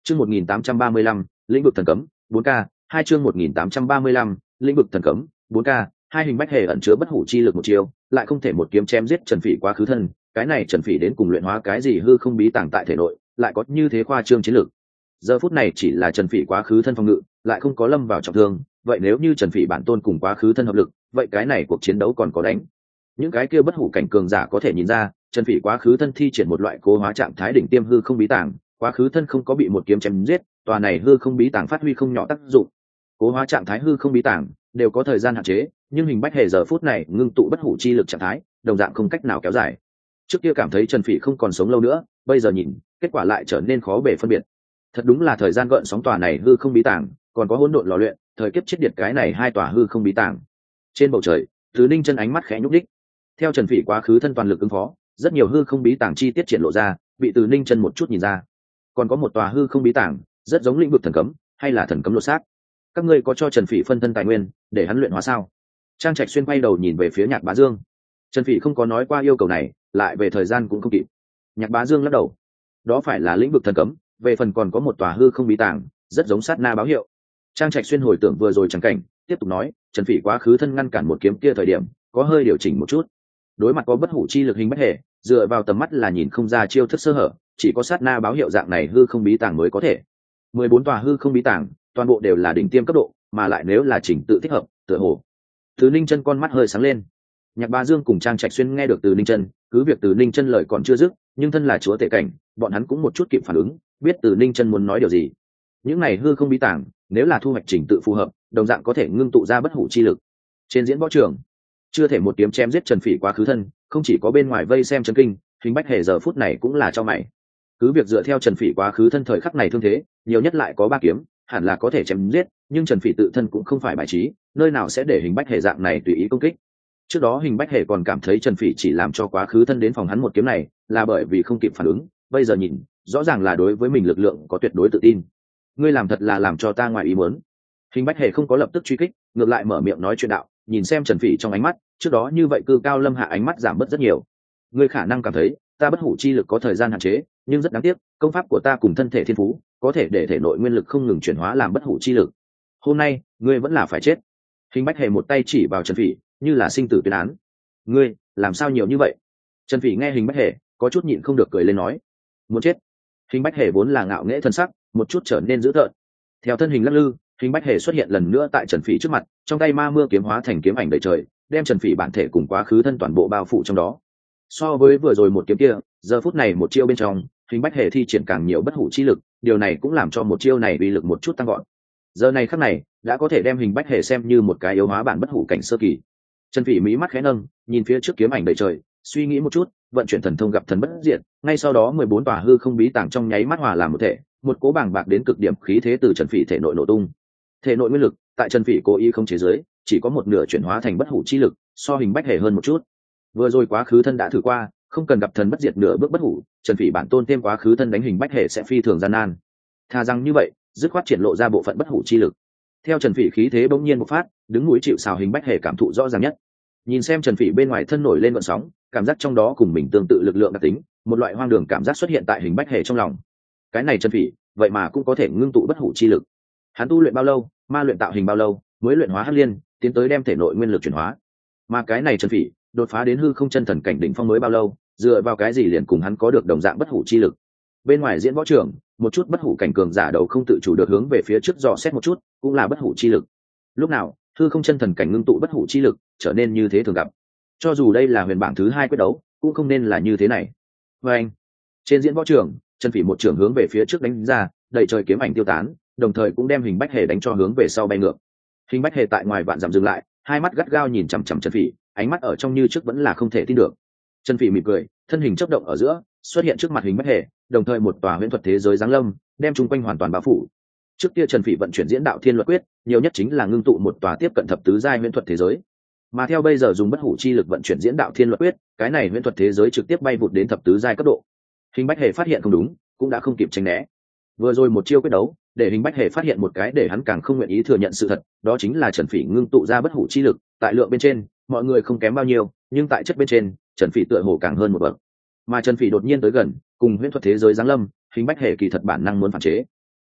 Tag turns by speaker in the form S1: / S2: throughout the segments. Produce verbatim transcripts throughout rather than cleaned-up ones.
S1: Chương một nghìn tám trăm ba mươi lăm, lĩnh vực thần cấm, bốn k, hai chương một nghìn tám trăm ba mươi lăm, lĩnh vực thần cấm, bốn k, hai hình bách hề ẩn chứa bất hủ chi lực một chiều, lại không thể một kiếm chém giết Trần Phỉ quá khứ thân, cái này Trần Phỉ đến cùng luyện hóa cái gì hư không bí tàng tại thể nội, lại có như thế khoa trương chiến lược. Giờ phút này chỉ là Trần Phỉ quá khứ thân phòng ngự, lại không có lâm vào trọng thương, vậy nếu như Trần Phỉ bản tôn cùng quá khứ thân hợp lực, vậy cái này cuộc chiến đấu còn có đánh. Những cái kia bất hủ cảnh cường giả có thể nhìn ra, Trần Phỉ quá khứ thân thi triển một loại cố hóa trạng thái đỉnh tiêm hư không bí tàng, quá khứ thân không có bị một kiếm chém giết, tòa này hư không bí tàng phát huy không nhỏ tác dụng. Cố hóa trạng thái hư không bí tàng đều có thời gian hạn chế, nhưng hình bách hề giờ phút này ngưng tụ bất hủ chi lực trạng thái, đồng dạng không cách nào kéo dài. Trước kia cảm thấy Trần Phỉ không còn sống lâu nữa, bây giờ nhìn, kết quả lại trở nên khó bề phân biệt. Thật đúng là thời gian gợn sóng tòa này hư không bí tàng, còn có hỗn độn lò luyện, thời kiếp chết điệt cái này hai tòa hư không bí tàng. Trên bầu trời, Từ Ninh chân ánh mắt khẽ nhúc đích. Theo Trần Phỉ quá khứ thân toàn lực ứng phó, rất nhiều hư không bí tàng chi tiết triển lộ ra, bị Từ Ninh chân một chút nhìn ra. Còn có một tòa hư không bí tàng, rất giống lĩnh vực thần cấm, hay là thần cấm lột xác. Các ngươi có cho Trần Phỉ phân thân tài nguyên, để hắn luyện hóa sao? Trang Trạch Xuyên quay đầu nhìn về phía Nhạc Bá Dương. Trần Phỉ không có nói qua yêu cầu này, lại về thời gian cũng không kịp. Nhạc Bá Dương lắc đầu. Đó phải là lĩnh vực thần cấm, về phần còn có một tòa hư không bí tàng, rất giống sát na báo hiệu. Trang Trạch Xuyên hồi tưởng vừa rồi chẳng cảnh, tiếp tục nói, Trần Phỉ quá khứ thân ngăn cản một kiếm kia thời điểm, có hơi điều chỉnh một chút. Đối mặt có bất hủ chi lực hình bách hệ, dựa vào tầm mắt là nhìn không ra chiêu thức sơ hở, chỉ có sát na báo hiệu dạng này hư không bí tàng mới có thể. mười bốn tòa hư không bí tàng, toàn bộ đều là đỉnh tiêm cấp độ, mà lại nếu là chỉnh tự thích hợp, tựa hồ. Từ Ninh chân con mắt hơi sáng lên. Nhạc Bá Dương cùng Trang Trạch Xuyên nghe được Từ Ninh chân, cứ việc Từ Ninh chân lời còn chưa dứt, nhưng thân là chúa tể cảnh, bọn hắn cũng một chút kịp phản ứng, biết Từ Ninh chân muốn nói điều gì. Những này hư không bí tàng, nếu là thu hoạch chỉnh tự phù hợp, đồng dạng có thể ngưng tụ ra bất hủ chi lực. Trên diễn võ trường, chưa thể một kiếm chém giết Trần Phỉ quá khứ thân, không chỉ có bên ngoài vây xem chấn kinh, Hình Bách Hề giờ phút này cũng là cho mày. Cứ việc dựa theo Trần Phỉ quá khứ thân thời khắc này thương thế, nhiều nhất lại có ba kiếm, hẳn là có thể chém giết, nhưng Trần Phỉ tự thân cũng không phải bài trí, nơi nào sẽ để Hình Bách Hề dạng này tùy ý công kích. Trước đó Hình Bách Hề còn cảm thấy Trần Phỉ chỉ làm cho quá khứ thân đến phòng hắn một kiếm này, là bởi vì không kịp phản ứng, bây giờ nhìn, rõ ràng là đối với mình lực lượng có tuyệt đối tự tin. Ngươi làm thật là làm cho ta ngoài ý muốn. Hình Bách Hề không có lập tức truy kích, ngược lại mở miệng nói chuyện đạo, nhìn xem Trần Phỉ trong ánh mắt, trước đó như vậy cư cao lâm hạ ánh mắt giảm bớt rất nhiều. Ngươi khả năng cảm thấy ta bất hủ chi lực có thời gian hạn chế, nhưng rất đáng tiếc, công pháp của ta cùng thân thể thiên phú có thể để thể nội nguyên lực không ngừng chuyển hóa làm bất hủ chi lực. Hôm nay ngươi vẫn là phải chết. Hình Bách Hề một tay chỉ vào Trần Phỉ, như là sinh tử tuyên án. Ngươi làm sao nhiều như vậy? Trần Phỉ nghe Hình Bách Hề, có chút nhịn không được cười lên nói, muốn chết. Hình Bách Hề vốn là ngạo nghễ thân sắc, một chút trở nên dữ tợn. Theo thân hình lắc lư, Hình Bách Hề xuất hiện lần nữa tại Trần Phỉ trước mặt, trong tay ma mưa kiếm hóa thành kiếm ảnh đầy trời, đem Trần Phỉ bản thể cùng quá khứ thân toàn bộ bao phủ trong đó. So với vừa rồi một kiếm kia, giờ phút này một chiêu bên trong, Hình Bách Hề thi triển càng nhiều bất hủ chi lực, điều này cũng làm cho một chiêu này uy lực một chút tăng gọn. Giờ này khắc này, đã có thể đem Hình Bách Hề xem như một cái yếu hóa bản bất hủ cảnh sơ kỳ. Trần Phỉ mí mắt khẽ nâng, nhìn phía trước kiếm ảnh đầy trời, suy nghĩ một chút, vận chuyển thần thông gặp thần bất diệt, ngay sau đó mười bốn tòa hư không bí tàng trong nháy mắt hòa làm một thể, một cỗ bàng bạc đến cực điểm khí thế từ Trần Phỉ thể nội nổ tung. Thể nội nguyên lực, tại Trần Phỉ cố ý không chế giới, chỉ có một nửa chuyển hóa thành bất hủ chi lực, so Hình Bách Hề hơn một chút. Vừa rồi quá khứ thân đã thử qua, không cần gặp thần bất diệt nửa bước bất hủ, Trần Phỉ bản tôn thêm quá khứ thân đánh Hình Bách Hề sẽ phi thường gian nan. Tha rằng như vậy, dứt khoát triển lộ ra bộ phận bất hủ chi lực. Theo Trần Phỉ khí thế bỗng nhiên một phát, đứng núi chịu sào Hình Bách Hề cảm thụ rõ ràng nhất. Nhìn xem Trần Phỉ bên ngoài thân nổi lên gợn sóng, cảm giác trong đó cùng mình tương tự lực lượng đặc tính, một loại hoang đường cảm giác xuất hiện tại Hình Bách Hề trong lòng. Cái này Trần Phỉ, vậy mà cũng có thể ngưng tụ bất hủ chi lực. Hắn tu luyện bao lâu, ma luyện tạo hình bao lâu, mới luyện hóa hắc liên, tiến tới đem thể nội nguyên lực chuyển hóa. Mà cái này Trần Phỉ, đột phá đến hư không chân thần cảnh đỉnh phong mới bao lâu, dựa vào cái gì liền cùng hắn có được đồng dạng bất hủ chi lực. Bên ngoài diễn võ trường, một chút bất hủ cảnh cường giả đầu không tự chủ được hướng về phía trước dò xét một chút, cũng là bất hủ chi lực. Lúc nào, hư không chân thần cảnh ngưng tụ bất hủ chi lực, trở nên như thế thường gặp. Cho dù đây là huyền bảng thứ hai quyết đấu, cũng không nên là như thế này. Và anh, trên diễn võ trường, Trần Phỉ một trường hướng về phía trước đánh ra, đầy trời kiếm ảnh tiêu tán, đồng thời cũng đem Hình Bách Hề đánh cho hướng về sau bay ngược. Hình Bách Hề tại ngoài vạn dặm dừng lại, hai mắt gắt gao nhìn chằm chằm Trần Phỉ, ánh mắt ở trong như trước vẫn là không thể tin được. Trần Phỉ mỉm cười, thân hình chớp động ở giữa, xuất hiện trước mặt Hình Bách Hề, đồng thời một tòa huyễn thuật thế giới giáng lâm, đem chung quanh hoàn toàn bao phủ. Trước kia Trần Phỉ vận chuyển diễn đạo thiên luật quyết, nhiều nhất chính là ngưng tụ một tòa tiếp cận thập tứ giai huyễn thuật thế giới. Mà theo bây giờ dùng bất hủ chi lực vận chuyển diễn đạo thiên luật quyết, cái này huyễn thuật thế giới trực tiếp bay vụt đến thập tứ giai cấp độ. Hình Bách Hề phát hiện không đúng, cũng đã không kịp tránh né. Vừa rồi một chiêu quyết đấu, để Hình Bách Hề phát hiện một cái để hắn càng không nguyện ý thừa nhận sự thật, đó chính là Trần Phỉ ngưng tụ ra bất hủ chi lực, tại lượng bên trên, mọi người không kém bao nhiêu, nhưng tại chất bên trên, Trần Phỉ tựa hồ càng hơn một bậc. Mà Trần Phỉ đột nhiên tới gần, cùng huyễn thuật thế giới giáng lâm, Hình Bách Hề kỳ thật bản năng muốn phản chế.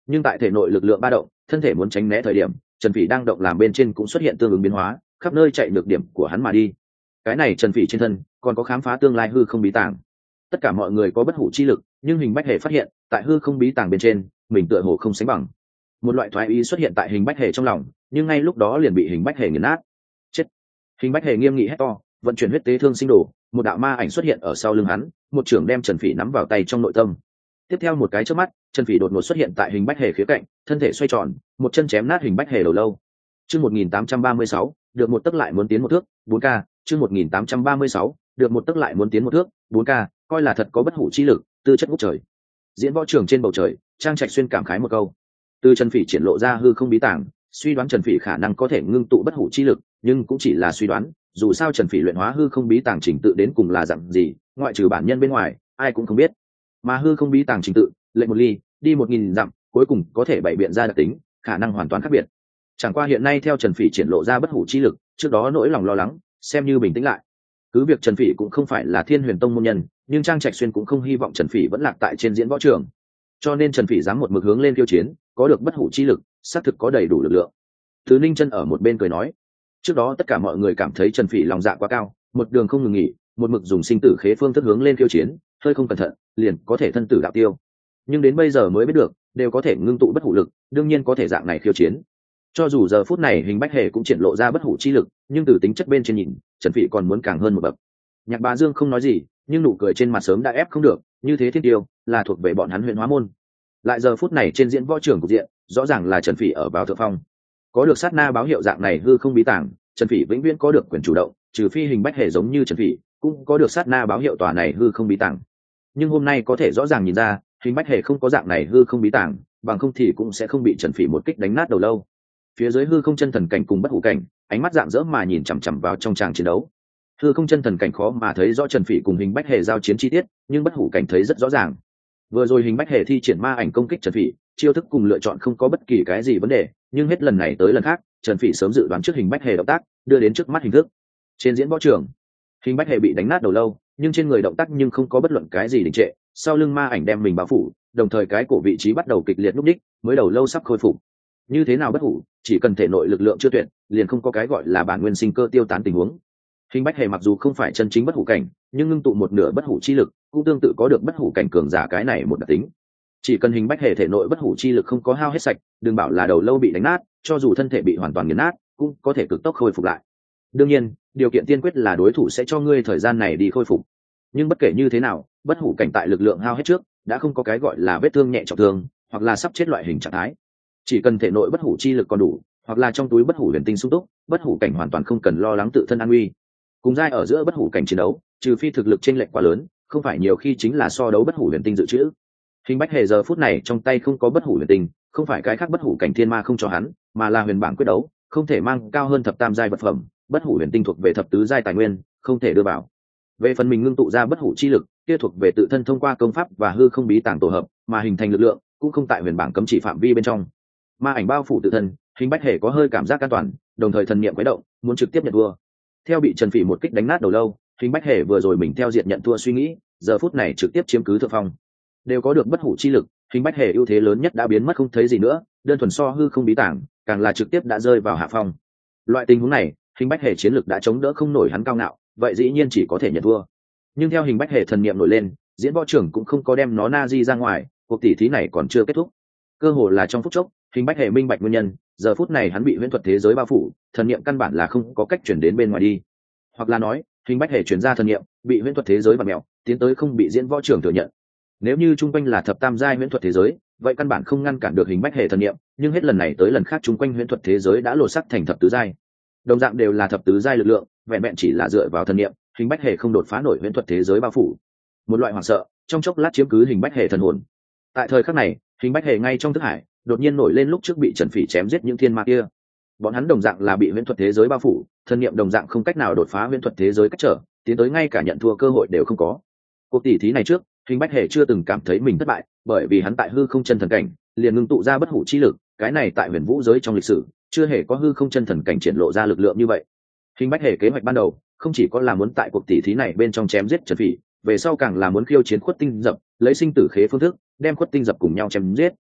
S1: nhưng tại thể nội lực lượng ba động, thân thể muốn tránh né thời điểm, Trần Phỉ đang động làm bên trên cũng xuất hiện tương ứng biến hóa, khắp nơi chạy nhược điểm của hắn mà đi. Cái này Trần Phỉ trên thân còn có khám phá tương lai hư không bí tàng. Tất cả mọi người có bất hủ chi lực, nhưng Hình Bách Hề phát hiện, tại hư không bí tàng bên trên, mình tựa hồ không sánh bằng. Một loại thoái ý xuất hiện tại Hình Bách Hề trong lòng, nhưng ngay lúc đó liền bị Hình Bách Hề nghiền nát. Chết! Hình Bách Hề nghiêm nghị hét to, vận chuyển huyết tế thương sinh đồ, một đạo ma ảnh xuất hiện ở sau lưng hắn, một trưởng đem Trần Phỉ nắm vào tay trong nội tâm. Tiếp theo một cái chớp mắt, Trần Phỉ đột ngột xuất hiện tại Hình Bách Hề khía cạnh, thân thể xoay tròn, một chân chém nát Hình Bách Hề đầu lâu. Chương một nghìn tám trăm ba mươi sáu, được một tấc lại muốn tiến một thước, bốn K, chương một nghìn tám trăm ba mươi sáu, được một tấc lại muốn tiến một thước, bốn K, coi là thật có bất hủ chi lực, tư chất ngút trời. Diễn võ trường trên bầu trời, Trang Trạch Xuyên cảm khái một câu. Từ Trần Phỉ triển lộ ra hư không bí tàng, suy đoán Trần Phỉ khả năng có thể ngưng tụ bất hủ chi lực, nhưng cũng chỉ là suy đoán, dù sao Trần Phỉ luyện hóa hư không bí tàng trình tự đến cùng là dạng gì, ngoại trừ bản nhân bên ngoài, ai cũng không biết. Mà hư không bí tàng trình tự, lệnh một ly, đi một nghìn dặm, cuối cùng có thể bày biện ra đặc tính, khả năng hoàn toàn khác biệt. Chẳng qua hiện nay theo Trần Phỉ triển lộ ra bất hủ chi lực, trước đó nỗi lòng lo lắng, xem như bình tĩnh lại. Cứ việc Trần Phỉ cũng không phải là Thiên Huyền Tông môn nhân, nhưng Trang Trạch Xuyên cũng không hy vọng Trần Phỉ vẫn lạc tại trên diễn võ trường. Cho nên Trần Phỉ dám một mực hướng lên khiêu chiến, có được bất hủ chi lực, xác thực có đầy đủ lực lượng. Thứ Ninh Chân ở một bên cười nói, trước đó tất cả mọi người cảm thấy Trần Phỉ lòng dạ quá cao, một đường không ngừng nghỉ, một mực dùng sinh tử khế phương thức hướng lên khiêu chiến, hơi không cẩn thận, liền có thể thân tử đạo tiêu. Nhưng đến bây giờ mới biết được, đều có thể ngưng tụ bất hủ lực, đương nhiên có thể dạng này khiêu chiến. Cho dù giờ phút này Hình Bách Hề cũng triển lộ ra bất hủ chi lực, nhưng từ tính chất bên trên nhìn, Trần Phỉ còn muốn càng hơn một bậc. Nhạc Bá Dương không nói gì, nhưng nụ cười trên mặt sớm đã ép không được, như thế thiên tiêu là thuộc về bọn hắn huyện hóa môn. Lại giờ phút này trên diễn võ trường cục diện, rõ ràng là Trần Phỉ ở vào thượng phong. Có được sát na báo hiệu dạng này hư không bí tàng, Trần Phỉ vĩnh viễn có được quyền chủ động, trừ phi Hình Bách Hề giống như Trần Phỉ, cũng có được sát na báo hiệu tòa này hư không bí tàng. Nhưng hôm nay có thể rõ ràng nhìn ra, Hình Bách Hề không có dạng này hư không bí tàng, bằng không thì cũng sẽ không bị Trần Phỉ một kích đánh nát đầu lâu. Phía dưới hư không chân thần cảnh cùng bất hủ cảnh, ánh mắt rạng rỡ mà nhìn chằm chằm vào trong tràng chiến đấu. Hư không chân thần cảnh khó mà thấy rõ Trần Phỉ cùng Hình Bách Hề giao chiến chi tiết, nhưng bất hủ cảnh thấy rất rõ ràng. Vừa rồi Hình Bách Hề thi triển ma ảnh công kích Trần Phỉ, chiêu thức cùng lựa chọn không có bất kỳ cái gì vấn đề, nhưng hết lần này tới lần khác, Trần Phỉ sớm dự đoán trước Hình Bách Hề động tác, đưa đến trước mắt hình thức. Trên diễn võ trường, Hình Bách Hề bị đánh nát đầu lâu, nhưng trên người động tác nhưng không có bất luận cái gì đình trệ, sau lưng ma ảnh đem mình bao phủ, đồng thời cái cổ vị trí bắt đầu kịch liệt lúc đích, mới đầu lâu sắp khôi phục. Như thế nào bất hủ, chỉ cần thể nội lực lượng chưa tuyệt, liền không có cái gọi là bản nguyên sinh cơ tiêu tán tình huống. Hình Bách Hề mặc dù không phải chân chính bất hủ cảnh, nhưng ngưng tụ một nửa bất hủ chi lực, cũng tương tự có được bất hủ cảnh cường giả cái này một đặc tính. Chỉ cần Hình Bách Hề thể nội bất hủ chi lực không có hao hết sạch, đừng bảo là đầu lâu bị đánh nát, cho dù thân thể bị hoàn toàn nghiền nát, cũng có thể cực tốc khôi phục lại. Đương nhiên, điều kiện tiên quyết là đối thủ sẽ cho ngươi thời gian này đi khôi phục. Nhưng bất kể như thế nào, bất hủ cảnh tại lực lượng hao hết trước, đã không có cái gọi là vết thương nhẹ trọng thương, hoặc là sắp chết loại hình trạng thái. Chỉ cần thể nội bất hủ chi lực còn đủ, hoặc là trong túi bất hủ huyền tinh sung túc, bất hủ cảnh hoàn toàn không cần lo lắng tự thân an nguy. Cùng giai ở giữa bất hủ cảnh chiến đấu, trừ phi thực lực chênh lệch quá lớn, không phải nhiều khi chính là so đấu bất hủ huyền tinh dự trữ. Hình Bách Hề giờ phút này trong tay không có bất hủ huyền tinh, không phải cái khác bất hủ cảnh thiên ma không cho hắn, mà là huyền bảng quyết đấu, không thể mang cao hơn thập tam giai vật phẩm, bất hủ huyền tinh thuộc về thập tứ giai tài nguyên, không thể đưa vào. Về phần mình ngưng tụ ra bất hủ chi lực, kia thuộc về tự thân thông qua công pháp và hư không bí tàng tổ hợp, mà hình thành lực lượng, cũng không tại huyền bảng cấm chỉ phạm vi bên trong. Ma ảnh bao phủ tự thân, Hình Bách Hề có hơi cảm giác an toàn, đồng thời thần niệm quấy động, muốn trực tiếp nhận thua. Theo bị Trần Phỉ một kích đánh nát đầu lâu, Hình Bách Hề vừa rồi mình theo diện nhận thua suy nghĩ, giờ phút này trực tiếp chiếm cứ thượng phong. Đều có được bất hủ chi lực, Hình Bách Hề ưu thế lớn nhất đã biến mất không thấy gì nữa, đơn thuần so hư không bí tàng, càng là trực tiếp đã rơi vào hạ phong. Loại tình huống này, Hình Bách Hề chiến lực đã chống đỡ không nổi hắn cao ngạo, vậy dĩ nhiên chỉ có thể nhận thua. Nhưng theo Hình Bách Hề thần niệm nổi lên, diễn võ trưởng cũng không có đem nó na di ra ngoài, cuộc tỷ thí này còn chưa kết thúc. Cơ hồ là trong phút chốc, Hình Bách Hề minh bạch nguyên nhân, giờ phút này hắn bị huyễn thuật thế giới bao phủ, thần niệm căn bản là không có cách chuyển đến bên ngoài đi. Hoặc là nói, Hình Bách Hề chuyển ra thần niệm, bị huyễn thuật thế giới vặn mèo, tiến tới không bị diễn võ trưởng thừa nhận. Nếu như trung quanh là thập tam giai huyễn thuật thế giới, vậy căn bản không ngăn cản được Hình Bách Hề thần niệm, nhưng hết lần này tới lần khác trung quanh huyễn thuật thế giới đã lột sắc thành thập tứ giai. Đồng dạng đều là thập tứ giai lực lượng, vẹn vẹn chỉ là dựa vào thần niệm, Hình Bách Hề không đột phá nổi huyễn thuật thế giới bao phủ. Một loại hoảng sợ, trong chốc lát chiếm cứ Hình Bách Hề thần hồn. Tại thời khắc này, Hình Bách Hề ngay trong thức hải, đột nhiên nổi lên lúc trước bị Trần Phỉ chém giết những thiên ma kia. Bọn hắn đồng dạng là bị huyễn thuật thế giới bao phủ, thần niệm đồng dạng không cách nào đột phá huyễn thuật thế giới cách trở, tiến tới ngay cả nhận thua cơ hội đều không có. Cuộc tỷ thí này trước, Hình Bách Hề chưa từng cảm thấy mình thất bại, bởi vì hắn tại hư không chân thần cảnh, liền ngưng tụ ra bất hủ chi lực, cái này tại huyền vũ giới trong lịch sử, chưa hề có hư không chân thần cảnh triển lộ ra lực lượng như vậy. Hình Bách Hề kế hoạch ban đầu, không chỉ có là muốn tại cuộc tỷ thí này bên trong chém giết Trần Phỉ, về sau càng là muốn khiêu chiến Khuất Tinh Dập, lấy sinh tử khế phương thức, đem Khuất Tinh Dập cùng nhau chém giết.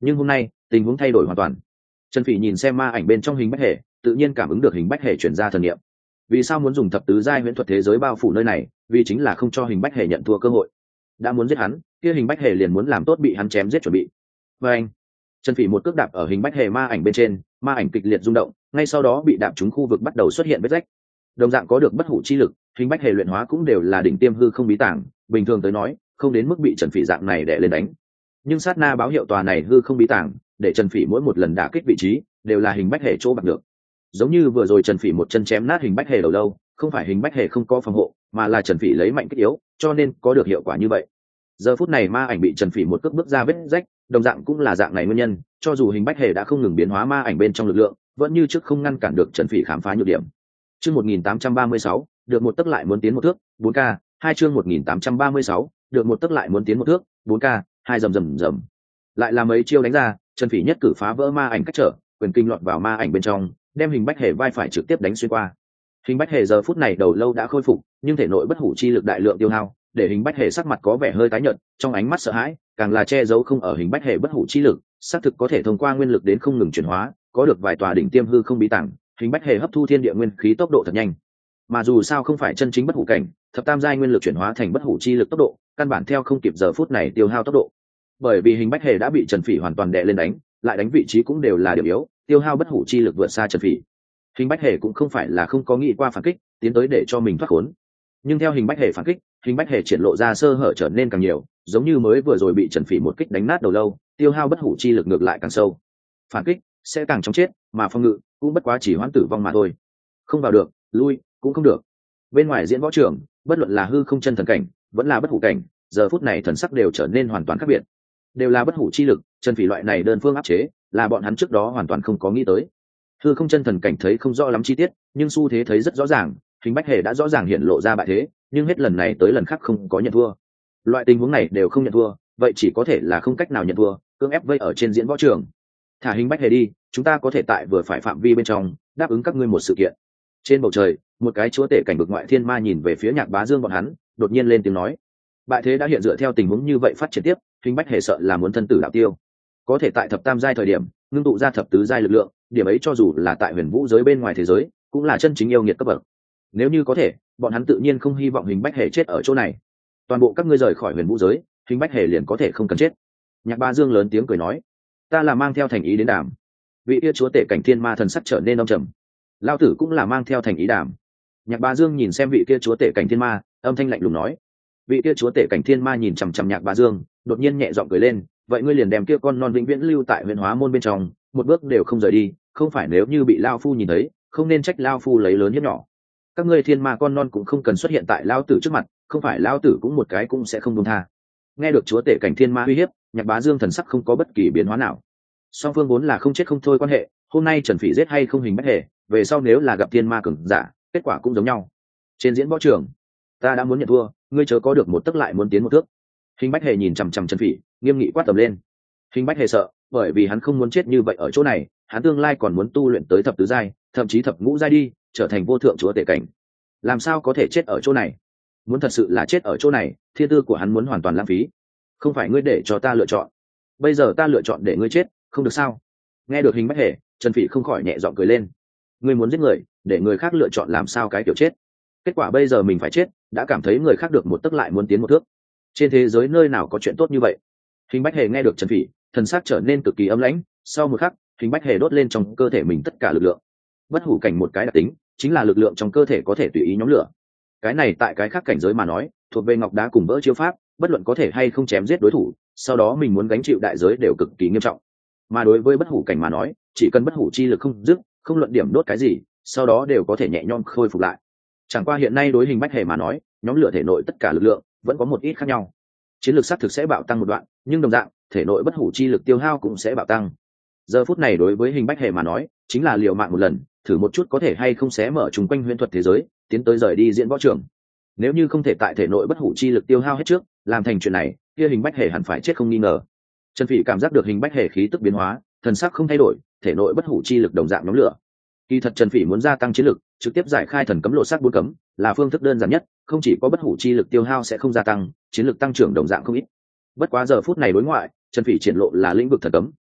S1: Nhưng hôm nay tình huống thay đổi hoàn toàn. Trần Phỉ nhìn xem ma ảnh bên trong hình bách hệ, tự nhiên cảm ứng được hình bách hệ chuyển ra thần niệm. Vì sao muốn dùng thập tứ giai huyễn thuật thế giới bao phủ nơi này? Vì chính là không cho hình bách hệ nhận thua cơ hội. Đã muốn giết hắn, kia hình bách hệ liền muốn làm tốt bị hắn chém giết chuẩn bị. Và anh, Trần Phỉ một cước đạp ở hình bách hệ ma ảnh bên trên, ma ảnh kịch liệt rung động, ngay sau đó bị đạp trúng khu vực bắt đầu xuất hiện vết rách. Đồng dạng có được bất hủ chi lực, hình bách hệ luyện hóa cũng đều là đỉnh tiêm hư không bí tàng, bình thường tới nói, không đến mức bị Trần Phỉ dạng này đè lên đánh. Nhưng sát na báo hiệu tòa này hư không bí tàng, để Trần Phỉ mỗi một lần đả kích vị trí, đều là hình bách hệ chỗ bạc được. Giống như vừa rồi Trần Phỉ một chân chém nát hình bách hệ đầu lâu, không phải hình bách hệ không có phòng hộ, mà là Trần Phỉ lấy mạnh kích yếu, cho nên có được hiệu quả như vậy. Giờ phút này ma ảnh bị Trần Phỉ một cước bước ra vết rách, đồng dạng cũng là dạng này nguyên nhân, cho dù hình bách hệ đã không ngừng biến hóa ma ảnh bên trong lực lượng, vẫn như trước không ngăn cản được Trần Phỉ khám phá nhược điểm. Chương một nghìn tám trăm ba mươi sáu, được một tấc lại muốn tiến một thước, bốn K, hai chương một nghìn tám trăm ba mươi sáu, được một tấc lại muốn tiến một thước, bốn K, hai rầm rầm rầm. Lại là mấy chiêu đánh ra, Trần Phỉ nhất cử phá vỡ ma ảnh cách trở, quyền kinh lọt vào ma ảnh bên trong, đem hình bách hệ vai phải trực tiếp đánh xuyên qua. Hình bách hệ giờ phút này đầu lâu đã khôi phục, nhưng thể nội bất hủ chi lực đại lượng tiêu hao, để hình bách hệ sắc mặt có vẻ hơi tái nhợt, trong ánh mắt sợ hãi, càng là che giấu không ở hình bách hệ bất hủ chi lực, xác thực có thể thông qua nguyên lực đến không ngừng chuyển hóa, có được vài tòa đỉnh tiêm hư không bí tàng, hình bách hệ hấp thu thiên địa nguyên khí tốc độ thật nhanh. Mà dù sao không phải chân chính bất hủ cảnh, thập tam giai nguyên lực chuyển hóa thành bất hủ chi lực tốc độ, căn bản theo không kịp giờ phút này tiêu hao tốc độ. Bởi vì hình bách hệ đã bị Trần Phỉ hoàn toàn đè lên đánh, lại đánh vị trí cũng đều là điểm yếu, tiêu hao bất hủ chi lực vượt xa Trần Phỉ. Hình bách hệ cũng không phải là không có nghĩ qua phản kích, tiến tới để cho mình thoát khốn. Nhưng theo hình bách hệ phản kích, hình bách hệ triển lộ ra sơ hở trở nên càng nhiều, giống như mới vừa rồi bị Trần Phỉ một kích đánh nát đầu lâu, tiêu hao bất hủ chi lực ngược lại càng sâu. Phản kích sẽ càng chóng chết, mà phòng ngự cũng bất quá chỉ hoãn tử vong mà thôi. Không vào được, lui cũng không được. Bên ngoài diễn võ trường, bất luận là hư không chân thần cảnh, vẫn là bất hủ cảnh, giờ phút này thần sắc đều trở nên hoàn toàn khác biệt. Đều là bất hủ chi lực, Trần Phỉ loại này đơn phương áp chế, là bọn hắn trước đó hoàn toàn không có nghĩ tới. Hư không chân thần cảnh thấy không rõ lắm chi tiết, nhưng xu thế thấy rất rõ ràng, hình bách hệ đã rõ ràng hiện lộ ra bại thế, nhưng hết lần này tới lần khác không có nhận thua. Loại tình huống này đều không nhận thua, vậy chỉ có thể là không cách nào nhận thua, cưỡng ép vây ở trên diễn võ trường. Thả hình bách hệ đi, chúng ta có thể tại vừa phải phạm vi bên trong đáp ứng các ngươi một sự kiện. Trên bầu trời, một cái chúa tể cảnh vực ngoại thiên ma nhìn về phía Nhạc Bá Dương bọn hắn, đột nhiên lên tiếng nói: bại thế đã hiện dựa theo tình huống như vậy phát triển tiếp, hình bách hệ sợ là muốn thân tử đạo tiêu. Có thể tại thập tam giai thời điểm ngưng tụ ra thập tứ giai lực lượng, điểm ấy cho dù là tại huyền vũ giới bên ngoài thế giới cũng là chân chính yêu nghiệt cấp bậc. Nếu như có thể, bọn hắn tự nhiên không hy vọng hình bách hệ chết ở chỗ này. Toàn bộ các ngươi rời khỏi huyền vũ giới, hình bách hệ liền có thể không cần chết. Nhạc Bá Dương lớn tiếng cười nói: ta là mang theo thành ý đến đàm. Vị kia chúa tể cảnh thiên ma thần sắc trở nên âm trầm: lao tử cũng là mang theo thành ý đàm. Nhạc Bá Dương nhìn xem vị kia chúa tể cảnh thiên ma, âm thanh lạnh lùng nói. Vị kia chúa tể cảnh thiên ma nhìn chằm chằm Nhạc Bá Dương, đột nhiên nhẹ giọng cười lên: vậy ngươi liền đem kia con non vĩnh viễn lưu tại huyền hóa môn bên trong, một bước đều không rời đi, không phải nếu như bị lao phu nhìn thấy, không nên trách lao phu lấy lớn hiếp nhỏ. Các ngươi thiên ma con non cũng không cần xuất hiện tại lao tử trước mặt, không phải lao tử cũng một cái cũng sẽ không buông tha. Nghe được chúa tể cảnh thiên ma uy hiếp, Nhạc Bá Dương thần sắc không có bất kỳ biến hóa nào. Song phương vốn là không chết không thôi quan hệ, hôm nay Trần Phỉ giết hay không hình bách hệ, về sau nếu là gặp thiên ma cường giả, kết quả cũng giống nhau. Trên diễn võ trường, ta đã muốn nhận thua, ngươi chớ có được một tấc lại muốn tiến một thước. Hình bách hệ nhìn chằm chằm Trần Phỉ, nghiêm nghị quát tầm lên. Hình bách hệ sợ, bởi vì hắn không muốn chết như vậy ở chỗ này, hắn tương lai còn muốn tu luyện tới thập tứ giai, thậm chí thập ngũ giai đi, trở thành vô thượng chúa tể cảnh. Làm sao có thể chết ở chỗ này? Muốn thật sự là chết ở chỗ này, thiên tư của hắn muốn hoàn toàn lãng phí. Không phải ngươi để cho ta lựa chọn, bây giờ ta lựa chọn để ngươi chết, không được sao? Nghe được hình bách hệ, Trần Phỉ không khỏi nhẹ giọng cười lên. Ngươi muốn giết người, để người khác lựa chọn làm sao cái kiểu chết? Kết quả bây giờ mình phải chết, đã cảm thấy người khác được một tấc lại muốn tiến một thước. Trên thế giới nơi nào có chuyện tốt như vậy? Hình bách hệ nghe được Trần Phỉ, thần sắc trở nên cực kỳ âm lãnh, sau một khắc, hình bách hệ đốt lên trong cơ thể mình tất cả lực lượng. Bất hủ cảnh một cái đặc tính, chính là lực lượng trong cơ thể có thể tùy ý nhóm lửa. Cái này tại cái khác cảnh giới mà nói, thuộc về ngọc đá cùng vỡ chiêu pháp, bất luận có thể hay không chém giết đối thủ, sau đó mình muốn gánh chịu đại giới đều cực kỳ nghiêm trọng. Mà đối với bất hủ cảnh mà nói, chỉ cần bất hủ chi lực không dứt, không luận điểm đốt cái gì, sau đó đều có thể nhẹ nhõm khôi phục lại. Chẳng qua hiện nay đối hình bách hệ mà nói, nhóm lửa thể nội tất cả lực lượng vẫn có một ít khác nhau. Chiến lược xác thực sẽ bạo tăng một đoạn, nhưng đồng dạng, thể nội bất hủ chi lực tiêu hao cũng sẽ bạo tăng. Giờ phút này đối với hình bách hệ mà nói, chính là liều mạng một lần, thử một chút có thể hay không xé mở trùng quanh huyễn thuật thế giới, tiến tới rời đi diễn võ trường. Nếu như không thể tại thể nội bất hủ chi lực tiêu hao hết trước, làm thành chuyện này, kia hình bách hệ hẳn phải chết không nghi ngờ. Trần Phỉ cảm giác được hình bách hệ khí tức biến hóa, thần sắc không thay đổi, thể nội bất hủ chi lực đồng dạng nhóm lửa. Kỳ thật Trần Phỉ muốn gia tăng chiến lực, trực tiếp giải khai thần cấm lộ sắc bốn cấm, là phương thức đơn giản nhất, không chỉ có bất hủ chi lực tiêu hao sẽ không gia tăng, chiến lực tăng trưởng đồng dạng không ít. Bất quá giờ phút này đối ngoại, Trần Phỉ triển lộ là lĩnh vực thần cấm,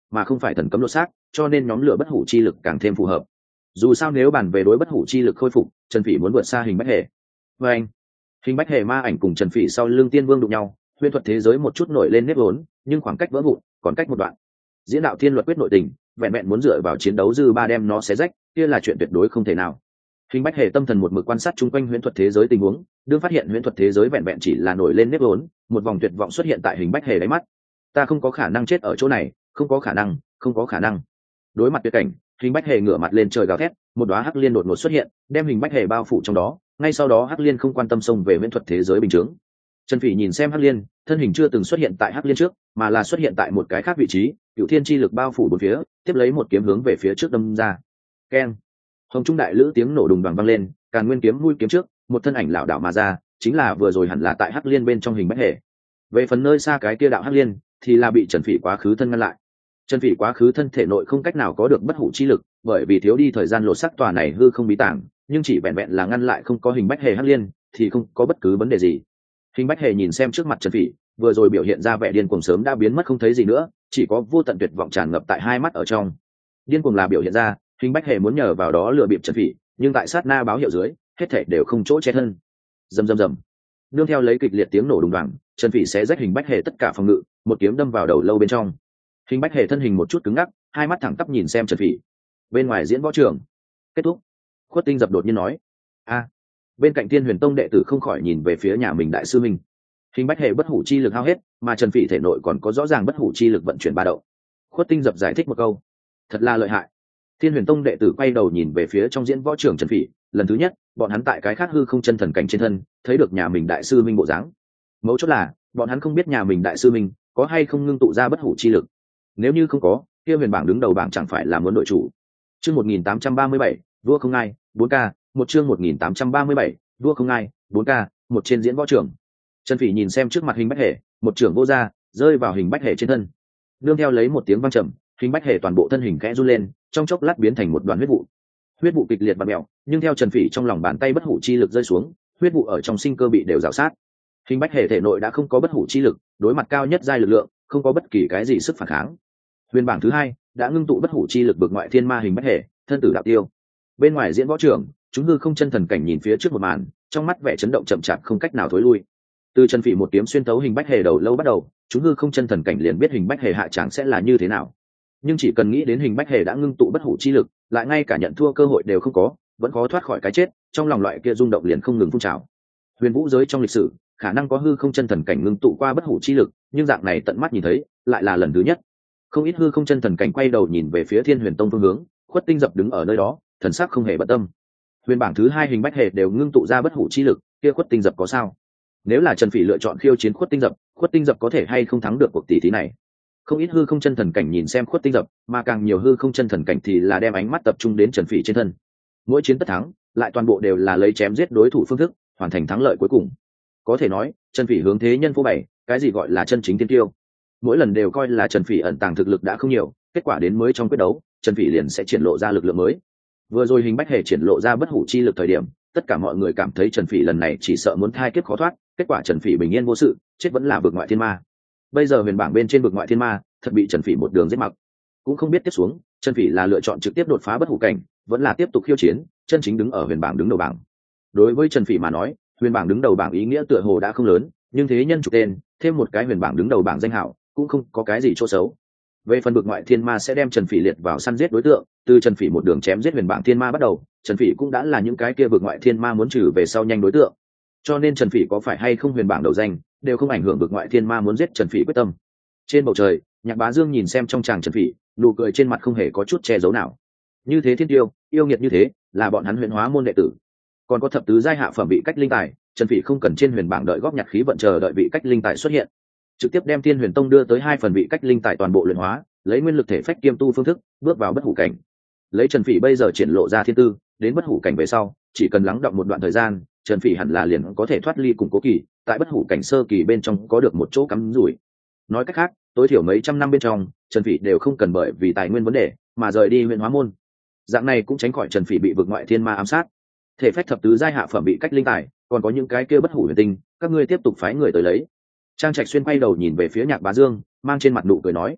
S1: mà không phải thần cấm lột xác, cho nên nhóm lửa bất hủ chi lực càng thêm phù hợp. Dù sao nếu bàn về đối bất hủ chi lực khôi phục, Trần Phỉ muốn vượt xa hình bách hề. Và anh, hình bách hề ma ảnh cùng Trần Phỉ sau lưng tiên vương đụng nhau, huyền thuật thế giới một chút nổi lên nếp vốn, nhưng khoảng cách vỡ vụn còn cách một đoạn. Diễn đạo thiên luật quyết nội tình, vẹn vẹn muốn dựa vào chiến đấu dư ba đem nó xé rách, kia là chuyện tuyệt đối không thể nào. Hình bách hề tâm thần một mực quan sát chung quanh huyền thuật thế giới tình huống, đương phát hiện huyền thuật thế giới vẹn vẹn chỉ là nổi lên nếp vốn, một vòng tuyệt vọng xuất hiện tại hình bách hề đáy mắt. Ta không có khả năng chết ở chỗ này, không có khả năng, không có khả năng. Đối mặt tuyệt cảnh, hình bách hề ngửa mặt lên trời gào thét, một đóa hắc liên đột ngột xuất hiện, đem hình bách hề bao phủ trong đó. Ngay sau đó hắc liên không quan tâm xông về huyền thuật thế giới bình chướng. Trần Phỉ nhìn xem hắc liên, thân hình chưa từng xuất hiện tại hắc liên trước, mà là xuất hiện tại một cái khác vị trí, cựu thiên chi lực bao phủ bốn phía, tiếp lấy một kiếm hướng về phía trước đâm ra. Keng! Hồng trung đại lữ tiếng nổ đùng đoàng vang lên, Càn Nguyên kiếm mũi kiếm trước, một thân ảnh lảo đảo mà ra, chính là vừa rồi hẳn là tại hắc liên bên trong hình bách hề. Về phần nơi xa cái kia đạo hắc liên, thì là bị Trần Phỉ quá khứ thân ngăn lại. Trần Phỉ quá khứ thân thể nội không cách nào có được bất hủ chi lực, bởi vì thiếu đi thời gian lột xác tòa này hư không bí tàng, nhưng chỉ vẹn vẹn là ngăn lại không có hình bách hề hắc liên, thì không có bất cứ vấn đề gì. Hình bách hề nhìn xem trước mặt Trần Phỉ, vừa rồi biểu hiện ra vẻ điên cuồng sớm đã biến mất không thấy gì nữa, chỉ có vô tận tuyệt vọng tràn ngập tại hai mắt ở trong. Điên cuồng là biểu hiện ra, hình bách hề muốn nhờ vào đó lừa bịp Trần Phỉ, nhưng tại sát na báo hiệu dưới, hết thảy đều không chỗ che thân. Rầm rầm rầm. Nương theo lấy kịch liệt tiếng nổ đùng đoàng, Trần Phỉ xé rách hình bách hề tất cả phòng ngự, một kiếm đâm vào đầu lâu bên trong. Hình bách hề thân hình một chút cứng ngắc, hai mắt thẳng tắp nhìn xem Trần Phỉ. Bên ngoài diễn võ trường kết thúc. Khuất Tinh Dập đột nhiên nói: "A." Bên cạnh Thiên Huyền Tông đệ tử không khỏi nhìn về phía nhà mình đại sư minh. Hình bách hề bất hủ chi lực hao hết, mà Trần Phỉ thể nội còn có rõ ràng bất hủ chi lực vận chuyển ba đậu. Khuất Tinh Dập giải thích một câu: "Thật là lợi hại." Thiên Huyền Tông đệ tử quay đầu nhìn về phía trong diễn võ trường Trần Phỉ, lần thứ nhất, bọn hắn tại cái khác hư không chân thần cảnh trên thân, thấy được nhà mình đại sư minh bộ dáng. Mấu chốt là, bọn hắn không biết nhà mình đại sư minh có hay không ngưng tụ ra bất hủ chi lực. Nếu như không có, kia huyền bảng đứng đầu bảng chẳng phải là muốn đội chủ. Chương một nghìn tám trăm ba mươi bảy, vua không ai, bốn K, một chương một nghìn tám trăm ba mươi bảy, vua không ai, bốn K, một trên diễn võ trường. Trần Phỉ nhìn xem trước mặt hình bách hề, một trưởng vô ra, rơi vào hình bách hề trên thân. Nương theo lấy một tiếng vang trầm, hình bách hề toàn bộ thân hình khẽ run lên, trong chốc lát biến thành một đoàn huyết vụ. Huyết vụ kịch liệt và mèo, nhưng theo Trần Phỉ trong lòng bàn tay bất hủ chi lực rơi xuống, huyết vụ ở trong sinh cơ bị đều rào sát. Hình bách hề thể nội đã không có bất hủ chi lực, đối mặt cao nhất giai lực lượng, không có bất kỳ cái gì sức phản kháng. Huyền bảng thứ hai đã ngưng tụ bất hủ chi lực bực ngoại thiên ma hình bách hề, thân tử đạo tiêu. Bên ngoài diễn võ trường, chúng hư không chân thần cảnh nhìn phía trước một màn, trong mắt vẻ chấn động chậm chạp không cách nào thối lui. Từ Trần Phỉ một kiếm xuyên tấu hình bách hề đầu lâu bắt đầu, chúng hư không chân thần cảnh liền biết hình bách hề hạ tràng sẽ là như thế nào. Nhưng chỉ cần nghĩ đến hình bách hề đã ngưng tụ bất hủ chi lực, lại ngay cả nhận thua cơ hội đều không có, vẫn khó thoát khỏi cái chết, trong lòng loại kia rung động liền không ngừng phun trào. Huyền vũ giới trong lịch sử, khả năng có hư không chân thần cảnh ngưng tụ qua bất hủ chi lực, nhưng dạng này tận mắt nhìn thấy, lại là lần thứ nhất. Không ít hư không chân thần cảnh quay đầu nhìn về phía Thiên Huyền Tông phương hướng, Khuất Tinh Dập đứng ở nơi đó, thần sắc không hề bận tâm. Huyền bảng thứ hai hình bách hề đều ngưng tụ ra bất hủ chi lực, kia Khuất Tinh Dập có sao? Nếu là Trần Phỉ lựa chọn khiêu chiến Khuất Tinh Dập, Khuất Tinh Dập có thể hay không thắng được cuộc tỷ thí này? Không ít hư không chân thần cảnh nhìn xem Khuất Tinh Dập, mà càng nhiều hư không chân thần cảnh thì là đem ánh mắt tập trung đến Trần Phỉ trên thân. Mỗi chiến tất thắng, lại toàn bộ đều là lấy chém giết đối thủ phương thức, hoàn thành thắng lợi cuối cùng. Có thể nói, Trần Phỉ hướng thế nhân phố bảy, cái gì gọi là chân chính tiên tiêu. Mỗi lần đều coi là Trần Phỉ ẩn tàng thực lực đã không nhiều, kết quả đến mới trong quyết đấu, Trần Phỉ liền sẽ triển lộ ra lực lượng mới. Vừa rồi hình bách hề triển lộ ra bất hủ chi lực thời điểm, tất cả mọi người cảm thấy Trần Phỉ lần này chỉ sợ muốn thai kiếp khó thoát, kết quả Trần Phỉ bình yên vô sự, chết vẫn là vực ngoại thiên ma. Bây giờ huyền bảng bên trên vực ngoại thiên ma, thật bị Trần Phỉ một đường giết mặc. Cũng không biết tiếp xuống, Trần Phỉ là lựa chọn trực tiếp đột phá bất hủ cảnh, vẫn là tiếp tục khiêu chiến, chân chính đứng ở huyền bảng đứng đầu bảng. Đối với Trần Phỉ mà nói, huyền bảng đứng đầu bảng ý nghĩa tựa hồ đã không lớn, nhưng thế nhân chụp tên, thêm một cái huyền bảng đứng đầu bảng danh hảo, cũng không có cái gì chỗ xấu. Về phần vực ngoại thiên ma sẽ đem Trần Phỉ liệt vào săn giết đối tượng, từ Trần Phỉ một đường chém giết huyền bảng thiên ma bắt đầu, Trần Phỉ cũng đã là những cái kia vực ngoại thiên ma muốn trừ về sau nhanh đối tượng. Cho nên Trần Phỉ có phải hay không huyền bảng đầu danh, đều không ảnh hưởng vực ngoại thiên ma muốn giết Trần Phỉ quyết tâm. Trên bầu trời, Nhạc Bá Dương nhìn xem trong tràng Trần Phỉ, nụ cười trên mặt không hề có chút che giấu nào. Như thế thiên tiêu, yêu nghiệt như thế, là bọn hắn huyền hóa môn đệ tử. Còn có thập tứ giai hạ phẩm vị cách linh tài, Trần Phỉ không cần trên huyền bảng đợi góp nhặt khí vận chờ đợi vị cách linh tài xuất hiện, trực tiếp đem Thiên Huyền Tông đưa tới hai phần vị cách linh tài toàn bộ luyện hóa, lấy nguyên lực thể phách kiêm tu phương thức, bước vào bất hủ cảnh. Lấy Trần Phỉ bây giờ triển lộ ra thiên tư, đến bất hủ cảnh về sau, chỉ cần lắng đọng một đoạn thời gian, Trần Phỉ hẳn là liền có thể thoát ly cùng cố kỳ, tại bất hủ cảnh sơ kỳ bên trong có được một chỗ cắm rủi. Nói cách khác, tối thiểu mấy trăm năm bên trong, Trần Phỉ đều không cần bởi vì tài nguyên vấn đề mà rời đi huyền hóa môn. Dạng này cũng tránh khỏi Trần Phỉ bị vực ngoại thiên ma ám sát. Thể phách thập tứ giai hạ phẩm bị cách linh tài, còn có những cái kia bất hủ huyền tinh, các ngươi tiếp tục phái người tới lấy. Trang Trạch Xuyên quay đầu nhìn về phía Nhạc Bá Dương, mang trên mặt nụ cười nói: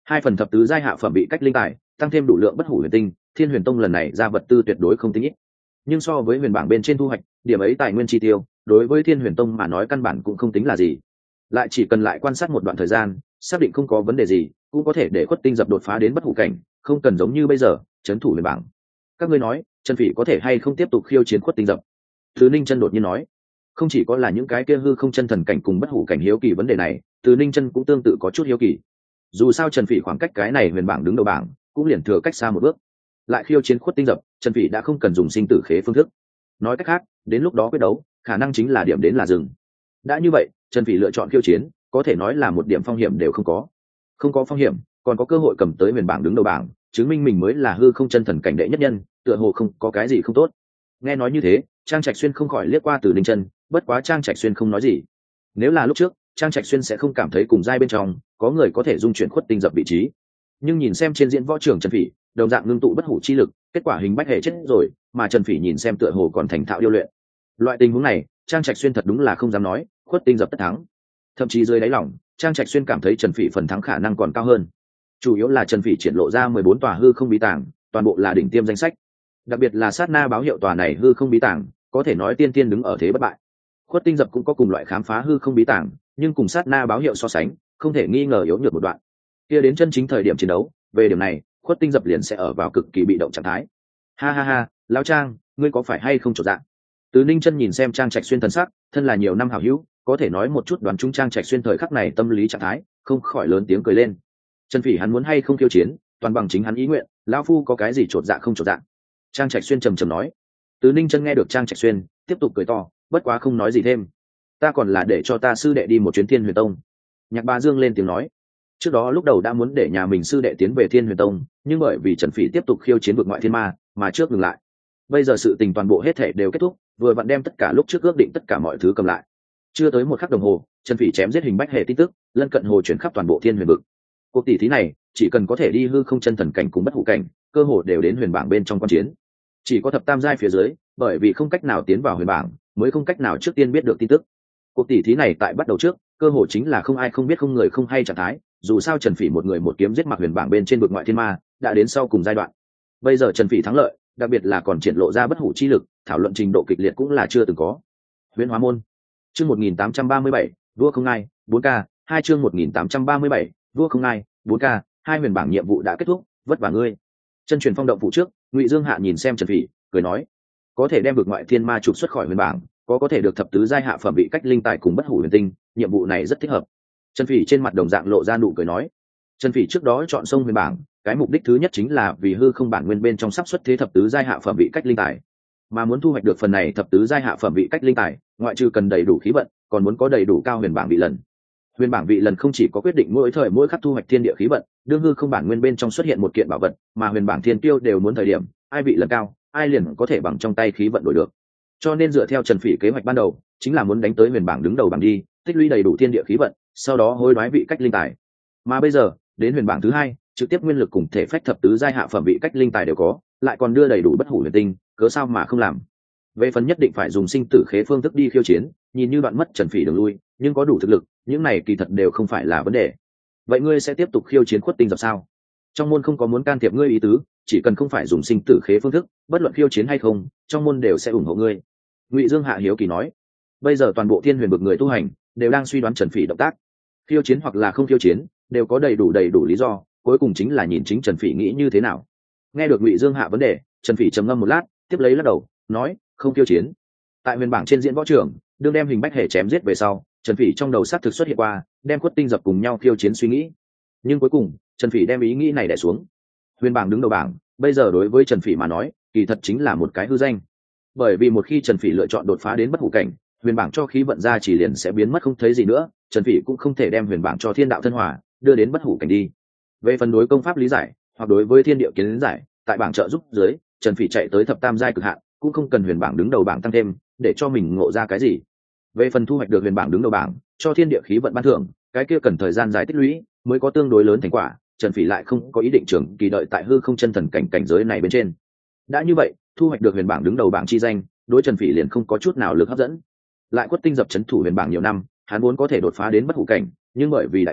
S1: Hai phần thập tứ giai hạ phẩm bị cách linh tài, tăng thêm đủ lượng bất hủ huyền tinh, Thiên Huyền Tông lần này ra vật tư tuyệt đối không tính ít. Nhưng so với huyền bảng bên trên thu hoạch, điểm ấy tài nguyên chi tiêu, đối với Thiên Huyền Tông mà nói căn bản cũng không tính là gì. Lại chỉ cần lại quan sát một đoạn thời gian, xác định không có vấn đề gì, cũng có thể để Khuất Tinh Dập đột phá đến bất hủ cảnh, không cần giống như bây giờ trấn thủ huyền bảng. Các ngươi nói, Trần Phỉ có thể hay không tiếp tục khiêu chiến Khuất Tinh Dập? Từ Ninh Chân đột nhiên nói. Không chỉ có là những cái kia hư không chân thần cảnh cùng bất hủ cảnh hiếu kỳ vấn đề này, Từ Ninh Chân cũng tương tự có chút hiếu kỳ. Dù sao Trần Phỉ khoảng cách cái này huyền bảng đứng đầu bảng, cũng liền thừa cách xa một bước. Lại khiêu chiến Khuất Tinh Dập, Trần Phỉ đã không cần dùng sinh tử khế phương thức. Nói cách khác, đến lúc đó quyết đấu, khả năng chính là điểm đến là dừng. Đã như vậy, Trần Phỉ lựa chọn khiêu chiến, có thể nói là một điểm phong hiểm đều không có. Không có phong hiểm, còn có cơ hội cầm tới huyền bảng đứng đầu bảng, chứng minh mình mới là hư không chân thần cảnh đệ nhất nhân, tựa hồ không có cái gì không tốt. Nghe nói như thế, Trang Trạch Xuyên không khỏi liếc qua Từ Ninh Chân, bất quá Trang Trạch Xuyên không nói gì. Nếu là lúc trước, Trang Trạch Xuyên sẽ không cảm thấy cùng giai bên trong có người có thể dung chuyển Khuất Tinh Dập vị trí. Nhưng nhìn xem trên diễn võ trường Trần Phỉ, đồng dạng ngưng tụ bất hủ chi lực, kết quả hình bách hệ chết rồi, mà Trần Phỉ nhìn xem tựa hồ còn thành thạo điêu luyện. Loại tình huống này, Trang Trạch Xuyên thật đúng là không dám nói, Khuất Tinh Dập tất thắng. Thậm chí dưới đáy lòng, Trang Trạch Xuyên cảm thấy Trần Phỉ phần thắng khả năng còn cao hơn. Chủ yếu là Trần Phỉ triển lộ ra mười bốn tòa hư không bí tàng, toàn bộ là đỉnh tiêm danh sách. Đặc biệt là sát na báo hiệu tòa này hư không bí tàng, có thể nói tiên tiên đứng ở thế bất bại. Khuất Tinh Dập cũng có cùng loại khám phá hư không bí tàng, nhưng cùng sát na báo hiệu so sánh, không thể nghi ngờ yếu nhược một đoạn. Kia đến chân chính thời điểm chiến đấu, về điểm này, Khuất Tinh Dập liền sẽ ở vào cực kỳ bị động trạng thái. Ha ha ha, lão Trang, ngươi có phải hay không trột dạ? Từ Ninh Chân nhìn xem Trang Trạch Xuyên thần sắc, thân là nhiều năm hảo hữu, có thể nói một chút đoán chúng Trang Trạch Xuyên thời khắc này tâm lý trạng thái, không khỏi lớn tiếng cười lên. Trần Phỉ hắn muốn hay không khiêu chiến, toàn bằng chính hắn ý nguyện, lão phu có cái gì trột dạ không trột dạ. Trang Trạch Xuyên trầm trầm nói. Từ Ninh Chân nghe được Trang Trạch Xuyên, tiếp tục cười to, bất quá không nói gì thêm. Ta còn là để cho ta sư đệ đi một chuyến Thiên Huyền Tông. Nhạc Ba Dương lên tiếng nói. Trước đó lúc đầu đã muốn để nhà mình sư đệ tiến về Thiên Huyền Tông, nhưng bởi vì Trần Phỉ tiếp tục khiêu chiến vực ngoại thiên ma, mà trước ngừng lại. Bây giờ sự tình toàn bộ hết thể đều kết thúc, vừa vặn đem tất cả lúc trước ước định tất cả mọi thứ cầm lại. Chưa tới một khắc đồng hồ, Trần Phỉ chém giết hình bách hệ tin tức, lân cận hồ chuyển khắp toàn bộ Thiên Huyền vực. Cuộc tỷ thí này, chỉ cần có thể đi hư không chân thần cảnh cùng bất hủ cảnh, cơ hội đều đến huyền bảng bên trong quan chiến. Chỉ có thập tam giai phía dưới, bởi vì không cách nào tiến vào huyền bảng, mới không cách nào trước tiên biết được tin tức. Cuộc tỷ thí này tại bắt đầu trước, cơ hội chính là không ai không biết không người không hay trạng thái, dù sao Trần Phỉ một người một kiếm giết mặc huyền bảng bên trên vực ngoại thiên ma, đã đến sau cùng giai đoạn. Bây giờ Trần Phỉ thắng lợi, đặc biệt là còn triển lộ ra bất hủ chi lực, thảo luận trình độ kịch liệt cũng là chưa từng có. Huyền Hóa môn, chương một nghìn tám trăm ba mươi bảy, vua không ai, bốn k, hai chương một nghìn tám trăm ba mươi bảy, vua không ai, bốn k, hai huyền bảng nhiệm vụ đã kết thúc, vất vả ngươi. Chân truyền phong động phụ trước, Ngụy Dương Hạ nhìn xem Trần Phỉ, cười nói, có thể đem vực ngoại thiên ma trục xuất khỏi huyền bảng, có có thể được thập tứ giai hạ phẩm bị cách linh tài cùng bất hủ huyền tinh, nhiệm vụ này rất thích hợp. Trần Phỉ trên mặt đồng dạng lộ ra nụ cười nói, Trần Phỉ trước đó chọn sông huyền bảng, cái mục đích thứ nhất chính là vì hư không bản nguyên bên trong sắp xuất thế thập tứ giai hạ phẩm bị cách linh tài, mà muốn thu hoạch được phần này thập tứ giai hạ phẩm bị cách linh tài, ngoại trừ cần đầy đủ khí vận, còn muốn có đầy đủ cao huyền bảng vị lần. Huyền bảng vị lần không chỉ có quyết định mỗi thời mỗi khắc thu hoạch thiên địa khí vận, đương hư không bản nguyên bên trong xuất hiện một kiện bảo vật, mà huyền bảng thiên tiêu đều muốn thời điểm, ai vị lần cao, ai liền có thể bằng trong tay khí vận đổi được. Cho nên dựa theo Trần Phỉ kế hoạch ban đầu, chính là muốn đánh tới huyền bảng đứng đầu bảng đi, tích lũy đầy đủ thiên địa khí vận, sau đó hối đoái vị cách linh tài. Mà bây giờ, đến huyền bảng thứ hai, trực tiếp nguyên lực cùng thể phách thập tứ giai hạ phẩm vị cách linh tài đều có, lại còn đưa đầy đủ bất hủ huyền tinh, cớ sao mà không làm. Về phần nhất định phải dùng sinh tử khế phương thức đi khiêu chiến, nhìn như đoạn mất Trần Phỉ đường lui, nhưng có đủ thực lực, những này kỳ thật đều không phải là vấn đề. Vậy ngươi sẽ tiếp tục khiêu chiến Khuất Tinh Dập sao? Trong môn không có muốn can thiệp ngươi ý tứ, chỉ cần không phải dùng sinh tử khế phương thức, bất luận khiêu chiến hay không, trong môn đều sẽ ủng hộ ngươi. Ngụy Dương Hạ hiếu kỳ nói, bây giờ toàn bộ Thiên Huyền vực người tu hành đều đang suy đoán Trần Phỉ động tác, khiêu chiến hoặc là không khiêu chiến, đều có đầy đủ đầy đủ lý do, cuối cùng chính là nhìn chính Trần Phỉ nghĩ như thế nào. Nghe được Ngụy Dương Hạ vấn đề, Trần Phỉ trầm ngâm một lát, tiếp lấy lắc đầu, nói, không khiêu chiến. Tại huyền bảng trên diễn võ trường, đương đem hình bách hệ chém giết về sau, Trần Phỉ trong đầu sát thực xuất hiện qua, đem Khuất Tinh Dập cùng nhau khiêu chiến suy nghĩ. Nhưng cuối cùng, Trần Phỉ đem ý nghĩ này đè xuống. Huyền bảng đứng đầu bảng, bây giờ đối với Trần Phỉ mà nói, kỳ thật chính là một cái hư danh. Bởi vì một khi Trần Phỉ lựa chọn đột phá đến bất hủ cảnh, huyền bảng cho khí vận ra chỉ liền sẽ biến mất không thấy gì nữa, Trần Phỉ cũng không thể đem huyền bảng cho thiên đạo thân hòa, đưa đến bất hủ cảnh đi. Về phần đối công pháp lý giải, hoặc đối với thiên địa kiến lý giải, tại bảng trợ giúp dưới, Trần Phỉ chạy tới thập tam giai cực hạn, cũng không cần huyền bảng đứng đầu bảng tăng thêm, để cho mình ngộ ra cái gì. Về phần thu hoạch được huyền bảng đứng đầu bảng, cho thiên địa khí vận ban thưởng, cái kia cần thời gian dài tích lũy, mới có tương đối lớn thành quả, Trần Phỉ lại không có ý định trưởng kỳ đợi tại hư không chân thần cảnh cảnh giới này bên trên. Đã như vậy, thu hoạch được huyền bảng đứng đầu bảng chi danh, đối Trần Phỉ liền không có chút nào lực hấp dẫn. Lại Khuất Tinh Dập trấn thủ huyền bảng nhiều năm, hắn vốn có thể đột phá đến bất hủ cảnh, nhưng bởi vì đại cục,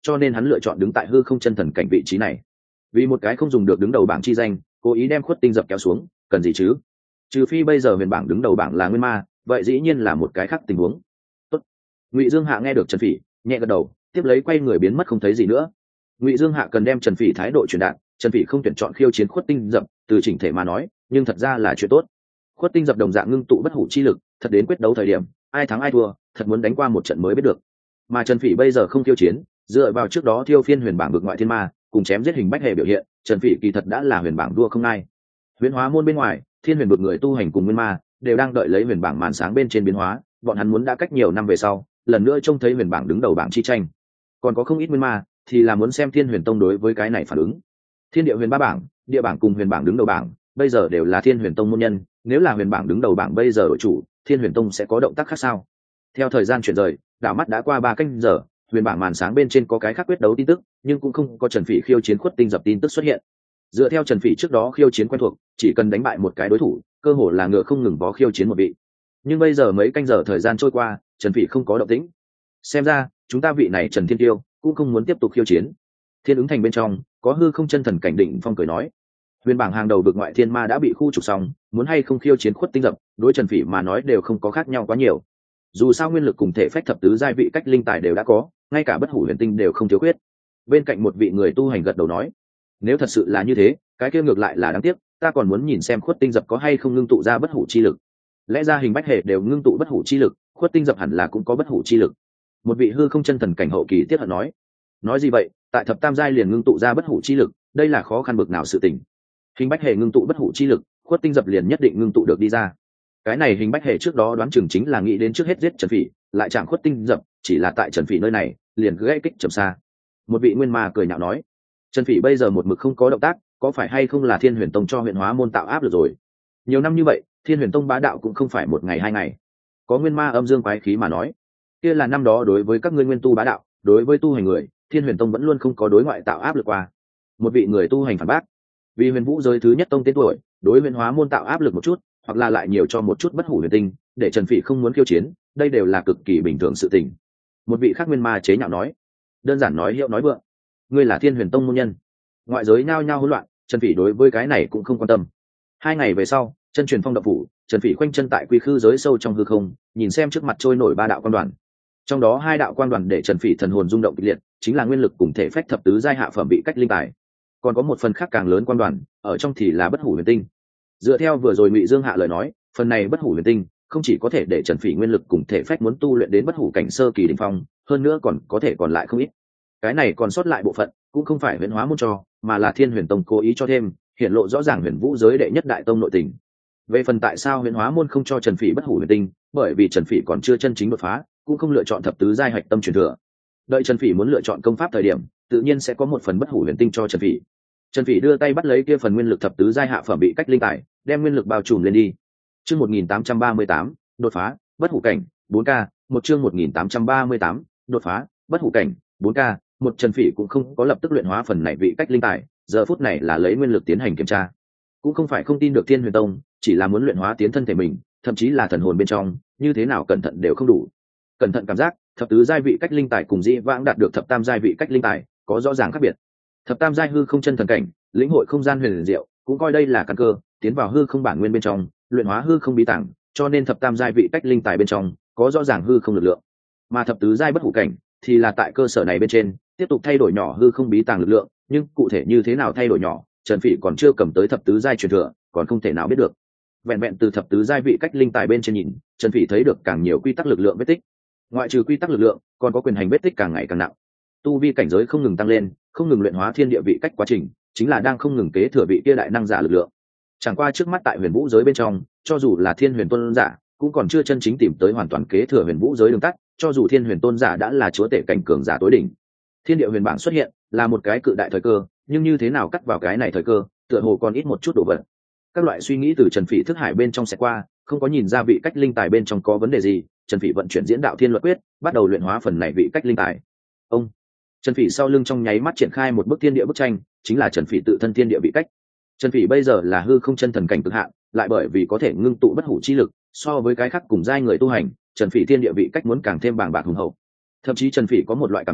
S1: cho nên hắn lựa chọn đứng tại hư không chân thần cảnh vị trí này. Vì một cái không dùng được đứng đầu bảng chi danh, cố ý đem Khuất Tinh Dập kéo xuống, cần gì chứ? Trừ phi bây giờ huyền bảng đứng đầu bảng là nguyên ma, vậy dĩ nhiên là một cái khác tình huống. Tốt. Ngụy Dương Hạ nghe được Trần Phỉ, nhẹ gật đầu, tiếp lấy quay người biến mất không thấy gì nữa. Ngụy Dương Hạ cần đem Trần Phỉ thái độ truyền đạt, Trần Phỉ không tuyển chọn khiêu chiến Khuất Tinh Dập, từ chỉnh thể mà nói, nhưng thật ra là chuyện tốt. Khuất Tinh Dập đồng dạng ngưng tụ bất hủ chi lực, thật đến quyết đấu thời điểm, ai thắng ai thua, thật muốn đánh qua một trận mới biết được. Mà Trần Phỉ bây giờ không khiêu chiến, dựa vào trước đó thiêu phiên huyền bảng vực ngoại thiên ma, cùng chém giết hình bách hệ biểu hiện, Trần Phỉ kỳ thật đã là huyền bảng đua không ai. Huyền hóa môn bên ngoài, thiên huyền vực người tu hành cùng nguyên ma đều đang đợi lấy huyền bảng màn sáng bên trên biến hóa, bọn hắn muốn đã cách nhiều năm về sau, lần nữa trông thấy huyền bảng đứng đầu bảng chi tranh. Còn có không ít nguyên ma thì là muốn xem Thiên Huyền Tông đối với cái này phản ứng. Thiên địa huyền ba bảng, địa bảng cùng huyền bảng đứng đầu bảng, bây giờ đều là Thiên Huyền Tông môn nhân, nếu là huyền bảng đứng đầu bảng bây giờ đổi chủ, Thiên Huyền Tông sẽ có động tác khác sao? Theo thời gian chuyển rời, đảo mắt đã qua ba canh giờ, huyền bảng màn sáng bên trên có cái khác quyết đấu tin tức, nhưng cũng không có Trần Phỉ khiêu chiến Khuất Tinh Dập tin tức xuất hiện. Dựa theo Trần Phỉ trước đó khiêu chiến quen thuộc, chỉ cần đánh bại một cái đối thủ, cơ hồ là ngựa không ngừng vó khiêu chiến một vị. Nhưng bây giờ mấy canh giờ thời gian trôi qua, Trần Phỉ không có động tĩnh. Xem ra, chúng ta vị này Trần Thiên Tiêu cũng không muốn tiếp tục khiêu chiến. Thiên ứng thành bên trong, có hư không chân thần cảnh định phong cười nói, huyền bảng hàng đầu vực ngoại thiên ma đã bị khu trục xong, muốn hay không khiêu chiến Khuất Tinh Dập, đối Trần Phỉ mà nói đều không có khác nhau quá nhiều. Dù sao nguyên lực cùng thể phách thập tứ giai vị cách linh tài đều đã có, ngay cả bất hủ huyền tinh đều không thiếu khuyết. Bên cạnh một vị người tu hành gật đầu nói, nếu thật sự là như thế, cái kia ngược lại là đáng tiếc, ta còn muốn nhìn xem Khuất Tinh Dập có hay không ngưng tụ ra bất hủ chi lực. Lẽ ra hình bách hệ đều ngưng tụ bất hủ chi lực, Khuất Tinh Dập hẳn là cũng có bất hủ chi lực. Một vị hư không chân thần cảnh hậu kỳ tiếc hận nói, nói gì vậy, tại thập tam giai liền ngưng tụ ra bất hủ chi lực, đây là khó khăn bực nào sự tình. Hình bách hệ ngưng tụ bất hủ chi lực, Khuất Tinh Dập liền nhất định ngưng tụ được đi ra. Cái này hình bách hệ trước đó đoán chừng chính là nghĩ đến trước hết giết Trần Phỉ, lại chạm Khuất Tinh Dập, chỉ là tại Trần Phỉ nơi này, liền gãy kích trầm xa. Một vị nguyên ma cười nhạo nói, Trần Phỉ bây giờ một mực không có động tác, có phải hay không là Thiên Huyền Tông cho huyện hóa môn tạo áp lực rồi? Nhiều năm như vậy, Thiên Huyền Tông bá đạo cũng không phải một ngày hai ngày. Có nguyên ma âm dương quái khí mà nói, kia là năm đó đối với các ngươi nguyên tu bá đạo, đối với tu hành người, Thiên Huyền Tông vẫn luôn không có đối ngoại tạo áp lực qua. Một vị người tu hành phản bác, vì huyền vũ giới thứ nhất tông tên tuổi, đối huyền hóa môn tạo áp lực một chút, hoặc là lại nhiều cho một chút bất hủ huyền tinh, để Trần Phỉ không muốn khiêu chiến, đây đều là cực kỳ bình thường sự tình. Một vị khác nguyên ma chế nhạo nói, đơn giản nói hiệu nói vượng, ngươi là Thiên Huyền Tông môn nhân. Ngoại giới nhao nhao hỗn loạn, Trần Phỉ đối với cái này cũng không quan tâm. Hai ngày về sau, chân truyền phong động phủ, Trần Phỉ khoanh chân tại quy khư giới sâu trong hư không, nhìn xem trước mặt trôi nổi ba đạo quan đoàn. Trong đó hai đạo quan đoàn để Trần Phỉ thần hồn rung động kịch liệt, chính là nguyên lực cùng thể phách thập tứ giai hạ phẩm bị cách linh tài. Còn có một phần khác càng lớn quan đoàn, ở trong thì là bất hủ huyền tinh. Dựa theo vừa rồi Ngụy Dương Hạ lời nói, phần này bất hủ huyền tinh không chỉ có thể để Trần Phỉ nguyên lực cùng thể phách muốn tu luyện đến bất hủ cảnh sơ kỳ đỉnh phong, hơn nữa còn có thể còn lại không ít. Cái này còn sót lại bộ phận, cũng không phải huyền hóa môn cho, mà là Thiên Huyền Tông cố ý cho thêm, hiện lộ rõ ràng huyền vũ giới đệ nhất đại tông nội tình. Về phần tại sao huyền hóa môn không cho Trần Phỉ bất hủ huyền tinh, bởi vì Trần Phỉ còn chưa chân chính đột phá, cũng không lựa chọn thập tứ giai hạch tâm truyền thừa. Đợi Trần Phỉ muốn lựa chọn công pháp thời điểm, tự nhiên sẽ có một phần bất hủ huyền tinh cho Trần Phỉ. Trần Phỉ đưa tay bắt lấy kia phần nguyên lực thập tứ giai hạ phẩm bị cách linh tài, đem nguyên lực bao trùm lên đi. Chương một nghìn tám trăm ba mươi tám, đột phá, bất hủ cảnh, bốn K, một chương một nghìn tám trăm ba mươi tám, đột phá, bất hủ cảnh, bốn K, một Trần Phỉ cũng không có lập tức luyện hóa phần này vị cách linh tài, giờ phút này là lấy nguyên lực tiến hành kiểm tra. Cũng không phải không tin được Thiên Huyền Tông, chỉ là muốn luyện hóa tiến thân thể mình, thậm chí là thần hồn bên trong, như thế nào cẩn thận đều không đủ. Cẩn thận cảm giác, thập tứ giai vị cách linh tài cùng dĩ vãng đạt được thập tam giai vị cách linh tài, có rõ ràng khác biệt. Thập tam giai hư không chân thần cảnh, lĩnh hội không gian huyền diệu, cũng coi đây là căn cơ, tiến vào hư không bản nguyên bên trong, luyện hóa hư không bí tàng, cho nên thập tam giai vị cách linh tài bên trong có rõ ràng hư không lực lượng. Mà thập tứ giai bất hủ cảnh thì là tại cơ sở này bên trên, tiếp tục thay đổi nhỏ hư không bí tàng lực lượng, nhưng cụ thể như thế nào thay đổi nhỏ, Trần Phỉ còn chưa cầm tới thập tứ giai truyền thừa, còn không thể nào biết được. Vẹn vẹn từ thập tứ giai vị cách linh tài bên trên nhìn, Trần Phỉ thấy được càng nhiều quy tắc lực lượng vết tích. Ngoại trừ quy tắc lực lượng, còn có quyền hành vết tích càng ngày càng nặng. Tu vi cảnh giới không ngừng tăng lên, không ngừng luyện hóa thiên địa vị cách quá trình, chính là đang không ngừng kế thừa vị kia đại năng giả lực lượng. Chẳng qua trước mắt tại huyền vũ giới bên trong, cho dù là thiên huyền tôn giả, cũng còn chưa chân chính tìm tới hoàn toàn kế thừa huyền vũ giới đường tắt, cho dù thiên huyền tôn giả đã là chúa tể cảnh cường giả tối đỉnh. Thiên địa huyền bảng xuất hiện, là một cái cự đại thời cơ, nhưng như thế nào cắt vào cái này thời cơ, tựa hồ còn ít một chút đồ vật. Các loại suy nghĩ từ Trần Phỉ thức hải bên trong sẽ qua, không có nhìn ra vị cách linh tài bên trong có vấn đề gì, Trần Phỉ vận chuyển diễn đạo thiên luật quyết, bắt đầu luyện hóa phần này vị cách linh tài. Ông Trần Phỉ sau lưng trong nháy mắt triển khai một bức thiên địa bức tranh, chính là Trần Phỉ tự thân thiên địa vị cách. Trần Phỉ bây giờ là hư không chân thần cảnh cực hạn, lại bởi vì có thể ngưng tụ bất hủ chi lực, so với cái khác cùng giai người tu hành, Trần Phỉ thiên địa vị cách muốn càng thêm bàng bạc hùng hậu. Thậm chí Trần Phỉ có một loại cảm giác,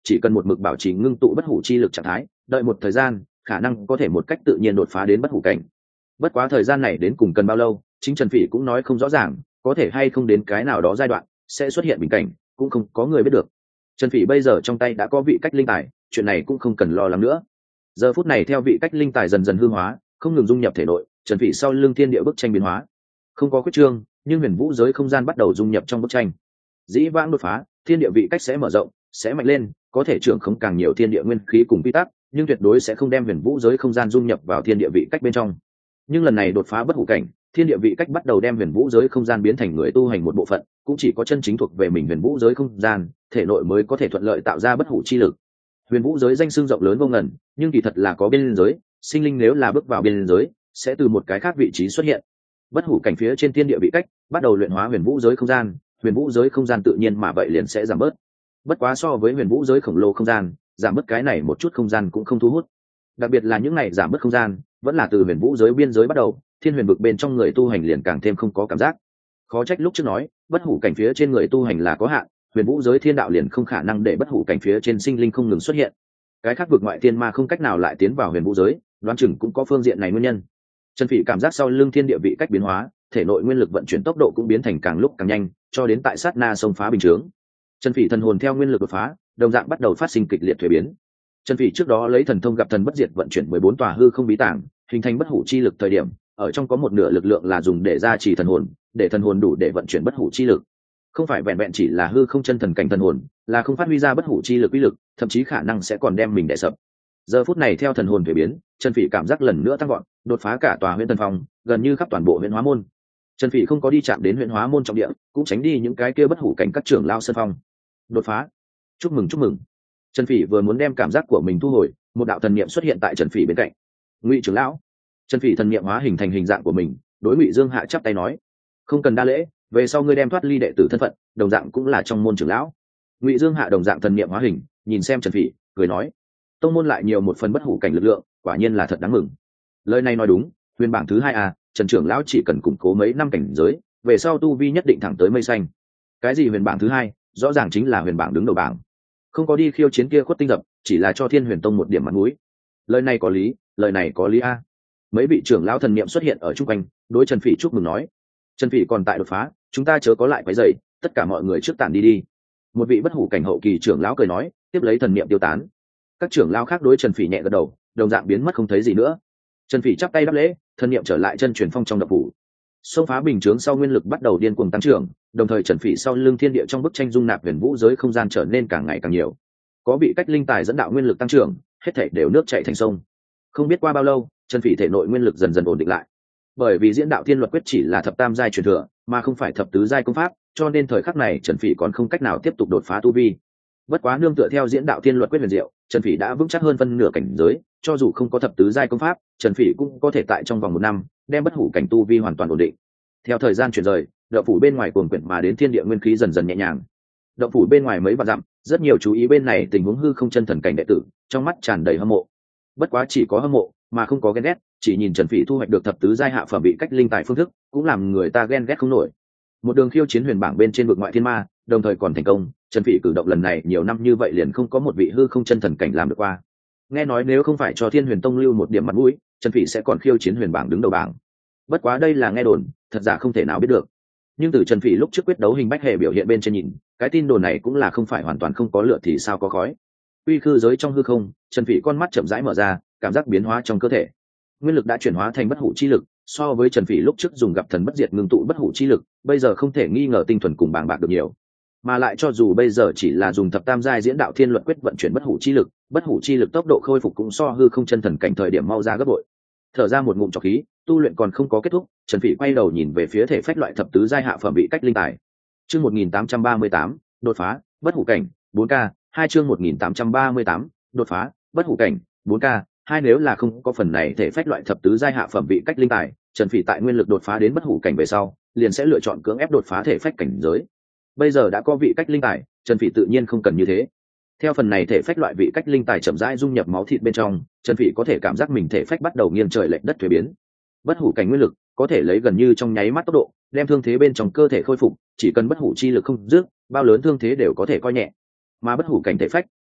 S1: chỉ cần một mực bảo trì ngưng tụ bất hủ chi lực trạng thái, đợi một thời gian khả năng có thể một cách tự nhiên đột phá đến bất hủ cảnh. Bất quá thời gian này đến cùng cần bao lâu, chính Trần Phỉ cũng nói không rõ ràng, có thể hay không đến cái nào đó giai đoạn sẽ xuất hiện bình cảnh, cũng không có người biết được. Trần Phỉ bây giờ trong tay đã có vị cách linh tài, chuyện này cũng không cần lo lắng nữa. Giờ phút này theo vị cách linh tài dần dần hư hóa, không ngừng dung nhập thể nội, Trần Phỉ sau lưng thiên địa bức tranh biến hóa, không có khuyết trương, nhưng huyền vũ giới không gian bắt đầu dung nhập trong bức tranh. Dĩ vãng đột phá, thiên địa vị cách sẽ mở rộng, sẽ mạnh lên, có thể trưởng khống càng nhiều thiên địa nguyên khí cùng quy tắc, nhưng tuyệt đối sẽ không đem huyền vũ giới không gian dung nhập vào thiên địa vị cách bên trong. Nhưng lần này đột phá bất hủ cảnh, thiên địa vị cách bắt đầu đem huyền vũ giới không gian biến thành người tu hành một bộ phận, cũng chỉ có chân chính thuộc về mình huyền vũ giới không gian, thể nội mới có thể thuận lợi tạo ra bất hủ chi lực. Huyền vũ giới danh xưng rộng lớn vô ngần, nhưng kỳ thật là có biên giới, sinh linh nếu là bước vào biên giới, sẽ từ một cái khác vị trí xuất hiện. Bất hủ cảnh phía trên thiên địa vị cách bắt đầu luyện hóa huyền vũ giới không gian, huyền vũ giới không gian tự nhiên mà vậy liền sẽ giảm bớt. Bất quá so với huyền vũ giới khổng lồ không gian, giảm bớt cái này một chút không gian cũng không thu hút. Đặc biệt là những ngày giảm bớt không gian, vẫn là từ huyền vũ giới biên giới bắt đầu, thiên huyền vực bên trong người tu hành liền càng thêm không có cảm giác. Khó trách lúc trước nói, bất hủ cảnh phía trên người tu hành là có hạn, huyền vũ giới thiên đạo liền không khả năng để bất hủ cảnh phía trên sinh linh không ngừng xuất hiện. Cái khác vực ngoại thiên ma không cách nào lại tiến vào huyền vũ giới, đoán chừng cũng có phương diện này nguyên nhân. Trần Phỉ cảm giác sau lưng thiên địa vị cách biến hóa, thể nội nguyên lực vận chuyển tốc độ cũng biến thành càng lúc càng nhanh, cho đến tại sát na xông phá bình chướng. Trần Phỉ thần hồn theo nguyên lực đột phá, đồng dạng bắt đầu phát sinh kịch liệt thuế biến. Trần Phỉ trước đó lấy thần thông gặp thần bất diệt vận chuyển mười bốn tòa hư không bí tàng, hình thành bất hủ chi lực thời điểm, ở trong có một nửa lực lượng là dùng để gia trì thần hồn, để thần hồn đủ để vận chuyển bất hủ chi lực. Không phải vẹn vẹn chỉ là hư không chân thần cảnh thần hồn, là không phát huy ra bất hủ chi lực uy lực, thậm chí khả năng sẽ còn đem mình đè sập. Giờ phút này theo thần hồn thuế biến, Trần Phỉ cảm giác lần nữa tăng vọt, đột phá cả tòa Huyền Thần Phong, gần như khắp toàn bộ Huyền Hóa môn. Trần Phỉ không có đi chạm đến Huyền Hóa môn trọng địa, cũng tránh đi những cái kia bất hủ cảnh các trưởng lao sơn phong. Đột phá! Chúc mừng chúc mừng! Trần Phỉ vừa muốn đem cảm giác của mình thu hồi, một đạo thần niệm xuất hiện tại Trần Phỉ bên cạnh. Ngụy trưởng lão! Trần Phỉ thần niệm hóa hình thành hình dạng của mình, đối Ngụy Dương Hạ chắp tay nói: "Không cần đa lễ, về sau ngươi đem thoát ly đệ tử thân phận, đồng dạng cũng là trong môn trưởng lão." Ngụy Dương Hạ đồng dạng thần niệm hóa hình, nhìn xem Trần Phỉ, cười nói: "Tông môn lại nhiều một phần bất hủ cảnh lực lượng, quả nhiên là thật đáng mừng." Lời này nói đúng, huyền bảng thứ hai à, Trần trưởng lão chỉ cần củng cố mấy năm cảnh giới, về sau tu vi nhất định thẳng tới mây xanh. Cái gì huyền bảng thứ hai, rõ ràng chính là huyền bảng đứng đầu bảng. Không có đi khiêu chiến kia khuất tinh dập, chỉ là cho Thiên Huyền Tông một điểm mặt mũi. Lời này có lý, lời này có lý a. Mấy vị trưởng lão thần niệm xuất hiện ở chung quanh, đối Trần Phỉ chúc mừng nói: "Trần Phỉ còn tại đột phá, chúng ta chớ có lại quấy rầy, tất cả mọi người trước tản đi đi." Một vị bất hủ cảnh hậu kỳ trưởng lão cười nói, tiếp lấy thần niệm tiêu tán. Các trưởng lão khác đối Trần Phỉ nhẹ gật đầu, đồng dạng biến mất không thấy gì nữa. Trần Phỉ chắp tay đáp lễ, thần niệm trở lại chân truyền phong trong đập phủ. Xông phá bình chướng sau nguyên lực bắt đầu điên cuồng tăng trưởng, đồng thời Trần Phỉ sau lưng thiên địa trong bức tranh dung nạp huyền vũ giới không gian trở nên càng ngày càng nhiều. Có vị cách linh tài dẫn đạo nguyên lực tăng trưởng, hết thảy đều nước chảy thành sông. Không biết qua bao lâu, Trần Phỉ thể nội nguyên lực dần dần ổn định lại. Bởi vì diễn đạo thiên luật quyết chỉ là thập tam giai truyền thừa, mà không phải thập tứ giai công pháp, cho nên thời khắc này Trần Phỉ còn không cách nào tiếp tục đột phá tu vi. Bất quá nương tựa theo diễn đạo thiên luật quyết huyền diệu, Trần Phỉ đã vững chắc hơn phân nửa cảnh giới, cho dù không có thập tứ giai công pháp, Trần Phỉ cũng có thể tại trong vòng một năm đem bất hủ cảnh tu vi hoàn toàn ổn định. Theo thời gian chuyển rời, động phủ bên ngoài cuồng quyển mà đến thiên địa nguyên khí dần dần nhẹ nhàng. Động phủ bên ngoài mấy vạn dặm, rất nhiều chú ý bên này tình huống hư không chân thần cảnh đệ tử, trong mắt tràn đầy hâm mộ. Bất quá chỉ có hâm mộ, mà không có ghen ghét, chỉ nhìn Trần Phỉ thu hoạch được thập tứ giai hạ phẩm bị cách linh tài phương thức, cũng làm người ta ghen ghét không nổi. Một đường khiêu chiến huyền bảng bên trên vực ngoại thiên ma, đồng thời còn thành công, Trần Phỉ cử động lần này nhiều năm như vậy liền không có một vị hư không chân thần cảnh làm được qua. Nghe nói nếu không phải cho Thiên Huyền Tông lưu một điểm mặt mũi, Trần Phỉ sẽ còn khiêu chiến huyền bảng đứng đầu bảng. Bất quá đây là nghe đồn, thật giả không thể nào biết được. Nhưng từ Trần Phỉ lúc trước quyết đấu hình bách hệ biểu hiện bên trên nhìn, cái tin đồn này cũng là không phải hoàn toàn không có lửa thì sao có khói. Uy khư giới trong hư không, Trần Phỉ con mắt chậm rãi mở ra, cảm giác biến hóa trong cơ thể. Nguyên lực đã chuyển hóa thành bất hủ chi lực, so với Trần Phỉ lúc trước dùng gặp thần bất diệt ngưng tụ bất hủ chi lực, bây giờ không thể nghi ngờ tinh thuần cùng bàng bạc được nhiều. Mà lại cho dù bây giờ chỉ là dùng thập tam giai diễn đạo thiên luận quyết vận chuyển bất hủ chi lực, bất hủ chi lực tốc độ khôi phục cũng so hư không chân thần cảnh thời điểm mau ra gấp bội. Thở ra một ngụm trọc khí, tu luyện còn không có kết thúc, Trần Phỉ quay đầu nhìn về phía thể phách loại thập tứ giai hạ phẩm bị cách linh tài. Chương một nghìn tám trăm ba mươi tám, đột phá, bất hủ cảnh, bốn K, hai chương một nghìn tám trăm ba mươi tám, đột phá, bất hủ cảnh, bốn K, hai nếu là không có phần này thể phách loại thập tứ giai hạ phẩm bị cách linh tài, Trần Phỉ tại nguyên lực đột phá đến bất hủ cảnh về sau, liền sẽ lựa chọn cưỡng ép đột phá thể phách cảnh giới. Bây giờ đã có vị cách linh tài, Trần Phỉ tự nhiên không cần như thế. Theo phần này thể phách loại vị cách linh tài chậm rãi dung nhập máu thịt bên trong, Trần Phỉ có thể cảm giác mình thể phách bắt đầu nghiêng trời lệch đất thuế biến. Bất hủ cảnh nguyên lực có thể lấy gần như trong nháy mắt tốc độ, đem thương thế bên trong cơ thể khôi phục, chỉ cần bất hủ chi lực không dứt, bao lớn thương thế đều có thể coi nhẹ. Mà bất hủ cảnh thể phách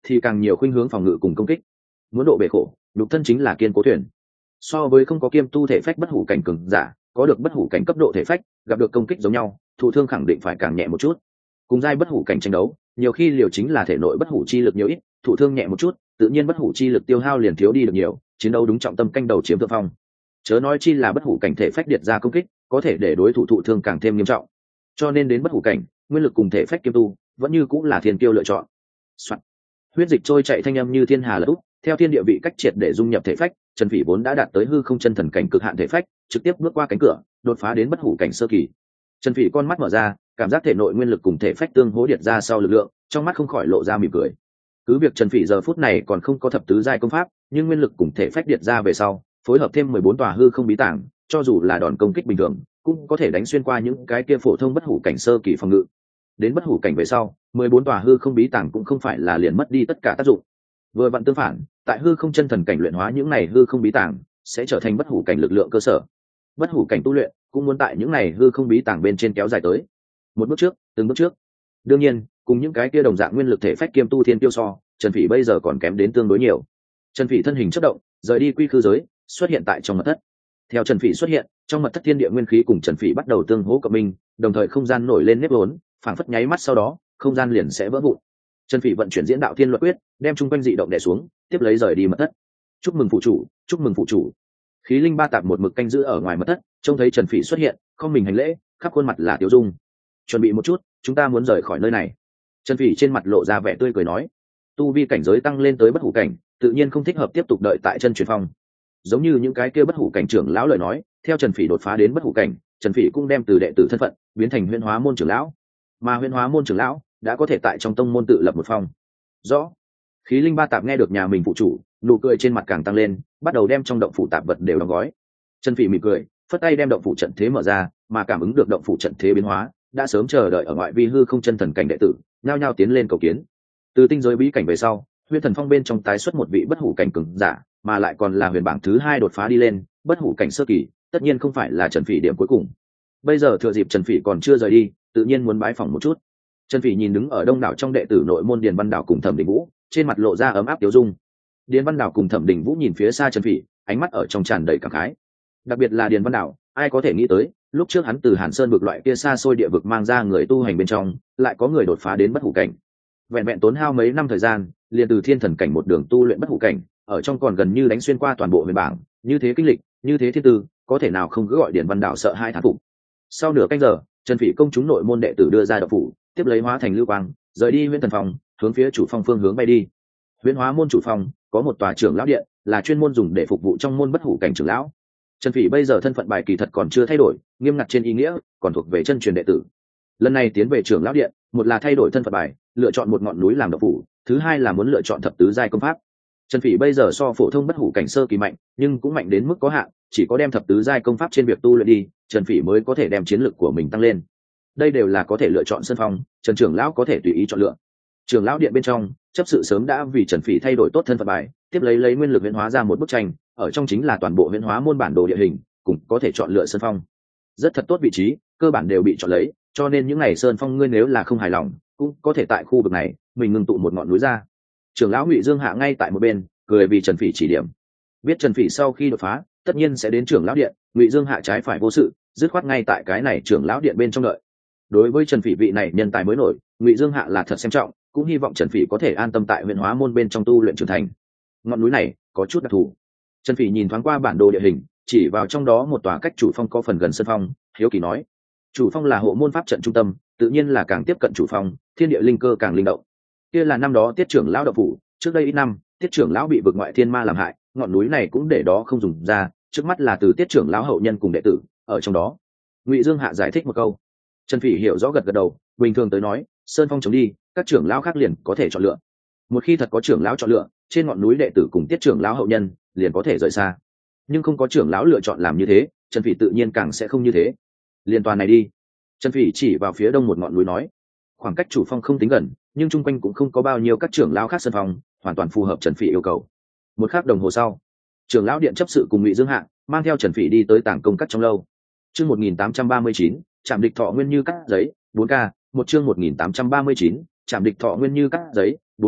S1: thì càng nhiều khuynh hướng phòng ngự cùng công kích. Muốn độ bể khổ, nhục thân chính là kiên cố thuyền. So với không có kiêm tu thể phách bất hủ cảnh cường giả, có được bất hủ cảnh cấp độ thể phách, gặp được công kích giống nhau, thụ thương khẳng định phải càng nhẹ một chút. Cùng giai bất hủ cảnh tranh đấu, nhiều khi liều chính là thể nội bất hủ chi lực nhiều ít, thụ thương nhẹ một chút, tự nhiên bất hủ chi lực tiêu hao liền thiếu đi được nhiều, chiến đấu đúng trọng tâm canh đầu chiếm thượng phong. Chớ nói chi là bất hủ cảnh thể phách điệt ra công kích, có thể để đối thủ thụ thương càng thêm nghiêm trọng. Cho nên đến bất hủ cảnh, nguyên lực cùng thể phách kiêm tu, vẫn như cũng là thiên kiêu lựa chọn. Soạn. Huyết dịch trôi chạy thanh âm như thiên hà lật úp, theo thiên địa vị cách triệt để dung nhập thể phách, Trần Phỉ vốn đã đạt tới hư không chân thần cảnh cực hạn thể phách, trực tiếp bước qua cánh cửa, đột phá đến bất hủ cảnh sơ kỳ. Trần Phỉ con mắt mở ra, cảm giác thể nội nguyên lực cùng thể phách tương hỗ điệt ra sau lực lượng, trong mắt không khỏi lộ ra mỉm cười. Cứ việc Trần Phỉ giờ phút này còn không có thập tứ giai công pháp, nhưng nguyên lực cùng thể phách điệt ra về sau, phối hợp thêm mười bốn tòa hư không bí tàng, cho dù là đòn công kích bình thường, cũng có thể đánh xuyên qua những cái kia phổ thông bất hủ cảnh sơ kỳ phòng ngự. Đến bất hủ cảnh về sau, mười bốn tòa hư không bí tàng cũng không phải là liền mất đi tất cả tác dụng. Vừa vặn tương phản, tại hư không chân thần cảnh luyện hóa những này hư không bí tàng, sẽ trở thành bất hủ cảnh lực lượng cơ sở. Bất hủ cảnh tu luyện cũng muốn tại những này hư không bí tàng bên trên kéo dài tới. Một bước trước, từng bước trước. Đương nhiên, cùng những cái kia đồng dạng nguyên lực thể phách kiêm tu thiên tiêu so, Trần Phỉ bây giờ còn kém đến tương đối nhiều. Trần Phỉ thân hình chớp động, rời đi quy khư giới, xuất hiện tại trong mật thất. Theo Trần Phỉ xuất hiện, trong mật thất thiên địa nguyên khí cùng Trần Phỉ bắt đầu tương hỗ cộng minh, đồng thời không gian nổi lên nếp vốn, phảng phất nháy mắt sau đó, không gian liền sẽ vỡ vụn. Trần Phỉ vận chuyển diễn đạo thiên luật quyết, đem trung quanh dị động đè xuống, tiếp lấy rời đi mật thất. Chúc mừng phụ chủ, chúc mừng phụ chủ. Khí linh ba tạp một mực canh giữ ở ngoài mật thất, trông thấy Trần Phỉ xuất hiện, không mình hành lễ, khắp khuôn mặt là tiêu dung. Chuẩn bị một chút, chúng ta muốn rời khỏi nơi này. Trần Phỉ trên mặt lộ ra vẻ tươi cười nói, tu vi cảnh giới tăng lên tới bất hủ cảnh, tự nhiên không thích hợp tiếp tục đợi tại chân truyền phong. Giống như những cái kia bất hủ cảnh trưởng lão lời nói, theo Trần Phỉ đột phá đến bất hủ cảnh, Trần Phỉ cũng đem từ đệ tử thân phận biến thành Huyễn Hóa môn trưởng lão, mà Huyễn Hóa môn trưởng lão đã có thể tại trong tông môn tự lập một phong. Rõ. Khí linh ba tạp nghe được nhà mình phụ chủ, nụ cười trên mặt càng tăng lên, bắt đầu đem trong động phủ tạp vật đều đóng gói. Trần Phỉ mỉm cười, phất tay đem động phủ trận thế mở ra, mà cảm ứng được động phủ trận thế biến hóa, đã sớm chờ đợi ở ngoại vi hư không chân thần cảnh đệ tử, nhao nhao tiến lên cầu kiến. Từ tinh giới bí cảnh về sau, Huyền Thần Phong bên trong tái xuất một vị bất hủ cảnh cường giả, mà lại còn là huyền bảng thứ hai đột phá đi lên, bất hủ cảnh sơ kỳ, tất nhiên không phải là Trần Phỉ điểm cuối cùng. Bây giờ thừa dịp Trần Phỉ còn chưa rời đi, tự nhiên muốn bái phỏng một chút. Trần Phỉ nhìn đứng ở đông đảo trong đệ tử nội môn Điền Văn Đảo cùng Thẩm Đình Vũ, trên mặt lộ ra ấm áp tiêu dung. Điền Văn Đảo cùng Thẩm Đình Vũ nhìn phía xa Trần Phỉ, ánh mắt ở trong tràn đầy cảm khái. Đặc biệt là Điền Văn Đảo, ai có thể nghĩ tới, lúc trước hắn từ Hàn Sơn vực loại kia xa xôi địa vực mang ra người tu hành bên trong, lại có người đột phá đến bất hủ cảnh. Vẹn vẹn tốn hao mấy năm thời gian, liền từ thiên thần cảnh một đường tu luyện bất hủ cảnh, ở trong còn gần như đánh xuyên qua toàn bộ huyền bảng, như thế kinh lịch, như thế thiên tư, có thể nào không cứ gọi Điền Văn Đảo sợ hai thán phục. Sau nửa canh giờ, Trần Phỉ công chúng nội môn đệ tử đưa ra động phủ, tiếp lấy hóa thành lưu quang, rời đi Huyễn Thần Phong, hướng phía chủ phong phương hướng bay đi. Huyễn Hóa môn chủ phong có một tòa trưởng lão điện, là chuyên môn dùng để phục vụ trong môn bất hủ cảnh trưởng lão. Trần Phỉ bây giờ thân phận bài kỳ thật còn chưa thay đổi, nghiêm ngặt trên ý nghĩa, còn thuộc về chân truyền đệ tử. Lần này tiến về trưởng lão điện, một là thay đổi thân phận bài, lựa chọn một ngọn núi làm động phủ, thứ hai là muốn lựa chọn thập tứ giai công pháp. Trần Phỉ bây giờ so phổ thông bất hủ cảnh sơ kỳ mạnh, nhưng cũng mạnh đến mức có hạn, chỉ có đem thập tứ giai công pháp trên việc tu luyện đi, Trần Phỉ mới có thể đem chiến lực của mình tăng lên. Đây đều là có thể lựa chọn sân phong, Trần trưởng lão có thể tùy ý chọn lựa. Trưởng lão điện bên trong, chấp sự sớm đã vì Trần Phỉ thay đổi tốt thân phận bài, tiếp lấy lấy nguyên lực huyễn hóa ra một bức tranh, ở trong chính là toàn bộ huyễn hóa môn bản đồ địa hình, cũng có thể chọn lựa sân phong. Rất thật tốt vị trí, cơ bản đều bị chọn lấy, cho nên những ngày sơn phong ngươi nếu là không hài lòng, cũng có thể tại khu vực này, mình ngưng tụ một ngọn núi ra. Trưởng lão Ngụy Dương Hạ ngay tại một bên, cười vì Trần Phỉ chỉ điểm. Biết Trần Phỉ sau khi đột phá, tất nhiên sẽ đến trưởng lão điện, Ngụy Dương Hạ trái phải vô sự, dứt khoát ngay tại cái này trưởng lão điện bên trong đợi. Đối với Trần Phỉ vị này nhân tài mới nổi, Ngụy Dương Hạ là thật xem trọng, cũng hy vọng Trần Phỉ có thể an tâm tại Huyền Hóa môn bên trong tu luyện trưởng thành. Ngọn núi này có chút đặc thù. Trần Phỉ nhìn thoáng qua bản đồ địa hình, chỉ vào trong đó một tòa cách chủ phong có phần gần sân phong, hiếu kỳ nói: "Chủ phong là hộ môn pháp trận trung tâm, tự nhiên là càng tiếp cận chủ phong, thiên địa linh cơ càng linh động. Kia là năm đó Tiết trưởng lão độc phủ, trước đây ít năm, Tiết trưởng lão bị vực ngoại thiên ma làm hại, ngọn núi này cũng để đó không dùng ra, trước mắt là từ Tiết trưởng lão hậu nhân cùng đệ tử ở trong đó." Ngụy Dương Hạ giải thích một câu. Trần Phỉ hiểu rõ gật gật đầu, bình thường tới nói, sơn phong chống đi, các trưởng lão khác liền có thể chọn lựa. Một khi thật có trưởng lão chọn lựa, trên ngọn núi đệ tử cùng Tiết trưởng lão hậu nhân liền có thể rời xa. Nhưng không có trưởng lão lựa chọn làm như thế, Trần Phỉ tự nhiên càng sẽ không như thế. Liên toàn này đi. Trần Phỉ chỉ vào phía đông một ngọn núi nói, khoảng cách chủ phong không tính gần, nhưng chung quanh cũng không có bao nhiêu các trưởng lão khác sân phong, hoàn toàn phù hợp Trần Phỉ yêu cầu. Một khắc đồng hồ sau, trưởng lão điện chấp sự cùng Ngụy Dương Hạ mang theo Trần Phỉ đi tới tàng công các trong lâu. Chương một nghìn tám trăm ba mươi chín, chạm địch thọ nguyên như cắt giấy, bốn K, một chương một nghìn tám trăm ba mươi chín, chạm địch thọ nguyên như cắt giấy, bốn K,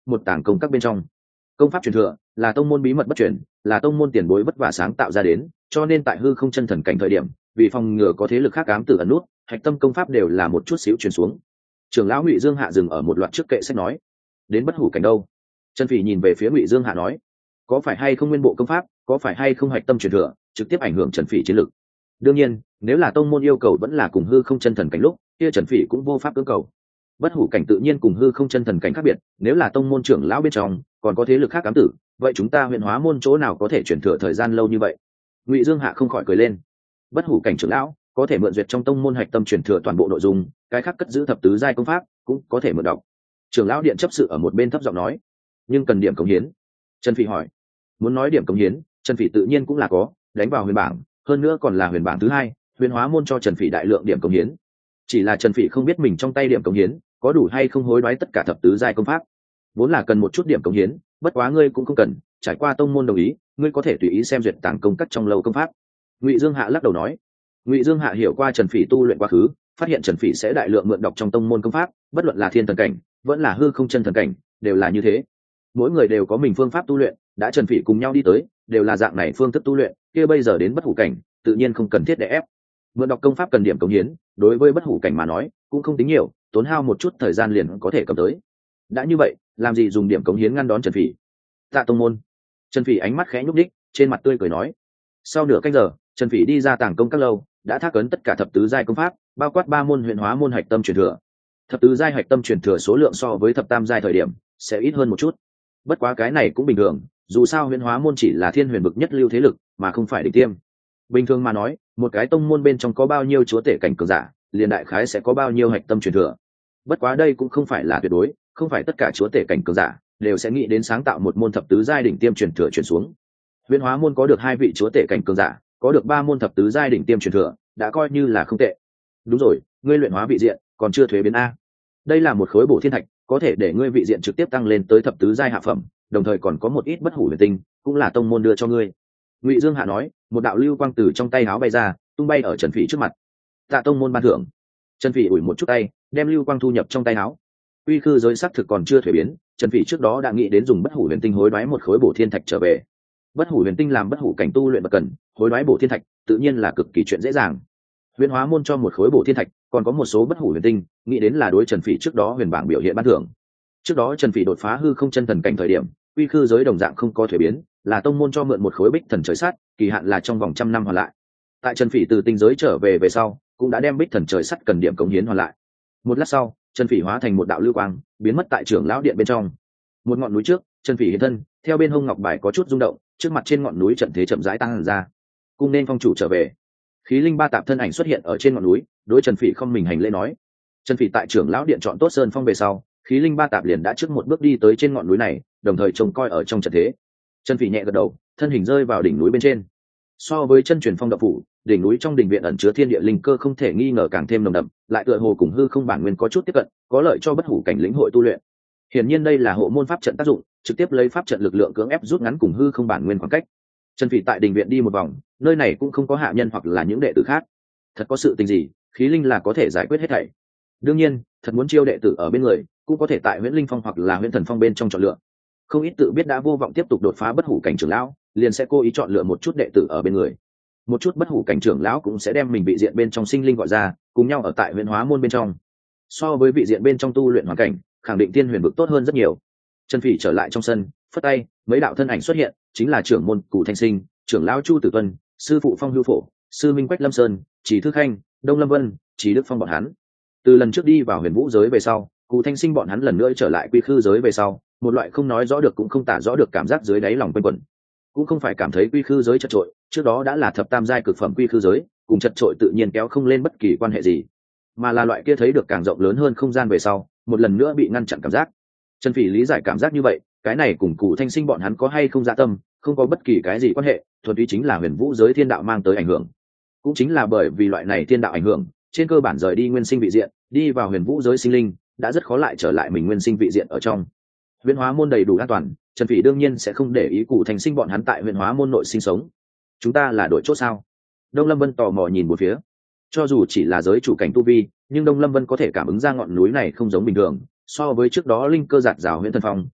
S1: một tàng công các bên trong. Công pháp truyền thừa là tông môn bí mật bất truyền, là tông môn tiền bối vất vả sáng tạo ra đến, cho nên tại hư không chân thần cảnh thời điểm, vì phòng ngừa có thế lực khác ám tử ẩn nút, hạch tâm công pháp đều là một chút xíu truyền xuống. Trưởng lão Ngụy Dương Hạ dừng ở một loạt trước kệ sách nói, đến bất hủ cảnh đâu? Trần Phỉ nhìn về phía Ngụy Dương Hạ nói, có phải hay không nguyên bộ công pháp, có phải hay không hạch tâm truyền thừa, trực tiếp ảnh hưởng Trần Phỉ chiến lực. Đương nhiên, nếu là tông môn yêu cầu vẫn là cùng hư không chân thần cảnh lúc, kia Trần Phỉ cũng vô pháp cưỡng cầu. Bất hủ cảnh tự nhiên cùng hư không chân thần cảnh khác biệt, nếu là tông môn trưởng lão bên trong còn có thế lực khác ám tử, vậy chúng ta Huyền Hóa môn chỗ nào có thể truyền thừa thời gian lâu như vậy? Ngụy Dương Hạ không khỏi cười lên. Bất hủ cảnh trưởng lão có thể mượn duyệt trong tông môn hạch tâm truyền thừa toàn bộ nội dung, cái khác cất giữ thập tứ giai công pháp cũng có thể mượn đọc. Trưởng lão điện chấp sự ở một bên thấp giọng nói, nhưng cần điểm cống hiến. Trần Phỉ hỏi, muốn nói điểm cống hiến, Trần Phỉ tự nhiên cũng là có, đánh vào huyền bảng, hơn nữa còn là huyền bảng thứ hai, Huyền Hóa môn cho Trần Phỉ đại lượng điểm cống hiến. Chỉ là Trần Phỉ không biết mình trong tay điểm cống hiến có đủ hay không hối đoái tất cả thập tứ giai công pháp, vốn là cần một chút điểm cống hiến, bất quá ngươi cũng không cần, trải qua tông môn đồng ý, ngươi có thể tùy ý xem duyệt tàng công các trong lâu công pháp. Ngụy Dương Hạ lắc đầu nói. Ngụy Dương Hạ hiểu qua Trần Phỉ tu luyện quá khứ, phát hiện Trần Phỉ sẽ đại lượng mượn đọc trong tông môn công pháp, bất luận là thiên thần cảnh vẫn là hư không chân thần cảnh, đều là như thế. Mỗi người đều có mình phương pháp tu luyện, đã Trần Phỉ cùng nhau đi tới, đều là dạng này phương thức tu luyện, kia bây giờ đến bất hủ cảnh, tự nhiên không cần thiết để ép. Mượn đọc công pháp cần điểm cống hiến, đối với bất hủ cảnh mà nói, cũng không tính nhiều, tốn hao một chút thời gian liền có thể cầm tới. Đã như vậy, làm gì dùng điểm cống hiến ngăn đón Trần Phỉ? Tạ tông môn. Trần Phỉ ánh mắt khẽ nhúc nhích, trên mặt tươi cười nói. Sau nửa canh giờ, Trần Phỉ đi ra tàng công các lâu, đã thác ấn tất cả thập tứ giai công pháp, bao quát ba môn Huyền Hóa môn hạch tâm truyền thừa. Thập tứ giai hạch tâm truyền thừa số lượng so với thập tam giai thời điểm sẽ ít hơn một chút. Bất quá cái này cũng bình thường, dù sao Huyền Hóa môn chỉ là thiên huyền vực nhất lưu thế lực, mà không phải đỉnh tiêm. Bình thường mà nói, một cái tông môn bên trong có bao nhiêu chúa tể cảnh cường giả, liền đại khái sẽ có bao nhiêu hạch tâm truyền thừa. Bất quá đây cũng không phải là tuyệt đối, không phải tất cả chúa tể cảnh cường giả đều sẽ nghĩ đến sáng tạo một môn thập tứ giai đỉnh tiêm truyền thừa truyền xuống. Huyền Hóa môn có được hai vị chúa tể cảnh cường giả, có được ba môn thập tứ giai đỉnh tiêm truyền thừa, đã coi như là không tệ. Đúng rồi, ngươi luyện hóa vị diện còn chưa thuế biến a. Đây là một khối bổ thiên thạch, có thể để ngươi vị diện trực tiếp tăng lên tới thập tứ giai hạ phẩm, đồng thời còn có một ít bất hủ huyền tinh, cũng là tông môn đưa cho ngươi. Ngụy Dương Hạ nói, một đạo lưu quang từ trong tay áo bay ra, tung bay ở Trần Phỉ trước mặt. Tạ tông môn ban thưởng. Trần Phỉ ủi một chút tay, đem lưu quang thu nhập trong tay áo. Quy khư giới sắc thực còn chưa thuế biến, Trần Phỉ trước đó đã nghĩ đến dùng bất hủ huyền tinh hối đoái một khối bổ thiên thạch trở về. Bất hủ huyền tinh làm bất hủ cảnh tu luyện bất cần, hối đoái bổ thiên thạch, tự nhiên là cực kỳ chuyện dễ dàng. Huyền Hóa môn cho một khối bổ thiên thạch, còn có một số bất hủ huyền tinh, nghĩ đến là đối Trần Phỉ trước đó huyền bảng biểu hiện ban thưởng. Trước đó Trần Phỉ đột phá hư không chân thần cảnh thời điểm, quy khư giới đồng dạng không có thuế biến, là tông môn cho mượn một khối bích thần trời sắt, kỳ hạn là trong vòng trăm năm hoàn lại. Tại Trần Phỉ từ tinh giới trở về về sau, cũng đã đem bích thần trời sắt cần điểm cống hiến hoàn lại. Một lát sau, Trần Phỉ hóa thành một đạo lưu quang, biến mất tại trưởng lão điện bên trong. Một ngọn núi trước, Trần Phỉ hiện thân, theo bên hông ngọc bài có chút rung động, trước mặt trên ngọn núi trận thế chậm rãi tăng ra. Cung nên phong chủ trở về. Khí linh ba tạp thân ảnh xuất hiện ở trên ngọn núi, đối Trần Phỉ không mình hành lễ nói. Trần Phỉ tại trưởng lão điện chọn tốt sơn phong về sau, khí linh ba tạp liền đã trước một bước đi tới trên ngọn núi này, đồng thời trông coi ở trong trận thế. Trần Phỉ nhẹ gật đầu, thân hình rơi vào đỉnh núi bên trên. So với chân truyền phong độc phủ, đỉnh núi trong đình viện ẩn chứa thiên địa linh cơ không thể nghi ngờ càng thêm nồng đậm, lại tựa hồ cùng hư không bản nguyên có chút tiếp cận, có lợi cho bất hủ cảnh lĩnh hội tu luyện. Hiển nhiên đây là hộ môn pháp trận tác dụng, trực tiếp lấy pháp trận lực lượng cưỡng ép rút ngắn cùng hư không bản nguyên khoảng cách. Trần Phỉ tại đình viện đi một vòng, nơi này cũng không có hạ nhân hoặc là những đệ tử khác. Thật có sự tình gì, khí linh là có thể giải quyết hết thảy. Đương nhiên, thật muốn chiêu đệ tử ở bên người, cũng có thể tại Huyễn Linh Phong hoặc là Huyễn Thần Phong bên trong chọn lựa. Không ít tự biết đã vô vọng tiếp tục đột phá bất hủ cảnh trưởng lão, liền sẽ cố ý chọn lựa một chút đệ tử ở bên người. Một chút bất hủ cảnh trưởng lão cũng sẽ đem mình vị diện bên trong sinh linh gọi ra, cùng nhau ở tại Huyễn Hóa môn bên trong. So với vị diện bên trong tu luyện hoàn cảnh, khẳng định tiên huyền vực tốt hơn rất nhiều. Trần Phỉ trở lại trong sân, phất tay, mấy đạo thân ảnh xuất hiện, chính là trưởng môn Cù Thanh Sinh, trưởng lão Chu Tử Tuân, sư phụ Phong Hưu Phổ, sư minh Quách Lâm Sơn, Chỉ Thư Khanh, Đông Lâm Vân, Chỉ Đức Phong bọn hắn. Từ lần trước đi vào huyền vũ giới về sau, Cù Thanh Sinh bọn hắn lần nữa trở lại quy khư giới về sau, một loại không nói rõ được cũng không tả rõ được cảm giác dưới đáy lòng quanh quẩn. Cũng không phải cảm thấy quy khư giới chật trội, trước đó đã là thập tam giai cực phẩm quy khư giới, cùng chật trội tự nhiên kéo không lên bất kỳ quan hệ gì, mà là loại kia thấy được càng rộng lớn hơn không gian về sau, một lần nữa bị ngăn chặn cảm giác. Trần Phỉ lý giải cảm giác như vậy, cái này cùng Cù Thanh Sinh bọn hắn có hay không dạ tâm, không có bất kỳ cái gì quan hệ, thuần túy chính là huyền vũ giới thiên đạo mang tới ảnh hưởng. Cũng chính là bởi vì loại này thiên đạo ảnh hưởng, trên cơ bản rời đi nguyên sinh vị diện, đi vào huyền vũ giới sinh linh, đã rất khó lại trở lại mình nguyên sinh vị diện ở trong. Huyền Hóa môn đầy đủ an toàn, Trần Phỉ đương nhiên sẽ không để ý Cù Thanh Sinh bọn hắn tại Huyền Hóa môn nội sinh sống. Chúng ta là đội chốt sao? Đông Lâm Vân tò mò nhìn một phía. Cho dù chỉ là giới chủ cảnh tu vi, nhưng Đông Lâm Vân có thể cảm ứng ra ngọn núi này không giống bình thường, so với trước đó linh cơ giạt rào Huyễn Thần Phong,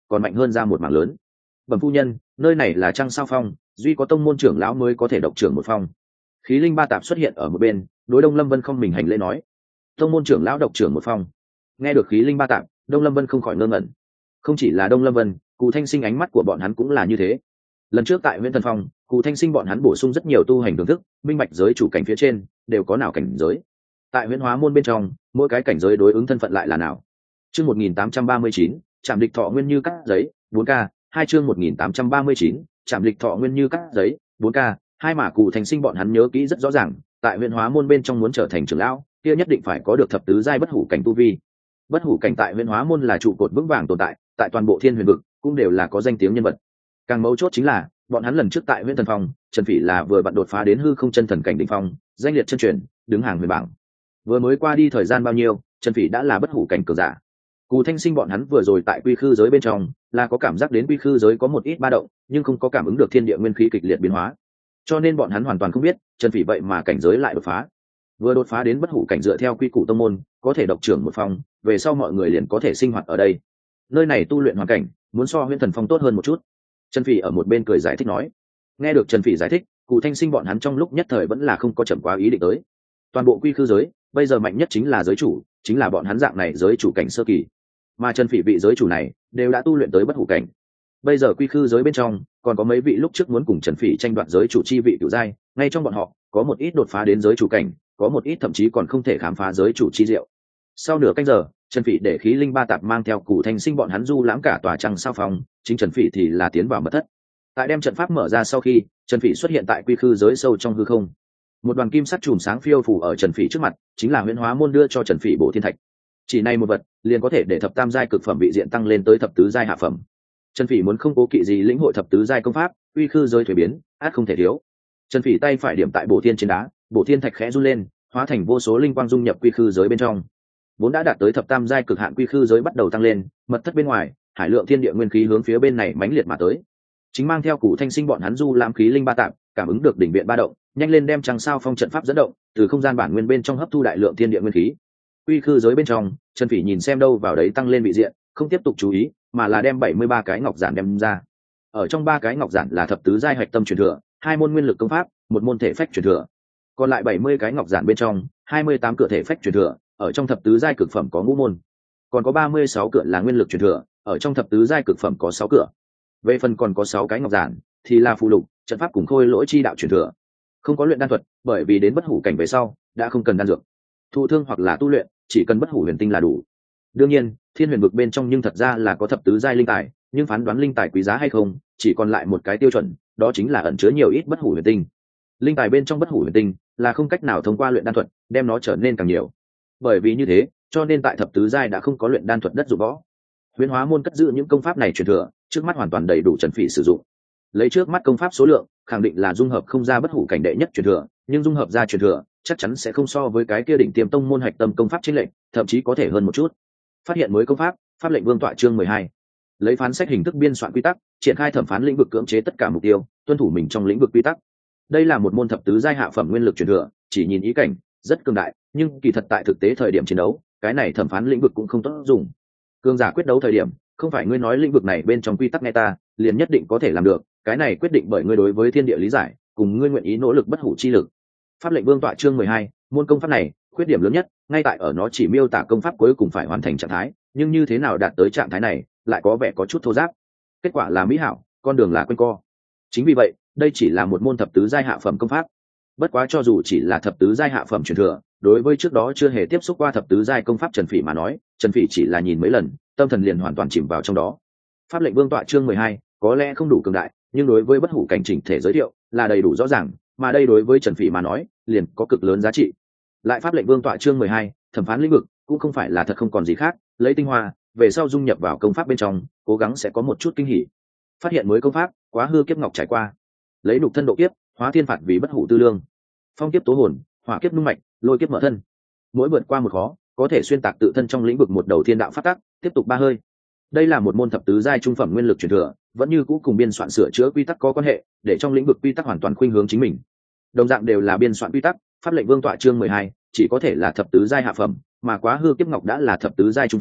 S1: còn mạnh hơn ra một mảng lớn. Bẩm phu nhân, nơi này là Trăng Sao Phong, duy có tông môn trưởng lão mới có thể độc trưởng một phong. Khí linh ba tạp xuất hiện ở một bên, đối Đông Lâm Vân không mình hành lễ nói. Tông môn trưởng lão độc trưởng một phong. Nghe được khí linh ba tạp, Đông Lâm Vân không khỏi ngơ ngẩn. Không chỉ là Đông Lâm Vân, Cù Thanh Sinh ánh mắt của bọn hắn cũng là như thế. Lần trước tại Nguyên Thần Phong, Cù Thanh Sinh bọn hắn bổ sung rất nhiều tu hành thưởng thức, minh bạch giới chủ cảnh phía trên đều có nào cảnh giới. Tại Huyễn Hóa môn bên trong, mỗi cái cảnh giới đối ứng thân phận lại là nào. Chương một nghìn tám trăm ba mươi chín, Trảm Địch Thọ Nguyên Như cắt giấy, bốn K, hai chương một nghìn tám trăm ba mươi chín, Trảm Địch Thọ Nguyên Như cắt giấy, bốn K, hai mà Cù Thanh Sinh bọn hắn nhớ kỹ rất rõ ràng, tại Huyễn Hóa môn bên trong muốn trở thành trưởng lão, kia nhất định phải có được thập tứ giai bất hủ cảnh tu vi. Bất hủ cảnh tại Huyễn Hóa môn là trụ cột vững vàng tồn tại, tại toàn bộ Thiên Huyền vực cũng đều là có danh tiếng nhân vật. Càng mấu chốt chính là, bọn hắn lần trước tại Huyễn Thần Phong, Trần Phỉ là vừa vặn đột phá đến hư không chân thần cảnh đỉnh phong, danh liệt chân truyền, đứng hàng huyền bảng. Vừa mới qua đi thời gian bao nhiêu, Trần Phỉ đã là bất hủ cảnh cường giả. Cù Thanh Sinh bọn hắn vừa rồi tại quy khư giới bên trong, là có cảm giác đến quy khư giới có một ít ba động, nhưng không có cảm ứng được thiên địa nguyên khí kịch liệt biến hóa. Cho nên bọn hắn hoàn toàn không biết, Trần Phỉ vậy mà cảnh giới lại đột phá. Vừa đột phá đến bất hủ cảnh dựa theo quy củ tông môn, có thể độc trưởng một phong, về sau mọi người liền có thể sinh hoạt ở đây. Nơi này tu luyện hoàn cảnh, muốn so Huyễn Thần Phong tốt hơn một chút. Trần Phỉ ở một bên cười giải thích nói. Nghe được Trần Phỉ giải thích, Cù Thanh Sinh bọn hắn trong lúc nhất thời vẫn là không có chậm quá ý định tới. Toàn bộ quy khư giới, bây giờ mạnh nhất chính là giới chủ, chính là bọn hắn dạng này giới chủ cảnh sơ kỳ. Mà Trần Phỉ vị giới chủ này đều đã tu luyện tới bất hủ cảnh. Bây giờ quy khư giới bên trong còn có mấy vị lúc trước muốn cùng Trần Phỉ tranh đoạt giới chủ chi vị cửu giai, ngay trong bọn họ có một ít đột phá đến giới chủ cảnh, có một ít thậm chí còn không thể khám phá giới chủ chi diệu. Sau nửa canh giờ, Trần Phỉ để khí linh ba tạp mang theo Cù Thanh Sinh bọn hắn du lãm cả tòa Trăng Sao Phong, chính Trần Phỉ thì là tiến vào mật thất. Tại đem trận pháp mở ra sau khi, Trần Phỉ xuất hiện tại quy khư giới sâu trong hư không. Một đoàn kim sắc chùm sáng phiêu phù ở Trần Phỉ trước mặt, chính là Huyễn Hóa môn đưa cho Trần Phỉ Bổ Thiên Thạch. Chỉ này một vật, liền có thể để thập tam giai cực phẩm vị diện tăng lên tới thập tứ giai hạ phẩm. Trần Phỉ muốn không cố kỵ gì lĩnh hội thập tứ giai công pháp, quy khư giới thuế biến, át không thể thiếu. Trần Phỉ tay phải điểm tại Bổ Thiên trên đá, Bổ Thiên Thạch khẽ run lên, hóa thành vô số linh quang dung nhập quy khư giới bên trong. Vốn đã đạt tới thập tam giai cực hạn quy khư giới bắt đầu tăng lên, mật thất bên ngoài, hải lượng thiên địa nguyên khí hướng phía bên này mãnh liệt mà tới. Chính mang theo Cù Thanh Sinh bọn hắn du lãm khí linh ba tạm, cảm ứng được đỉnh viện ba động, nhanh lên đem Trăng Sao Phong trận pháp dẫn động, từ không gian bản nguyên bên trong hấp thu đại lượng thiên địa nguyên khí. Quy khư giới bên trong, Trần Phỉ nhìn xem đâu vào đấy tăng lên vị diện, không tiếp tục chú ý, mà là đem bảy mươi ba cái ngọc giản đem ra. Ở trong ba cái ngọc giản là thập tứ giai hạch tâm truyền thừa, hai môn nguyên lực công pháp, một môn thể phách truyền thừa. Còn lại bảy mươi cái ngọc giản bên trong, hai mươi tám cửa thể phách truyền thừa, ở trong thập tứ giai cực phẩm có ngũ môn. Còn có ba mươi sáu cửa là nguyên lực truyền thừa, ở trong thập tứ giai cực phẩm có sáu cửa. Về phần còn có sáu cái ngọc giản, thì là phụ lục, trận pháp cùng khôi lỗi chi đạo truyền thừa. Không có luyện đan thuật, bởi vì đến bất hủ cảnh về sau, đã không cần đan dược. Thụ thương hoặc là tu luyện, chỉ cần bất hủ huyền tinh là đủ. Đương nhiên, Thiên Huyền vực bên trong nhưng thật ra là có thập tứ giai linh tài, nhưng phán đoán linh tài quý giá hay không, chỉ còn lại một cái tiêu chuẩn, đó chính là ẩn chứa nhiều ít bất hủ huyền tinh. Linh tài bên trong bất hủ huyền tinh là không cách nào thông qua luyện đan thuật đem nó trở nên càng nhiều. Bởi vì như thế, cho nên tại thập tứ giai đã không có luyện đan thuật đất dụng võ. Huyễn Hóa môn cất giữ những công pháp này truyền thừa, trước mắt hoàn toàn đầy đủ Trần Phỉ sử dụng. Lấy trước mắt công pháp số lượng, khẳng định là dung hợp không ra bất hủ cảnh đệ nhất truyền thừa, nhưng dung hợp ra truyền thừa, chắc chắn sẽ không so với cái kia đỉnh tiêm tông môn hạch tâm công pháp chiến lệnh, thậm chí có thể hơn một chút. Phát hiện mới công pháp, pháp lệnh vương tọa chương mười hai. Lấy phán xét hình thức biên soạn quy tắc, triển khai thẩm phán lĩnh vực cưỡng chế tất cả mục tiêu, tuân thủ mình trong lĩnh vực quy tắc. Đây là một môn thập tứ giai hạ phẩm nguyên lực truyền thừa, chỉ nhìn ý cảnh rất cường đại, nhưng kỳ thật tại thực tế thời điểm chiến đấu, cái này thẩm phán lĩnh vực cũng không tốt dùng. Cường giả quyết đấu thời điểm, không phải ngươi nói lĩnh vực này bên trong quy tắc nghe ta, liền nhất định có thể làm được, cái này quyết định bởi ngươi đối với thiên địa lý giải, cùng ngươi nguyện ý nỗ lực bất hủ chi lực. Pháp lệnh vương tọa chương mười hai, môn công pháp này, khuyết điểm lớn nhất, ngay tại ở nó chỉ miêu tả công pháp cuối cùng phải hoàn thành trạng thái, nhưng như thế nào đạt tới trạng thái này, lại có vẻ có chút thô ráp. Kết quả là mỹ hảo, con đường là quanh co. Chính vì vậy, đây chỉ là một môn thập tứ giai hạ phẩm công pháp. Bất quá cho dù chỉ là thập tứ giai hạ phẩm truyền thừa, đối với trước đó chưa hề tiếp xúc qua thập tứ giai công pháp Trần Phỉ mà nói, Trần Phỉ chỉ là nhìn mấy lần, tâm thần liền hoàn toàn chìm vào trong đó. Pháp lệnh vương tọa chương mười hai, có lẽ không đủ cường đại, nhưng đối với bất hủ cảnh chỉnh thể giới thiệu là đầy đủ rõ ràng, mà đây đối với Trần Phỉ mà nói, liền có cực lớn giá trị. Lại pháp lệnh vương tọa chương mười hai, thẩm phán lĩnh vực, cũng không phải là thật không còn gì khác, lấy tinh hoa, về sau dung nhập vào công pháp bên trong, cố gắng sẽ có một chút kinh hỉ. Phát hiện mới công pháp, quá hư kiếp ngọc trải qua. Lấy đục thân độ kiếp, hóa thiên phạt vì bất hủ tư lương. Phong kiếp tố hồn, hỏa kiếp nung mạch, lôi kiếp mở thân. Mỗi vượt qua một khó, có thể xuyên tạc tự thân trong lĩnh vực một đầu thiên đạo phát tác, tiếp tục ba hơi. Đây là một môn thập tứ giai trung phẩm nguyên lực truyền thừa, vẫn như cũ cùng biên soạn sửa chữa quy tắc có quan hệ, để trong lĩnh vực quy tắc hoàn toàn khuynh hướng chính mình. Đồng dạng đều là biên soạn quy tắc, pháp lệnh vương tọa chương mười hai, chỉ có thể là thập tứ giai hạ phẩm, mà quá hư kiếp ngọc đã là thập tứ giai trung phẩm,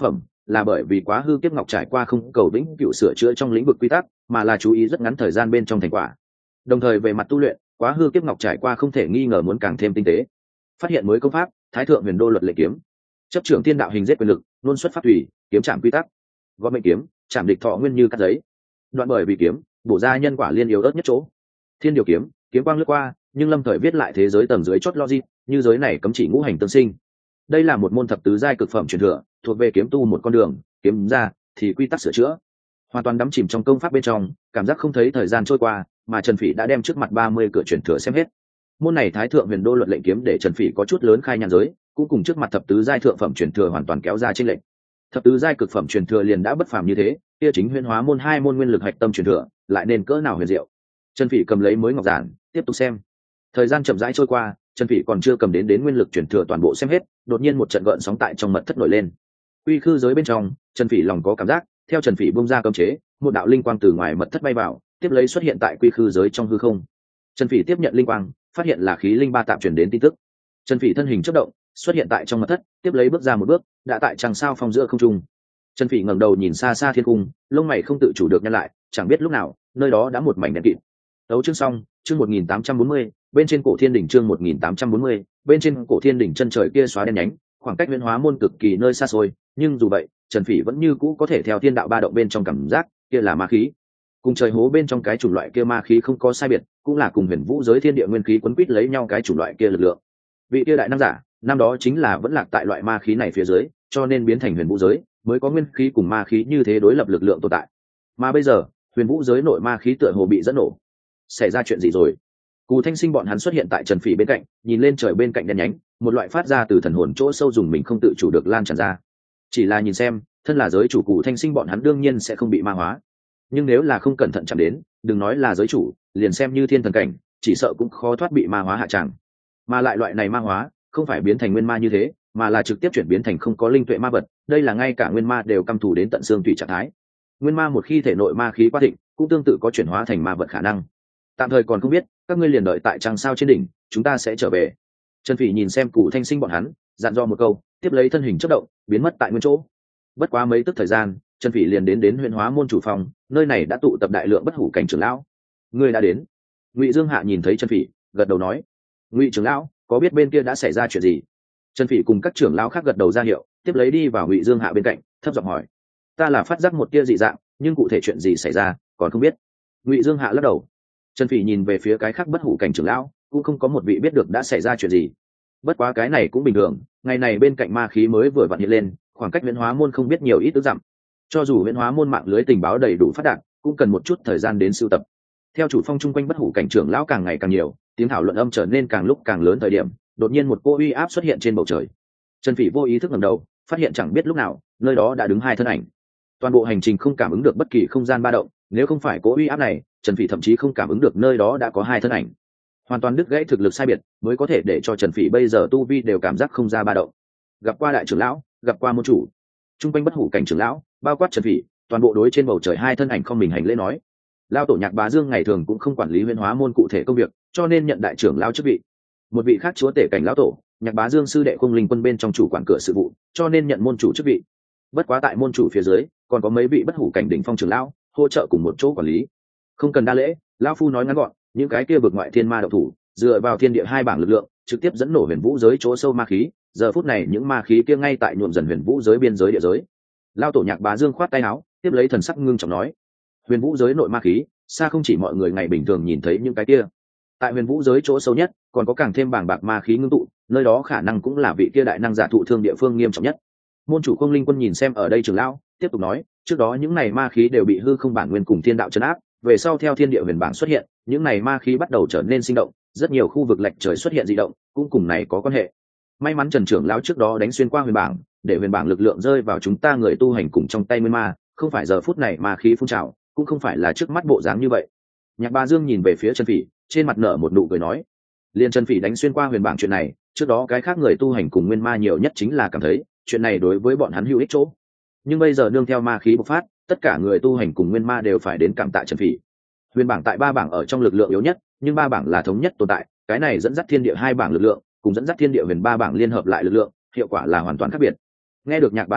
S1: là bởi vì quá hư kiếp ngọc trải qua không cầu vĩnh cửu sửa chữa trong lĩnh vực quy tắc, mà là chú ý rất ngắn thời gian bên trong thành quả. Đồng thời về mặt tu luyện, quá hư kiếp ngọc trải qua không thể nghi ngờ muốn càng thêm tinh tế. Phát hiện mới công pháp, Thái thượng huyền đô luật lệ kiếm. Chấp trưởng thiên đạo hình giết quyền lực, luôn xuất phát thủy, kiếm chạm quy tắc. Gõ mệnh kiếm, chạm địch thọ nguyên như cắt giấy. Đoạn bởi vì kiếm, bổ ra nhân quả liên yếu ớt nhất chỗ. Thiên điều kiếm, kiếm quang lướt qua, nhưng lâm thời viết lại thế giới tầng dưới chót logic, như giới này cấm chỉ ngũ hành tương sinh. Đây là một môn thập tứ giai cực phẩm truyền thừa, thuộc về kiếm tu một con đường, kiếm ra thì quy tắc sửa chữa. Hoàn toàn đắm chìm trong công pháp bên trong, cảm giác không thấy thời gian trôi qua, mà Trần Phỉ đã đem trước mặt ba mươi cửa truyền thừa xem hết. Môn này Thái thượng huyền đô luật lệnh kiếm để Trần Phỉ có chút lớn khai nhàn giới, cũng cùng trước mặt thập tứ giai thượng phẩm truyền thừa hoàn toàn kéo ra chênh lệch. Thập tứ giai cực phẩm truyền thừa liền đã bất phàm như thế, kia chính huyền hóa môn hai môn nguyên lực hạch tâm truyền thừa, lại nên cỡ nào huyền diệu. Trần Phỉ cầm lấy mới ngọc giản, tiếp tục xem. Thời gian chậm rãi trôi qua, Trần Phỉ còn chưa cầm đến đến nguyên lực truyền thừa toàn bộ xem hết, đột nhiên một trận gợn sóng tại trong mật thất nổi lên. Quy khư giới bên trong, Trần Phỉ lòng có cảm giác, theo Trần Phỉ bung ra cấm chế, một đạo linh quang từ ngoài mật thất bay vào, tiếp lấy xuất hiện tại quy khư giới trong hư không. Trần Phỉ tiếp nhận linh quang, phát hiện là khí linh ba tạm truyền đến tin tức. Trần Phỉ thân hình chớp động, xuất hiện tại trong mật thất, tiếp lấy bước ra một bước, đã tại trăng sao phong giữa không trung. Trần Phỉ ngẩng đầu nhìn xa xa thiên cung, lông mày không tự chủ được nhăn lại, chẳng biết lúc nào, nơi đó đã một mảnh đen kịt. Đấu chương xong, chương một nghìn tám trăm bốn mươi, bên trên cổ thiên đỉnh chương một nghìn tám trăm bốn mươi, bên trên cổ thiên đỉnh chân trời kia xóa đen nhánh, khoảng cách huyễn hóa môn cực kỳ nơi xa xôi, nhưng dù vậy, Trần Phỉ vẫn như cũ có thể theo thiên đạo ba động bên trong cảm giác, kia là ma khí. Cùng trời hố bên trong cái chủng loại kia ma khí không có sai biệt, cũng là cùng huyền vũ giới thiên địa nguyên khí quấn quýt lấy nhau cái chủng loại kia lực lượng. Vị kia đại năng giả, năm đó chính là vẫn lạc tại loại ma khí này phía dưới, cho nên biến thành huyền vũ giới, mới có nguyên khí cùng ma khí như thế đối lập lực lượng tồn tại. Mà bây giờ, huyền vũ giới nội ma khí tựa hồ bị dẫn nổ. Xảy ra chuyện gì rồi? Cù Thanh Sinh bọn hắn xuất hiện tại Trần Phỉ bên cạnh, nhìn lên trời bên cạnh đen nhánh, một loại phát ra từ thần hồn chỗ sâu dùng mình không tự chủ được lan tràn ra. Chỉ là nhìn xem, thân là giới chủ Cù Thanh Sinh bọn hắn đương nhiên sẽ không bị ma hóa. Nhưng nếu là không cẩn thận chạm đến, đừng nói là giới chủ, liền xem như thiên thần cảnh, chỉ sợ cũng khó thoát bị ma hóa hạ tràng. Mà lại loại này ma hóa, không phải biến thành nguyên ma như thế, mà là trực tiếp chuyển biến thành không có linh tuệ ma vật, đây là ngay cả nguyên ma đều căm thù đến tận xương tủy trạng thái. Nguyên ma một khi thể nội ma khí quá thịnh, cũng tương tự có chuyển hóa thành ma vật khả năng. Tạm thời còn không biết, các ngươi liền đợi tại trăng sao trên đỉnh, chúng ta sẽ trở về. Trần Phỉ nhìn xem Cù Thanh Sinh bọn hắn, dặn dò một câu, tiếp lấy thân hình chớp động, biến mất tại nguyên chỗ. Bất quá mấy tức thời gian, Trần Phỉ liền đến đến Huyền Hóa môn chủ phòng, nơi này đã tụ tập đại lượng bất hủ cảnh trưởng lão. Ngươi đã đến. Ngụy Dương Hạ nhìn thấy Trần Phỉ, gật đầu nói, Ngụy trưởng lão, có biết bên kia đã xảy ra chuyện gì? Trần Phỉ cùng các trưởng lão khác gật đầu ra hiệu, tiếp lấy đi vào Ngụy Dương Hạ bên cạnh, thấp giọng hỏi, ta là phát giác một tia dị dạng, nhưng cụ thể chuyện gì xảy ra, còn không biết. Ngụy Dương Hạ lắc đầu. Trần Phỉ nhìn về phía cái khác bất hủ cảnh trưởng lão, cũng không có một vị biết được đã xảy ra chuyện gì. Bất quá cái này cũng bình thường, ngày này bên cạnh ma khí mới vừa vặn hiện lên, khoảng cách Huyền Hóa môn không biết nhiều ít ước dặm. Cho dù Huyền Hóa môn mạng lưới tình báo đầy đủ phát đạt, cũng cần một chút thời gian đến sưu tập. Theo chủ phong chung quanh bất hủ cảnh trưởng lão càng ngày càng nhiều, tiếng thảo luận âm trở nên càng lúc càng lớn thời điểm, đột nhiên một cô uy áp xuất hiện trên bầu trời. Trần Phỉ vô ý thức ngẩng đầu, phát hiện chẳng biết lúc nào, nơi đó đã đứng hai thân ảnh. Toàn bộ hành trình không cảm ứng được bất kỳ không gian ba động, nếu không phải cố uy áp này, Trần Phỉ thậm chí không cảm ứng được nơi đó đã có hai thân ảnh. Hoàn toàn đứt gãy thực lực sai biệt, mới có thể để cho Trần Phỉ bây giờ tu vi đều cảm giác không ra ba động. Gặp qua đại trưởng lão, gặp qua môn chủ. Trung quanh bất hủ cảnh trưởng lão, bao quát Trần Phỉ, toàn bộ đối trên bầu trời hai thân ảnh không mình hành lễ nói. Lão tổ Nhạc Bá Dương ngày thường cũng không quản lý Huyền Hóa môn cụ thể công việc, cho nên nhận đại trưởng lão chức vị. Một vị khác chúa tể cảnh lão tổ, Nhạc Bá Dương sư đệ Khung Linh Quân bên trong chủ quản cửa sự vụ, cho nên nhận môn chủ chức vị. Bất quá tại môn chủ phía dưới, còn có mấy vị bất hủ cảnh đỉnh phong trưởng lão, hỗ trợ cùng một chỗ quản lý. Không cần đa lễ, lão phu nói ngắn gọn, những cái kia vực ngoại thiên ma đạo thủ, dựa vào thiên địa hai bảng lực lượng, trực tiếp dẫn nổ huyền vũ giới chỗ sâu ma khí, giờ phút này những ma khí kia ngay tại nhuộm dần huyền vũ giới biên giới địa giới. Lão tổ Nhạc Bá Dương khoát tay áo, tiếp lấy thần sắc ngưng trọng nói, huyền vũ giới nội ma khí, xa không chỉ mọi người ngày bình thường nhìn thấy những cái kia. Tại huyền vũ giới chỗ sâu nhất, còn có càng thêm bàng bạc ma khí ngưng tụ, nơi đó khả năng cũng là vị kia đại năng giả thụ thương địa phương nghiêm trọng nhất. Môn chủ Khung Linh Quân nhìn xem ở đây trưởng lão, tiếp tục nói, trước đó những này ma khí đều bị hư không bản nguyên cùng thiên đạo trấn áp, về sau theo thiên địa huyền bảng xuất hiện, những này ma khí bắt đầu trở nên sinh động, rất nhiều khu vực lệch trời xuất hiện dị động, cũng cùng này có quan hệ. May mắn Trần trưởng lão trước đó đánh xuyên qua huyền bảng, để huyền bảng lực lượng rơi vào chúng ta người tu hành cùng trong tay nguyên ma, không phải giờ phút này ma khí phun trào, cũng không phải là trước mắt bộ dáng như vậy. Nhạc Bá Dương nhìn về phía Trần Phỉ, trên mặt nở một nụ cười nói, liên Trần Phỉ đánh xuyên qua huyền bảng chuyện này, trước đó cái khác người tu hành cùng nguyên ma nhiều nhất chính là cảm thấy chuyện này đối với bọn hắn hữu ích chỗ, nhưng bây giờ nương theo ma khí bộc phát, tất cả người tu hành cùng nguyên ma đều phải đến cảm tạ Trần Phỉ. Huyền bảng tại ba bảng ở trong lực lượng yếu nhất, nhưng ba bảng là thống nhất tồn tại, cái này dẫn dắt thiên địa hai bảng lực lượng, cùng dẫn dắt thiên địa huyền ba bảng liên hợp lại lực lượng, hiệu quả là hoàn toàn khác biệt. Nghe được Nhạc Bá Dương,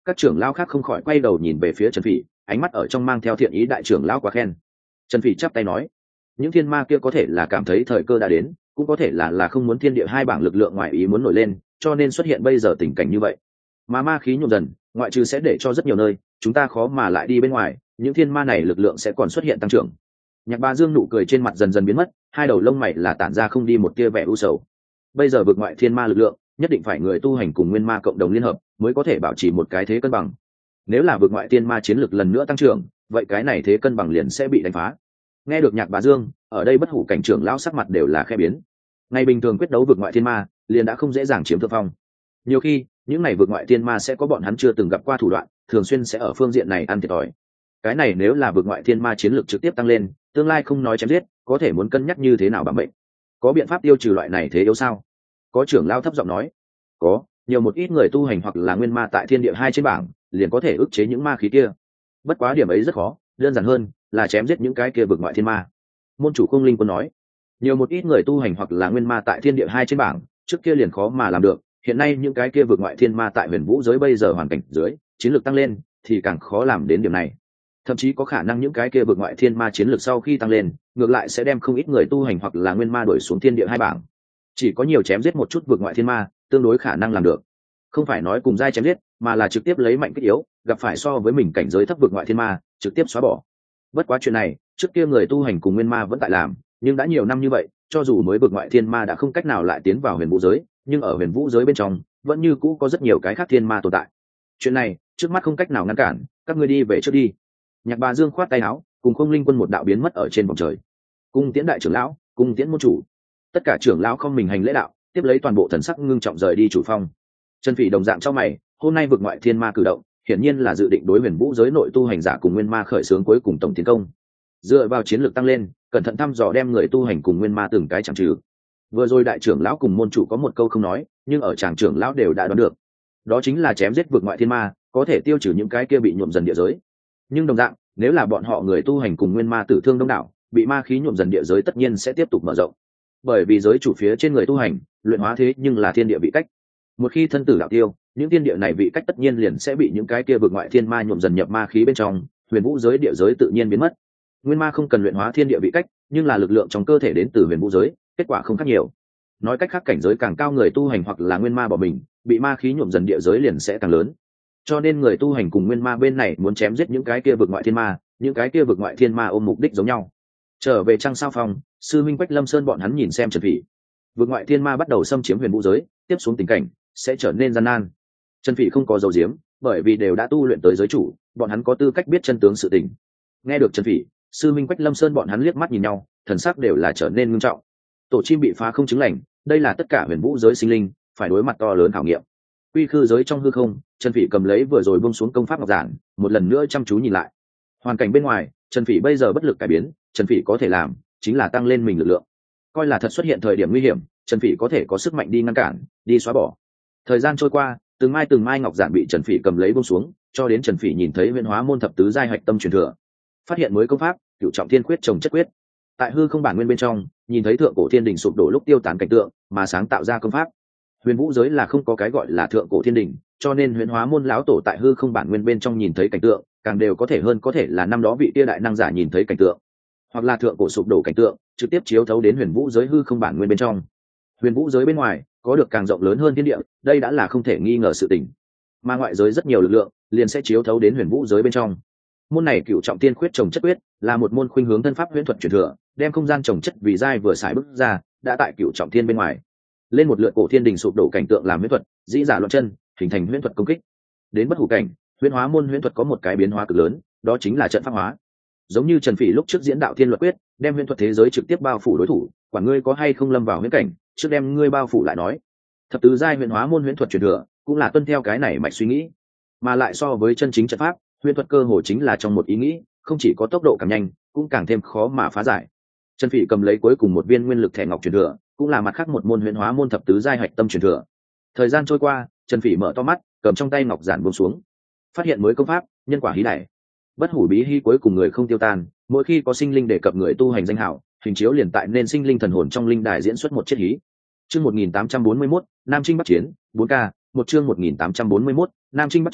S1: Các trưởng lão khác không khỏi quay đầu nhìn về phía Trần Phỉ, ánh mắt ở trong mang theo thiện ý. Đại trưởng lão quá khen. Trần Phỉ chắp tay nói, những thiên ma kia có thể là cảm thấy thời cơ đã đến, cũng có thể là là không muốn thiên địa hai bảng lực lượng ngoại ý muốn nổi lên, cho nên xuất hiện bây giờ tình cảnh như vậy. Mà ma khí nhuộm dần, ngoại trừ sẽ để cho rất nhiều nơi chúng ta khó mà lại đi bên ngoài, những thiên ma này lực lượng sẽ còn xuất hiện tăng trưởng. Nhạc Bá Dương nụ cười trên mặt dần dần biến mất, hai đầu lông mày là tản ra không đi một tia vẻ u sầu. Bây giờ vượt ngoại thiên ma lực lượng, nhất định phải người tu hành cùng nguyên ma cộng đồng liên hợp mới có thể bảo trì một cái thế cân bằng. Nếu là vượt ngoại thiên ma chiến lực lần nữa tăng trưởng, vậy cái này thế cân bằng liền sẽ bị đánh phá. Nghe được Nhạc Bá Dương, ở đây bất hủ cảnh trưởng lão sắc mặt đều là khẽ biến. Ngày bình thường quyết đấu vượt ngoại thiên ma, liền đã không dễ dàng chiếm thượng phong. Nhiều khi, những này vượt ngoại thiên ma sẽ có bọn hắn chưa từng gặp qua thủ đoạn, thường xuyên sẽ ở phương diện này ăn thiệt thòi. Cái này nếu là vượt ngoại thiên ma chiến lược trực tiếp tăng lên, tương lai không nói chém giết, có thể muốn cân nhắc như thế nào bảo mệnh. Có biện pháp tiêu trừ loại này thế yếu sao? Có trưởng lão thấp giọng nói. Có, nhiều một ít người tu hành hoặc là nguyên ma tại thiên địa hai trên bảng, liền có thể ức chế những ma khí kia. Bất quá điểm ấy rất khó, đơn giản hơn là chém giết những cái kia vượt ngoại thiên ma. Môn chủ Không Linh Quân nói, nhiều một ít người tu hành hoặc là nguyên ma tại thiên địa hai trên bảng, trước kia liền khó mà làm được, hiện nay những cái kia vượt ngoại thiên ma tại huyền vũ giới bây giờ hoàn cảnh dưới, chiến lược tăng lên thì càng khó làm đến điểm này. Thậm chí có khả năng những cái kia vượt ngoại thiên ma chiến lược sau khi tăng lên, ngược lại sẽ đem không ít người tu hành hoặc là nguyên ma đuổi xuống thiên địa hai bảng. Chỉ có nhiều chém giết một chút vượt ngoại thiên ma, tương đối khả năng làm được. Không phải nói cùng giai chém giết, mà là trực tiếp lấy mạnh kích yếu, gặp phải so với mình cảnh giới thấp vượt ngoại thiên ma, trực tiếp xóa bỏ. Bất quá chuyện này, trước kia người tu hành cùng nguyên ma vẫn tại làm, nhưng đã nhiều năm như vậy, cho dù mới vượt ngoại thiên ma đã không cách nào lại tiến vào huyền vũ giới, nhưng ở huyền vũ giới bên trong, vẫn như cũ có rất nhiều cái khác thiên ma tồn tại. Chuyện này, trước mắt không cách nào ngăn cản, các ngươi đi về trước đi. Nhạc Bá Dương khoát tay áo, cùng Không Linh Quân một đạo biến mất ở trên vòng trời. Cung tiễn đại trưởng lão, cung tiễn môn chủ. Tất cả trưởng lão không mình hành lễ đạo, tiếp lấy toàn bộ thần sắc ngưng trọng rời đi chủ phong. Trần Phỉ đồng dạng trong mày, hôm nay vượt ngoại thiên ma cử động, hiển nhiên là dự định đối huyền vũ giới nội tu hành giả cùng nguyên ma khởi xướng cuối cùng tổng tiến công. Dựa vào chiến lược tăng lên, cẩn thận thăm dò đem người tu hành cùng nguyên ma từng cái chẳng trừ. Vừa rồi đại trưởng lão cùng môn chủ có một câu không nói, nhưng ở tràng trưởng lão đều đã đoán được, đó chính là chém giết vượt ngoại thiên ma, có thể tiêu trừ những cái kia bị nhuộm dần địa giới. Nhưng đồng dạng, nếu là bọn họ người tu hành cùng nguyên ma tử thương đông đảo, bị ma khí nhuộm dần địa giới tất nhiên sẽ tiếp tục mở rộng. Bởi vì giới chủ phía trên người tu hành, luyện hóa thế nhưng là thiên địa vị cách. Một khi thân tử đạo tiêu, những thiên địa này vị cách tất nhiên liền sẽ bị những cái kia vượt ngoại thiên ma nhuộm dần nhập ma khí bên trong, huyền vũ giới địa giới tự nhiên biến mất. Nguyên ma không cần luyện hóa thiên địa vị cách, nhưng là lực lượng trong cơ thể đến từ huyền vũ giới, kết quả không khác nhiều. Nói cách khác, cảnh giới càng cao người tu hành hoặc là nguyên ma bỏ mình, bị ma khí nhuộm dần địa giới liền sẽ càng lớn. Cho nên người tu hành cùng nguyên ma bên này muốn chém giết những cái kia vượt ngoại thiên ma, những cái kia vượt ngoại thiên ma ôm mục đích giống nhau. Trở về Trăng Sao Phong, sư minh Quách Lâm Sơn bọn hắn nhìn xem Trần Phỉ. Vượt ngoại thiên ma bắt đầu xâm chiếm huyền vũ giới, tiếp xuống tình cảnh sẽ trở nên gian nan. Trần Phỉ không có dấu diếm, bởi vì đều đã tu luyện tới giới chủ, bọn hắn có tư cách biết chân tướng sự tình. Nghe được Trần Phỉ, sư minh Quách Lâm Sơn bọn hắn liếc mắt nhìn nhau, thần sắc đều là trở nên nghiêm trọng. Tổ chim bị phá không chứng lành, đây là tất cả huyền vũ giới sinh linh phải đối mặt to lớn khảo nghiệm. Quy khư giới trong hư không, Trần Phỉ cầm lấy vừa rồi buông xuống công pháp ngọc giản, một lần nữa chăm chú nhìn lại. Hoàn cảnh bên ngoài, Trần Phỉ bây giờ bất lực cải biến, Trần Phỉ có thể làm chính là tăng lên mình lực lượng. Coi là thật xuất hiện thời điểm nguy hiểm, Trần Phỉ có thể có sức mạnh đi ngăn cản, đi xóa bỏ. Thời gian trôi qua, từng mai từng mai ngọc giản bị Trần Phỉ cầm lấy buông xuống, cho đến Trần Phỉ nhìn thấy Huyền Hóa môn thập tứ giai hạch tâm truyền thừa, phát hiện mới công pháp, Cửu Trọng Thiên Quyết trồng chất quyết. Tại hư không bản nguyên bên trong, nhìn thấy thượng cổ thiên đình sụp đổ lúc tiêu tán cảnh tượng, mà sáng tạo ra công pháp. Huyền vũ giới là không có cái gọi là thượng cổ thiên đình, cho nên Huyền Hóa môn lão tổ tại hư không bản nguyên bên trong nhìn thấy cảnh tượng, càng đều có thể hơn có thể là năm đó vị tia đại năng giả nhìn thấy cảnh tượng, hoặc là thượng cổ sụp đổ cảnh tượng, trực tiếp chiếu thấu đến huyền vũ giới hư không bản nguyên bên trong. Huyền vũ giới bên ngoài có được càng rộng lớn hơn thiên địa, đây đã là không thể nghi ngờ sự tình. Mà ngoại giới rất nhiều lực lượng, liền sẽ chiếu thấu đến huyền vũ giới bên trong. Môn này Cửu Trọng Thiên Quyết trồng chất quyết là một môn khuynh hướng thân pháp huyễn thuật truyền thừa, đem không gian trồng chất vì giai vừa xài bước ra, đã tại Cửu Trọng Thiên bên ngoài lên một lượt cổ thiên đình sụp đổ cảnh tượng làm huyễn thuật, dĩ giả loạn chân, hình thành huyễn thuật công kích. Đến bất hủ cảnh, Huyền Hóa môn huyễn thuật có một cái biến hóa cực lớn, đó chính là trận pháp hóa. Giống như Trần Phỉ lúc trước diễn đạo thiên luật quyết, đem huyễn thuật thế giới trực tiếp bao phủ đối thủ, quản ngươi có hay không lâm vào huyễn cảnh, trước đem ngươi bao phủ lại nói. Thập tứ giai Huyền Hóa môn huyễn thuật truyền thừa, cũng là tuân theo cái này mạch suy nghĩ, mà lại so với chân chính trận pháp, huyễn thuật cơ hồ chính là trong một ý nghĩ, không chỉ có tốc độ càng nhanh, cũng càng thêm khó mà phá giải. Trần Phỉ cầm lấy cuối cùng một viên nguyên lực thẻ ngọc truyền thừa, cũng là mặt khác một môn Huyền Hóa môn thập tứ giai hạch tâm truyền thừa. Thời gian trôi qua, Trần Phỉ mở to mắt, cầm trong tay ngọc giản buông xuống, phát hiện mới công pháp, nhân quả hí đại. Bất hủ bí hy cuối cùng người không tiêu tan, mỗi khi có sinh linh đề cập người tu hành danh hảo, hình chiếu liền tại nên sinh linh thần hồn trong linh đài diễn xuất một chiết hí. Chương một nghìn tám trăm bốn mươi mốt, Nam Trinh Bắc Chiến, bốn K, một chương một nghìn tám trăm bốn mươi mốt, Nam Trinh Bắc Chiến,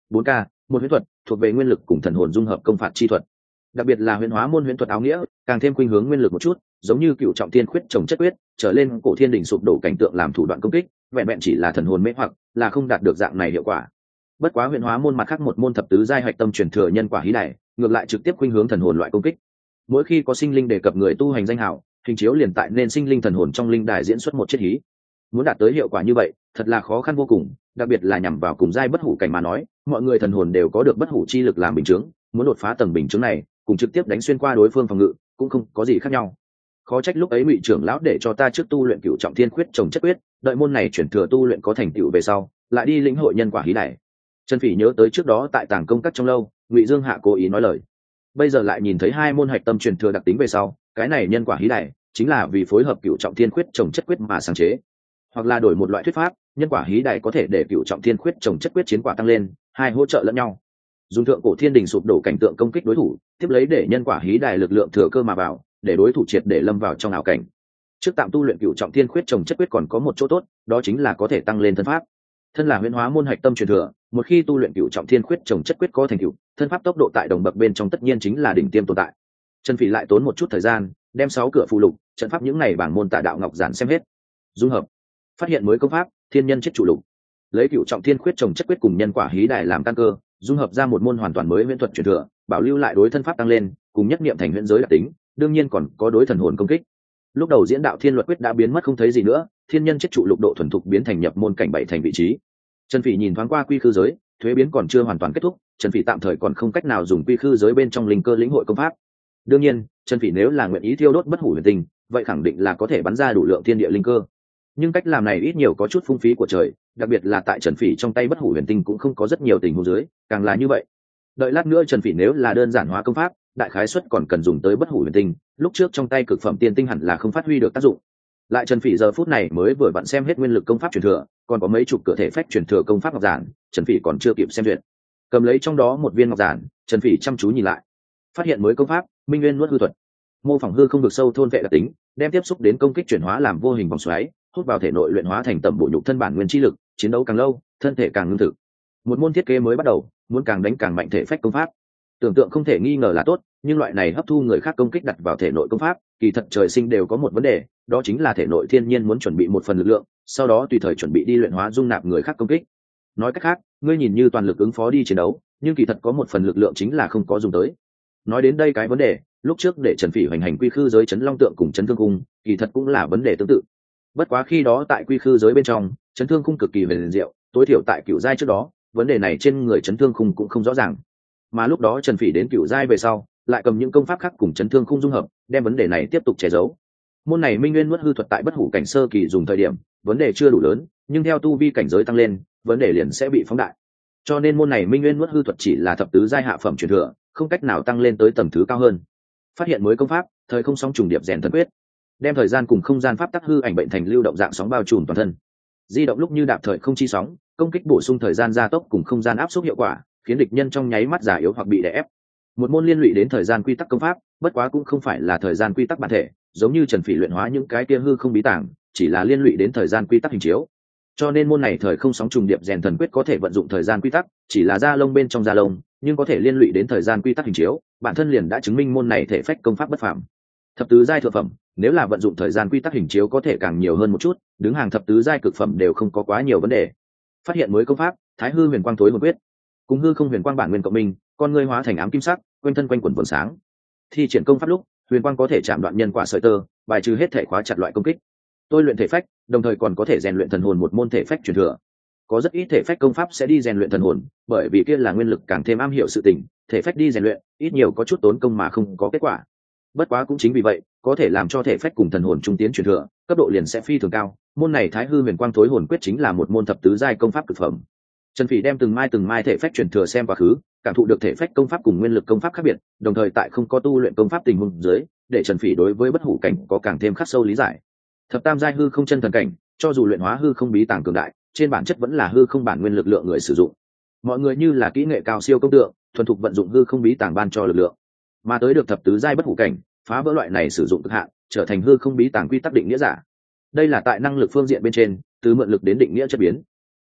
S1: bốn k một huyễn thuật thuộc về nguyên lực cùng thần hồn dung hợp công phạt chi thuật, đặc biệt là huyễn hóa môn huyễn thuật áo nghĩa càng thêm khuynh hướng nguyên lực một chút, giống như cựu trọng thiên khuyết trồng chất quyết trở lên cổ thiên đỉnh sụp đổ cảnh tượng làm thủ đoạn công kích, vẹn vẹn chỉ là thần hồn mê hoặc là không đạt được dạng này hiệu quả. Bất quá huyễn hóa môn mặt khác một môn thập tứ giai hạch tâm truyền thừa nhân quả hí đài ngược lại trực tiếp khuynh hướng thần hồn loại công kích. Mỗi khi có sinh linh đề cập người tu hành danh hảo, hình chiếu liền tại nên sinh linh thần hồn trong linh đài diễn xuất một chiết hí. Muốn đạt tới hiệu quả như vậy thật là khó khăn vô cùng, đặc biệt là nhằm vào cùng giai bất hủ cảnh mà nói, mọi người thần hồn đều có được bất hủ chi lực làm bình chứng, muốn đột phá tầng bình chứng này cùng trực tiếp đánh xuyên qua đối phương phòng ngự cũng không có gì khác nhau. Khó trách lúc ấy Ngụy trưởng lão để cho ta trước tu luyện cửu trọng thiên khuyết trồng chất quyết, đợi môn này chuyển thừa tu luyện có thành tựu về sau lại đi lĩnh hội nhân quả hí đài. Trần Phỉ nhớ tới trước đó tại tàng công các trong lâu, Ngụy Dương Hạ cố ý nói lời, bây giờ lại nhìn thấy hai môn hạch tâm truyền thừa đặc tính về sau, cái này nhân quả hí đài chính là vì phối hợp cửu trọng thiên khuyết trồng chất quyết mà sáng chế. Hoặc là đổi một loại thuyết pháp, nhân quả hí đài có thể để cửu trọng thiên khuyết trồng chất quyết chiến quả tăng lên, hai hỗ trợ lẫn nhau. Dùng thượng cổ thiên đình sụp đổ cảnh tượng công kích đối thủ, tiếp lấy để nhân quả hí đài lực lượng thừa cơ mà vào, để đối thủ triệt để lâm vào trong ảo cảnh. Trước tạm tu luyện cửu trọng thiên khuyết trồng chất quyết còn có một chỗ tốt, đó chính là có thể tăng lên thân pháp. Thân là huyễn hóa môn hạch tâm truyền thừa, một khi tu luyện cửu trọng thiên khuyết trồng chất quyết có thành tựu, thân pháp tốc độ tại đồng bậc bên trong tất nhiên chính là đỉnh tiêm tồn tại. Trần Phỉ lại tốn một chút thời gian, đem sáu cửa phụ lục, trận pháp những này bảng môn tả đạo ngọc giản xem hết. Dung hợp, phát hiện mới công pháp, thiên nhân chết chủ lục. Lấy cửu trọng thiên khuyết trồng chất quyết cùng nhân quả hí đài làm căn cơ, dung hợp ra một môn hoàn toàn mới huyễn thuật truyền thừa, bảo lưu lại đối thân pháp tăng lên, cùng nhất niệm thành huyễn giới đặc tính, đương nhiên còn có đối thần hồn công kích. Lúc đầu diễn đạo thiên luật quyết đã biến mất không thấy gì nữa, thiên nhân chết trụ lục độ thuần thục biến thành nhập môn cảnh bảy thành vị trí. Trần Phỉ nhìn thoáng qua quy khư giới, thuế biến còn chưa hoàn toàn kết thúc, Trần Phỉ tạm thời còn không cách nào dùng quy khư giới bên trong linh cơ lĩnh hội công pháp. Đương nhiên, Trần Phỉ nếu là nguyện ý thiêu đốt bất hủ huyền tinh, vậy khẳng định là có thể bắn ra đủ lượng thiên địa linh cơ. Nhưng cách làm này ít nhiều có chút phung phí của trời, đặc biệt là tại Trần Phỉ trong tay bất hủ huyền tinh cũng không có rất nhiều tình huống dưới, càng là như vậy. Đợi lát nữa Trần Phỉ nếu là đơn giản hóa công pháp, đại khái suất còn cần dùng tới bất hủ huyền tinh, lúc trước trong tay cực phẩm tiên tinh hẳn là không phát huy được tác dụng. Lại Trần Phỉ giờ phút này mới vừa vặn xem hết nguyên lực công pháp truyền thừa, còn có mấy chục cửa thể phách truyền thừa công pháp ngọc giản, Trần Phỉ còn chưa kịp xem duyệt. Cầm lấy trong đó một viên ngọc giản, Trần Phỉ chăm chú nhìn lại, phát hiện mới công pháp Minh Nguyên nuốt hư thuật, mô phỏng hư không vực sâu thôn vệ đặc tính, đem tiếp xúc đến công kích chuyển hóa làm vô hình vòng xoáy, hút vào thể nội luyện hóa thành tầm bộ nhục thân bản nguyên chi lực, chiến đấu càng lâu, thân thể càng ngưng thực. Một môn thiết kế mới bắt đầu, muốn càng đánh càng mạnh thể phách công pháp. Tưởng tượng không thể nghi ngờ là tốt, nhưng loại này hấp thu người khác công kích đặt vào thể nội công pháp, kỳ thật trời sinh đều có một vấn đề, đó chính là thể nội thiên nhiên muốn chuẩn bị một phần lực lượng, sau đó tùy thời chuẩn bị đi luyện hóa dung nạp người khác công kích. Nói cách khác, ngươi nhìn như toàn lực ứng phó đi chiến đấu, nhưng kỳ thật có một phần lực lượng chính là không có dùng tới. Nói đến đây cái vấn đề, lúc trước để Trần Phỉ hoành hành quy khư giới chấn long tượng cùng chấn thương cung, kỳ thật cũng là vấn đề tương tự. Bất quá khi đó tại quy khư giới bên trong, chấn thương cung cực kỳ huyền diệu, tối thiểu tại cửu giai trước đó, vấn đề này trên người chấn thương cung cũng không rõ ràng. Mà lúc đó Trần Phỉ đến cửu giai về sau, lại cầm những công pháp khác cùng chấn thương cung dung hợp, đem vấn đề này tiếp tục che giấu. Môn này Minh Nguyên nuốt hư thuật tại bất hủ cảnh sơ kỳ dùng thời điểm, vấn đề chưa đủ lớn, nhưng theo tu vi cảnh giới tăng lên, vấn đề liền sẽ bị phóng đại. Cho nên môn này Minh Nguyên nuốt hư thuật chỉ là thập tứ giai hạ phẩm truyền thừa, không cách nào tăng lên tới tầng thứ cao hơn. Phát hiện mới công pháp, thời không sóng trùng điệp rèn thần quyết, đem thời gian cùng không gian pháp tắc hư ảnh bệnh thành lưu động dạng sóng bao trùm toàn thân. Di động lúc như đạp thời không chi sóng, công kích bổ sung thời gian gia tốc cùng không gian áp suất hiệu quả, khiến địch nhân trong nháy mắt già yếu hoặc bị đè ép. Một môn liên lụy đến thời gian quy tắc công pháp, bất quá cũng không phải là thời gian quy tắc bản thể, giống như Trần Phỉ luyện hóa những cái kia hư không bí tàng, chỉ là liên lụy đến thời gian quy tắc hình chiếu. Cho nên môn này thời không sóng trùng điệp rèn thần quyết có thể vận dụng thời gian quy tắc, chỉ là da lông bên trong da lông, nhưng có thể liên lụy đến thời gian quy tắc hình chiếu, bản thân liền đã chứng minh môn này thể phách công pháp bất phàm. Thập tứ giai thượng phẩm, nếu là vận dụng thời gian quy tắc hình chiếu có thể càng nhiều hơn một chút, đứng hàng thập tứ giai cực phẩm đều không có quá nhiều vấn đề. Phát hiện mới công pháp, Thái Hư Huyền Quang Thối Hồn Quyết, cùng hư không huyền quang bản nguyên cộng minh, con người hóa thành ám kim sắc, quanh thân quanh quẩn vầng sáng. Thi triển công pháp lúc, huyền quang có thể chạm đoạn nhân quả sợi tơ, bài trừ hết thể khóa chặt loại công kích. Tôi luyện thể phách, đồng thời còn có thể rèn luyện thần hồn một môn thể phách truyền thừa. Có rất ít thể phách công pháp sẽ đi rèn luyện thần hồn, bởi vì kia là nguyên lực càng thêm am hiểu sự tình, thể phách đi rèn luyện, ít nhiều có chút tốn công mà không có kết quả. Bất quá cũng chính vì vậy, có thể làm cho thể phách cùng thần hồn trung tiến truyền thừa, cấp độ liền sẽ phi thường cao. Môn này Thái Hư Huyền Quang Thối Hồn Quyết chính là một môn thập tứ giai công pháp cực phẩm. Trần Phỉ đem từng mai từng mai thể phách truyền thừa xem quá khứ, cảm thụ được thể phách công pháp cùng nguyên lực công pháp khác biệt, đồng thời tại không có tu luyện công pháp tình huống dưới, để Trần Phỉ đối với bất hủ cảnh có càng thêm khắc sâu lý giải. Thập tam giai hư không chân thần cảnh, cho dù luyện hóa hư không bí tàng cường đại, trên bản chất vẫn là hư không bản nguyên lực lượng người sử dụng. Mọi người như là kỹ nghệ cao siêu công tượng, thuần thục vận dụng hư không bí tàng ban cho lực lượng, mà tới được thập tứ giai bất hủ cảnh, phá vỡ loại này sử dụng cực hạn, trở thành hư không bí tàng quy tắc định nghĩa giả. Đây là tại năng lực phương diện bên trên, từ mượn lực đến định nghĩa chất biến.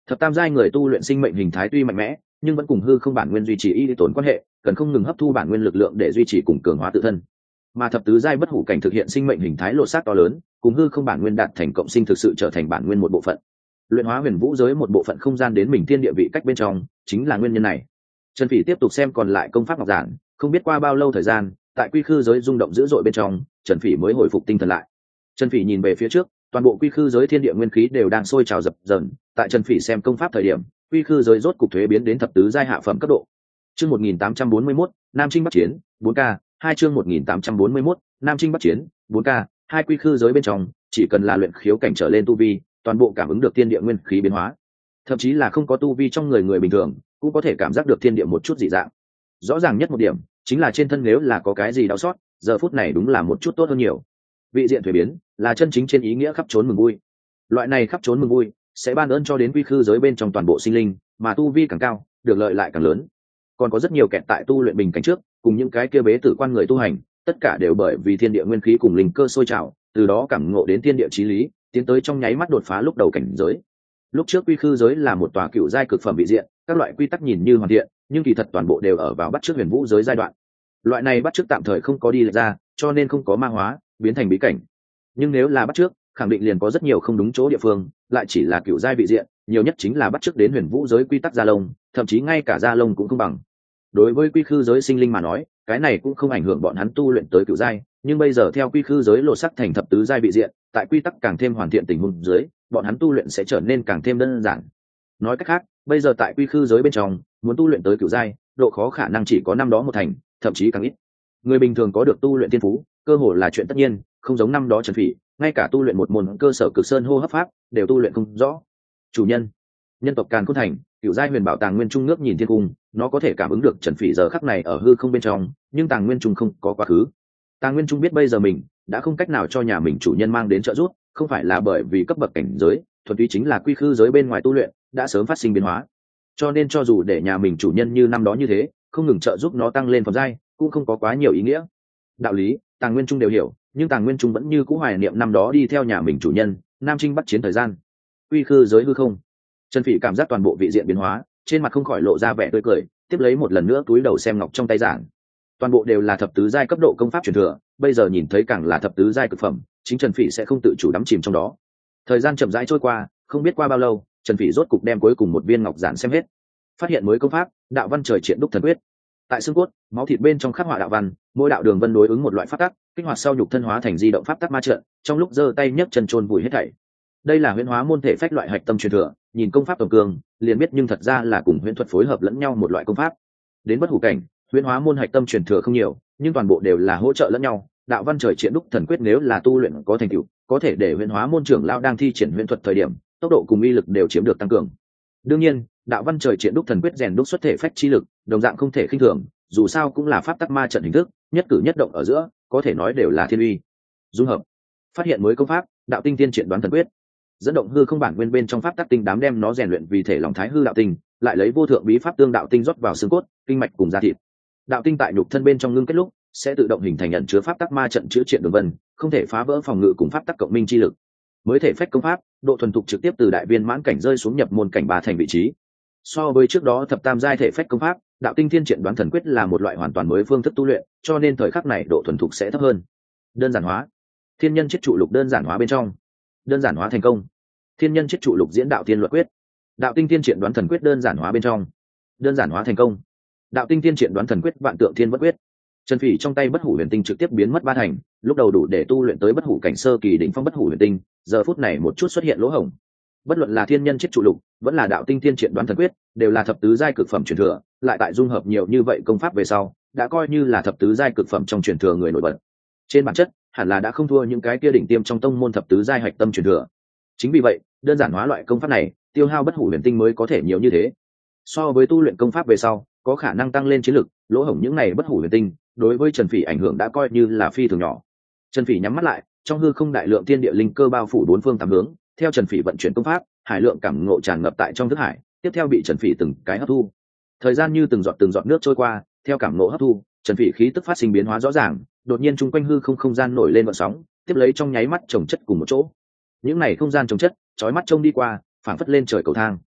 S1: Thập tam giai người tu luyện sinh mệnh hình thái tuy mạnh mẽ, nhưng vẫn cùng hư không bản nguyên duy trì y tổn quan hệ, cần không ngừng hấp thu bản nguyên lực lượng để duy trì cùng cường hóa tự thân. Mà thập tứ giai bất hủ cảnh thực hiện sinh mệnh hình thái lộ sát to lớn, cùng hư không bản nguyên đạt thành cộng sinh thực sự trở thành bản nguyên một bộ phận. Luyện hóa huyền vũ giới một bộ phận không gian đến mình thiên địa vị cách bên trong, chính là nguyên nhân này. Trần Phỉ tiếp tục xem còn lại công pháp ngọc giản, không biết qua bao lâu thời gian, tại quy khư giới rung động dữ dội bên trong, Trần Phỉ mới hồi phục tinh thần lại. Trần Phỉ nhìn về phía trước, toàn bộ quy khư giới thiên địa nguyên khí đều đang sôi trào dập dờn. Tại Trần Phỉ xem công pháp thời điểm, quy khư giới rốt cục thuế biến đến thập tứ giai hạ phẩm cấp độ. Chương một nghìn tám trăm bốn mươi mốt, Nam Trinh Bắc Chiến, bốn K, hai chương một nghìn tám trăm bốn mươi mốt, Nam Trinh Bắc Chiến, bốn K, hai quy khư giới bên trong, chỉ cần là luyện khiếu cảnh trở lên tu vi, toàn bộ cảm ứng được thiên địa nguyên khí biến hóa. Thậm chí là không có tu vi trong người người bình thường, cũng có thể cảm giác được thiên địa một chút dị dạng. Rõ ràng nhất một điểm, chính là trên thân nếu là có cái gì đau sót, giờ phút này đúng là một chút tốt hơn nhiều. Vị diện thuế biến, là chân chính trên ý nghĩa khắp trốn mừng vui. Loại này khắp trốn mừng vui, sẽ ban ơn cho đến quy khư giới bên trong toàn bộ sinh linh, mà tu vi càng cao, được lợi lại càng lớn. Còn có rất nhiều kẹt tại tu luyện bình cảnh trước, cùng những cái kia bế tử quan người tu hành, tất cả đều bởi vì thiên địa nguyên khí cùng linh cơ sôi trào, từ đó cảm ngộ đến thiên địa chí lý, tiến tới trong nháy mắt đột phá lúc đầu cảnh giới. Lúc trước quy khư giới là một tòa cựu giai cực phẩm vị diện, các loại quy tắc nhìn như hoàn thiện, nhưng kỳ thật toàn bộ đều ở vào bắt chước huyền vũ giới giai đoạn. Loại này bắt chước tạm thời không có đi lệch ra, cho nên không có ma hóa, biến thành bí cảnh. Nhưng nếu là bắt chước, khẳng định liền có rất nhiều không đúng chỗ địa phương, lại chỉ là cựu giai vị diện, nhiều nhất chính là bắt chước đến huyền vũ giới quy tắc gia lông, thậm chí ngay cả gia lông cũng không bằng. Đối với quy khư giới sinh linh mà nói, cái này cũng không ảnh hưởng bọn hắn tu luyện tới cựu giai, nhưng bây giờ theo quy khư giới lộ sắc thành thập tứ giai vị diện, tại quy tắc càng thêm hoàn thiện tình huống dưới, bọn hắn tu luyện sẽ trở nên càng thêm đơn giản. Nói cách khác, bây giờ tại quy khư giới bên trong, muốn tu luyện tới cựu giai, độ khó khả năng chỉ có năm đó một thành, thậm chí càng ít. Người bình thường có được tu luyện thiên phú, cơ hồ là chuyện tất nhiên, không giống năm đó Trần Phỉ, ngay cả tu luyện một môn cơ sở cực sơn hô hấp pháp đều tu luyện không rõ. Chủ nhân, nhân tộc Càn Khôn Thành, cựu giai huyền bảo tàng nguyên trung nước nhìn thiên cung, nó có thể cảm ứng được Trần Phỉ giờ khắc này ở hư không bên trong, nhưng tàng nguyên trung không có quá khứ. Tàng nguyên trung biết bây giờ mình đã không cách nào cho nhà mình chủ nhân mang đến trợ giúp, không phải là bởi vì cấp bậc cảnh giới, thuần túy chính là quy khư giới bên ngoài tu luyện đã sớm phát sinh biến hóa. Cho nên cho dù để nhà mình chủ nhân như năm đó như thế, không ngừng trợ giúp nó tăng lên phẩm giai, cũng không có quá nhiều ý nghĩa. Đạo lý, Tàng Nguyên Trung đều hiểu, nhưng Tàng Nguyên Trung vẫn như cũ hoài niệm năm đó đi theo nhà mình chủ nhân, Nam Trinh Bắc Chiến thời gian. Quy khư giới hư không, Trần Phỉ cảm giác toàn bộ vị diện biến hóa, trên mặt không khỏi lộ ra vẻ tươi cười, tiếp lấy một lần nữa túi đầu xem ngọc trong tay giảng. Toàn bộ đều là thập tứ giai cấp độ công pháp truyền thừa, bây giờ nhìn thấy càng là thập tứ giai cực phẩm, chính Trần Phỉ sẽ không tự chủ đắm chìm trong đó. Thời gian chậm rãi trôi qua, không biết qua bao lâu, Trần Phỉ rốt cục đem cuối cùng một viên ngọc giản xem hết. Phát hiện mới công pháp, đạo văn trời triện đúc thần quyết. Tại xương cốt, máu thịt bên trong khắc họa đạo văn, mỗi đạo đường vân đối ứng một loại pháp tắc, kích hoạt sau nhục thân hóa thành di động pháp tắc ma trận, trong lúc giơ tay nhấc chân chôn vùi hết thảy. Đây là huyễn hóa môn thể phách loại hạch tâm truyền thừa, nhìn công pháp tổng cường, liền biết nhưng thật ra là cùng huyễn thuật phối hợp lẫn nhau một loại công pháp. Đến bất hủ cảnh, huyễn hóa môn hạch tâm truyền thừa không nhiều, nhưng toàn bộ đều là hỗ trợ lẫn nhau. Đạo văn trời triện đúc thần quyết nếu là tu luyện có thành tựu, có thể để huyễn hóa môn trưởng lão đang thi triển huyễn thuật thời điểm, tốc độ cùng uy lực đều chiếm được tăng cường. Đương nhiên, đạo văn trời triện đúc thần quyết rèn đúc xuất thể phách chi lực, đồng dạng không thể khinh thường, dù sao cũng là pháp tắc ma trận hình thức, nhất cử nhất động ở giữa, có thể nói đều là thiên uy. Dung hợp, phát hiện mới công pháp, đạo tinh tiên triện đoán thần quyết. Dẫn động hư không bản nguyên bên trong pháp tắc tinh đám đem nó rèn luyện vì thể lòng thái hư đạo tinh, lại lấy vô thượng bí pháp tương đạo tinh rót vào xương cốt, kinh mạch cùng da thịt. Đạo tinh tại nhục thân bên trong ngưng kết lúc, sẽ tự động hình thành nhận chứa pháp tắc ma trận chữa triện đường vân, không thể phá vỡ phòng ngự cùng pháp tắc cộng minh chi lực. Mới thể phách công pháp, độ thuần thục trực tiếp từ đại viên mãn cảnh rơi xuống nhập môn cảnh ba thành vị trí. So với trước đó thập tam giai thể phách công pháp, đạo tinh thiên triện đoán thần quyết là một loại hoàn toàn mới phương thức tu luyện, cho nên thời khắc này độ thuần thục sẽ thấp hơn. Đơn giản hóa, thiên nhân chiết trụ lục đơn giản hóa bên trong, đơn giản hóa thành công. Thiên nhân chiết trụ lục diễn đạo tiên luật quyết, đạo tinh thiên triện đoán thần quyết đơn giản hóa bên trong, đơn giản hóa thành công. Đạo tinh thiên triện đoán thần quyết vạn tượng thiên bất quyết. Trần Phỉ trong tay bất hủ huyền tinh trực tiếp biến mất ba thành, lúc đầu đủ để tu luyện tới bất hủ cảnh sơ kỳ đỉnh phong bất hủ huyền tinh, giờ phút này một chút xuất hiện lỗ hổng. Bất luận là thiên nhân chiết trụ lục, vẫn là đạo tinh thiên triện đoán thần quyết, đều là thập tứ giai cực phẩm truyền thừa, lại tại dung hợp nhiều như vậy công pháp về sau, đã coi như là thập tứ giai cực phẩm trong truyền thừa người nổi bật. Trên bản chất, hẳn là đã không thua những cái kia đỉnh tiêm trong tông môn thập tứ giai hạch tâm truyền thừa. Chính vì vậy, đơn giản hóa loại công pháp này, tiêu hao bất hủ huyền tinh mới có thể nhiều như thế. So với tu luyện công pháp về sau, có khả năng tăng lên chiến lực, lỗ hổng những này bất hủ huyền tinh, đối với Trần Phỉ ảnh hưởng đã coi như là phi thường nhỏ. Trần Phỉ nhắm mắt lại, trong hư không đại lượng thiên địa linh cơ bao phủ bốn phương tám hướng, theo Trần Phỉ vận chuyển công pháp, hải lượng cảm ngộ tràn ngập tại trong thức hải, tiếp theo bị Trần Phỉ từng cái hấp thu. Thời gian như từng giọt từng giọt nước trôi qua, theo cảm ngộ hấp thu, Trần Phỉ khí tức phát sinh biến hóa rõ ràng, đột nhiên chung quanh hư không không gian nổi lên gợn sóng, tiếp lấy trong nháy mắt chồng chất cùng một chỗ. Những này không gian chồng chất, chói mắt trông đi qua, phảng phất lên trời cầu thang.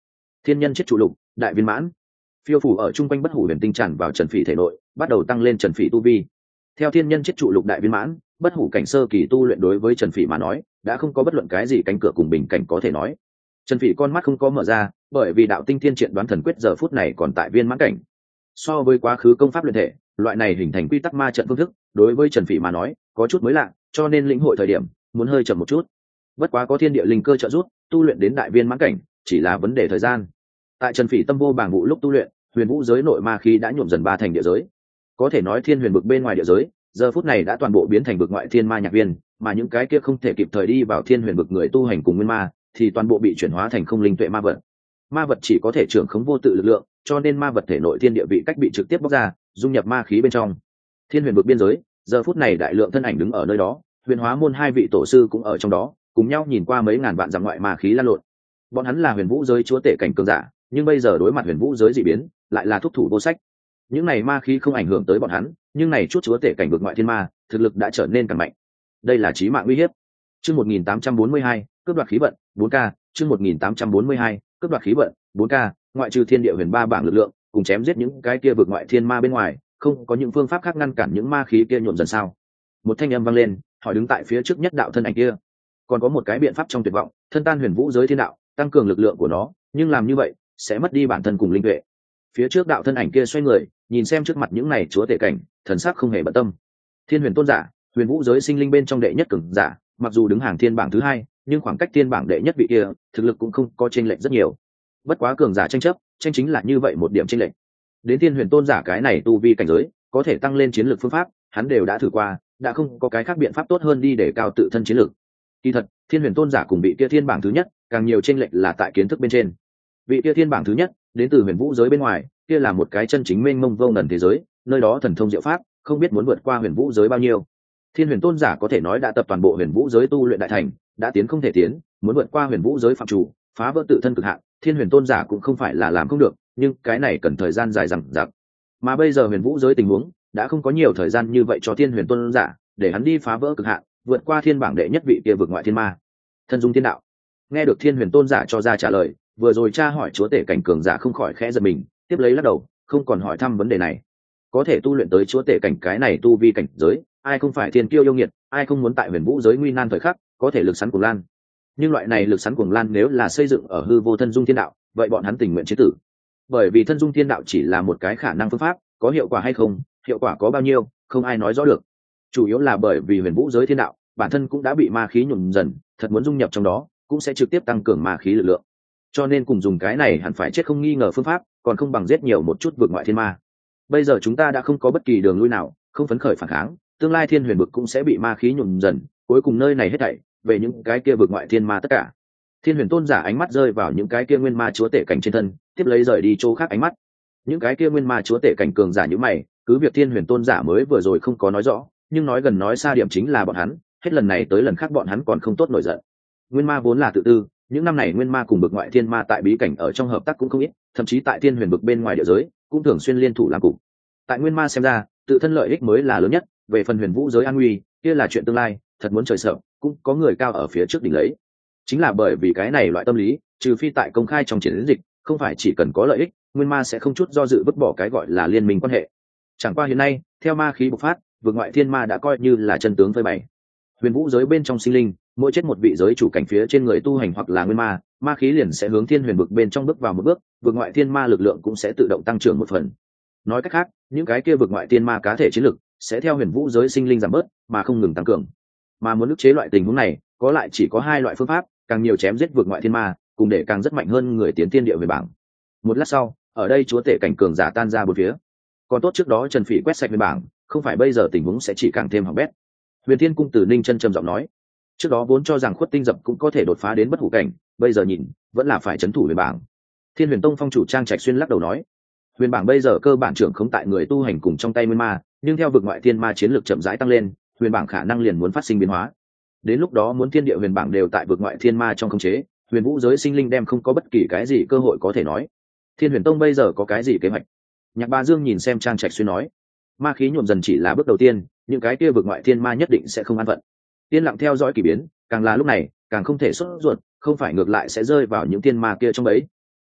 S1: Thiên nhân chết trụ lục đại viên mãn. Phiêu phủ ở trung quanh bất hủ huyền tinh tràn vào Trần Phỉ thể nội, bắt đầu tăng lên Trần Phỉ tu vi. Theo thiên nhân chết trụ lục đại viên mãn, bất hủ cảnh sơ kỳ tu luyện đối với Trần Phỉ mà nói đã không có bất luận cái gì cánh cửa cùng bình cảnh có thể nói. Trần Phỉ con mắt không có mở ra, bởi vì đạo tinh thiên triện đoán thần quyết giờ phút này còn tại viên mãn cảnh. So với quá khứ công pháp luyện thể, loại này hình thành quy tắc ma trận phương thức, đối với Trần Phỉ mà nói có chút mới lạ, cho nên lĩnh hội thời điểm muốn hơi chậm một chút. Bất quá có thiên địa linh cơ trợ giúp, tu luyện đến đại viên mãn cảnh chỉ là vấn đề thời gian. Tại Trần Phỉ tâm vô bảng vụ lúc tu luyện, huyền vũ giới nội ma khí đã nhuộm dần ba thành địa giới. Có thể nói thiên huyền vực bên ngoài địa giới giờ phút này đã toàn bộ biến thành vực ngoại thiên ma nhạc viên, mà những cái kia không thể kịp thời đi vào thiên huyền vực người tu hành cùng nguyên ma thì toàn bộ bị chuyển hóa thành không linh tuệ ma vật. Ma vật chỉ có thể trưởng khống vô tự lực lượng, cho nên ma vật thể nội thiên địa vị cách bị trực tiếp bóc ra, dung nhập ma khí bên trong. Thiên huyền vực biên giới, giờ phút này đại lượng thân ảnh đứng ở nơi đó, huyền hóa môn hai vị tổ sư cũng ở trong đó, cùng nhau nhìn qua mấy ngàn vạn dặm ngoại ma khí lan lộn. Bọn hắn là huyền vũ giới chúa tể cảnh cường giả, nhưng bây giờ đối mặt huyền vũ giới dị biến, lại là thúc thủ vô sách. Những này ma khí không ảnh hưởng tới bọn hắn, nhưng này chút chúa tể cảnh vực ngoại thiên ma, thực lực đã trở nên càng mạnh. Đây là chí mạng uy hiếp. Chương một nghìn tám trăm bốn mươi hai, cướp đoạt khí vận, bốn K, chương một nghìn tám trăm bốn mươi hai, cướp đoạt khí vận, bốn K, ngoại trừ thiên địa huyền ba bảng lực lượng, cùng chém giết những cái kia vực ngoại thiên ma bên ngoài, không có những phương pháp khác ngăn cản những ma khí kia nhuộm dần sao? Một thanh âm vang lên, hỏi đứng tại phía trước nhất đạo thân ảnh kia. Còn có một cái biện pháp trong tuyệt vọng, thân tan huyền vũ giới thiên đạo, tăng cường lực lượng của nó, nhưng làm như vậy sẽ mất đi bản thân cùng linh tuệ. Phía trước đạo thân ảnh kia xoay người, nhìn xem trước mặt những này chúa tể cảnh, thần sắc không hề bận tâm. Thiên huyền tôn giả, huyền vũ giới sinh linh bên trong đệ nhất cường giả, mặc dù đứng hàng thiên bảng thứ hai, nhưng khoảng cách thiên bảng đệ nhất vị kia, thực lực cũng không có chênh lệch rất nhiều. Bất quá cường giả tranh chấp, tranh chính là như vậy một điểm chênh lệch. Đến thiên huyền tôn giả cái này tu vi cảnh giới, có thể tăng lên chiến lược phương pháp, hắn đều đã thử qua, đã không có cái khác biện pháp tốt hơn đi để cao tự thân chiến lược. Kỳ thật, thiên huyền tôn giả cùng vị kia thiên bảng thứ nhất, càng nhiều chênh lệch là tại kiến thức bên trên. Vị kia thiên bảng thứ nhất, đến từ huyền vũ giới bên ngoài, kia là một cái chân chính mênh mông vô ngần thế giới, nơi đó thần thông diệu pháp, không biết muốn vượt qua huyền vũ giới bao nhiêu. Thiên huyền tôn giả có thể nói đã tập toàn bộ huyền vũ giới tu luyện đại thành, đã tiến không thể tiến, muốn vượt qua huyền vũ giới phạm chủ, phá vỡ tự thân cực hạn, thiên huyền tôn giả cũng không phải là làm không được, nhưng cái này cần thời gian dài dằng dặc. Mà bây giờ huyền vũ giới tình huống đã không có nhiều thời gian như vậy cho thiên huyền tôn giả, để hắn đi phá vỡ cực hạn, vượt qua thiên bảng đệ nhất vị kia vực ngoại thiên ma. Thân dung thiên đạo. Nghe được thiên huyền tôn giả cho ra trả lời, vừa rồi tra hỏi chúa tể cảnh cường giả không khỏi khẽ giật mình, tiếp lấy lắc đầu, không còn hỏi thăm vấn đề này. Có thể tu luyện tới chúa tể cảnh cái này tu vi cảnh giới, ai không phải thiên kiêu yêu nghiệt, ai không muốn tại huyền vũ giới nguy nan thời khắc có thể lực sắn cuồng lan. Nhưng loại này lực sắn cuồng lan nếu là xây dựng ở hư vô thân dung thiên đạo, vậy bọn hắn tình nguyện chế tử. Bởi vì thân dung thiên đạo chỉ là một cái khả năng phương pháp, có hiệu quả hay không, hiệu quả có bao nhiêu, không ai nói rõ được. Chủ yếu là bởi vì huyền vũ giới thiên đạo bản thân cũng đã bị ma khí nhuộm dần, thật muốn dung nhập trong đó, cũng sẽ trực tiếp tăng cường ma khí lực lượng. Cho nên cùng dùng cái này hẳn phải chết không nghi ngờ phương pháp, còn không bằng giết nhiều một chút vượt ngoại thiên ma. Bây giờ chúng ta đã không có bất kỳ đường lui nào, không phấn khởi phản kháng, tương lai thiên huyền vực cũng sẽ bị ma khí nhuộm dần, cuối cùng nơi này hết thảy về những cái kia vượt ngoại thiên ma tất cả. Thiên huyền tôn giả ánh mắt rơi vào những cái kia nguyên ma chúa tể cảnh trên thân, tiếp lấy rời đi chỗ khác ánh mắt. Những cái kia nguyên ma chúa tể cảnh cường giả như mày, cứ việc thiên huyền tôn giả mới vừa rồi không có nói rõ, nhưng nói gần nói xa điểm chính là bọn hắn, hết lần này tới lần khác bọn hắn còn không tốt nổi giận. Nguyên ma vốn là tự tư, những năm này nguyên ma cùng bực ngoại thiên ma tại bí cảnh ở trong hợp tác cũng không ít, thậm chí tại thiên huyền vực bên ngoài địa giới cũng thường xuyên liên thủ làm cục. Tại nguyên ma xem ra, tự thân lợi ích mới là lớn nhất, về phần huyền vũ giới an nguy, kia là chuyện tương lai, thật muốn trời sợ, cũng có người cao ở phía trước đỉnh lấy. Chính là bởi vì cái này loại tâm lý, trừ phi tại công khai trong chiến dịch, không phải chỉ cần có lợi ích, nguyên ma sẽ không chút do dự vứt bỏ cái gọi là liên minh quan hệ. Chẳng qua hiện nay, theo ma khí bộc phát, vực ngoại thiên ma đã coi như là chân tướng phơi bày. Huyền vũ giới bên trong sinh linh, mỗi chết một vị giới chủ cảnh phía trên người tu hành hoặc là nguyên ma, ma khí liền sẽ hướng thiên huyền vực bên trong bước vào một bước, vực ngoại thiên ma lực lượng cũng sẽ tự động tăng trưởng một phần. Nói cách khác, những cái kia vực ngoại thiên ma cá thể chiến lực sẽ theo huyền vũ giới sinh linh giảm bớt, mà không ngừng tăng cường. Mà muốn ức chế loại tình huống này, có lại chỉ có hai loại phương pháp, càng nhiều chém giết vực ngoại thiên ma, cùng để càng rất mạnh hơn người tiến tiên địa về bảng. Một lát sau, ở đây chúa tể cảnh cường giả tan ra bốn phía. Còn tốt trước đó Trần Phỉ quét sạch về bảng, không phải bây giờ tình huống sẽ chỉ càng thêm hỏng bét. Huyền Thiên cung Tử Ninh chân trầm giọng nói, trước đó vốn cho rằng khuất tinh dập cũng có thể đột phá đến bất hủ cảnh, bây giờ nhìn vẫn là phải chấn thủ về bảng. Thiên Huyền Tông phong chủ Trang Trạch Xuyên lắc đầu nói, huyền bảng bây giờ cơ bản trưởng không tại người tu hành cùng trong tay nguyên ma, nhưng theo vực ngoại thiên ma chiến lược chậm rãi tăng lên, huyền bảng khả năng liền muốn phát sinh biến hóa. Đến lúc đó muốn thiên địa huyền bảng đều tại vực ngoại thiên ma trong khống chế, huyền vũ giới sinh linh đem không có bất kỳ cái gì cơ hội có thể nói. Thiên Huyền Tông bây giờ có cái gì kế hoạch? Nhạc Ba Dương nhìn xem Trang Trạch Xuyên nói, ma khí nhuộm dần chỉ là bước đầu tiên, những cái kia vực ngoại thiên ma nhất định sẽ không an phận. Yên lặng theo dõi kỳ biến, càng là lúc này càng không thể xuất ruột, không phải ngược lại sẽ rơi vào những thiên ma kia trong bẫy.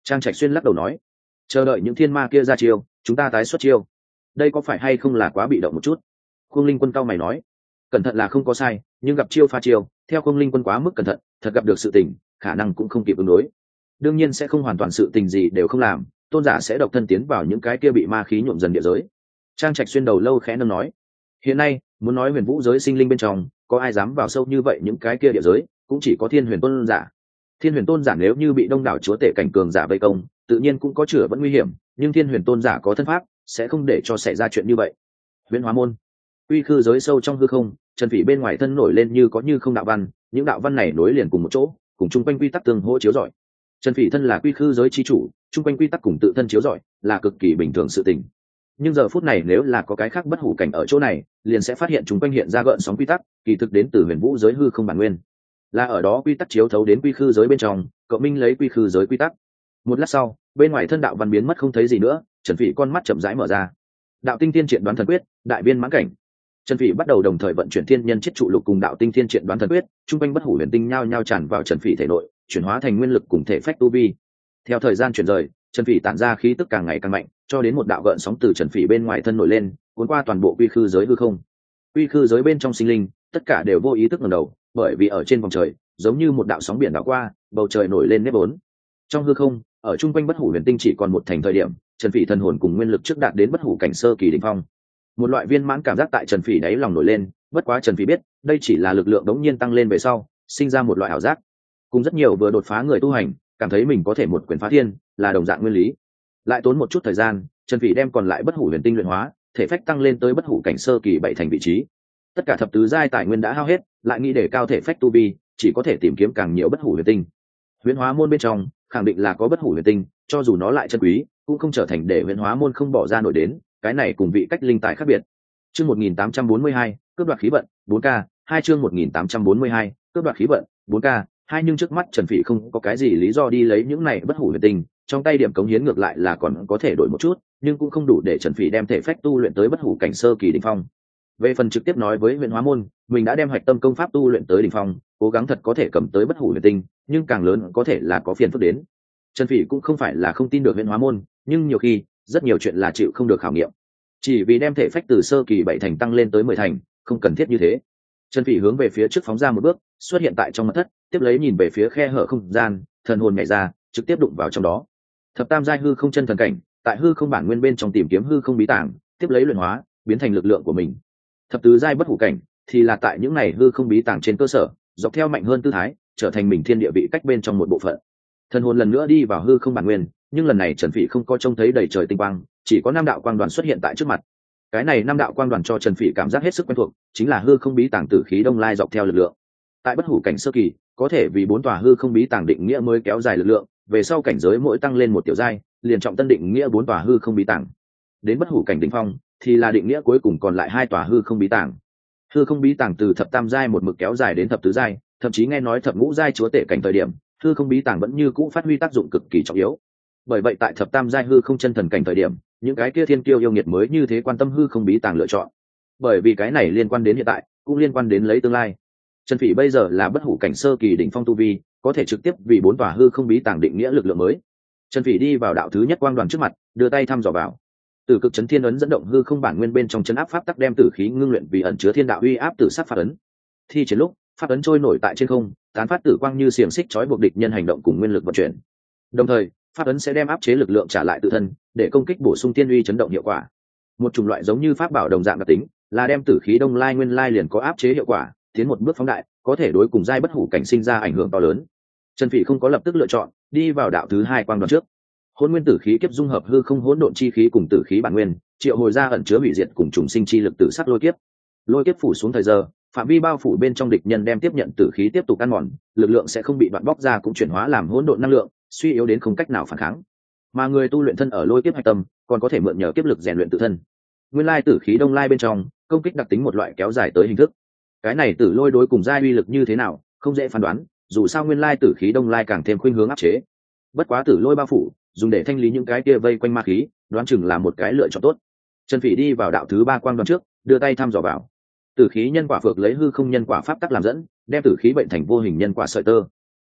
S1: Trang Trạch Xuyên lắc đầu nói, chờ đợi những thiên ma kia ra chiêu, chúng ta tái xuất chiêu. Đây có phải hay không là quá bị động một chút? Khương Linh Quân cao mày nói, cẩn thận là không có sai, nhưng gặp chiêu pha chiêu, theo Khương Linh Quân quá mức cẩn thận, thật gặp được sự tình, khả năng cũng không kịp ứng đối. Đương nhiên sẽ không hoàn toàn sự tình gì đều không làm, tôn giả sẽ độc thân tiến vào những cái kia bị ma khí nhuộm dần địa giới. Trang Trạch Xuyên đầu lâu khẽ nâng nói, hiện nay muốn nói huyền vũ giới sinh linh bên trong có ai dám vào sâu như vậy những cái kia địa giới, cũng chỉ có thiên huyền tôn giả. Thiên huyền tôn giả nếu như bị đông đảo chúa tể cảnh cường giả vây công, tự nhiên cũng có chữa vẫn nguy hiểm, nhưng thiên huyền tôn giả có thân pháp, sẽ không để cho xảy ra chuyện như vậy. Huyền hóa môn, uy khư giới sâu trong hư không, Trần Phỉ bên ngoài thân nổi lên như có như không đạo văn, những đạo văn này nối liền cùng một chỗ, cùng chung quanh quy tắc tương hỗ chiếu rọi. Trần Phỉ thân là quy khư giới chi chủ, chung quanh quy tắc cùng tự thân chiếu rọi, là cực kỳ bình thường sự tình. Nhưng giờ phút này nếu là có cái khác bất hủ cảnh ở chỗ này, liền sẽ phát hiện chung quanh hiện ra gợn sóng quy tắc, kỳ thực đến từ huyền vũ giới hư không bản nguyên. Là ở đó quy tắc chiếu thấu đến quy khư giới bên trong, cậu minh lấy quy khư giới quy tắc. Một lát sau, bên ngoài thân đạo văn biến mất không thấy gì nữa, Trần Phỉ con mắt chậm rãi mở ra. Đạo tinh thiên triện đoán thần quyết, đại viên mãn cảnh. Trần Phỉ bắt đầu đồng thời vận chuyển thiên nhân chiết trụ lục cùng đạo tinh thiên triện đoán thần quyết, trung quanh bất hủ huyền tinh nhao nhao tràn vào Trần Phỉ thể nội, chuyển hóa thành nguyên lực cùng thể phách tu vi. Theo thời gian chuyển rời, Trần Phỉ tản ra khí tức càng ngày càng mạnh, cho đến một đạo gợn sóng từ Trần Phỉ bên ngoài thân nổi lên, cuốn qua toàn bộ quy khư giới hư không. Quy khư giới bên trong sinh linh, tất cả đều vô ý thức ngẩng đầu, bởi vì ở trên vòng trời, giống như một đạo sóng biển đảo qua, bầu trời nổi lên nếp vốn. Trong hư không, ở trung quanh bất hủ huyền tinh chỉ còn một thành thời điểm, Trần Phỉ thần hồn cùng nguyên lực trước đạt đến bất hủ cảnh sơ kỳ đỉnh phong. Một loại viên mãn cảm giác tại Trần Phỉ đáy lòng nổi lên, bất quá Trần Phỉ biết, đây chỉ là lực lượng đống nhiên tăng lên về sau, sinh ra một loại ảo giác. Cùng rất nhiều vừa đột phá người tu hành, cảm thấy mình có thể một quyền phá thiên, là đồng dạng nguyên lý. Lại tốn một chút thời gian, Trần Phỉ đem còn lại bất hủ huyền tinh luyện hóa, thể phách tăng lên tới bất hủ cảnh sơ kỳ bảy thành vị trí. Tất cả thập tứ giai tài nguyên đã hao hết, lại nghĩ để cao thể phách tu vi, chỉ có thể tìm kiếm càng nhiều bất hủ huyền tinh. Huyền hóa môn bên trong, khẳng định là có bất hủ huyền tinh, cho dù nó lại chân quý, cũng không trở thành để huyền hóa môn không bỏ ra nổi đến, cái này cùng vị cách linh tài khác biệt. Chương một nghìn tám trăm bốn mươi hai, cướp đoạt khí vận, bốn K, hai chương một nghìn tám trăm bốn mươi hai, cướp đoạt khí vận, bốn K, hai nhưng trước mắt Trần Phỉ không có cái gì lý do đi lấy những này bất hủ huyền tinh, trong tay điểm cống hiến ngược lại là còn có thể đổi một chút, nhưng cũng không đủ để Trần Phỉ đem thể phách tu luyện tới bất hủ cảnh sơ kỳ đỉnh phong. Về phần trực tiếp nói với huyền hóa môn, mình đã đem hạch tâm công pháp tu luyện tới đỉnh phong, cố gắng thật có thể cầm tới bất hủ huyền tinh, nhưng càng lớn có thể là có phiền phức đến. Trần Phỉ cũng không phải là không tin được huyền hóa môn, nhưng nhiều khi, rất nhiều chuyện là chịu không được khảo nghiệm. Chỉ vì đem thể phách từ sơ kỳ bảy thành tăng lên tới mười thành, không cần thiết như thế. Trần Phỉ hướng về phía trước phóng ra một bước, xuất hiện tại trong mật thất, tiếp lấy nhìn về phía khe hở không gian, thần hồn nhảy ra, trực tiếp đụng vào trong đó. Thập tam giai hư không chân thần cảnh, tại hư không bản nguyên bên trong tìm kiếm hư không bí tàng, tiếp lấy luyện hóa, biến thành lực lượng của mình. Thập tứ giai bất hủ cảnh, thì là tại những này hư không bí tàng trên cơ sở, dọc theo mạnh hơn tư thái, trở thành mình thiên địa vị cách bên trong một bộ phận. Thần hồn lần nữa đi vào hư không bản nguyên, nhưng lần này Trần Phỉ không có trông thấy đầy trời tinh quang, chỉ có năm đạo quang đoàn xuất hiện tại trước mặt. Cái này năm đạo quang đoàn cho Trần Phỉ cảm giác hết sức quen thuộc, chính là hư không bí tàng tử khí đông lai dọc theo lực lượng. Tại bất hủ cảnh sơ kỳ, có thể vì bốn tòa hư không bí tàng định nghĩa mới kéo dài lực lượng, về sau cảnh giới mỗi tăng lên một tiểu giai, liền trọng tân định nghĩa bốn tòa hư không bí tàng. Đến bất hủ cảnh đỉnh phong, thì là định nghĩa cuối cùng còn lại hai tòa hư không bí tàng. Hư không bí tàng từ thập tam giai một mực kéo dài đến thập tứ giai, thậm chí nghe nói thập ngũ giai chúa tể cảnh thời điểm, hư không bí tàng vẫn như cũ phát huy tác dụng cực kỳ trọng yếu. Bởi vậy tại thập tam giai hư không chân thần cảnh thời điểm, những cái kia thiên kiêu yêu nghiệt mới như thế quan tâm hư không bí tàng lựa chọn. Bởi vì cái này liên quan đến hiện tại, cũng liên quan đến lấy tương lai. Trần Phỉ bây giờ là bất hủ cảnh sơ kỳ đỉnh phong tu vi, có thể trực tiếp vì bốn tòa hư không bí tàng định nghĩa lực lượng mới. Trần Phỉ đi vào đạo thứ nhất quang đoàn trước mặt, đưa tay thăm dò vào. Tử cực chấn thiên ấn dẫn động hư không bản nguyên bên trong chấn áp pháp tắc đem tử khí ngưng luyện vì ẩn chứa thiên đạo uy áp tử sát pháp ấn. Thi triển lúc, pháp ấn trôi nổi tại trên không, tán phát tử quang như xiềng xích trói buộc địch nhân hành động cùng nguyên lực vận chuyển. Đồng thời, pháp ấn sẽ đem áp chế lực lượng trả lại tự thân, để công kích bổ sung tiên uy chấn động hiệu quả. Một chủng loại giống như pháp bảo đồng dạng đặc tính, là đem tử khí đông lai nguyên lai liền có áp chế hiệu quả, tiến một bước phóng đại, có thể đối cùng giai bất hủ cảnh sinh ra ảnh hưởng to lớn. Trần Phỉ không có lập tức lựa chọn, đi vào đạo thứ hai quang đoàn trước. Hỗn nguyên tử khí kiếp dung hợp hư không hỗn độn chi khí cùng tử khí bản nguyên, triệu hồi ra ẩn chứa hủy diệt cùng trùng sinh chi lực tử sắc lôi kiếp. Lôi kiếp phủ xuống thời giờ, phạm vi bao phủ bên trong địch nhân đem tiếp nhận tử khí tiếp tục ăn mòn, lực lượng sẽ không bị đoạn bóc ra cũng chuyển hóa làm hỗn độn năng lượng, suy yếu đến không cách nào phản kháng. Mà người tu luyện thân ở lôi kiếp hạch tâm, còn có thể mượn nhờ kiếp lực rèn luyện tự thân. Nguyên lai tử khí đông lai bên trong, công kích đặc tính một loại kéo dài tới hình thức. Cái này tử lôi đối cùng giai uy lực như thế nào, không dễ phán đoán, dù sao nguyên lai tử khí đông lai càng thêm khuynh hướng áp chế. Bất quá tử lôi bao phủ, dùng để thanh lý những cái kia vây quanh ma khí, đoán chừng là một cái lựa chọn tốt. Trần Phỉ đi vào đạo thứ ba quang đoàn trước, đưa tay thăm dò vào. Tử khí nhân quả phược lấy hư không nhân quả pháp tắc làm dẫn, đem tử khí bệnh thành vô hình nhân quả sợi tơ.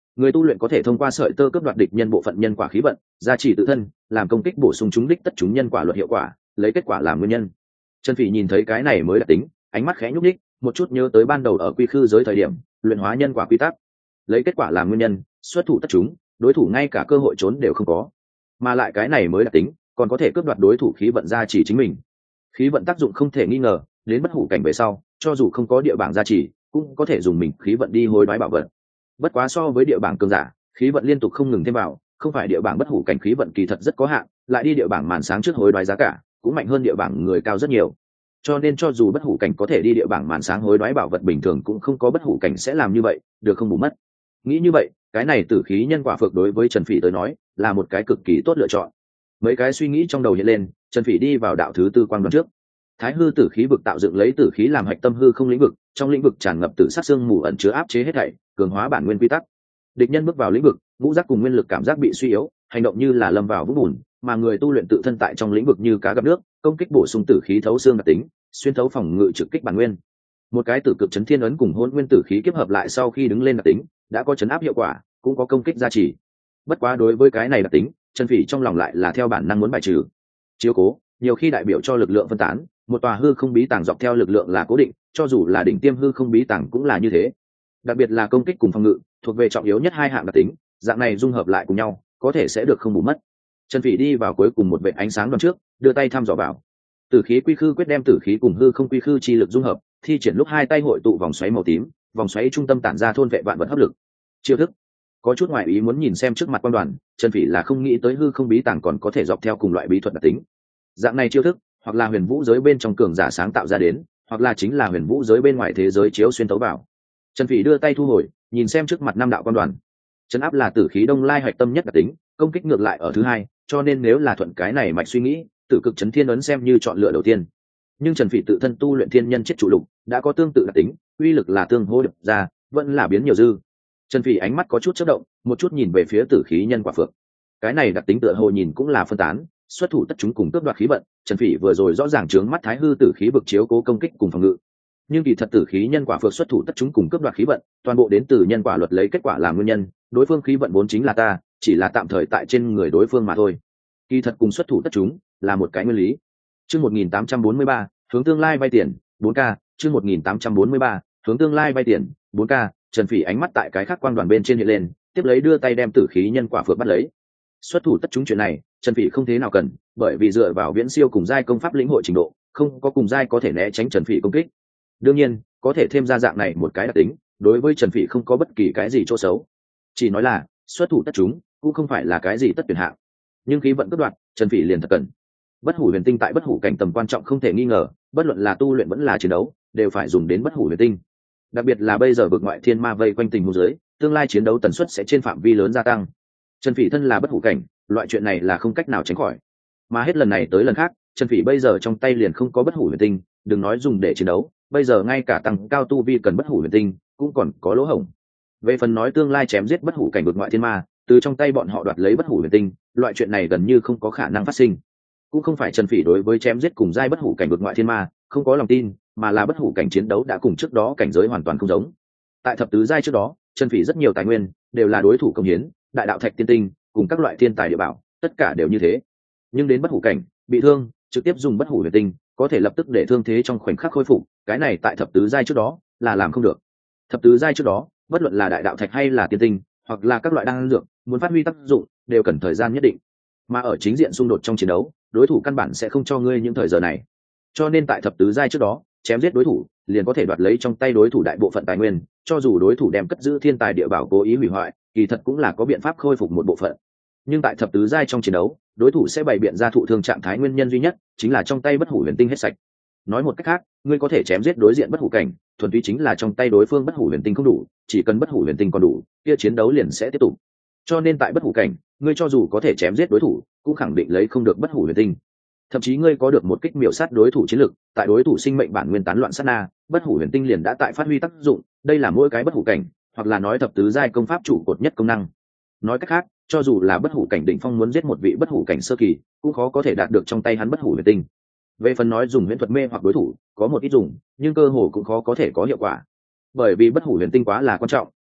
S1: Người tu luyện có thể thông qua sợi tơ cướp đoạt địch nhân bộ phận nhân quả khí vận, gia trì tự thân, làm công kích bổ sung chúng đích tất chúng nhân quả luật hiệu quả, lấy kết quả làm nguyên nhân. Trần Phỉ nhìn thấy cái này mới là tính, ánh mắt khẽ nhúc nhích, một chút nhớ tới ban đầu ở quy khư giới thời điểm, luyện hóa nhân quả quy tắc, lấy kết quả làm nguyên nhân, xuất thủ tất chúng, đối thủ ngay cả cơ hội trốn đều không có. Mà lại cái này mới là tính, còn có thể cướp đoạt đối thủ khí vận gia trì chính mình. Khí vận tác dụng không thể nghi ngờ, đến bất hủ cảnh về sau, cho dù không có địa bảng gia trì, cũng có thể dùng mình khí vận đi hối đoái bảo vật. Bất quá so với địa bảng cường giả, khí vận liên tục không ngừng thêm vào, không phải địa bảng bất hủ cảnh khí vận kỳ thật rất có hạn, lại đi địa bảng màn sáng trước hối đoái giá cả, cũng mạnh hơn địa bảng người cao rất nhiều. Cho nên cho dù bất hủ cảnh có thể đi địa bảng màn sáng hối đoái bảo vật bình thường cũng không có bất hủ cảnh sẽ làm như vậy, được không bù mất. Nghĩ như vậy, cái này tử khí nhân quả phược đối với Trần Phỉ tới nói, là một cái cực kỳ tốt lựa chọn. Mấy cái suy nghĩ trong đầu hiện lên, Trần Phỉ đi vào đạo thứ tư quan đoạn trước. Thái hư tử khí vực tạo dựng lấy tử khí làm hạch tâm hư không lĩnh vực, trong lĩnh vực tràn ngập tử sắc xương mù ẩn chứa áp chế hết thảy, cường hóa bản nguyên quy tắc. Địch nhân bước vào lĩnh vực, ngũ giác cùng nguyên lực cảm giác bị suy yếu, hành động như là lâm vào vũng bùn, mà người tu luyện tự thân tại trong lĩnh vực như cá gặp nước, công kích bổ sung tử khí thấu xương đặc tính, xuyên thấu phòng ngự trực kích bản nguyên. Một cái tử cực chấn thiên ấn cùng hỗn nguyên tử khí kết hợp lại sau khi đứng lên đặc tính, đã có chấn áp hiệu quả, cũng có công kích gia trì. Bất quá đối với cái này đặc tính, Trần Phỉ trong lòng lại là theo bản năng muốn bài trừ. Chiếu cố, nhiều khi đại biểu cho lực lượng phân tán, một tòa hư không bí tàng dọc theo lực lượng là cố định, cho dù là đỉnh tiêm hư không bí tàng cũng là như thế. Đặc biệt là công kích cùng phòng ngự, thuộc về trọng yếu nhất hai hạng đặc tính, dạng này dung hợp lại cùng nhau, có thể sẽ được không bù mất. Trần Phỉ đi vào cuối cùng một vệt ánh sáng đoạn trước, đưa tay thăm dò vào. Tử khí quy khư quyết đem tử khí cùng hư không quy khư chi lực dung hợp, thi triển lúc hai tay hội tụ vòng xoáy màu tím, vòng xoáy trung tâm tản ra thôn vệ vạn vật hấp lực. Chiêu thức có chút ngoại ý muốn nhìn xem trước mặt quan đoàn, Trần Phỉ là không nghĩ tới hư không bí tàng còn có thể dọc theo cùng loại bí thuật đặc tính. Dạng này chiêu thức, hoặc là huyền vũ giới bên trong cường giả sáng tạo ra đến, hoặc là chính là huyền vũ giới bên ngoài thế giới chiếu xuyên tấu vào. Trần Phỉ đưa tay thu hồi, nhìn xem trước mặt năm đạo quan đoàn. Trấn áp là tử khí đông lai hoạch tâm nhất đặc tính, công kích ngược lại ở thứ hai, cho nên nếu là thuận cái này mạch suy nghĩ, tử cực chấn thiên ấn xem như chọn lựa đầu tiên. Nhưng Trần Phỉ tự thân tu luyện thiên nhân chết trụ lục, đã có tương tự đặc tính, uy lực là tương hỗ được ra, vẫn là biến nhiều dư. Trần Phỉ ánh mắt có chút chớp động, một chút nhìn về phía tử khí nhân quả phượng. Cái này đặc tính tựa hồ nhìn cũng là phân tán, xuất thủ tất chúng cùng cướp đoạt khí vận. Trần Phỉ vừa rồi rõ ràng trướng mắt thái hư tử khí vực chiếu cố công kích cùng phòng ngự, nhưng kỳ thật tử khí nhân quả phượng xuất thủ tất chúng cùng cướp đoạt khí vận, toàn bộ đến từ nhân quả luật lấy kết quả làm nguyên nhân, đối phương khí vận vốn chính là ta, chỉ là tạm thời tại trên người đối phương mà thôi. Kỳ thật cùng xuất thủ tất chúng là một cái nguyên lý. Chương một nghìn tám trăm bốn mươi ba, hướng tương lai vay tiền, bốn K, chương một nghìn tám trăm bốn mươi ba, hướng tương lai vay tiền, bốn K. Trần Phỉ ánh mắt tại cái khác quang đoàn bên trên hiện lên, tiếp lấy đưa tay đem tử khí nhân quả phượng bắt lấy. Xuất thủ tất chúng chuyện này, Trần Phỉ không thế nào cần, bởi vì dựa vào viễn siêu cùng giai công pháp lĩnh hội trình độ, không có cùng giai có thể né tránh Trần Phỉ công kích. Đương nhiên, có thể thêm ra dạng này một cái đặc tính, đối với Trần Phỉ không có bất kỳ cái gì chỗ xấu. Chỉ nói là, xuất thủ tất chúng, cũng không phải là cái gì tất tuyển hạng. Nhưng khí vận cướp đoạt, Trần Phỉ liền thật cần. Bất hủ huyền tinh tại bất hủ cảnh tầm quan trọng không thể nghi ngờ, bất luận là tu luyện vẫn là chiến đấu, đều phải dùng đến bất hủ huyền tinh. Đặc biệt là bây giờ vực ngoại thiên ma vây quanh tình huống dưới, tương lai chiến đấu tần suất sẽ trên phạm vi lớn gia tăng. Trần Phỉ thân là bất hủ cảnh, loại chuyện này là không cách nào tránh khỏi. Mà hết lần này tới lần khác, Trần Phỉ bây giờ trong tay liền không có bất hủ huyền tinh, đừng nói dùng để chiến đấu, bây giờ ngay cả tăng cao tu vi cần bất hủ huyền tinh, cũng còn có lỗ hổng. Về phần nói tương lai chém giết bất hủ cảnh vực ngoại thiên ma, từ trong tay bọn họ đoạt lấy bất hủ huyền tinh, loại chuyện này gần như không có khả năng phát sinh. Cũng không phải Trần Phỉ đối với chém giết cùng giai bất hủ cảnh vực ngoại thiên ma không có lòng tin, mà là bất hủ cảnh chiến đấu đã cùng trước đó cảnh giới hoàn toàn không giống. Tại thập tứ giai trước đó, Trần Phỉ rất nhiều tài nguyên đều là đối thủ công hiến, đại đạo thạch tiên tinh cùng các loại thiên tài địa bảo, tất cả đều như thế. Nhưng đến bất hủ cảnh, bị thương, trực tiếp dùng bất hủ huyền tinh, có thể lập tức để thương thế trong khoảnh khắc khôi phục, cái này tại thập tứ giai trước đó là làm không được. Thập tứ giai trước đó, bất luận là đại đạo thạch hay là tiên tinh, hoặc là các loại đan dược, muốn phát huy tác dụng, đều cần thời gian nhất định. Mà ở chính diện xung đột trong chiến đấu, đối thủ căn bản sẽ không cho ngươi những thời giờ này. Cho nên tại thập tứ giai trước đó, chém giết đối thủ, liền có thể đoạt lấy trong tay đối thủ đại bộ phận tài nguyên, cho dù đối thủ đem cất giữ thiên tài địa bảo cố ý hủy hoại, kỳ thật cũng là có biện pháp khôi phục một bộ phận. Nhưng tại thập tứ giai trong chiến đấu, đối thủ sẽ bày biện ra thụ thương trạng thái nguyên nhân duy nhất, chính là trong tay bất hủ huyền tinh hết sạch. Nói một cách khác, ngươi có thể chém giết đối diện bất hủ cảnh, thuần túy chính là trong tay đối phương bất hủ huyền tinh không đủ, chỉ cần bất hủ huyền tinh còn đủ, kia chiến đấu liền sẽ tiếp tục. Cho nên tại bất hủ cảnh, ngươi cho dù có thể chém giết đối thủ, cũng khẳng định lấy không được bất hủ huyền tinh. Thậm chí ngươi có được một kích miểu sát đối thủ chiến lực, tại đối thủ sinh mệnh bản nguyên tán loạn sát na, bất hủ huyền tinh liền đã tại phát huy tác dụng, đây là mỗi cái bất hủ cảnh, hoặc là nói thập tứ giai công pháp trụ cột nhất công năng. Nói cách khác, cho dù là bất hủ cảnh đỉnh phong muốn giết một vị bất hủ cảnh sơ kỳ, cũng khó có thể đạt được trong tay hắn bất hủ huyền tinh. Về phần nói dùng huyền thuật mê hoặc đối thủ, có một ít dùng, nhưng cơ hồ cũng khó có thể có hiệu quả. Bởi vì bất hủ huyền tinh quá là quan trọng,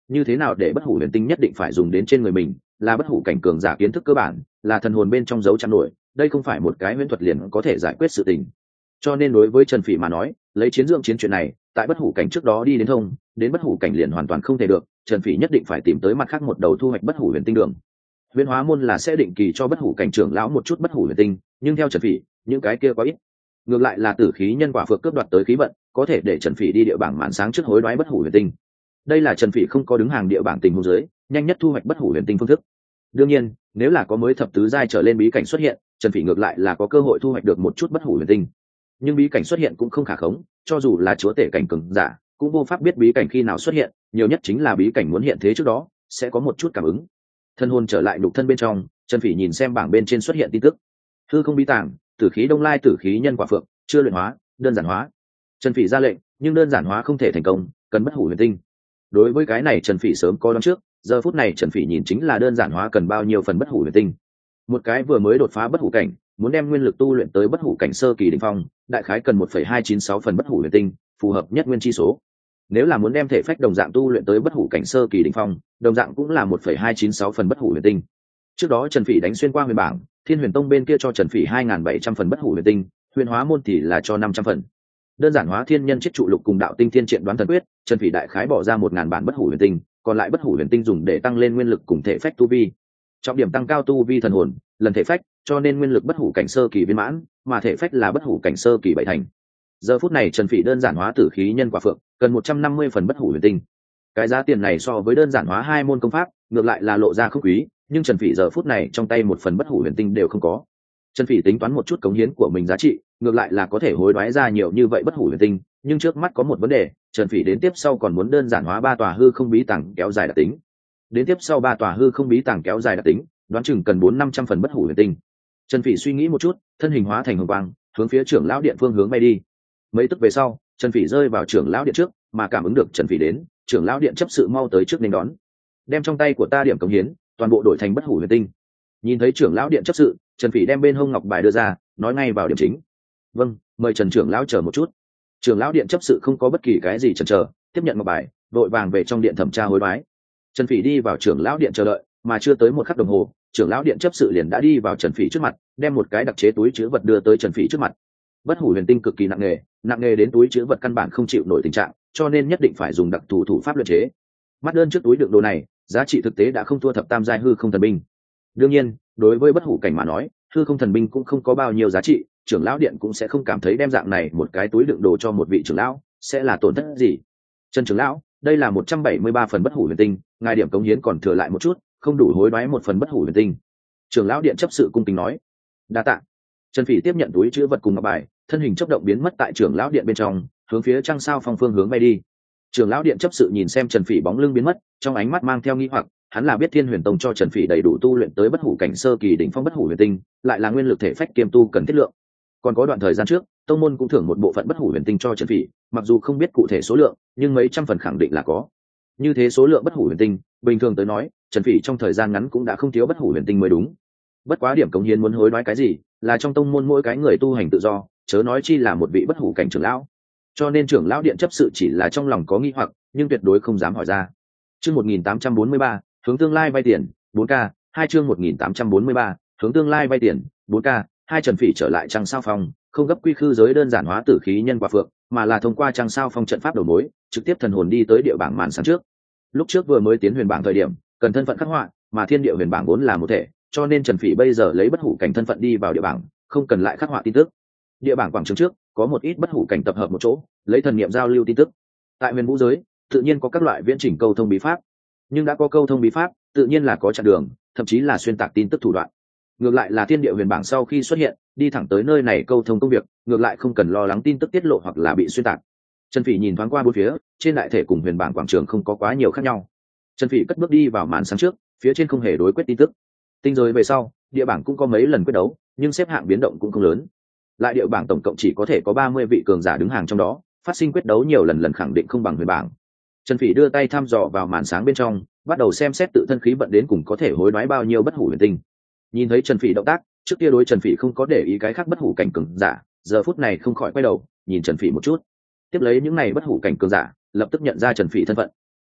S1: như thế nào để bất hủ huyền tinh nhất định phải dùng đến trên người mình, là bất hủ cảnh cường giả kiến thức cơ bản, là thần hồn bên trong dấu chạm nổi, đây không phải một cái huyễn thuật liền có thể giải quyết sự tình. Cho nên đối với Trần Phỉ mà nói, lấy chiến dưỡng chiến chuyện này, tại bất hủ cảnh trước đó đi đến thông, đến bất hủ cảnh liền hoàn toàn không thể được, Trần Phỉ nhất định phải tìm tới mặt khác một đầu thu hoạch bất hủ huyền tinh đường. Huyền hóa môn là sẽ định kỳ cho bất hủ cảnh trưởng lão một chút bất hủ huyền tinh, nhưng theo Trần Phỉ, những cái kia quá ít. Ngược lại là tử khí nhân quả phược cướp đoạt tới khí vận, có thể để Trần Phỉ đi địa bảng màn sáng trước hối đoái bất hủ huyền tinh. Đây là Trần Phỉ không có đứng hàng địa bảng tình huống dưới, nhanh nhất thu hoạch bất hủ huyền tinh phương thức. Đương nhiên, nếu là có mới thập tứ giai trở lên bí cảnh xuất hiện, Trần Phỉ ngược lại là có cơ hội thu hoạch được một chút bất hủ huyền tinh. Nhưng bí cảnh xuất hiện cũng không khả khống, cho dù là chúa tể cảnh cường giả, cũng vô pháp biết bí cảnh khi nào xuất hiện, nhiều nhất chính là bí cảnh muốn hiện thế trước đó, sẽ có một chút cảm ứng. Thân hồn trở lại nhục thân bên trong, Trần Phỉ nhìn xem bảng bên trên xuất hiện tin tức. Hư không bí tàng, tử khí đông lai tử khí nhân quả phượng, chưa luyện hóa, đơn giản hóa. Trần Phỉ ra lệnh, nhưng đơn giản hóa không thể thành công, cần bất hủ huyền tinh. Đối với cái này Trần Phỉ sớm có đoán trước, giờ phút này Trần Phỉ nhìn chính là đơn giản hóa cần bao nhiêu phần bất hủ huyền tinh. Một cái vừa mới đột phá bất hủ cảnh, muốn đem nguyên lực tu luyện tới bất hủ cảnh sơ kỳ đỉnh phong, đại khái cần một phẩy hai chín sáu phần bất hủ huyền tinh, phù hợp nhất nguyên chi số. Nếu là muốn đem thể phách đồng dạng tu luyện tới bất hủ cảnh sơ kỳ đỉnh phong, đồng dạng cũng là một phẩy hai chín sáu phần bất hủ huyền tinh. Trước đó Trần Phỉ đánh xuyên qua huyền bảng, Thiên Huyền Tông bên kia cho Trần Phỉ hai nghìn bảy trăm phần bất hủ huyền tinh, huyền hóa môn thì là cho năm trăm phần. Đơn giản hóa thiên nhân chiết trụ lục cùng đạo tinh thiên triện đoán thần quyết, Trần Phỉ đại khái bỏ ra một nghìn bản bất hủ huyền tinh, còn lại bất hủ huyền tinh dùng để tăng lên nguyên lực cùng thể phách tu vi. Trọng điểm tăng cao tu vi thần hồn, lần thể phách, cho nên nguyên lực bất hủ cảnh sơ kỳ viên mãn, mà thể phách là bất hủ cảnh sơ kỳ bảy thành. Giờ phút này Trần Phỉ đơn giản hóa tử khí nhân quả phượng, cần một trăm năm mươi phần bất hủ huyền tinh. Cái giá tiền này so với đơn giản hóa hai môn công pháp, ngược lại là lộ ra không quý, nhưng Trần Phỉ giờ phút này trong tay một phần bất hủ huyền tinh đều không có. Trần Phỉ tính toán một chút cống hiến của mình giá trị, ngược lại là có thể hối đoái ra nhiều như vậy bất hủ huyền tinh, nhưng trước mắt có một vấn đề, Trần Phỉ đến tiếp sau còn muốn đơn giản hóa ba tòa hư không bí tàng kéo dài đặc tính. Đến tiếp sau ba tòa hư không bí tàng kéo dài đặc tính, đoán chừng cần bốn năm trăm phần bất hủ huyền tinh. Trần Phỉ suy nghĩ một chút, thân hình hóa thành hồng quang, hướng phía trưởng lão điện phương hướng bay đi. Mấy tức về sau, Trần Phỉ rơi vào trưởng lão điện trước, mà cảm ứng được Trần Phỉ đến, trưởng lão điện chấp sự mau tới trước nên đón. Đem trong tay của ta điểm cống hiến, toàn bộ đổi thành bất hủ huyền tinh. Nhìn thấy trưởng lão điện chấp sự, Trần Phỉ đem bên hông ngọc bài đưa ra, nói ngay vào điểm chính. Vâng, mời Trần trưởng lão chờ một chút. Trưởng lão điện chấp sự không có bất kỳ cái gì chần chờ, tiếp nhận ngọc bài, vội vàng về trong điện thẩm tra hối đoái. Trần Phỉ đi vào trưởng lão điện chờ đợi, mà chưa tới một khắc đồng hồ, trưởng lão điện chấp sự liền đã đi vào Trần Phỉ trước mặt, đem một cái đặc chế túi chứa vật đưa tới Trần Phỉ trước mặt. Bất hủ huyền tinh cực kỳ nặng nề, nặng nề đến túi chứa vật căn bản không chịu nổi tình trạng, cho nên nhất định phải dùng đặc thù thủ pháp luyện chế. Mắt đơn trước túi đựng đồ này, giá trị thực tế đã không thua thập tam giai hư không thần binh. Đương nhiên, đối với bất hủ cảnh mà nói, hư không thần binh cũng không có bao nhiêu giá trị, trưởng lão điện cũng sẽ không cảm thấy đem dạng này một cái túi đựng đồ cho một vị trưởng lão sẽ là tổn thất gì. Trần trưởng lão, đây là một trăm bảy mươi ba phần bất hủ huyền tinh, ngài điểm cống hiến còn thừa lại một chút, không đủ hối đoái một phần bất hủ huyền tinh. Trưởng lão điện chấp sự cung kính nói. Đa tạ. Trần Phỉ tiếp nhận túi chứa vật cùng ngọc bài, thân hình chớp động biến mất tại trưởng lão điện bên trong, hướng phía trăng sao phong phương hướng bay đi. Trưởng lão điện chấp sự nhìn xem Trần Phỉ bóng lưng biến mất, trong ánh mắt mang theo nghi hoặc, hắn là biết Thiên Huyền Tông cho Trần Phỉ đầy đủ tu luyện tới bất hủ cảnh sơ kỳ đỉnh phong bất hủ huyền tinh, lại là nguyên lực thể phách kiêm tu cần thiết lượng. Còn có đoạn thời gian trước, tông môn cũng thưởng một bộ phận bất hủ huyền tinh cho Trần Phỉ, mặc dù không biết cụ thể số lượng, nhưng mấy trăm phần khẳng định là có. Như thế số lượng bất hủ huyền tinh, bình thường tới nói, Trần Phỉ trong thời gian ngắn cũng đã không thiếu bất hủ huyền tinh mới đúng. Bất quá điểm cống hiến muốn hối đoái cái gì, là trong tông môn mỗi cái người tu hành tự do, chớ nói chi là một vị bất hủ cảnh trưởng lão. Cho nên trưởng lão điện chấp sự chỉ là trong lòng có nghi hoặc, nhưng tuyệt đối không dám hỏi ra. Chương một nghìn tám trăm bốn mươi ba, hướng tương lai vay tiền, bốn k, hai chương một nghìn tám trăm bốn mươi ba, hướng tương lai vay tiền, bốn k, hai Trần Phỉ trở lại Trăng Sao Phong, không gấp quy khư giới đơn giản hóa tử khí nhân quả phượng, mà là thông qua Trăng Sao Phong trận pháp đầu mối, trực tiếp thần hồn đi tới địa bảng màn sáng trước. Lúc trước vừa mới tiến huyền bảng thời điểm, cần thân phận khắc họa, mà thiên địa huyền bảng vốn là một thể, cho nên Trần Phỉ bây giờ lấy bất hủ cảnh thân phận đi vào địa bảng, không cần lại khắc họa tin tức. Địa bảng quảng trường trước có một ít bất hủ cảnh tập hợp một chỗ, lấy thần niệm giao lưu tin tức. Tại huyền vũ giới, tự nhiên có các loại viễn chỉnh câu thông bí pháp, nhưng đã có câu thông bí pháp, tự nhiên là có chặn đường, thậm chí là xuyên tạc tin tức thủ đoạn. Ngược lại là thiên địa huyền bảng sau khi xuất hiện, đi thẳng tới nơi này câu thông công việc, ngược lại không cần lo lắng tin tức tiết lộ hoặc là bị xuyên tạc. Trần Phỉ nhìn thoáng qua bốn phía, trên đại thể cùng huyền bảng quảng trường không có quá nhiều khác nhau. Trần Phỉ cất bước đi vào màn sáng trước, phía trên không hề đối quyết tin tức. Tinh giới về sau, địa bảng cũng có mấy lần quyết đấu, nhưng xếp hạng biến động cũng không lớn. Lại địa bảng tổng cộng chỉ có thể có ba mươi vị cường giả đứng hàng trong đó, phát sinh quyết đấu nhiều lần lần khẳng định không bằng huyền bảng. Trần Phỉ đưa tay thăm dò vào màn sáng bên trong, bắt đầu xem xét tự thân khí vận đến cùng có thể hối đoái bao nhiêu bất hủ huyền tinh. Nhìn thấy Trần Phỉ động tác, trước kia đối Trần Phỉ không có để ý cái khác bất hủ cảnh cường giả, giờ phút này không khỏi quay đầu nhìn Trần Phỉ một chút. Tiếp lấy những này bất hủ cảnh cường giả, lập tức nhận ra Trần Phỉ thân phận.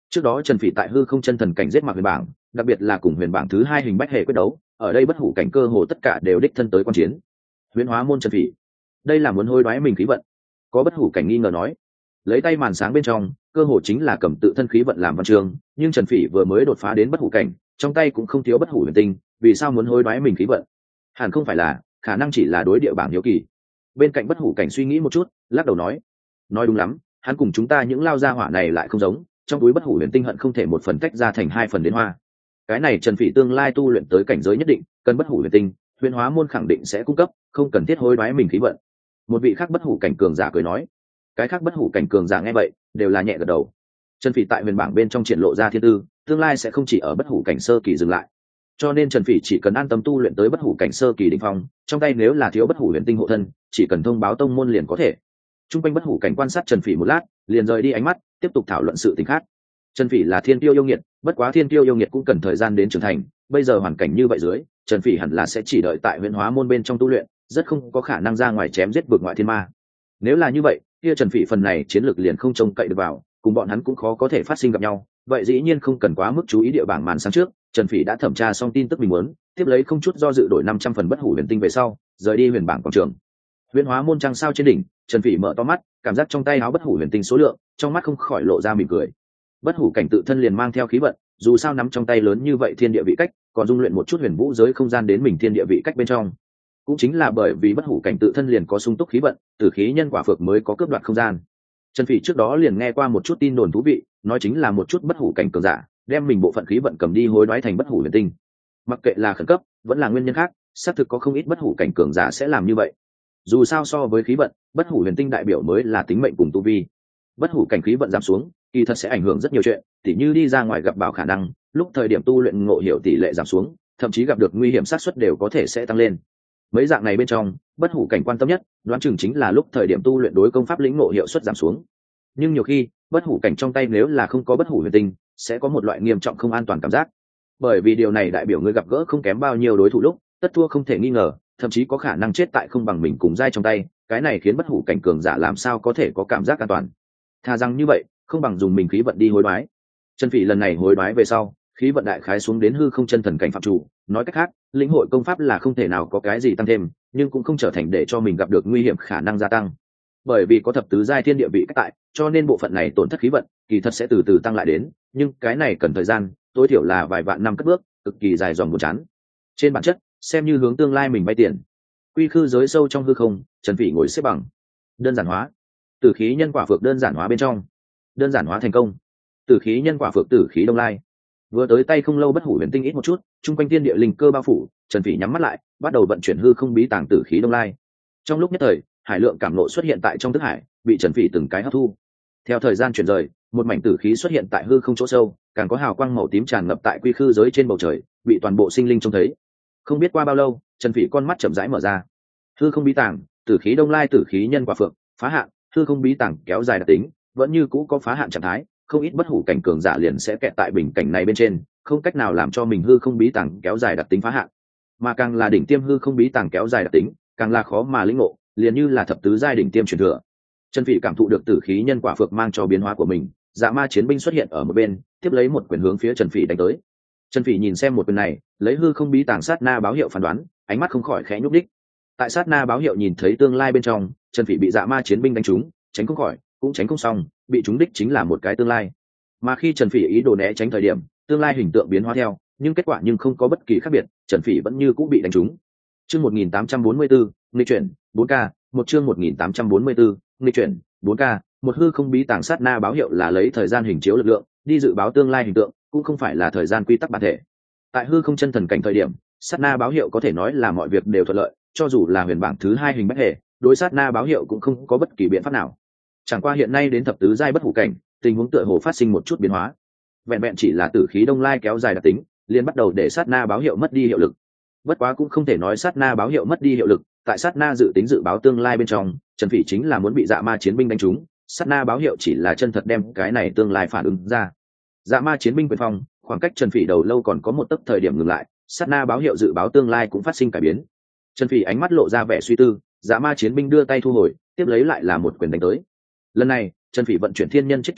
S1: Trước đó Trần Phỉ tại hư không chân thần cảnh giết Mạc Huyền Bảng, đặc biệt là cùng Huyền Bảng thứ hai hình bách hệ quyết đấu, ở đây bất hủ cảnh cơ hồ tất cả đều đích thân tới quan chiến. Huyễn hóa môn Trần Phỉ, đây là muốn hối đoái mình khí vận. Có bất hủ cảnh nghi ngờ nói, lấy tay màn sáng bên trong, cơ hồ chính là cầm tự thân khí vận làm văn chương, nhưng Trần Phỉ vừa mới đột phá đến bất hủ cảnh, trong tay cũng không thiếu bất hủ huyền tinh, vì sao muốn hối đoái mình khí vận? Hẳn không phải là, khả năng chỉ là đối địa bảng hiếu kỳ. Bên cạnh bất hủ cảnh suy nghĩ một chút, lắc đầu nói, nói đúng lắm, hắn cùng chúng ta những lao gia hỏa này lại không giống, trong túi bất hủ huyền tinh hận không thể một phần tách ra thành hai phần đến hoa. Cái này Trần Phỉ tương lai tu luyện tới cảnh giới nhất định, cần bất hủ huyền tinh, huyền hóa môn khẳng định sẽ cung cấp, không cần thiết hối đoái mình khí vận. Một vị khác bất hủ cảnh cường giả cười nói, cái khác bất hủ cảnh cường giả nghe vậy đều là nhẹ gật đầu. Trần Phỉ tại huyền bảng bên trong triển lộ ra thiên tư, tương lai sẽ không chỉ ở bất hủ cảnh sơ kỳ dừng lại, cho nên Trần Phỉ chỉ cần an tâm tu luyện tới bất hủ cảnh sơ kỳ đỉnh phong, trong tay nếu là thiếu bất hủ huyền tinh hộ thân, chỉ cần thông báo tông môn liền có thể. Trung quanh bất hủ cảnh quan sát Trần Phỉ một lát, liền rời đi ánh mắt, tiếp tục thảo luận sự tình khác. Trần Phỉ là thiên tiêu yêu nghiệt, bất quá thiên tiêu yêu nghiệt cũng cần thời gian đến trưởng thành, bây giờ hoàn cảnh như vậy dưới, Trần Phỉ hẳn là sẽ chỉ đợi tại huyền hóa môn bên trong tu luyện, rất không có khả năng ra ngoài chém giết vượt ngoại thiên ma. Nếu là như vậy, kia Trần Phỉ phần này chiến lược liền không trông cậy được vào, cùng bọn hắn cũng khó có thể phát sinh gặp nhau, vậy dĩ nhiên không cần quá mức chú ý địa bảng màn sáng trước. Trần Phỉ đã thẩm tra xong tin tức mình muốn, tiếp lấy không chút do dự đổi năm trăm phần bất hủ huyền tinh về sau, rời đi huyền bảng quảng trường. Huyền hóa môn trăng sao trên đỉnh, Trần Phỉ mở to mắt, cảm giác trong tay áo bất hủ huyền tinh số lượng, trong mắt không khỏi lộ ra mỉm cười. Bất hủ cảnh tự thân liền mang theo khí vận, dù sao nắm trong tay lớn như vậy thiên địa vị cách, còn dung luyện một chút huyền vũ giới không gian đến mình thiên địa vị cách bên trong. Cũng chính là bởi vì bất hủ cảnh tự thân liền có sung túc khí vận, tử khí nhân quả phược mới có cướp đoạt không gian. Trần Phỉ trước đó liền nghe qua một chút tin đồn thú vị, nói chính là một chút bất hủ cảnh cường giả đem mình bộ phận khí vận cầm đi hối đoái thành bất hủ huyền tinh. Mặc kệ là khẩn cấp vẫn là nguyên nhân khác, xác thực có không ít bất hủ cảnh cường giả sẽ làm như vậy. Dù sao so với khí vận, bất hủ huyền tinh đại biểu mới là tính mệnh cùng tu vi. Bất hủ cảnh khí vận giảm xuống, kỳ thật sẽ ảnh hưởng rất nhiều chuyện, tỉ như đi ra ngoài gặp bảo khả năng, lúc thời điểm tu luyện ngộ hiểu tỷ lệ giảm xuống, thậm chí gặp được nguy hiểm xác suất đều có thể sẽ tăng lên. Mấy dạng này bên trong, bất hủ cảnh quan tâm nhất, đoán chừng chính là lúc thời điểm tu luyện đối công pháp lĩnh ngộ hiệu suất giảm xuống. Nhưng nhiều khi, bất hủ cảnh trong tay nếu là không có bất hủ huyền tinh, sẽ có một loại nghiêm trọng không an toàn cảm giác. Bởi vì điều này đại biểu người gặp gỡ không kém bao nhiêu đối thủ lúc, tất thua không thể nghi ngờ, thậm chí có khả năng chết tại không bằng mình cùng giai trong tay, cái này khiến bất hủ cảnh cường giả làm sao có thể có cảm giác an toàn. Thà rằng như vậy, không bằng dùng mình khí vận đi hối đoái. Trần Phỉ lần này hối đoái về sau, khí vận đại khái xuống đến hư không chân thần cảnh phạm chủ, nói cách khác, lĩnh hội công pháp là không thể nào có cái gì tăng thêm, nhưng cũng không trở thành để cho mình gặp được nguy hiểm khả năng gia tăng. Bởi vì có thập tứ giai thiên địa vị cách tại, cho nên bộ phận này tổn thất khí vận, kỳ thật sẽ từ từ tăng lại đến, nhưng cái này cần thời gian, tối thiểu là vài vạn năm cất bước, cực kỳ dài dòng buồn chán. Trên bản chất, xem như hướng tương lai mình vay tiền. Quy khư giới sâu trong hư không, Trần Phỉ ngồi xếp bằng. Đơn giản hóa. Tử khí nhân quả phược đơn giản hóa bên trong. Đơn giản hóa thành công. Tử khí nhân quả phược tử khí đông lai. Vừa tới tay không lâu bất hủ huyền tinh ít một chút, trung quanh thiên địa linh cơ bao phủ, Trần Phỉ nhắm mắt lại, bắt đầu vận chuyển hư không bí tàng tử khí đông lai. Trong lúc nhất thời, hải lượng cảm nộ xuất hiện tại trong thức hải, bị Trần Phỉ từng cái hấp thu. Theo thời gian chuyển rời, một mảnh tử khí xuất hiện tại hư không chỗ sâu, càng có hào quang màu tím tràn ngập tại quy khư giới trên bầu trời, bị toàn bộ sinh linh trông thấy. Không biết qua bao lâu, Trần Phỉ con mắt chậm rãi mở ra. Hư không bí tàng, tử khí đông lai tử khí nhân quả phượng, phá hạn, hư không bí tàng kéo dài đặc tính, vẫn như cũ có phá hạn trạng thái, không ít bất hủ cảnh cường giả liền sẽ kẹt tại bình cảnh này bên trên, không cách nào làm cho mình hư không bí tàng kéo dài đặc tính phá hạn. Mà càng là đỉnh tiêm hư không bí tàng kéo dài đặc tính, càng là khó mà lĩnh ngộ, liền như là thập tứ giai đỉnh tiêm truyền thừa. Trần Phỉ cảm thụ được tử khí nhân quả phượng mang cho biến hóa của mình, dạ ma chiến binh xuất hiện ở một bên, tiếp lấy một quyền hướng phía Trần Phỉ đánh tới. Trần Phỉ nhìn xem một quyền này, lấy hư không bí tàng sát na báo hiệu phán đoán, ánh mắt không khỏi khẽ nhúc đích. Tại sát na báo hiệu nhìn thấy tương lai bên trong, Trần Phỉ bị dạ ma chiến binh đánh trúng, tránh không khỏi, cũng tránh không xong, bị trúng đích chính là một cái tương lai. Mà khi Trần Phỉ ý đồ né tránh thời điểm, tương lai hình tượng biến hóa theo, nhưng kết quả nhưng không có bất kỳ khác biệt, Trần Phỉ vẫn như cũ bị đánh trúng. Chương một nghìn tám trăm bốn mươi tư, nghịch chuyển, bốn K, một chương một nghìn tám trăm bốn mươi tư, nghịch chuyển, bốn K, một hư không bí tàng sát na báo hiệu là lấy thời gian hình chiếu lực lượng, đi dự báo tương lai hình tượng, cũng không phải là thời gian quy tắc bản thể. Tại hư không chân thần cảnh thời điểm, sát na báo hiệu có thể nói là mọi việc đều thuận lợi, cho dù là huyền bảng thứ hai hình bách hệ, đối sát na báo hiệu cũng không có bất kỳ biện pháp nào. Chẳng qua hiện nay đến thập tứ giai bất hủ cảnh, tình huống tựa hồ phát sinh một chút biến hóa. Vẹn vẹn chỉ là tử khí đông lai kéo dài đặc tính, liền bắt đầu để sát na báo hiệu mất đi hiệu lực. Bất quá cũng không thể nói sát na báo hiệu mất đi hiệu lực, tại sát na dự tính dự báo tương lai bên trong, Trần Phỉ chính là muốn bị dạ ma chiến binh đánh trúng, sát na báo hiệu chỉ là chân thật đem cái này tương lai phản ứng ra. Dạ ma chiến binh quyền phong, khoảng cách Trần Phỉ đầu lâu còn có một tấc thời điểm ngừng lại, sát na báo hiệu dự báo tương lai cũng phát sinh cải biến. Trần Phỉ ánh mắt lộ ra vẻ suy tư, dạ ma chiến binh đưa tay thu hồi, tiếp lấy lại là một quyền đánh tới. Lần này, Trần Phỉ vận chuyển thiên nhân chết trụ lục,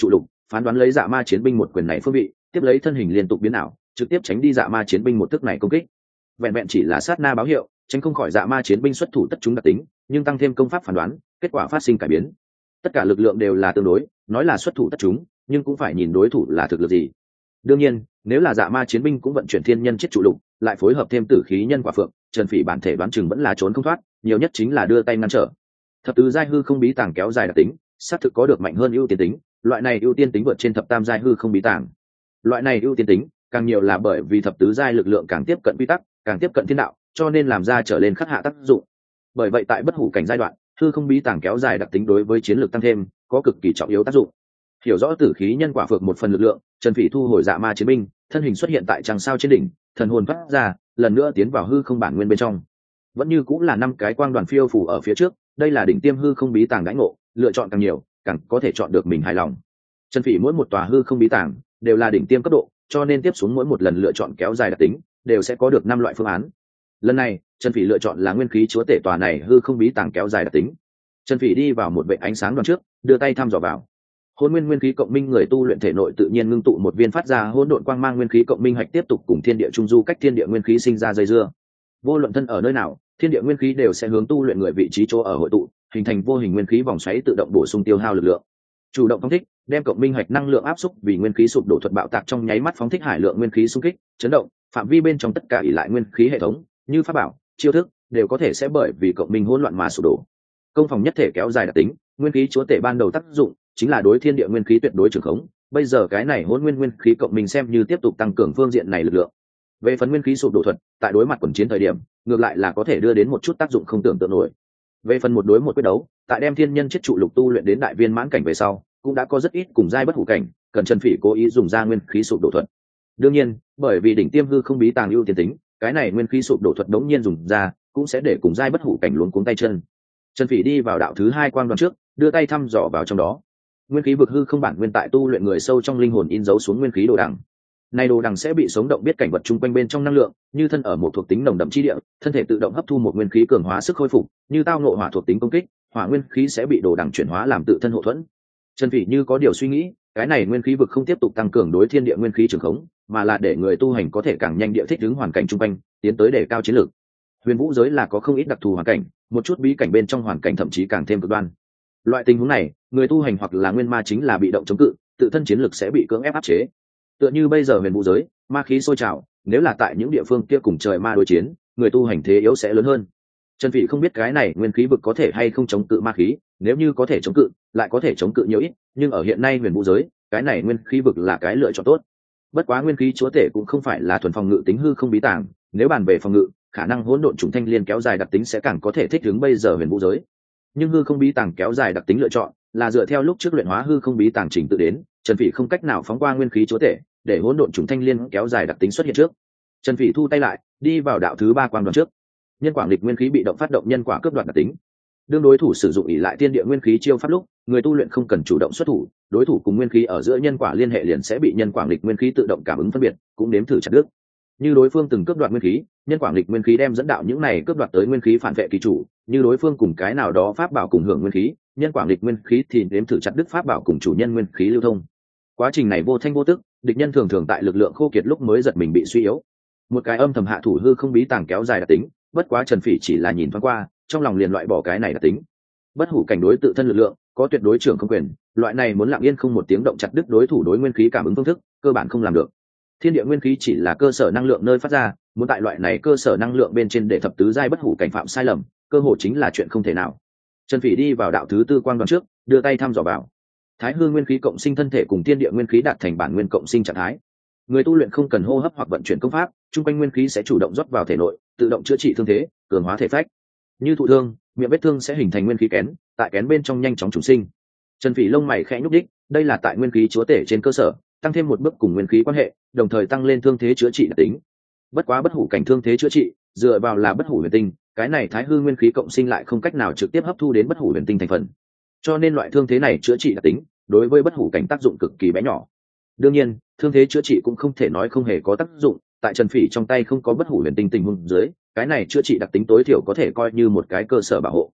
S1: phán đoán lấy dạ ma chiến binh một quyền này phương vị, tiếp lấy thân hình liên tục biến ảo, trực tiếp tránh đi dạ ma chiến binh một thức này công kích. Vẹn vẹn chỉ là sát na báo hiệu, tránh không khỏi dạ ma chiến binh xuất thủ tất chúng đặc tính, nhưng tăng thêm công pháp phán đoán, kết quả phát sinh cải biến. Tất cả lực lượng đều là tương đối, nói là xuất thủ tất chúng, nhưng cũng phải nhìn đối thủ là thực lực gì. Đương nhiên, nếu là dạ ma chiến binh cũng vận chuyển thiên nhân chết trụ lục, lại phối hợp thêm tử khí nhân quả phượng, Trần Phỉ bản thể đoán chừng vẫn là trốn không thoát, nhiều nhất chính là đưa tay ngăn trở. Thập tứ giai hư không bí tàng kéo dài đặc tính, xác thực có được mạnh hơn ưu tiên tính, loại này ưu tiên tính vượt trên thập tam giai hư không bí tàng. Loại này ưu tiên tính càng nhiều là bởi vì thập tứ giai lực lượng càng tiếp cận quy tắc, càng tiếp cận thiên đạo, cho nên làm ra trở lên khắc hạ tác dụng. Bởi vậy tại bất hủ cảnh giai đoạn, hư không bí tàng kéo dài đặc tính đối với chiến lược tăng thêm có cực kỳ trọng yếu tác dụng. Hiểu rõ tử khí nhân quả phược một phần lực lượng, Trần Phỉ thu hồi dạ ma chiến binh, thân hình xuất hiện tại trăng sao trên đỉnh, thần hồn phát ra, lần nữa tiến vào hư không bản nguyên bên trong. Vẫn như cũng là năm cái quang đoàn phiêu phủ ở phía trước, đây là đỉnh tiêm hư không bí tàng đãi ngộ, lựa chọn càng nhiều, càng có thể chọn được mình hài lòng. Trần Phỉ mỗi một tòa hư không bí tàng đều là đỉnh tiêm cấp độ, cho nên tiếp xuống mỗi một lần lựa chọn kéo dài đặc tính đều sẽ có được năm loại phương án. Lần này, Trần Phỉ lựa chọn là nguyên khí chúa tể tòa này hư không bí tàng kéo dài đặc tính. Trần Phỉ đi vào một vệ ánh sáng đoàn trước, đưa tay thăm dò vào. Hỗn nguyên nguyên khí cộng minh người tu luyện thể nội tự nhiên ngưng tụ một viên phát ra hỗn độn quang mang nguyên khí cộng minh hạch tiếp tục cùng thiên địa trung du cách thiên địa nguyên khí sinh ra dây dưa. Vô luận thân ở nơi nào, thiên địa nguyên khí đều sẽ hướng tu luyện người vị trí chỗ ở hội tụ, hình thành vô hình nguyên khí vòng xoáy tự động bổ sung tiêu hao lực lượng. Chủ động phóng thích, đem cộng minh hạch năng lượng áp xúc vì nguyên khí sụp đổ thuật bạo tạc trong nháy mắt phóng thích hải lượng nguyên khí xung kích, chấn động, phạm vi bên trong tất cả ỷ lại nguyên khí hệ thống, như pháp bảo, chiêu thức, đều có thể sẽ bởi vì cộng minh hỗn loạn mà sụp đổ. Công phòng nhất thể kéo dài đặc tính, nguyên khí chúa tể ban đầu tác dụng chính là đối thiên địa nguyên khí tuyệt đối trường khống, bây giờ cái này hỗn nguyên nguyên khí cộng minh xem như tiếp tục tăng cường phương diện này lực lượng. Về phần nguyên khí sụp đổ thuật, tại đối mặt quần chiến thời điểm, ngược lại là có thể đưa đến một chút tác dụng không tưởng tượng nổi. Về phần một đối một quyết đấu, tại đem thiên nhân chết trụ lục tu luyện đến đại viên mãn cảnh về sau, cũng đã có rất ít cùng giai bất hủ cảnh, cần Trần Phỉ cố ý dùng ra nguyên khí sụp đổ thuật. Đương nhiên, bởi vì đỉnh tiêm hư không bí tàng ưu tiên tính, cái này nguyên khí sụp đổ thuật đống nhiên dùng ra, cũng sẽ để cùng giai bất hủ cảnh luống cuống tay chân. Trần Phỉ đi vào đạo thứ hai quang đoàn trước, đưa tay thăm dò vào trong đó. Nguyên khí vực hư không bản nguyên tại tu luyện người sâu trong linh hồn in dấu xuống nguyên khí đồ đằng. Này đồ đằng sẽ bị sống động biết cảnh vật chung quanh bên trong năng lượng, như thân ở một thuộc tính nồng đậm chi địa, thân thể tự động hấp thu một nguyên khí cường hóa sức khôi phục, như tao ngộ hỏa thuộc tính công kích, hỏa nguyên khí sẽ bị đồ đằng chuyển hóa làm tự thân hộ thuẫn. Trần Phỉ như có điều suy nghĩ, cái này nguyên khí vực không tiếp tục tăng cường đối thiên địa nguyên khí trường khống, mà là để người tu hành có thể càng nhanh địa thích ứng hoàn cảnh chung quanh, tiến tới để cao chiến lược. Huyền vũ giới là có không ít đặc thù hoàn cảnh, một chút bí cảnh bên trong hoàn cảnh thậm chí càng thêm cực đoan. Loại tình huống này, người tu hành hoặc là nguyên ma chính là bị động chống cự, tự thân chiến lược sẽ bị cưỡng ép áp chế. Tựa như bây giờ huyền vũ giới, ma khí sôi trào, nếu là tại những địa phương kia cùng trời ma đối chiến, người tu hành thế yếu sẽ lớn hơn. Trần Phỉ không biết cái này nguyên khí vực có thể hay không chống cự ma khí, nếu như có thể chống cự, lại có thể chống cự nhiều ít, nhưng ở hiện nay huyền vũ giới, cái này nguyên khí vực là cái lựa chọn tốt. Bất quá nguyên khí chúa tể cũng không phải là thuần phòng ngự tính hư không bí tàng, nếu bàn về phòng ngự, khả năng hỗn độn trùng thanh liên kéo dài đặc tính sẽ càng có thể thích ứng bây giờ huyền vũ giới. Nhưng hư không bí tàng kéo dài đặc tính lựa chọn là dựa theo lúc trước luyện hóa hư không bí tàng trình tự đến, Trần Phỉ không cách nào phóng qua nguyên khí chúa tể, để hỗn độn trùng thanh liên kéo dài đặc tính xuất hiện trước. Trần Phỉ thu tay lại, đi vào đạo thứ ba quang đoàn trước. Nhân quả nghịch nguyên khí bị động phát động nhân quả cướp đoạt đặc tính. Đương đối thủ sử dụng ỷ lại thiên địa nguyên khí chiêu pháp lúc, người tu luyện không cần chủ động xuất thủ, đối thủ cùng nguyên khí ở giữa nhân quả liên hệ liền sẽ bị nhân quả nghịch nguyên khí tự động cảm ứng phân biệt, cũng nếm thử chặt đứt. Như đối phương từng cướp đoạt nguyên khí, nhân quả nghịch nguyên khí đem dẫn đạo những này cướp đoạt tới nguyên khí phản vệ kỳ chủ, như đối phương cùng cái nào đó pháp bảo cùng hưởng nguyên khí, nhân quả nghịch nguyên khí thì nếm thử chặt đứt pháp bảo cùng chủ nhân nguyên khí lưu thông. Quá trình này vô thanh vô tức, địch nhân thường thường tại lực lượng khô kiệt lúc mới giật mình bị suy yếu. Một cái âm thầm hạ thủ hư không bí tàng kéo dài đặc tính, bất quá Trần Phỉ chỉ là nhìn thoáng qua, trong lòng liền loại bỏ cái này đặc tính. Bất hủ cảnh đối tự thân lực lượng có tuyệt đối trưởng không quyền, loại này muốn lặng yên không một tiếng động chặt đứt đối thủ đối nguyên khí cảm ứng phương thức, cơ bản không làm được. Thiên địa nguyên khí chỉ là cơ sở năng lượng nơi phát ra, muốn tại loại này cơ sở năng lượng bên trên để thập tứ giai bất hủ cảnh phạm sai lầm, cơ hội chính là chuyện không thể nào. Trần Phỉ đi vào đạo thứ tư quang đoàn trước, đưa tay thăm dò vào. Thái hư nguyên khí cộng sinh thân thể cùng thiên địa nguyên khí đạt thành bản nguyên cộng sinh trạng thái. Người tu luyện không cần hô hấp hoặc vận chuyển công pháp, trung quanh nguyên khí sẽ chủ động rót vào thể nội, tự động chữa trị thương thế, cường hóa thể phách. Như thụ thương, miệng vết thương sẽ hình thành nguyên khí kén, tại kén bên trong nhanh chóng trùng sinh. Trần Phỉ lông mày khẽ nhúc đích, đây là tại nguyên khí chúa tể trên cơ sở, tăng thêm một bước cùng nguyên khí quan hệ, đồng thời tăng lên thương thế chữa trị đặc tính. Bất quá bất hủ cảnh thương thế chữa trị, dựa vào là bất hủ huyền tinh, cái này thái hư nguyên khí cộng sinh lại không cách nào trực tiếp hấp thu đến bất hủ huyền tinh thành phần. Cho nên loại thương thế này chữa trị đặc tính, đối với bất hủ cảnh tác dụng cực kỳ bé nhỏ. Đương nhiên, thương thế chữa trị cũng không thể nói không hề có tác dụng, tại Trần Phỉ trong tay không có bất hủ huyền tinh tình huống dưới, cái này chữa trị đặc tính tối thiểu có thể coi như một cái cơ sở bảo hộ.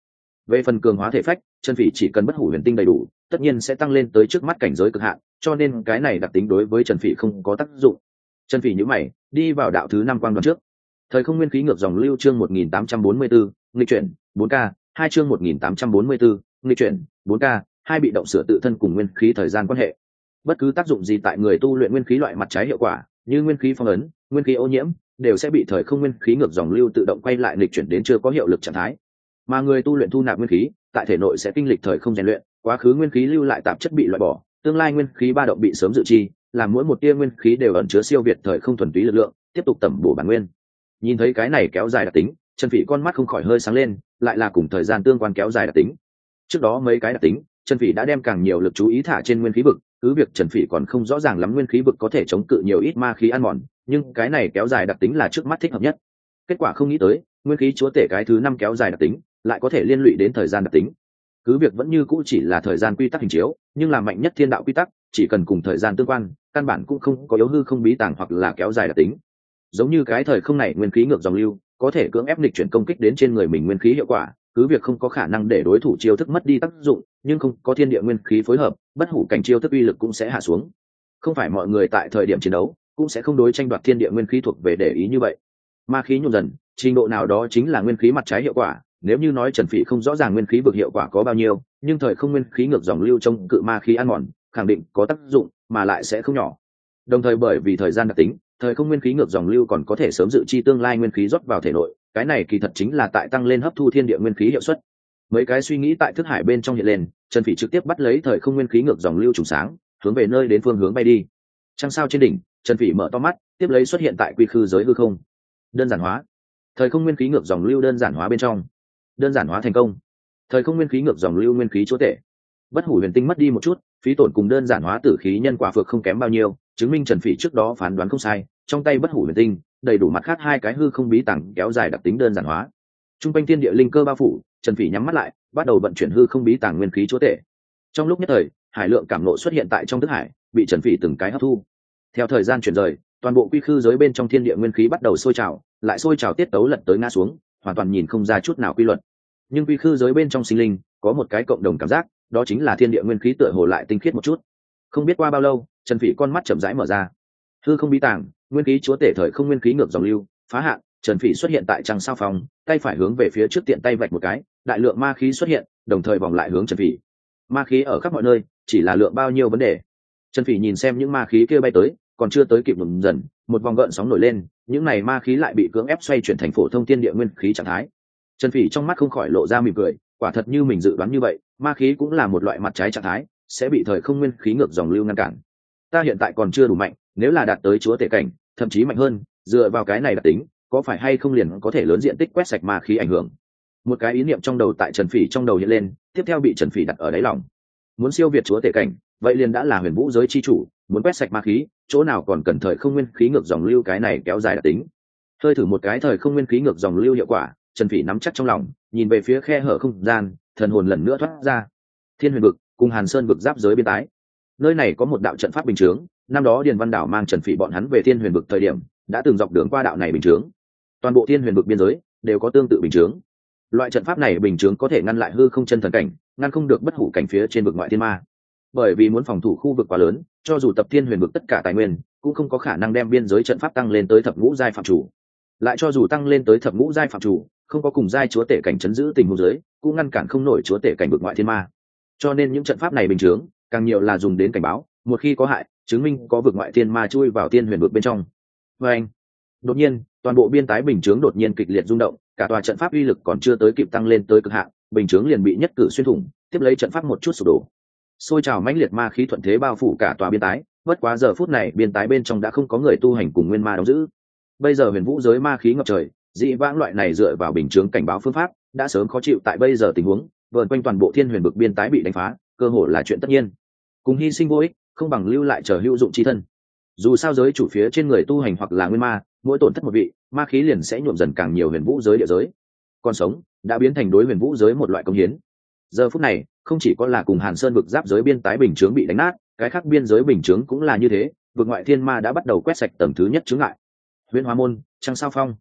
S1: Về phần cường hóa thể phách, chân phỉ chỉ cần bất hủ huyền tinh đầy đủ, tất nhiên sẽ tăng lên tới trước mắt cảnh giới cực hạn, cho nên cái này đặc tính đối với Trần Phỉ không có tác dụng. Trần Phỉ nhíu mày, đi vào đạo thứ năm quang đoàn trước. Thời không nguyên khí ngược dòng lưu chương một nghìn tám trăm bốn mươi tư, nghịch chuyển, bốn K, hai chương một nghìn tám trăm bốn mươi tư, nghịch chuyển, bốn K, hai bị động sửa tự thân cùng nguyên khí thời gian quan hệ. Bất cứ tác dụng gì tại người tu luyện nguyên khí loại mặt trái hiệu quả, như nguyên khí phong ấn, nguyên khí ô nhiễm, đều sẽ bị thời không nguyên khí ngược dòng lưu tự động quay lại nghịch chuyển đến chưa có hiệu lực trạng thái. Mà người tu luyện thu nạp nguyên khí, tại thể nội sẽ kinh lịch thời không rèn luyện, quá khứ nguyên khí lưu lại tạp chất bị loại bỏ, tương lai nguyên khí ba động bị sớm dự chi, làm mỗi một tia nguyên khí đều ẩn chứa siêu việt thời không thuần túy lực lượng, tiếp tục tẩm bổ bản nguyên. Nhìn thấy cái này kéo dài đặc tính, Trần Phỉ con mắt không khỏi hơi sáng lên, lại là cùng thời gian tương quan kéo dài đặc tính. Trước đó mấy cái đặc tính, Trần Phỉ đã đem càng nhiều lực chú ý thả trên nguyên khí vực, cứ việc Trần Phỉ còn không rõ ràng lắm nguyên khí vực có thể chống cự nhiều ít ma khí ăn mòn, nhưng cái này kéo dài đặc tính là trước mắt thích hợp nhất. Kết quả không nghĩ tới, nguyên khí chúa tể cái thứ năm kéo dài đặc tính, lại có thể liên lụy đến thời gian đặc tính. Cứ việc vẫn như cũ chỉ là thời gian quy tắc hình chiếu, nhưng là mạnh nhất thiên đạo quy tắc, chỉ cần cùng thời gian tương quan, căn bản cũng không có yếu hư không bí tàng hoặc là kéo dài đặc tính. Giống như cái thời không này nguyên khí ngược dòng lưu, có thể cưỡng ép nghịch chuyển công kích đến trên người mình nguyên khí hiệu quả, cứ việc không có khả năng để đối thủ chiêu thức mất đi tác dụng, nhưng không có thiên địa nguyên khí phối hợp, bất hủ cảnh chiêu thức uy lực cũng sẽ hạ xuống. Không phải mọi người tại thời điểm chiến đấu cũng sẽ không đối tranh đoạt thiên địa nguyên khí thuộc về để ý như vậy. Ma khí nhuộm dần, trình độ nào đó chính là nguyên khí mặt trái hiệu quả. Nếu như nói Trần Phỉ không rõ ràng nguyên khí vực hiệu quả có bao nhiêu, nhưng thời không nguyên khí ngược dòng lưu trong cự ma khí ăn mòn, khẳng định có tác dụng, mà lại sẽ không nhỏ. Đồng thời bởi vì thời gian đặc tính, thời không nguyên khí ngược dòng lưu còn có thể sớm dự chi tương lai nguyên khí rót vào thể nội, cái này kỳ thật chính là tại tăng lên hấp thu thiên địa nguyên khí hiệu suất. Mấy cái suy nghĩ tại thức hải bên trong hiện lên, Trần Phỉ trực tiếp bắt lấy thời không nguyên khí ngược dòng lưu trùng sáng, hướng về nơi đến phương hướng bay đi. Trăng sao trên đỉnh, Trần Phỉ mở to mắt, tiếp lấy xuất hiện tại quy khư giới hư không. Đơn giản hóa. Thời không nguyên khí ngược dòng lưu đơn giản hóa bên trong. Đơn giản hóa thành công. Thời không nguyên khí ngược dòng lưu nguyên khí chúa tể. Bất hủ huyền tinh mất đi một chút, phí tổn cùng đơn giản hóa tử khí nhân quả phược không kém bao nhiêu, chứng minh Trần Phỉ trước đó phán đoán không sai, trong tay bất hủ huyền tinh, đầy đủ mặt khác hai cái hư không bí tàng kéo dài đặc tính đơn giản hóa. Trung quanh thiên địa linh cơ bao phủ, Trần Phỉ nhắm mắt lại, bắt đầu vận chuyển hư không bí tàng nguyên khí chúa tể. Trong lúc nhất thời, hải lượng cảm nộ xuất hiện tại trong thức hải, bị Trần Phỉ từng cái hấp thu. Theo thời gian chuyển rời, toàn bộ quy khư giới bên trong thiên địa nguyên khí bắt đầu sôi trào, lại sôi trào tiết tấu lật tới ngã xuống, hoàn toàn nhìn không ra chút nào quy luật. Nhưng quy khư giới bên trong sinh linh có một cái cộng đồng cảm giác, đó chính là thiên địa nguyên khí tựa hồ lại tinh khiết một chút. Không biết qua bao lâu, Trần Phỉ con mắt chậm rãi mở ra. Hư không bí tàng, nguyên khí chúa tể thời không nguyên khí ngược dòng lưu, phá hạn, Trần Phỉ xuất hiện tại trăng sao phòng, tay phải hướng về phía trước tiện tay vạch một cái, đại lượng ma khí xuất hiện, đồng thời vòng lại hướng Trần Phỉ. Ma khí ở khắp mọi nơi, chỉ là lượng bao nhiêu vấn đề. Trần Phỉ nhìn xem những ma khí kia bay tới, còn chưa tới kịp ngừng dần, một vòng gợn sóng nổi lên, những này ma khí lại bị cưỡng ép xoay chuyển thành phổ thông thiên địa nguyên khí trạng thái. Trần Phỉ trong mắt không khỏi lộ ra mỉm cười, quả thật như mình dự đoán như vậy, ma khí cũng là một loại mặt trái trạng thái, sẽ bị thời không nguyên khí ngược dòng lưu ngăn cản. Ta hiện tại còn chưa đủ mạnh, nếu là đạt tới chúa tể cảnh, thậm chí mạnh hơn, dựa vào cái này đặc tính, có phải hay không liền có thể lớn diện tích quét sạch ma khí ảnh hưởng. Một cái ý niệm trong đầu tại Trần Phỉ trong đầu hiện lên, tiếp theo bị Trần Phỉ đặt ở đáy lòng. Muốn siêu việt chúa tể cảnh, vậy liền đã là huyền vũ giới chi chủ, muốn quét sạch ma khí, chỗ nào còn cần thời không nguyên khí ngược dòng lưu cái này kéo dài đặc tính. Hơi thử một cái thời không nguyên khí ngược dòng lưu hiệu quả, Trần Phỉ nắm chắc trong lòng, nhìn về phía khe hở không gian, thần hồn lần nữa thoát ra. Thiên Huyền vực cùng Hàn Sơn vực giáp giới biên tái. Nơi này có một đạo trận pháp bình chướng, năm đó Điền Văn Đảo mang Trần Phỉ bọn hắn về Thiên Huyền vực thời điểm, đã từng dọc đường qua đạo này bình chướng. Toàn bộ Thiên Huyền vực biên giới đều có tương tự bình chướng. Loại trận pháp này bình chướng có thể ngăn lại hư không chân thần cảnh, ngăn không được bất hủ cảnh phía trên vực ngoại thiên ma. Bởi vì muốn phòng thủ khu vực quá lớn, cho dù tập Thiên Huyền vực tất cả tài nguyên, cũng không có khả năng đem biên giới trận pháp tăng lên tới thập ngũ giai phạm chủ. Lại cho dù tăng lên tới thập ngũ giai phạm chủ, không có cùng giai chúa tể cảnh chấn giữ tình huống dưới, cũng ngăn cản không nổi chúa tể cảnh vực ngoại thiên ma. Cho nên những trận pháp này bình chướng, càng nhiều là dùng đến cảnh báo, một khi có hại, chứng minh có vực ngoại thiên ma chui vào Thiên Huyền vực bên trong. Và anh, đột nhiên, toàn bộ biên tái bình chướng đột nhiên kịch liệt rung động, cả tòa trận pháp uy lực còn chưa tới kịp tăng lên tới cực hạn, bình chướng liền bị nhất cử xuyên thủng, tiếp lấy trận pháp một chút sụp đổ. Xôi trào mãnh liệt ma khí thuận thế bao phủ cả tòa biên tái, bất quá giờ phút này biên tái bên trong đã không có người tu hành cùng nguyên ma đóng giữ. Bây giờ huyền vũ giới ma khí ngập trời, dị vãng loại này dựa vào bình chướng cảnh báo phương pháp, đã sớm khó chịu tại bây giờ tình huống, vờn quanh toàn bộ Thiên Huyền vực biên tái bị đánh phá, cơ hội là chuyện tất nhiên. Cùng hy sinh vô ích, không bằng lưu lại chờ hữu dụng chi thân. Dù sao giới chủ phía trên người tu hành hoặc là nguyên ma, mỗi tổn thất một vị, ma khí liền sẽ nhuộm dần càng nhiều huyền vũ giới địa giới. Còn sống đã biến thành đối huyền vũ giới một loại công hiến. Giờ phút này, không chỉ có là cùng Hàn Sơn vực giáp giới biên tái bình chướng bị đánh nát, cái khác biên giới bình chướng cũng là như thế, vực ngoại thiên ma đã bắt đầu quét sạch tầng thứ nhất chướng ngại. Huyền Hóa môn, Trăng Sao Phong.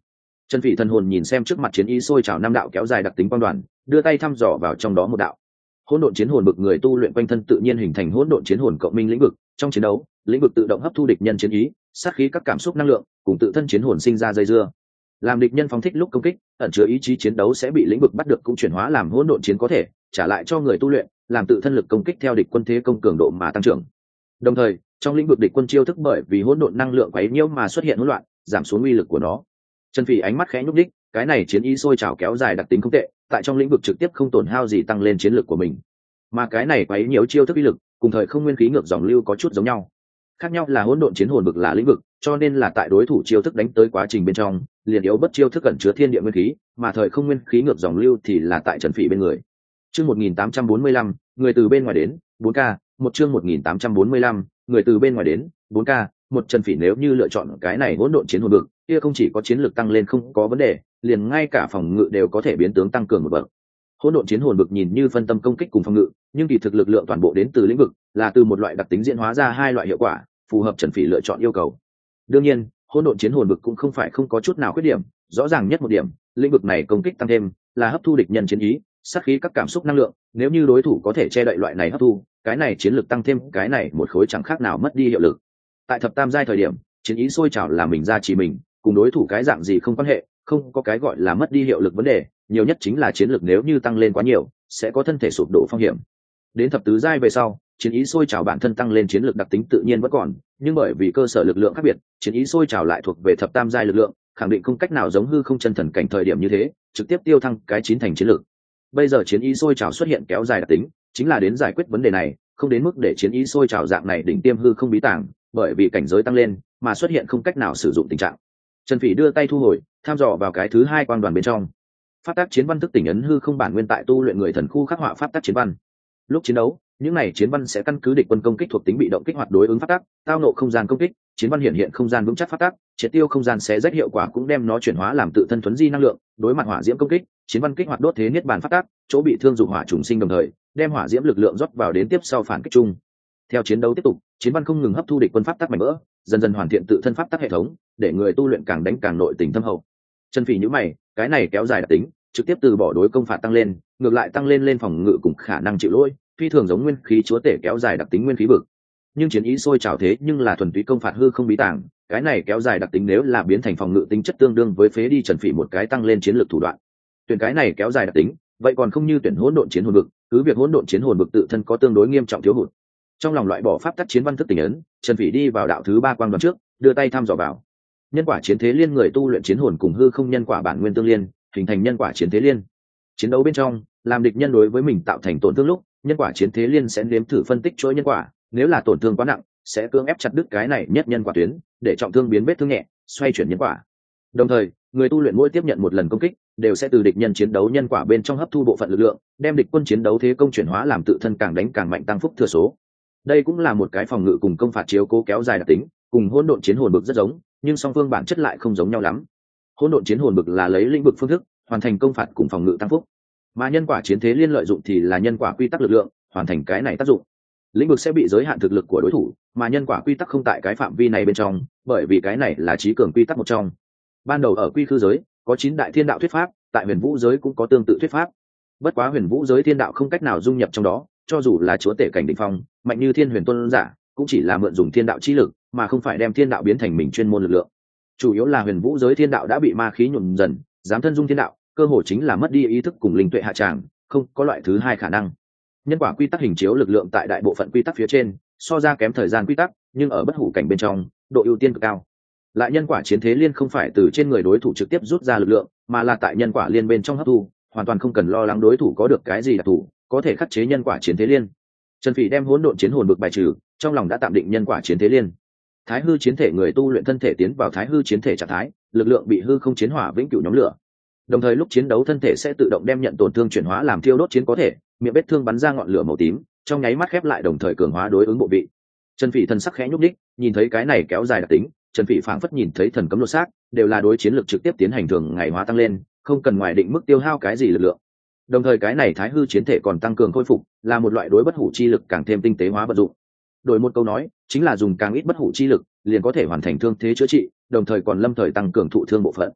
S1: Trần Phỉ thần hồn nhìn xem trước mặt chiến ý sôi trào năm đạo kéo dài đặc tính quang đoàn, đưa tay thăm dò vào trong đó một đạo. Hỗn độn chiến hồn bực người tu luyện quanh thân tự nhiên hình thành hỗn độn chiến hồn cộng minh lĩnh vực, trong chiến đấu, lĩnh vực tự động hấp thu địch nhân chiến ý, sát khí các cảm xúc năng lượng, cùng tự thân chiến hồn sinh ra dây dưa. Làm địch nhân phóng thích lúc công kích, ẩn chứa ý chí chiến đấu sẽ bị lĩnh vực bắt được cũng chuyển hóa làm hỗn độn chiến có thể trả lại cho người tu luyện, làm tự thân lực công kích theo địch quân thế công cường độ mà tăng trưởng. Đồng thời, trong lĩnh vực địch quân chiêu thức bởi vì hỗn độn năng lượng quấy nhiễu mà xuất hiện hỗn loạn, giảm xuống uy lực của nó. Trần Phỉ ánh mắt khẽ nhúc nhích, cái này chiến ý sôi trào kéo dài đặc tính không tệ, tại trong lĩnh vực trực tiếp không tổn hao gì tăng lên chiến lược của mình. Mà cái này quấy nhiễu chiêu thức uy lực, cùng thời không nguyên khí ngược dòng lưu có chút giống nhau. Khác nhau là hỗn độn chiến hồn bực là lĩnh vực, cho nên là tại đối thủ chiêu thức đánh tới quá trình bên trong, liền yếu bất chiêu thức ẩn chứa thiên địa nguyên khí, mà thời không nguyên khí ngược dòng lưu thì là tại Trần Phỉ bên người. Chương một nghìn tám trăm bốn mươi lăm, người từ bên ngoài đến, bốn K, một chương một nghìn tám trăm bốn mươi lăm, người từ bên ngoài đến, bốn K, một Trần Phỉ nếu như lựa chọn cái này hỗn độn chiến hồn bực, kia không chỉ có chiến lược tăng lên không có vấn đề, liền ngay cả phòng ngự đều có thể biến tướng tăng cường một bậc. Hỗn độn chiến hồn bực nhìn như phân tâm công kích cùng phòng ngự, nhưng kỳ thực lực lượng toàn bộ đến từ lĩnh vực, là từ một loại đặc tính diễn hóa ra hai loại hiệu quả, phù hợp Trần Phỉ lựa chọn yêu cầu. Đương nhiên, hỗn độn chiến hồn bực cũng không phải không có chút nào khuyết điểm, rõ ràng nhất một điểm, lĩnh vực này công kích tăng thêm, là hấp thu địch nhân chiến ý, sát khí các cảm xúc năng lượng, nếu như đối thủ có thể che đậy loại này hấp thu, cái này chiến lược tăng thêm, cái này một khối chẳng khác nào mất đi hiệu lực. Tại thập tam giai thời điểm, chiến ý sôi trào là mình ra chỉ mình, cùng đối thủ cái dạng gì không quan hệ, không có cái gọi là mất đi hiệu lực vấn đề, nhiều nhất chính là chiến lược nếu như tăng lên quá nhiều, sẽ có thân thể sụp đổ phong hiểm. Đến thập tứ giai về sau, chiến ý sôi trào bản thân tăng lên chiến lược đặc tính tự nhiên vẫn còn, nhưng bởi vì cơ sở lực lượng khác biệt, chiến ý sôi trào lại thuộc về thập tam giai lực lượng, khẳng định không cách nào giống hư không chân thần cảnh thời điểm như thế, trực tiếp tiêu thăng cái chín thành chiến lược. Bây giờ chiến ý sôi trào xuất hiện kéo dài đặc tính, chính là đến giải quyết vấn đề này, không đến mức để chiến ý sôi trào dạng này đỉnh tiêm hư không bí tàng, bởi vì cảnh giới tăng lên, mà xuất hiện không cách nào sử dụng tình trạng. Trần Phỉ đưa tay thu hồi, tham dò vào cái thứ hai quang đoàn bên trong. Pháp tác chiến văn thức tỉnh ấn hư không bản nguyên tại tu luyện người thần khu khắc họa pháp tác chiến văn. Lúc chiến đấu, những này chiến văn sẽ căn cứ địch quân công kích thuộc tính bị động kích hoạt đối ứng pháp tác, tao nộ không gian công kích, chiến văn hiện hiện không gian vững chắc pháp tác, triệt tiêu không gian xé rách hiệu quả cũng đem nó chuyển hóa làm tự thân thuấn di năng lượng, đối mặt hỏa diễm công kích, chiến văn kích hoạt đốt thế niết bàn pháp tác, chỗ bị thương dụng hỏa trùng sinh đồng thời, đem hỏa diễm lực lượng rót vào đến tiếp sau phản kích chung. Theo chiến đấu tiếp tục, chiến văn không ngừng hấp thu địch quân pháp tác mảnh vỡ, dần dần hoàn thiện tự thân pháp tác hệ thống, để người tu luyện càng đánh càng nội tình thâm hậu. Trần Phỉ nhíu mày, cái này kéo dài đặc tính, trực tiếp từ bỏ đối công phạt tăng lên, ngược lại tăng lên lên phòng ngự cùng khả năng chịu lỗi, phi thường giống nguyên khí chúa tể kéo dài đặc tính nguyên khí vực. Nhưng chiến ý sôi trào thế nhưng là thuần túy công phạt hư không bí tàng, cái này kéo dài đặc tính nếu là biến thành phòng ngự tính chất tương đương với phế đi Trần Phỉ một cái tăng lên chiến lược thủ đoạn. Tuyển cái này kéo dài đặc tính, vậy còn không như tuyển hỗn độn chiến hồn vực, cứ việc hỗn độn chiến hồn vực tự thân có tương đối nghiêm trọng thiếu hụt. Trong lòng loại bỏ pháp tắc chiến văn thức tỉnh ấn, Trần Phỉ đi vào đạo thứ ba quang đoàn trước, đưa tay thăm dò vào. Nhân quả chiến thế liên người tu luyện chiến hồn cùng hư không nhân quả bản nguyên tương liên, hình thành nhân quả chiến thế liên. Chiến đấu bên trong, làm địch nhân đối với mình tạo thành tổn thương lúc, nhân quả chiến thế liên sẽ nếm thử phân tích chuỗi nhân quả, nếu là tổn thương quá nặng, sẽ cưỡng ép chặt đứt cái này nhất nhân quả tuyến, để trọng thương biến vết thương nhẹ, xoay chuyển nhân quả. Đồng thời, người tu luyện mỗi tiếp nhận một lần công kích, đều sẽ từ địch nhân chiến đấu nhân quả bên trong hấp thu bộ phận lực lượng, đem địch quân chiến đấu thế công chuyển hóa làm tự thân càng đánh càng mạnh tăng phúc thừa số. Đây cũng là một cái phòng ngự cùng công phạt chiếu cố kéo dài đặc tính, cùng hỗn độn chiến hồn bực rất giống, nhưng song phương bản chất lại không giống nhau lắm. Hỗn độn chiến hồn bực là lấy lĩnh vực phương thức hoàn thành công phạt cùng phòng ngự tăng phúc, mà nhân quả chiến thế liên lợi dụng thì là nhân quả quy tắc lực lượng hoàn thành cái này tác dụng. Lĩnh vực sẽ bị giới hạn thực lực của đối thủ, mà nhân quả quy tắc không tại cái phạm vi này bên trong, bởi vì cái này là trí cường quy tắc một trong. Ban đầu ở quy khư giới có chín đại thiên đạo thuyết pháp, tại huyền vũ giới cũng có tương tự thuyết pháp. Bất quá huyền vũ giới thiên đạo không cách nào dung nhập trong đó, cho dù là chúa tể cảnh đỉnh phong, mạnh như thiên huyền tôn giả, cũng chỉ là mượn dùng thiên đạo chi lực, mà không phải đem thiên đạo biến thành mình chuyên môn lực lượng. Chủ yếu là huyền vũ giới thiên đạo đã bị ma khí nhuộm dần, dám thân dung thiên đạo, cơ hội chính là mất đi ý thức cùng linh tuệ hạ tràng, không có loại thứ hai khả năng. Nhân quả quy tắc hình chiếu lực lượng tại đại bộ phận quy tắc phía trên, so ra kém thời gian quy tắc, nhưng ở bất hủ cảnh bên trong, độ ưu tiên cực cao. Lại nhân quả chiến thế liên không phải từ trên người đối thủ trực tiếp rút ra lực lượng, mà là tại nhân quả liên bên trong hấp thu, hoàn toàn không cần lo lắng đối thủ có được cái gì đặc thù, có thể khắc chế nhân quả chiến thế liên. Trần Phỉ đem hỗn độn chiến hồn bực bài trừ, trong lòng đã tạm định nhân quả chiến thế liên. Thái hư chiến thể người tu luyện thân thể tiến vào thái hư chiến thể trạng thái, lực lượng bị hư không chiến hỏa vĩnh cửu nhóm lửa. Đồng thời lúc chiến đấu thân thể sẽ tự động đem nhận tổn thương chuyển hóa làm thiêu đốt chiến có thể, miệng vết thương bắn ra ngọn lửa màu tím, trong nháy mắt khép lại đồng thời cường hóa đối ứng bộ vị. Trần Phỉ thần sắc khẽ nhúc nhích, nhìn thấy cái này kéo dài đặc tính, Trần Phỉ phảng phất nhìn thấy thần cấm lột xác, đều là đối chiến lực trực tiếp tiến hành thường ngày hóa tăng lên, không cần ngoài định mức tiêu hao cái gì lực lượng. Đồng thời cái này thái hư chiến thể còn tăng cường khôi phục, là một loại đối bất hủ chi lực càng thêm tinh tế hóa vận dụng. Đổi một câu nói, chính là dùng càng ít bất hủ chi lực, liền có thể hoàn thành thương thế chữa trị, đồng thời còn lâm thời tăng cường thụ thương bộ phận.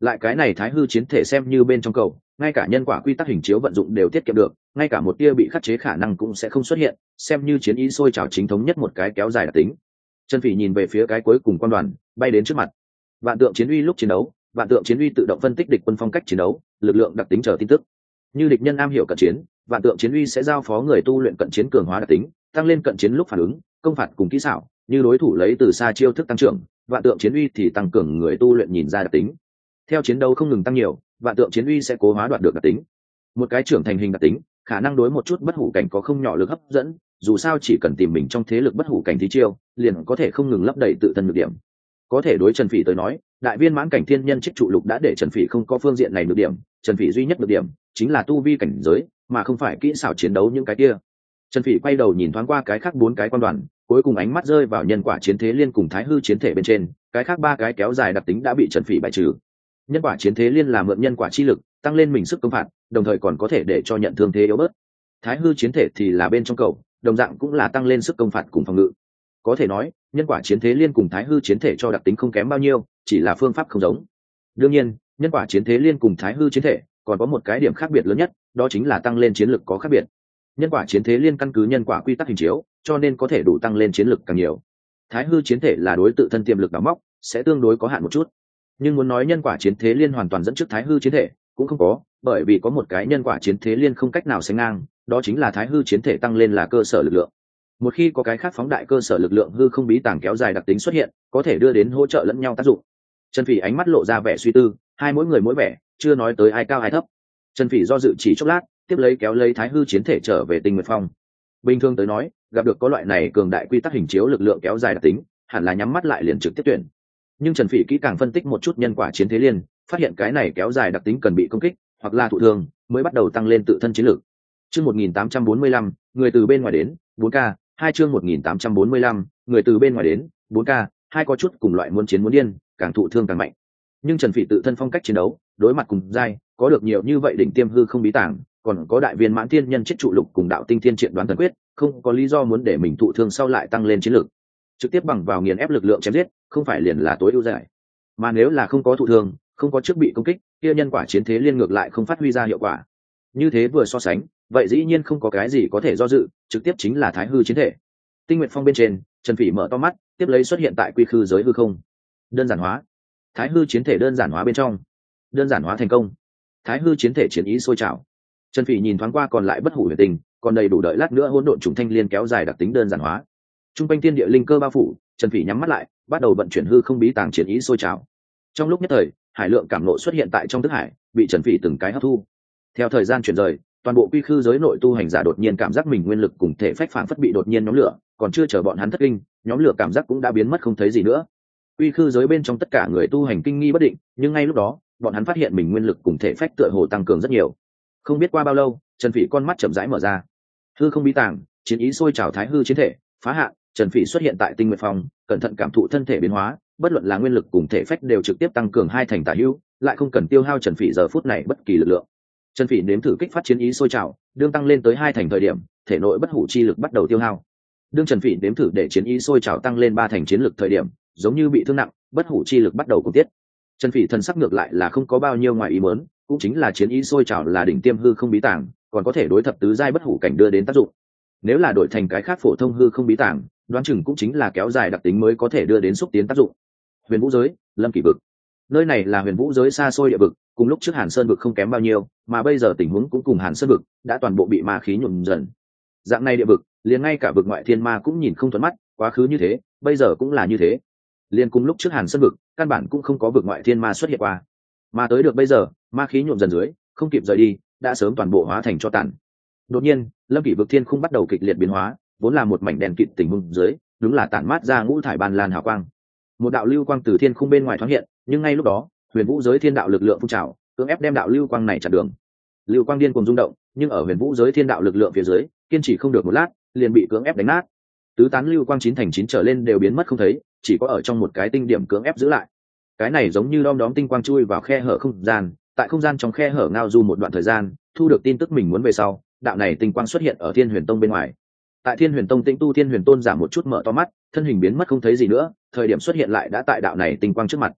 S1: lại cái này thái hư chiến thể xem như bên trong cầu, ngay cả nhân quả quy tắc hình chiếu vận dụng đều tiết kiệm được, ngay cả một tia bị khắc chế khả năng cũng sẽ không xuất hiện, xem như chiến ý sôi trào chính thống nhất một cái kéo dài đặc tính. Trần Phỉ nhìn về phía cái cuối cùng quan đoàn, bay đến trước mặt. Vạn tượng chiến uy lúc chiến đấu, vạn tượng chiến uy tự động phân tích địch quân phong cách chiến đấu, lực lượng đặc tính chờ tin tức. Như địch nhân am hiểu cận chiến, vạn tượng chiến uy sẽ giao phó người tu luyện cận chiến cường hóa đặc tính, tăng lên cận chiến lúc phản ứng, công phạt cùng kỹ xảo, như đối thủ lấy từ xa chiêu thức tăng trưởng, vạn tượng chiến uy thì tăng cường người tu luyện nhìn ra đặc tính. Theo chiến đấu không ngừng tăng nhiều, vạn tượng chiến uy sẽ cố hóa đoạt được đặc tính. Một cái trưởng thành hình đặc tính, khả năng đối một chút bất hủ cảnh có không nhỏ lực hấp dẫn, dù sao chỉ cần tìm mình trong thế lực bất hủ cảnh thí chiêu, liền có thể không ngừng lấp đầy tự thân nhược điểm. Có thể đối Trần Phỉ tới nói, đại viên mãn cảnh thiên nhân trích trụ lục đã để Trần Phỉ không có phương diện này nhược điểm, Trần Phỉ duy nhất nhược điểm chính là tu vi cảnh giới, mà không phải kỹ xảo chiến đấu những cái kia. Trần Phỉ quay đầu nhìn thoáng qua cái khác bốn cái quan đoàn, cuối cùng ánh mắt rơi vào nhân quả chiến thế liên cùng thái hư chiến thể bên trên, cái khác ba cái kéo dài đặc tính đã bị Trần Phỉ bài trừ. Nhân quả chiến thế liên là mượn nhân quả chi lực, tăng lên mình sức công phạt, đồng thời còn có thể để cho nhận thương thế yếu bớt. Thái hư chiến thể thì là bên trong cầu, đồng dạng cũng là tăng lên sức công phạt cùng phòng ngự. Có thể nói, nhân quả chiến thế liên cùng thái hư chiến thể cho đặc tính không kém bao nhiêu, chỉ là phương pháp không giống. Đương nhiên, nhân quả chiến thế liên cùng thái hư chiến thể còn có một cái điểm khác biệt lớn nhất, đó chính là tăng lên chiến lực có khác biệt. Nhân quả chiến thế liên căn cứ nhân quả quy tắc hình chiếu, cho nên có thể đủ tăng lên chiến lực càng nhiều. Thái hư chiến thể là đối tự thân tiềm lực đào móc, sẽ tương đối có hạn một chút. Nhưng muốn nói nhân quả chiến thế liên hoàn toàn dẫn trước thái hư chiến thể cũng không có, bởi vì có một cái nhân quả chiến thế liên không cách nào sánh ngang, đó chính là thái hư chiến thể tăng lên là cơ sở lực lượng. Một khi có cái khác phóng đại cơ sở lực lượng hư không bí tàng kéo dài đặc tính xuất hiện, có thể đưa đến hỗ trợ lẫn nhau tác dụng. Trần Phỉ ánh mắt lộ ra vẻ suy tư, hai mỗi người mỗi vẻ, chưa nói tới ai cao ai thấp. Trần Phỉ do dự chỉ chốc lát, tiếp lấy kéo lấy thái hư chiến thể trở về Tinh Nguyệt Phong. Bình thường tới nói, gặp được có loại này cường đại quy tắc hình chiếu lực lượng kéo dài đặc tính, hẳn là nhắm mắt lại liền trực tiếp tuyển. Nhưng Trần Phỉ kỹ càng phân tích một chút nhân quả chiến thế liên, phát hiện cái này kéo dài đặc tính cần bị công kích hoặc là thụ thương mới bắt đầu tăng lên tự thân chiến lực. Chương một nghìn tám trăm bốn mươi lăm, người từ bên ngoài đến, bốn K, hai chương một nghìn tám trăm bốn mươi lăm, người từ bên ngoài đến, bốn K, hai có chút cùng loại muốn chiến muốn điên, càng thụ thương càng mạnh. Nhưng Trần Phỉ tự thân phong cách chiến đấu, đối mặt cùng giai, có được nhiều như vậy đỉnh tiêm hư không bí tàng, còn có đại viên mãn thiên nhân chết trụ lục cùng đạo tinh thiên triện đoán thần quyết, không có lý do muốn để mình thụ thương sau lại tăng lên chiến lực. Trực tiếp bằng vào nghiền ép lực lượng chém giết, không phải liền là tối ưu giải. Mà nếu là không có thụ thương, không có trước bị công kích, kia nhân quả chiến thế liên ngược lại không phát huy ra hiệu quả. Như thế vừa so sánh, vậy dĩ nhiên không có cái gì có thể do dự, trực tiếp chính là thái hư chiến thể. Tinh Nguyệt Phong bên trên, Trần Phỉ mở to mắt, tiếp lấy xuất hiện tại quy khư giới hư không. Đơn giản hóa. Thái hư chiến thể đơn giản hóa bên trong. Đơn giản hóa thành công. Thái hư chiến thể chiến ý sôi trào. Trần Phỉ nhìn thoáng qua còn lại bất hủ huyền tình, còn đầy đủ đợi lát nữa hỗn độn trùng thanh liên kéo dài đặc tính đơn giản hóa. Trung quanh thiên địa linh cơ bao phủ, Trần Phỉ nhắm mắt lại, bắt đầu vận chuyển hư không bí tàng chiến ý sôi trào. Trong lúc nhất thời, hải lượng cảm nộ xuất hiện tại trong thức hải, bị Trần Phỉ từng cái hấp thu. Theo thời gian chuyển rời, toàn bộ quy khư giới nội tu hành giả đột nhiên cảm giác mình nguyên lực cùng thể phách phản phất bị đột nhiên nhóm lửa, còn chưa chờ bọn hắn thất kinh, nhóm lửa cảm giác cũng đã biến mất không thấy gì nữa. Quy khư giới bên trong tất cả người tu hành kinh nghi bất định, nhưng ngay lúc đó, bọn hắn phát hiện mình nguyên lực cùng thể phách tựa hồ tăng cường rất nhiều. Không biết qua bao lâu, Trần Phỉ con mắt chậm rãi mở ra. Hư không bí tàng, chiến ý sôi trào thái hư chiến thể, phá hạn, Trần Phỉ xuất hiện tại Tinh Nguyệt Phong, cẩn thận cảm thụ thân thể biến hóa, bất luận là nguyên lực cùng thể phách đều trực tiếp tăng cường hai thành tả hữu, lại không cần tiêu hao Trần Phỉ giờ phút này bất kỳ lực lượng. Trần Phỉ nếm thử kích phát chiến ý sôi trào, đương tăng lên tới hai thành thời điểm, thể nội bất hủ chi lực bắt đầu tiêu hao. Đương Trần Phỉ nếm thử để chiến ý sôi trào tăng lên ba thành chiến lực thời điểm, giống như bị thương nặng, bất hủ chi lực bắt đầu cùng tiết. Trần Phỉ thần sắc ngược lại là không có bao nhiêu ngoài ý muốn, cũng chính là chiến ý sôi trào là đỉnh tiêm hư không bí tàng, còn có thể đối thập tứ giai bất hủ cảnh đưa đến tác dụng. Nếu là đổi thành cái khác phổ thông hư không bí tàng, đoán chừng cũng chính là kéo dài đặc tính mới có thể đưa đến xúc tiến tác dụng. Huyền Vũ giới, Lâm Kỷ vực. Nơi này là Huyền Vũ giới xa xôi địa vực, cùng lúc trước Hàn Sơn vực không kém bao nhiêu, mà bây giờ tình huống cũng cùng Hàn Sơn vực đã toàn bộ bị ma khí nhuộm dần. Dạng này địa vực, liền ngay cả vực ngoại thiên ma cũng nhìn không thuận mắt, quá khứ như thế, bây giờ cũng là như thế. Liên cùng lúc trước Hàn Sơn vực, căn bản cũng không có vực ngoại thiên ma xuất hiện qua. Mà tới được bây giờ, ma khí nhuộm dần dưới, không kịp rời đi, đã sớm toàn bộ hóa thành tro tàn. Đột nhiên, Lâm Kỷ vực thiên khung bắt đầu kịch liệt biến hóa, vốn là một mảnh đèn kịt tình huống dưới, đúng là tản mát ra ngũ thải ban lan hào quang. Một đạo lưu quang từ thiên khung bên ngoài thoáng hiện, nhưng ngay lúc đó, Huyền Vũ giới thiên đạo lực lượng phun trào, cưỡng ép đem đạo lưu quang này chặn đường. Lưu quang điên cuồng rung động, nhưng ở Huyền Vũ giới thiên đạo lực lượng phía dưới, kiên trì không được một lát, liền bị cưỡng ép đánh nát. Tứ tán lưu quang chín thành chín trở lên đều biến mất không thấy, chỉ có ở trong một cái tinh điểm cưỡng ép giữ lại. Cái này giống như đom đóm tinh quang chui vào khe hở không gian, tại không gian trong khe hở ngao du một đoạn thời gian, thu được tin tức mình muốn về sau, đạo này tinh quang xuất hiện ở Thiên Huyền Tông bên ngoài. Tại Thiên Huyền Tông Tĩnh Tu Thiên Huyền Tôn giảm một chút mở to mắt, thân hình biến mất không thấy gì nữa, thời điểm xuất hiện lại đã tại đạo này tinh quang trước mặt.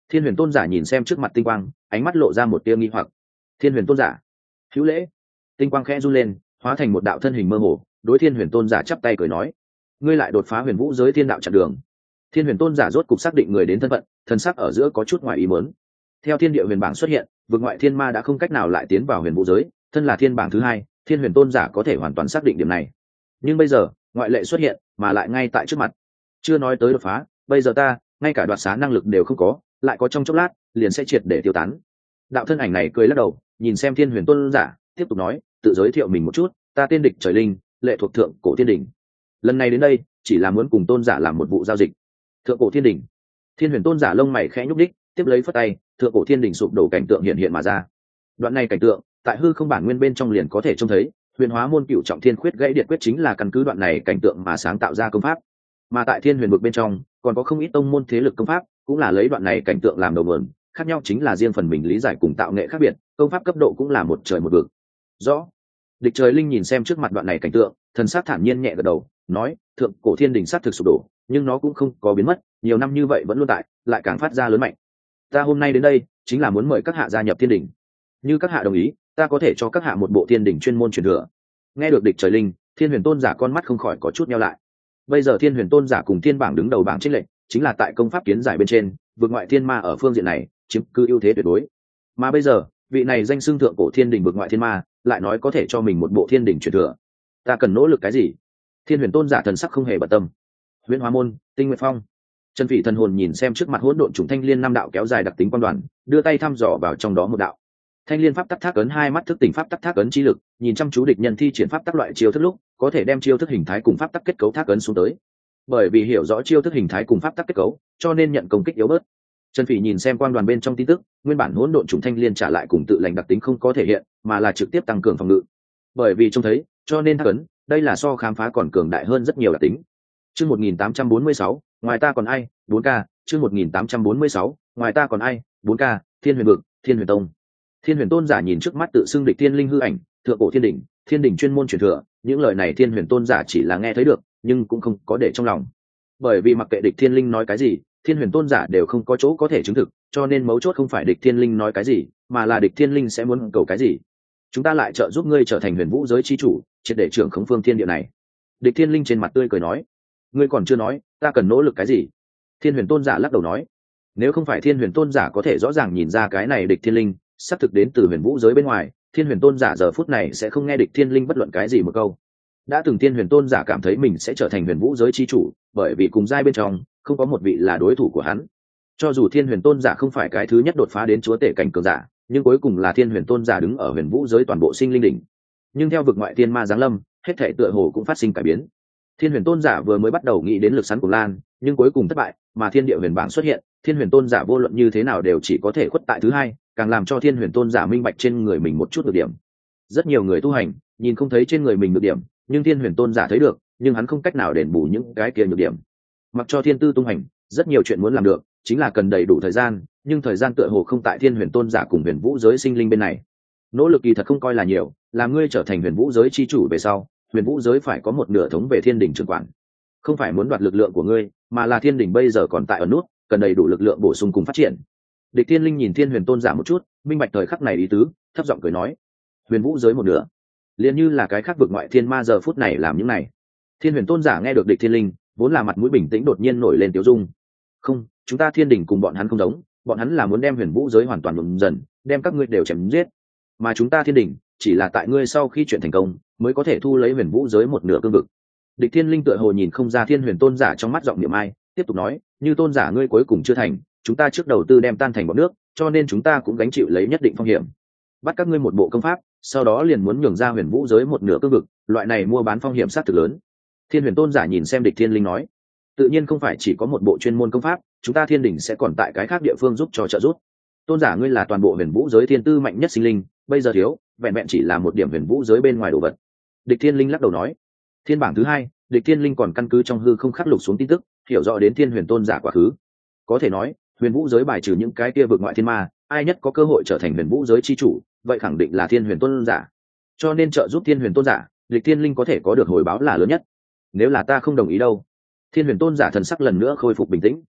S1: Thiên huyền tôn giả nhìn xem trước mặt tinh quang, ánh mắt lộ ra một tia nghi hoặc. Thiên huyền tôn giả, hữu lễ. Tinh quang khẽ run lên, hóa thành một đạo thân hình mơ hồ, đối thiên huyền tôn giả chắp tay cười nói: ngươi lại đột phá huyền vũ giới thiên đạo chặn đường. Thiên huyền tôn giả rốt cục xác định người đến thân phận, thần sắc ở giữa có chút ngoài ý muốn. Theo thiên địa huyền bảng xuất hiện, vực ngoại thiên ma đã không cách nào lại tiến vào huyền vũ giới, thân là thiên bảng thứ hai, thiên huyền tôn giả có thể hoàn toàn xác định điểm này. Nhưng bây giờ ngoại lệ xuất hiện, mà lại ngay tại trước mặt. Chưa nói tới đột phá, bây giờ ta ngay cả đoạt xá năng lực đều không có, lại có trong chốc lát liền sẽ triệt để tiêu tán. Đạo thân ảnh này cười lắc đầu, nhìn xem thiên huyền tôn giả, tiếp tục nói, tự giới thiệu mình một chút: ta tên Địch Trời Linh, lệ thuộc thượng cổ thiên đình. Lần này đến đây chỉ là muốn cùng tôn giả làm một vụ giao dịch. Thượng cổ thiên đình. Thiên huyền tôn giả lông mày khẽ nhúc đích, tiếp lấy phất tay, thượng cổ thiên đình sụp đổ cảnh tượng hiện hiện mà ra. Đoạn này cảnh tượng tại hư không bản nguyên bên trong liền có thể trông thấy. Huyền hóa môn cựu trọng thiên khuyết gãy điện quyết chính là căn cứ đoạn này cảnh tượng mà sáng tạo ra công pháp. Mà tại thiên huyền vực bên trong còn có không ít tông môn thế lực công pháp cũng là lấy đoạn này cảnh tượng làm đầu nguồn, khác nhau chính là riêng phần mình lý giải cùng tạo nghệ khác biệt, công pháp cấp độ cũng là một trời một vực. Rõ. Địch Trời Linh nhìn xem trước mặt đoạn này cảnh tượng, thần sắc thản nhiên nhẹ gật đầu, nói: thượng cổ thiên đình sát thực sụp đổ, nhưng nó cũng không có biến mất, nhiều năm như vậy vẫn luôn tại, lại càng phát ra lớn mạnh. Ta hôm nay đến đây chính là muốn mời các hạ gia nhập thiên đình. Như các hạ đồng ý, ta có thể cho các hạ một bộ thiên đình chuyên môn truyền thừa. Nghe được Địch Trời Linh, thiên huyền tôn giả con mắt không khỏi có chút nheo lại. Bây giờ thiên huyền tôn giả cùng thiên bảng đứng đầu bảng trích lệnh, chính là tại công pháp kiến giải bên trên, vượt ngoại thiên ma ở phương diện này chiếm cứ ưu thế tuyệt đối. Mà bây giờ vị này danh xưng thượng cổ thiên đình vượt ngoại thiên ma lại nói có thể cho mình một bộ thiên đình truyền thừa, ta cần nỗ lực cái gì? Thiên huyền tôn giả thần sắc không hề bận tâm. Huyễn hóa môn, tinh nguyệt phong. Trần Phỉ thần hồn nhìn xem trước mặt hỗn độn trùng thanh liên năm đạo kéo dài đặc tính quan đoàn, đưa tay thăm dò vào trong đó một đạo. Thanh liên pháp tắc thác ấn, hai mắt thức tỉnh pháp tắc thác ấn chi lực, nhìn chăm chú địch nhân thi triển pháp tắc loại chiêu thức lúc, có thể đem chiêu thức hình thái cùng pháp tắc kết cấu thác ấn xuống tới. Bởi vì hiểu rõ chiêu thức hình thái cùng pháp tắc kết cấu, cho nên nhận công kích yếu bớt. Trần Phỉ nhìn xem quan đoàn bên trong tin tức, nguyên bản hỗn độn trùng thanh liên trả lại cùng tự lành đặc tính không có thể hiện, mà là trực tiếp tăng cường phòng ngự. Bởi vì trông thấy, cho nên thác ấn, đây là so khám phá còn cường đại hơn rất nhiều đặc tính. Chương một nghìn tám trăm bốn mươi sáu, ngoài ta còn ai? bốn K. Chương một nghìn tám trăm bốn mươi sáu, ngoài ta còn ai? bốn K. Thiên Huyền vực, Thiên Huyền tông. Thiên huyền tôn giả nhìn trước mắt tự xưng địch thiên linh hư ảnh, thượng cổ thiên đỉnh, thiên đỉnh chuyên môn truyền thừa, những lời này thiên huyền tôn giả chỉ là nghe thấy được, nhưng cũng không có để trong lòng. Bởi vì mặc kệ địch thiên linh nói cái gì, thiên huyền tôn giả đều không có chỗ có thể chứng thực, cho nên mấu chốt không phải địch thiên linh nói cái gì, mà là địch thiên linh sẽ muốn cầu cái gì. Chúng ta lại trợ giúp ngươi trở thành huyền vũ giới chi chủ, triệt để trưởng khống phương thiên địa này. Địch thiên linh trên mặt tươi cười nói: ngươi còn chưa nói, ta cần nỗ lực cái gì? Thiên huyền tôn giả lắc đầu nói: nếu không phải thiên huyền tôn giả có thể rõ ràng nhìn ra cái này địch thiên linh xác thực đến từ huyền vũ giới bên ngoài, thiên huyền tôn giả giờ phút này sẽ không nghe địch thiên linh bất luận cái gì một câu. Đã từng thiên huyền tôn giả cảm thấy mình sẽ trở thành huyền vũ giới chi chủ, bởi vì cùng giai bên trong không có một vị là đối thủ của hắn. Cho dù thiên huyền tôn giả không phải cái thứ nhất đột phá đến chúa tể cảnh cường giả, nhưng cuối cùng là thiên huyền tôn giả đứng ở huyền vũ giới toàn bộ sinh linh đỉnh. Nhưng theo vực ngoại thiên ma giáng lâm, hết thảy tựa hồ cũng phát sinh cải biến. Thiên huyền tôn giả vừa mới bắt đầu nghĩ đến lực sắn của lan, nhưng cuối cùng thất bại, mà thiên địa huyền bảng xuất hiện, thiên huyền tôn giả vô luận như thế nào đều chỉ có thể khuất tại thứ hai, càng làm cho thiên huyền tôn giả minh bạch trên người mình một chút được điểm. Rất nhiều người tu hành nhìn không thấy trên người mình được điểm, nhưng thiên huyền tôn giả thấy được, nhưng hắn không cách nào đền bù những cái kia nhược điểm. Mặc cho thiên tư tung hành, rất nhiều chuyện muốn làm được, chính là cần đầy đủ thời gian, nhưng thời gian tựa hồ không tại thiên huyền tôn giả cùng huyền vũ giới sinh linh bên này. Nỗ lực kỳ thật không coi là nhiều, làm ngươi trở thành huyền vũ giới chi chủ về sau, huyền vũ giới phải có một nửa thống về thiên đình trưởng quản. Không phải muốn đoạt lực lượng của ngươi, mà là thiên đình bây giờ còn tại ở nút, cần đầy đủ lực lượng bổ sung cùng phát triển. Địch Thiên Linh nhìn thiên huyền tôn giả một chút, minh bạch thời khắc này ý tứ, thấp giọng cười nói: huyền vũ giới một nửa, liền như là cái khác vực ngoại thiên ma giờ phút này làm những này. Thiên huyền tôn giả nghe được Địch Thiên Linh, vốn là mặt mũi bình tĩnh đột nhiên nổi lên tiêu dung. Không, chúng ta thiên đình cùng bọn hắn không giống, bọn hắn là muốn đem huyền vũ giới hoàn toàn nhuộm dần, đem các ngươi đều chém giết, mà chúng ta thiên đình chỉ là tại ngươi sau khi chuyện thành công mới có thể thu lấy huyền vũ giới một nửa cương vực. Địch Thiên Linh tựa hồ nhìn không ra thiên huyền tôn giả trong mắt giọng niệm ai, tiếp tục nói: như tôn giả ngươi cuối cùng chưa thành, chúng ta trước đầu tư đem tan thành bọn nước, cho nên chúng ta cũng gánh chịu lấy nhất định phong hiểm. Bắt các ngươi một bộ công pháp, sau đó liền muốn nhường ra huyền vũ giới một nửa cương vực, loại này mua bán phong hiểm sát thực lớn. Thiên huyền tôn giả nhìn xem Địch Thiên Linh nói: tự nhiên không phải chỉ có một bộ chuyên môn công pháp, chúng ta thiên đình sẽ còn tại cái khác địa phương giúp cho trợ giúp. Tôn giả ngươi là toàn bộ huyền vũ giới thiên tư mạnh nhất sinh linh, bây giờ thiếu vẹn vẹn chỉ là một điểm huyền vũ giới bên ngoài đồ vật. Địch Thiên Linh lắc đầu nói. Thiên bảng thứ hai, Địch Thiên Linh còn căn cứ trong hư không khắc lục xuống tin tức, hiểu rõ đến thiên huyền tôn giả quá khứ. Có thể nói huyền vũ giới bài trừ những cái kia vượt ngoại thiên ma, ai nhất có cơ hội trở thành huyền vũ giới chi chủ, vậy khẳng định là thiên huyền tôn giả. Cho nên trợ giúp thiên huyền tôn giả, Địch Thiên Linh có thể có được hồi báo là lớn nhất. Nếu là ta không đồng ý đâu? Thiên huyền tôn giả thần sắc lần nữa khôi phục bình tĩnh.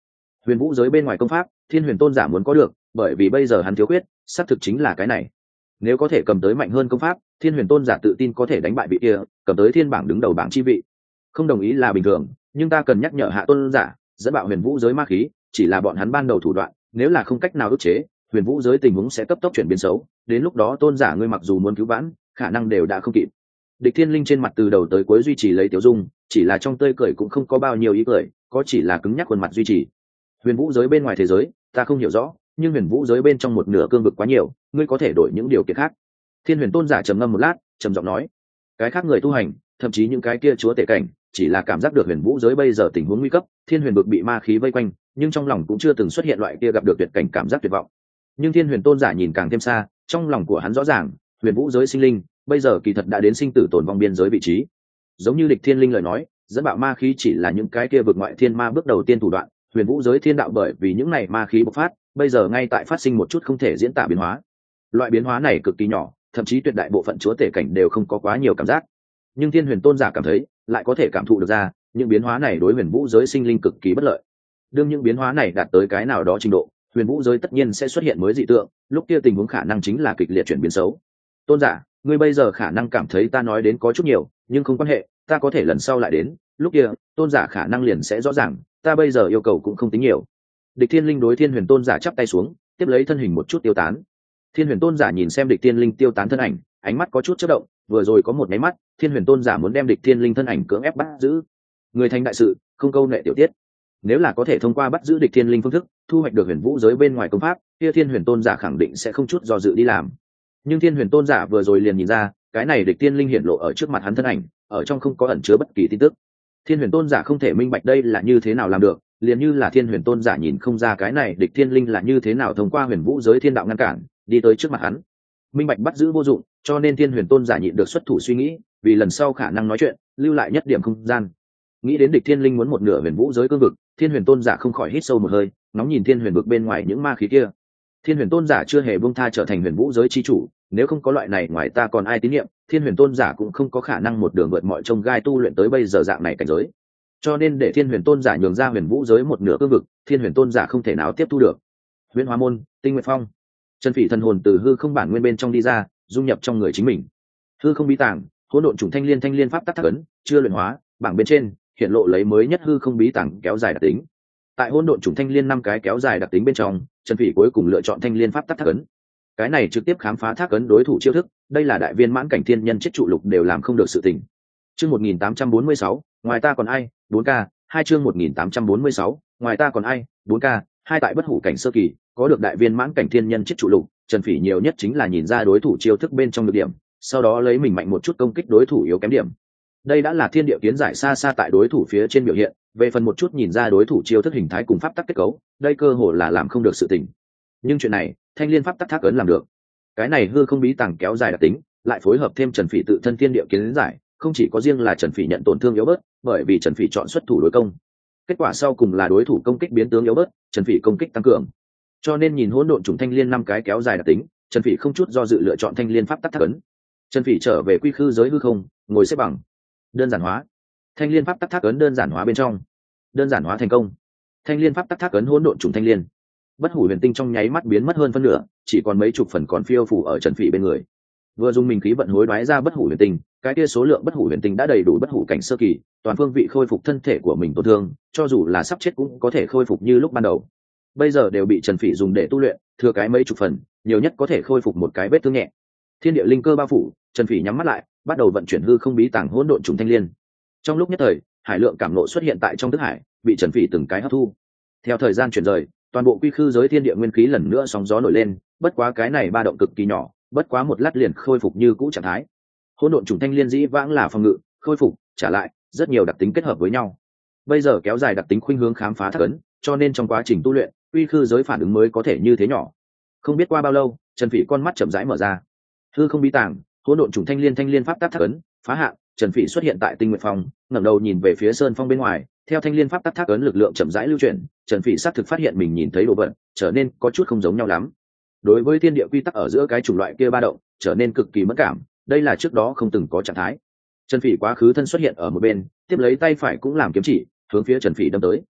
S1: huyền vũ giới bên ngoài công pháp thiên huyền tôn giả muốn có được, bởi vì bây giờ hắn thiếu khuyết xác thực chính là cái này. Nếu có thể cầm tới mạnh hơn công pháp, thiên huyền tôn giả tự tin có thể đánh bại vị kia, cầm tới thiên bảng đứng đầu bảng chi vị. Không đồng ý là bình thường, nhưng ta cần nhắc nhở hạ tôn giả, dẫn bạo huyền vũ giới ma khí chỉ là bọn hắn ban đầu thủ đoạn, nếu là không cách nào ức chế, huyền vũ giới tình huống sẽ cấp tốc chuyển biến xấu, đến lúc đó tôn giả ngươi mặc dù muốn cứu vãn, khả năng đều đã không kịp. Địch Thiên Linh trên mặt từ đầu tới cuối duy trì lấy tiểu dung, chỉ là trong tươi cười cũng không có bao nhiêu ý cười, có chỉ là cứng nhắc khuôn mặt duy trì. Huyền vũ giới bên ngoài thế giới ta không hiểu rõ, nhưng huyền vũ giới bên trong một nửa cương vực quá nhiều, ngươi có thể đổi những điều kiện khác. Thiên huyền tôn giả trầm ngâm một lát, trầm giọng nói, cái khác người tu hành, thậm chí những cái kia chúa tể cảnh, chỉ là cảm giác được huyền vũ giới bây giờ tình huống nguy cấp, thiên huyền vực bị ma khí vây quanh, nhưng trong lòng cũng chưa từng xuất hiện loại kia gặp được tuyệt cảnh cảm giác tuyệt vọng. Nhưng thiên huyền tôn giả nhìn càng thêm xa, trong lòng của hắn rõ ràng, huyền vũ giới sinh linh bây giờ kỳ thật đã đến sinh tử tồn vong biên giới vị trí. Giống như Địch Thiên Linh lời nói, dẫn bạo ma khí chỉ là những cái kia vực ngoại thiên ma bước đầu tiên thủ đoạn, huyền vũ giới thiên đạo bởi vì những này ma khí bộc phát, bây giờ ngay tại phát sinh một chút không thể diễn tả biến hóa. Loại biến hóa này cực kỳ nhỏ, thậm chí tuyệt đại bộ phận chúa tể cảnh đều không có quá nhiều cảm giác, nhưng thiên huyền tôn giả cảm thấy lại có thể cảm thụ được ra những biến hóa này đối huyền vũ giới sinh linh cực kỳ bất lợi. Đương những biến hóa này đạt tới cái nào đó trình độ, huyền vũ giới tất nhiên sẽ xuất hiện mới dị tượng, lúc kia tình huống khả năng chính là kịch liệt chuyển biến xấu. Tôn giả, ngươi bây giờ khả năng cảm thấy ta nói đến có chút nhiều, nhưng không quan hệ, ta có thể lần sau lại đến, lúc kia tôn giả khả năng liền sẽ rõ ràng, ta bây giờ yêu cầu cũng không tính nhiều. Địch Thiên Linh đối thiên huyền tôn giả chắp tay xuống, tiếp lấy thân hình một chút tiêu tán. Thiên huyền tôn giả nhìn xem Địch Thiên Linh tiêu tán thân ảnh, ánh mắt có chút chớp động, vừa rồi có một máy mắt thiên huyền tôn giả muốn đem Địch Thiên Linh thân ảnh cưỡng ép bắt giữ. Người thành đại sự không câu nệ tiểu tiết, nếu là có thể thông qua bắt giữ Địch Thiên Linh phương thức thu hoạch được huyền vũ giới bên ngoài công pháp, kia thiên huyền tôn giả khẳng định sẽ không chút do dự đi làm. Nhưng thiên huyền tôn giả vừa rồi liền nhìn ra, cái này Địch Thiên Linh hiện lộ ở trước mặt hắn thân ảnh, ở trong không có ẩn chứa bất kỳ tin tức. Thiên huyền tôn giả không thể minh bạch đây là như thế nào làm được, liền như là thiên huyền tôn giả nhìn không ra cái này Địch Thiên Linh là như thế nào thông qua huyền vũ giới thiên đạo ngăn cản đi tới trước mặt hắn. Minh bạch bắt giữ vô dụng, cho nên thiên huyền tôn giả nhịn được xuất thủ suy nghĩ, vì lần sau khả năng nói chuyện lưu lại nhất điểm không gian. Nghĩ đến Địch Thiên Linh muốn một nửa huyền vũ giới cương vực, thiên huyền tôn giả không khỏi hít sâu một hơi, nóng nhìn thiên huyền vực bên ngoài những ma khí kia. Thiên huyền tôn giả chưa hề buông tha trở thành huyền vũ giới chi chủ, nếu không có loại này ngoài ta còn ai tín nhiệm, thiên huyền tôn giả cũng không có khả năng một đường vượt mọi trông gai tu luyện tới bây giờ dạng này cảnh giới. Cho nên để thiên huyền tôn giả nhường ra huyền vũ giới một nửa cương vực, thiên huyền tôn giả không thể nào tiếp thu được. Huyền Hóa môn, Tinh Nguyệt Phong. Trần Phỉ thần hồn từ hư không bản nguyên bên trong đi ra, dung nhập trong người chính mình. Hư không bí tàng, hỗn độn trùng thanh liên thanh liên pháp tắc thác ấn, chưa luyện hóa, bảng bên trên hiện lộ lấy mới nhất hư không bí tàng kéo dài đặc tính. Tại hỗn độn trùng thanh liên năm cái kéo dài đặc tính bên trong, Trần Phỉ cuối cùng lựa chọn thanh liên pháp tắc thác ấn. Cái này trực tiếp khám phá thác ấn đối thủ chiêu thức, đây là đại viên mãn cảnh thiên nhân chết trụ lục đều làm không được sự tình. Chương một nghìn tám trăm bốn mươi sáu, ngoài ta còn ai, bốn K, hai chương một nghìn tám trăm bốn mươi sáu, ngoài ta còn ai, bốn K, hai tại bất hủ cảnh sơ kỳ, có được đại viên mãn cảnh thiên nhân chết trụ lục, Trần Phỉ nhiều nhất chính là nhìn ra đối thủ chiêu thức bên trong được điểm, sau đó lấy mình mạnh một chút công kích đối thủ yếu kém điểm. Đây đã là thiên địa kiến giải xa xa tại đối thủ phía trên biểu hiện, về phần một chút nhìn ra đối thủ chiêu thức hình thái cùng pháp tắc kết cấu, đây cơ hồ là làm không được sự tình. Nhưng chuyện này, thanh liên pháp tắc thác ấn làm được. Cái này hư không bí tàng kéo dài đặc tính, lại phối hợp thêm Trần Phỉ tự thân thiên địa kiến giải, không chỉ có riêng là Trần Phỉ nhận tổn thương yếu bớt, bởi vì Trần Phỉ chọn xuất thủ đối công. Kết quả sau cùng là đối thủ công kích biến tướng yếu bớt, Trần Phỉ công kích tăng cường. Cho nên nhìn hỗn độn trùng thanh liên năm cái kéo dài đặc tính, Trần Phỉ không chút do dự lựa chọn thanh liên pháp tắc thác ấn. Trần Phỉ trở về quy khư giới hư không, ngồi xếp bằng. Đơn giản hóa. Thanh liên pháp tắc thác ấn đơn giản hóa bên trong. Đơn giản hóa thành công. Thanh liên pháp tắc thác ấn hỗn độn trùng thanh liên. Bất hủ huyền tinh trong nháy mắt biến mất hơn phân nửa, chỉ còn mấy chục phần còn phiêu phù ở Trần Phỉ bên người. Vừa dùng mình khí vận hối đoái ra bất hủ huyền tinh, cái kia số lượng bất hủ huyền tinh đã đầy đủ bất hủ cảnh sơ kỳ, toàn phương vị khôi phục thân thể của mình tổn thương, cho dù là sắp chết cũng có thể khôi phục như lúc ban đầu. Bây giờ đều bị Trần Phỉ dùng để tu luyện, thừa cái mấy chục phần, nhiều nhất có thể khôi phục một cái vết thương nhẹ. Thiên địa linh cơ bao phủ, Trần Phỉ nhắm mắt lại, bắt đầu vận chuyển hư không bí tàng hỗn độn trùng thanh liên. Trong lúc nhất thời, hải lượng cảm nộ xuất hiện tại trong thức hải, bị Trần Phỉ từng cái hấp thu. Theo thời gian chuyển rời, toàn bộ quy khư giới thiên địa nguyên khí lần nữa sóng gió nổi lên, bất quá cái này ba động cực kỳ nhỏ, bất quá một lát liền khôi phục như cũ trạng thái. Hỗn độn trùng thanh liên dĩ vãng là phòng ngự, khôi phục, trả lại, rất nhiều đặc tính kết hợp với nhau. Bây giờ kéo dài đặc tính khuynh hướng khám phá thác ấn, cho nên trong quá trình tu luyện, quy khư giới phản ứng mới có thể như thế nhỏ. Không biết qua bao lâu, Trần Phỉ con mắt chậm rãi mở ra. Hư không bí tàng, hỗn độn trùng thanh liên thanh liên pháp tắc thác ấn, phá hạn, Trần Phỉ xuất hiện tại Tinh Nguyệt Phong, ngẩng đầu nhìn về phía sơn phong bên ngoài, theo thanh liên pháp tắc thác ấn lực lượng chậm rãi lưu chuyển, Trần Phỉ xác thực phát hiện mình nhìn thấy đồ vật, trở nên có chút không giống nhau lắm. Đối với thiên địa quy tắc ở giữa cái chủng loại kia ba động, trở nên cực kỳ mẫn cảm, đây là trước đó không từng có trạng thái. Trần Phỉ quá khứ thân xuất hiện ở một bên, tiếp lấy tay phải cũng làm kiếm chỉ, hướng phía Trần Phỉ đâm tới.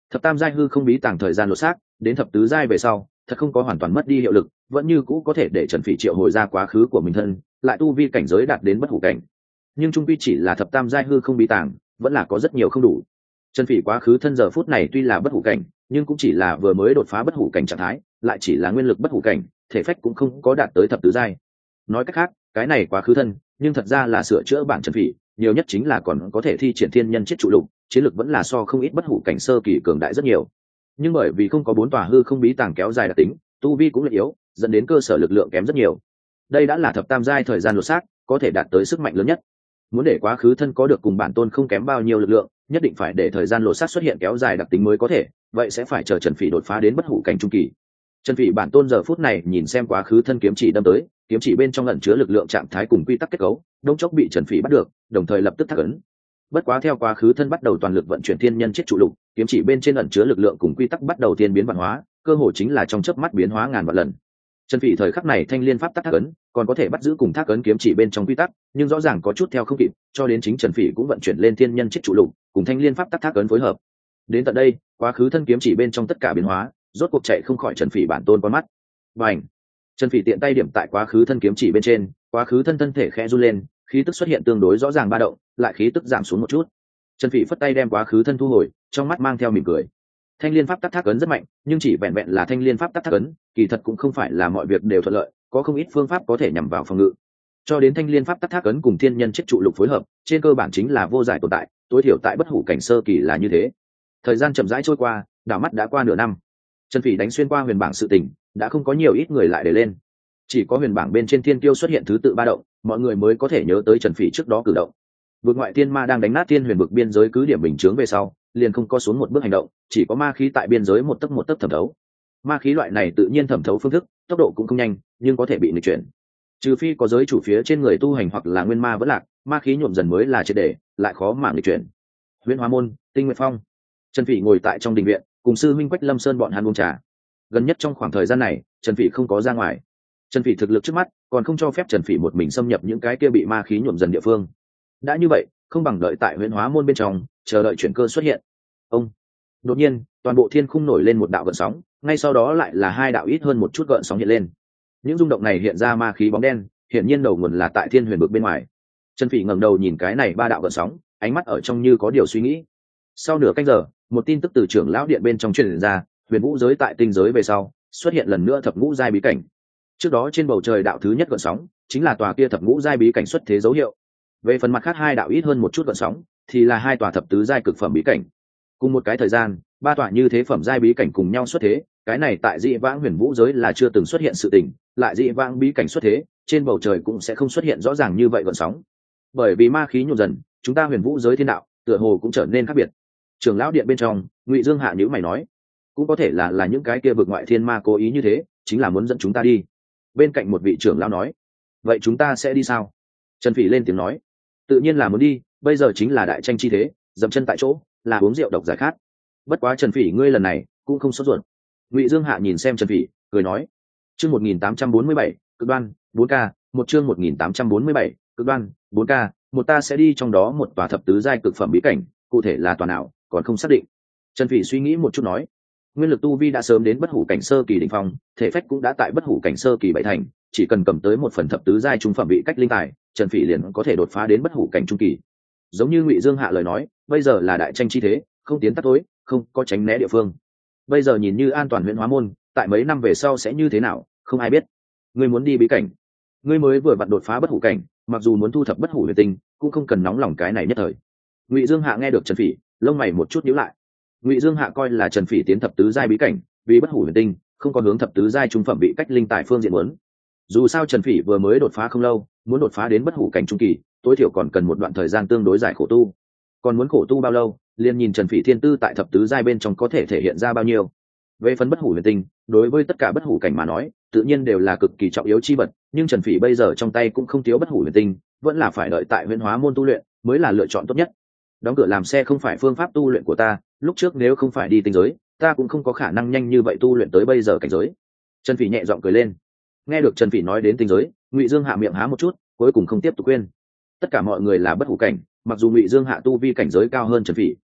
S1: Thập tam giai hư không bí tàng thời gian lột xác, đến thập tứ giai về sau thật không có hoàn toàn mất đi hiệu lực, vẫn như cũ có thể để Trần Phỉ triệu hồi ra quá khứ của mình thân, lại tu vi cảnh giới đạt đến bất hủ cảnh. Nhưng trung quy chỉ là thập tam giai hư không bí tàng, vẫn là có rất nhiều không đủ. Trần Phỉ quá khứ thân giờ phút này tuy là bất hủ cảnh, nhưng cũng chỉ là vừa mới đột phá bất hủ cảnh trạng thái, lại chỉ là nguyên lực bất hủ cảnh, thể phách cũng không có đạt tới thập tứ giai. Nói cách khác, cái này quá khứ thân, nhưng thật ra là sửa chữa bản Trần Phỉ, nhiều nhất chính là còn có thể thi triển thiên nhân chết trụ lục, chiến lực vẫn là so không ít bất hủ cảnh sơ kỳ cường đại rất nhiều. Nhưng bởi vì không có bốn tòa hư không bí tàng kéo dài đặc tính, tu vi cũng là yếu, dẫn đến cơ sở lực lượng kém rất nhiều. Đây đã là thập tam giai thời gian lột xác, có thể đạt tới sức mạnh lớn nhất. Muốn để quá khứ thân có được cùng bản tôn không kém bao nhiêu lực lượng, nhất định phải để thời gian lột xác xuất hiện kéo dài đặc tính mới có thể, vậy sẽ phải chờ Trần Phỉ đột phá đến bất hủ cảnh trung kỳ. Trần Phỉ bản tôn giờ phút này nhìn xem quá khứ thân kiếm chỉ đâm tới, kiếm chỉ bên trong ẩn chứa lực lượng trạng thái cùng quy tắc kết cấu, đống chốc bị Trần Phỉ bắt được, đồng thời lập tức thác ấn. Bất quá theo quá khứ thân bắt đầu toàn lực vận chuyển thiên nhân chết trụ lục, kiếm chỉ bên trên ẩn chứa lực lượng cùng quy tắc bắt đầu tiên biến văn hóa, cơ hội chính là trong chớp mắt biến hóa ngàn vạn lần. Trần Phỉ thời khắc này thanh liên pháp tắc thác ấn, còn có thể bắt giữ cùng thác ấn kiếm chỉ bên trong quy tắc, nhưng rõ ràng có chút theo không kịp, cho đến chính Trần Phỉ cũng vận chuyển lên thiên nhân chết trụ lục, cùng thanh liên pháp tắc thác ấn phối hợp. Đến tận đây, quá khứ thân kiếm chỉ bên trong tất cả biến hóa, rốt cuộc chạy không khỏi Trần Phỉ bản tôn con mắt. Bành! Trần Phỉ tiện tay điểm tại quá khứ thân kiếm chỉ bên trên, quá khứ thân thân thể khẽ run lên, khí tức xuất hiện tương đối rõ ràng ba động, lại khí tức giảm xuống một chút. Trần Phỉ phất tay đem quá khứ thân thu hồi, trong mắt mang theo mỉm cười. Thanh liên pháp tắc thác ấn rất mạnh, nhưng chỉ vẹn vẹn là thanh liên pháp tắc thác ấn, kỳ thật cũng không phải là mọi việc đều thuận lợi, có không ít phương pháp có thể nhằm vào phòng ngự. Cho đến thanh liên pháp tắc thác ấn cùng thiên nhân chết trụ lục phối hợp, trên cơ bản chính là vô giải tồn tại, tối thiểu tại bất hủ cảnh sơ kỳ là như thế. Thời gian chậm rãi trôi qua, đảo mắt đã qua nửa năm. Trần Phỉ đánh xuyên qua huyền bảng sự tình, đã không có nhiều ít người lại để lên. Chỉ có huyền bảng bên trên thiên kiêu xuất hiện thứ tự ba động, mọi người mới có thể nhớ tới Trần Phỉ trước đó cử động. Vực ngoại thiên ma đang đánh nát thiên huyền vực biên giới cứ điểm bình chướng về sau, liền không có xuống một bước hành động, chỉ có ma khí tại biên giới một tấc một tấc thẩm thấu. Ma khí loại này tự nhiên thẩm thấu phương thức, tốc độ cũng không nhanh, nhưng có thể bị nghịch chuyển. Trừ phi có giới chủ phía trên người tu hành hoặc là nguyên ma vẫn lạc, ma khí nhuộm dần mới là triệt để, lại khó mà nghịch chuyển. Huyễn Hóa môn, Tinh Nguyệt Phong. Trần Phỉ ngồi tại trong đình viện, cùng sư minh Quách Lâm Sơn bọn hắn uống trà. Gần nhất trong khoảng thời gian này, Trần Phỉ không có ra ngoài. Trần Phỉ thực lực trước mắt, còn không cho phép Trần Phỉ một mình xâm nhập những cái kia bị ma khí nhuộm dần địa phương. Đã như vậy, không bằng đợi tại Huyễn Hóa môn bên trong, chờ đợi chuyển cơ xuất hiện. Ông. Đột nhiên, toàn bộ thiên khung nổi lên một đạo gợn sóng, ngay sau đó lại là hai đạo ít hơn một chút gợn sóng hiện lên. Những rung động này hiện ra ma khí bóng đen, hiển nhiên đầu nguồn là tại Thiên Huyền vực bên ngoài. Trần Phỉ ngẩng đầu nhìn cái này ba đạo gợn sóng, ánh mắt ở trong như có điều suy nghĩ. Sau nửa canh giờ, một tin tức từ trưởng lão điện bên trong truyền ra, huyền vũ giới tại tinh giới về sau, xuất hiện lần nữa thập ngũ giai bí cảnh. Trước đó trên bầu trời đạo thứ nhất gợn sóng, chính là tòa kia thập ngũ giai bí cảnh xuất thế dấu hiệu. Về phần mặt khác hai đạo ít hơn một chút gợn sóng, thì là hai tòa thập tứ giai cực phẩm bí cảnh. Cùng một cái thời gian, ba tòa như thế phẩm giai bí cảnh cùng nhau xuất thế, cái này tại dị vãng huyền vũ giới là chưa từng xuất hiện sự tình, lại dị vãng bí cảnh xuất thế, trên bầu trời cũng sẽ không xuất hiện rõ ràng như vậy gợn sóng. Bởi vì ma khí nhuộm dần, chúng ta huyền vũ giới thiên đạo, tựa hồ cũng trở nên khác biệt. Trưởng lão điện bên trong, Ngụy Dương hạ nhíu mày nói, cũng có thể là là những cái kia vực ngoại thiên ma cố ý như thế, chính là muốn dẫn chúng ta đi. Bên cạnh một vị trưởng lão nói, vậy chúng ta sẽ đi sao? Trần Phỉ lên tiếng nói, tự nhiên là muốn đi, bây giờ chính là đại tranh chi thế, dậm chân tại chỗ, là uống rượu độc giải khát. Bất quá Trần Phỉ ngươi lần này cũng không sốt ruột. Ngụy Dương hạ nhìn xem Trần Phỉ, cười nói, chương một nghìn tám trăm bốn mươi bảy, cực đoan, bốn k, một chương một nghìn tám trăm bốn mươi bảy, cực đoan, bốn k, một ta sẽ đi trong đó một tòa thập tứ giai cực phẩm bí cảnh, cụ thể là tòa nào, còn không xác định. Trần Phỉ suy nghĩ một chút nói, nguyên lực tu vi đã sớm đến bất hủ cảnh sơ kỳ đỉnh phong, thể phách cũng đã tại bất hủ cảnh sơ kỳ bảy thành, chỉ cần cầm tới một phần thập tứ giai trung phẩm bị cách linh tài, Trần Phỉ liền có thể đột phá đến bất hủ cảnh trung kỳ. Giống như Ngụy Dương hạ lời nói, bây giờ là đại tranh chi thế, không tiến tắt tối, không có tránh né địa phương. Bây giờ nhìn như an toàn Huyễn Hóa môn, tại mấy năm về sau sẽ như thế nào, không ai biết. Ngươi muốn đi bí cảnh, ngươi mới vừa vặn đột phá bất hủ cảnh, mặc dù muốn thu thập bất hủ huyền tinh, cũng không cần nóng lòng cái này nhất thời. Ngụy Dương hạ nghe được Trần Phỉ, lông mày một chút nhíu lại. Ngụy Dương hạ coi là Trần Phỉ tiến thập tứ giai bí cảnh, vì bất hủ huyền tinh, không có hướng thập tứ giai trung phẩm bị cách linh tài phương diện muốn. Dù sao Trần Phỉ vừa mới đột phá không lâu, muốn đột phá đến bất hủ cảnh trung kỳ, tối thiểu còn cần một đoạn thời gian tương đối dài khổ tu. Còn muốn khổ tu bao lâu, liền nhìn Trần Phỉ thiên tư tại thập tứ giai bên trong có thể thể hiện ra bao nhiêu. Về phần bất hủ huyền tinh, đối với tất cả bất hủ cảnh mà nói, tự nhiên đều là cực kỳ trọng yếu chi vật, nhưng Trần Phỉ bây giờ trong tay cũng không thiếu bất hủ huyền tinh, vẫn là phải đợi tại Huyễn Hóa môn tu luyện mới là lựa chọn tốt nhất. Đóng cửa làm xe không phải phương pháp tu luyện của ta, lúc trước nếu không phải đi tinh giới, ta cũng không có khả năng nhanh như vậy tu luyện tới bây giờ cảnh giới. Trần Phỉ nhẹ giọng cười lên. Nghe được Trần Phỉ nói đến tinh giới, Ngụy Dương hạ miệng há một chút, cuối cùng không tiếp tục quên. Tất cả mọi người là bất hủ cảnh, mặc dù Ngụy Dương hạ tu vi cảnh giới cao hơn Trần Phỉ,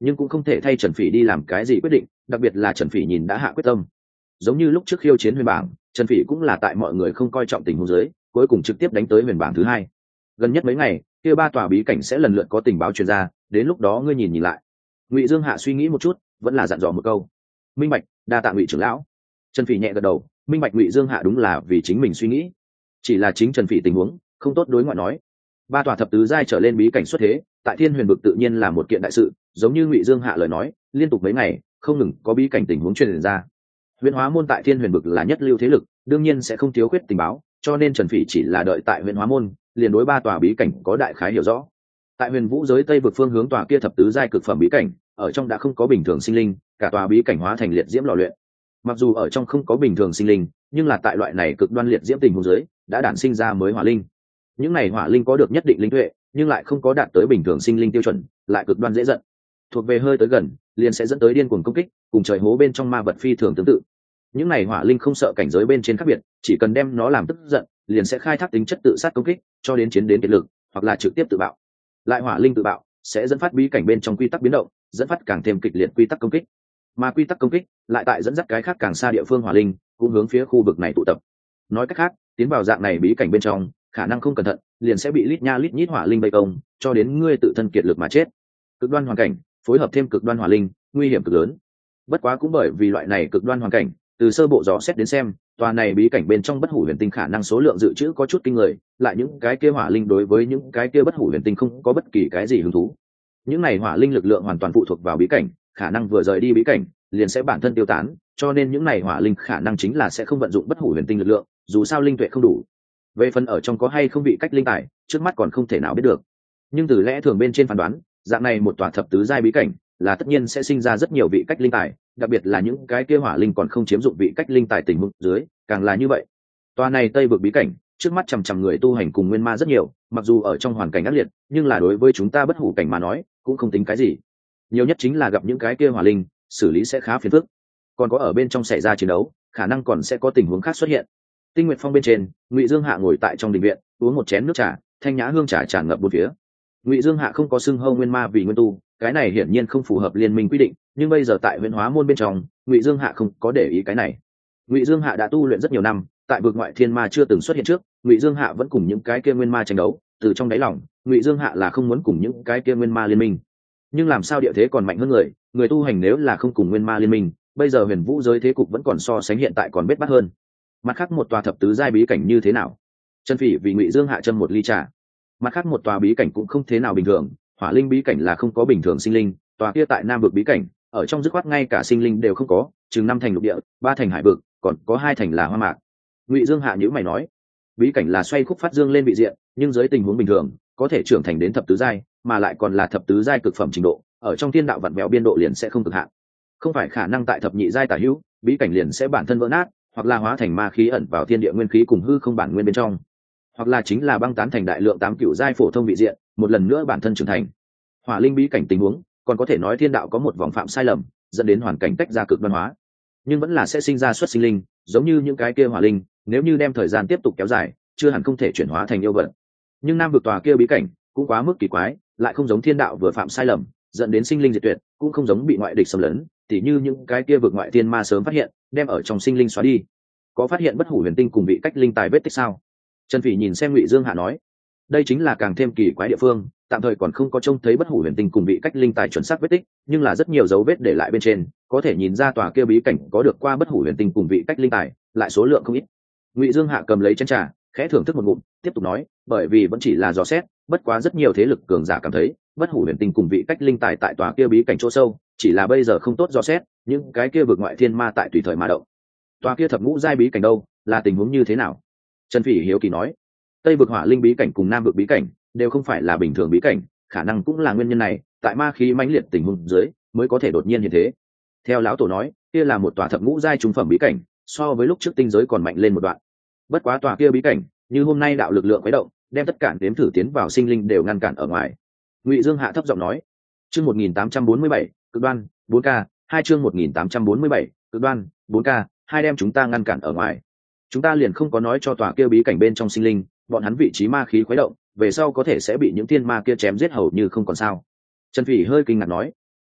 S1: nhưng cũng không thể thay Trần Phỉ đi làm cái gì quyết định, đặc biệt là Trần Phỉ nhìn đã hạ quyết tâm. Giống như lúc trước khiêu chiến huyền bảng, Trần Phỉ cũng là tại mọi người không coi trọng tình huống dưới, cuối cùng trực tiếp đánh tới huyền bảng thứ hai. Gần nhất mấy ngày, kia ba tòa bí cảnh sẽ lần lượt có tình báo truyền ra, đến lúc đó ngươi nhìn nhìn lại. Ngụy Dương Hạ suy nghĩ một chút, vẫn là dặn dò một câu. Minh bạch, đa tạ Ngụy trưởng lão. Trần Phỉ nhẹ gật đầu, minh bạch Ngụy Dương Hạ đúng là vì chính mình suy nghĩ, chỉ là chính Trần Phỉ tình huống không tốt đối ngoại nói. Ba tòa thập tứ giai trở lên bí cảnh xuất thế, tại Thiên Huyền vực tự nhiên là một kiện đại sự, giống như Ngụy Dương Hạ lời nói, liên tục mấy ngày không ngừng có bí cảnh tình huống truyền ra. Huyền Hóa môn tại Thiên Huyền vực là nhất lưu thế lực, đương nhiên sẽ không thiếu khuyết tình báo, cho nên Trần Phỉ chỉ là đợi tại Huyền Hóa môn, liền đối ba tòa bí cảnh có đại khái hiểu rõ. Tại Huyền Vũ giới Tây vực phương hướng tòa kia thập tứ giai cực phẩm bí cảnh, ở trong đã không có bình thường sinh linh, cả tòa bí cảnh hóa thành liệt diễm lò luyện. Mặc dù ở trong không có bình thường sinh linh, nhưng là tại loại này cực đoan liệt diễm tình huống dưới, đã đản sinh ra mới hỏa linh. Những này hỏa linh có được nhất định linh tuệ, nhưng lại không có đạt tới bình thường sinh linh tiêu chuẩn, lại cực đoan dễ giận. Thuộc về hơi tới gần, liền sẽ dẫn tới điên cuồng công kích, cùng trời hố bên trong ma vật phi thường tương tự. Những này hỏa linh không sợ cảnh giới bên trên khác biệt, chỉ cần đem nó làm tức giận, liền sẽ khai thác tính chất tự sát công kích, cho đến chiến đến kiệt lực, hoặc là trực tiếp tự bạo. Lại hỏa linh tự bạo, sẽ dẫn phát bí cảnh bên trong quy tắc biến động, dẫn phát càng thêm kịch liệt quy tắc công kích. Mà quy tắc công kích lại tại dẫn dắt cái khác càng xa địa phương hỏa linh, cũng hướng phía khu vực này tụ tập. Nói cách khác, tiến vào dạng này bí cảnh bên trong, khả năng không cẩn thận, liền sẽ bị lít nha lít nhít hỏa linh vây công, cho đến ngươi tự thân kiệt lực mà chết. Cực đoan hoàn cảnh, phối hợp thêm cực đoan hỏa linh, nguy hiểm cực lớn. Bất quá cũng bởi vì loại này cực đoan hoàn cảnh, từ sơ bộ dò xét đến xem, tòa này bí cảnh bên trong bất hủ huyền tinh khả năng số lượng dự trữ có chút kinh người, lại những cái kia hỏa linh đối với những cái kia bất hủ huyền tinh không có bất kỳ cái gì hứng thú. Những này hỏa linh lực lượng hoàn toàn phụ thuộc vào bí cảnh, khả năng vừa rời đi bí cảnh, liền sẽ bản thân tiêu tán, cho nên những này hỏa linh khả năng chính là sẽ không vận dụng bất hủ huyền tinh lực lượng, dù sao linh tuệ không đủ. Về phần ở trong có hay không vị cách linh tài, trước mắt còn không thể nào biết được. Nhưng từ lẽ thường bên trên phán đoán, dạng này một tòa thập tứ giai bí cảnh, là tất nhiên sẽ sinh ra rất nhiều vị cách linh tài, đặc biệt là những cái kia hỏa linh còn không chiếm dụng vị cách linh tài tình huống dưới, càng là như vậy. Tòa này Tây vực bí cảnh, trước mắt chằm chằm người tu hành cùng nguyên ma rất nhiều, mặc dù ở trong hoàn cảnh ác liệt, nhưng là đối với chúng ta bất hủ cảnh mà nói, cũng không tính cái gì. Nhiều nhất chính là gặp những cái kia hỏa linh, xử lý sẽ khá phiền phức. Còn có ở bên trong xảy ra chiến đấu, khả năng còn sẽ có tình huống khác xuất hiện. Tinh Nguyệt Phong bên trên, Ngụy Dương Hạ ngồi tại trong đình viện, uống một chén nước trà, thanh nhã hương trà tràn ngập bốn phía. Ngụy Dương Hạ không có xưng hô nguyên ma vì nguyên tu, cái này hiển nhiên không phù hợp liên minh quy định, nhưng bây giờ tại Huyền Hóa môn bên trong, Ngụy Dương Hạ không có để ý cái này. Ngụy Dương Hạ đã tu luyện rất nhiều năm, tại vực ngoại thiên ma chưa từng xuất hiện trước, Ngụy Dương Hạ vẫn cùng những cái kia nguyên ma tranh đấu, từ trong đáy lòng, Ngụy Dương Hạ là không muốn cùng những cái kia nguyên ma liên minh. Nhưng làm sao địa thế còn mạnh hơn người, người tu hành nếu là không cùng nguyên ma liên minh, bây giờ Huyền Vũ giới thế cục vẫn còn so sánh hiện tại còn bết bát hơn. Mặt khác một tòa thập tứ giai bí cảnh như thế nào? Trần Phỉ vì Ngụy Dương Hạ châm một ly trà. Mặt khác một tòa bí cảnh cũng không thế nào bình thường, hỏa linh bí cảnh là không có bình thường sinh linh, tòa kia tại nam vực bí cảnh, ở trong dứt khoát ngay cả sinh linh đều không có, chừng năm thành lục địa, ba thành hải vực, còn có hai thành là hoa mạc. Ngụy Dương Hạ nhữ mày nói, bí cảnh là xoay khúc phát dương lên vị diện, nhưng dưới tình huống bình thường, có thể trưởng thành đến thập tứ giai, mà lại còn là thập tứ giai cực phẩm trình độ, ở trong thiên đạo vặn vẹo biên độ liền sẽ không cực hạn. Không phải khả năng tại thập nhị giai tả hữu, bí cảnh liền sẽ bản thân vỡ nát, hoặc là hóa thành ma khí ẩn vào thiên địa nguyên khí cùng hư không bản nguyên bên trong, hoặc là chính là băng tán thành đại lượng tám cửu giai phổ thông vị diện, một lần nữa bản thân trưởng thành. Hỏa linh bí cảnh tình huống, còn có thể nói thiên đạo có một vòng phạm sai lầm, dẫn đến hoàn cảnh tách ra cực đoan hóa, nhưng vẫn là sẽ sinh ra xuất sinh linh, giống như những cái kia hỏa linh, nếu như đem thời gian tiếp tục kéo dài, chưa hẳn không thể chuyển hóa thành yêu vật. Nhưng nam vực tòa kia bí cảnh cũng quá mức kỳ quái, lại không giống thiên đạo vừa phạm sai lầm, dẫn đến sinh linh diệt tuyệt, cũng không giống bị ngoại địch xâm lấn, tỉ như những cái kia vực ngoại thiên ma sớm phát hiện, đem ở trong sinh linh xóa đi. Có phát hiện bất hủ huyền tinh cùng vị cách linh tài vết tích sao? Trần Phỉ nhìn xem Ngụy Dương Hạ nói, đây chính là càng thêm kỳ quái địa phương, tạm thời còn không có trông thấy bất hủ huyền tinh cùng vị cách linh tài chuẩn xác vết tích, nhưng là rất nhiều dấu vết để lại bên trên, có thể nhìn ra tòa kia bí cảnh có được qua bất hủ huyền tinh cùng vị cách linh tài, lại số lượng không ít. Ngụy Dương Hạ cầm lấy chén trà, khẽ thưởng thức một ngụm, tiếp tục nói, bởi vì vẫn chỉ là dò xét, bất quá rất nhiều thế lực cường giả cảm thấy, bất hủ huyền tinh cùng vị cách linh tài tại tòa kia bí cảnh chỗ sâu, chỉ là bây giờ không tốt dò xét, những cái kia vực ngoại thiên ma tại tùy thời ma động. Tòa kia thập ngũ giai bí cảnh đâu, là tình huống như thế nào? Trần Phỉ hiếu kỳ nói, Tây vực hỏa linh bí cảnh cùng Nam vực bí cảnh đều không phải là bình thường bí cảnh, khả năng cũng là nguyên nhân này, tại ma khí mãnh liệt tình huống dưới, mới có thể đột nhiên như thế. Theo lão tổ nói, kia là một tòa thập ngũ giai trung phẩm bí cảnh, so với lúc trước tinh giới còn mạnh lên một đoạn. Bất quá tòa kia bí cảnh, như hôm nay đạo lực lượng quấy động, đem tất cả đếm thử tiến vào sinh linh đều ngăn cản ở ngoài. Ngụy Dương Hạ thấp giọng nói, chương một nghìn tám trăm bốn mươi bảy, cực đoan, bốn K, hai chương một nghìn tám trăm bốn mươi bảy, cực đoan, bốn K, hai đem chúng ta ngăn cản ở ngoài. Chúng ta liền không có nói cho tòa kia bí cảnh bên trong sinh linh, bọn hắn vị trí ma khí khuấy động, về sau có thể sẽ bị những thiên ma kia chém giết hầu như không còn sao. Trần Phỉ hơi kinh ngạc nói,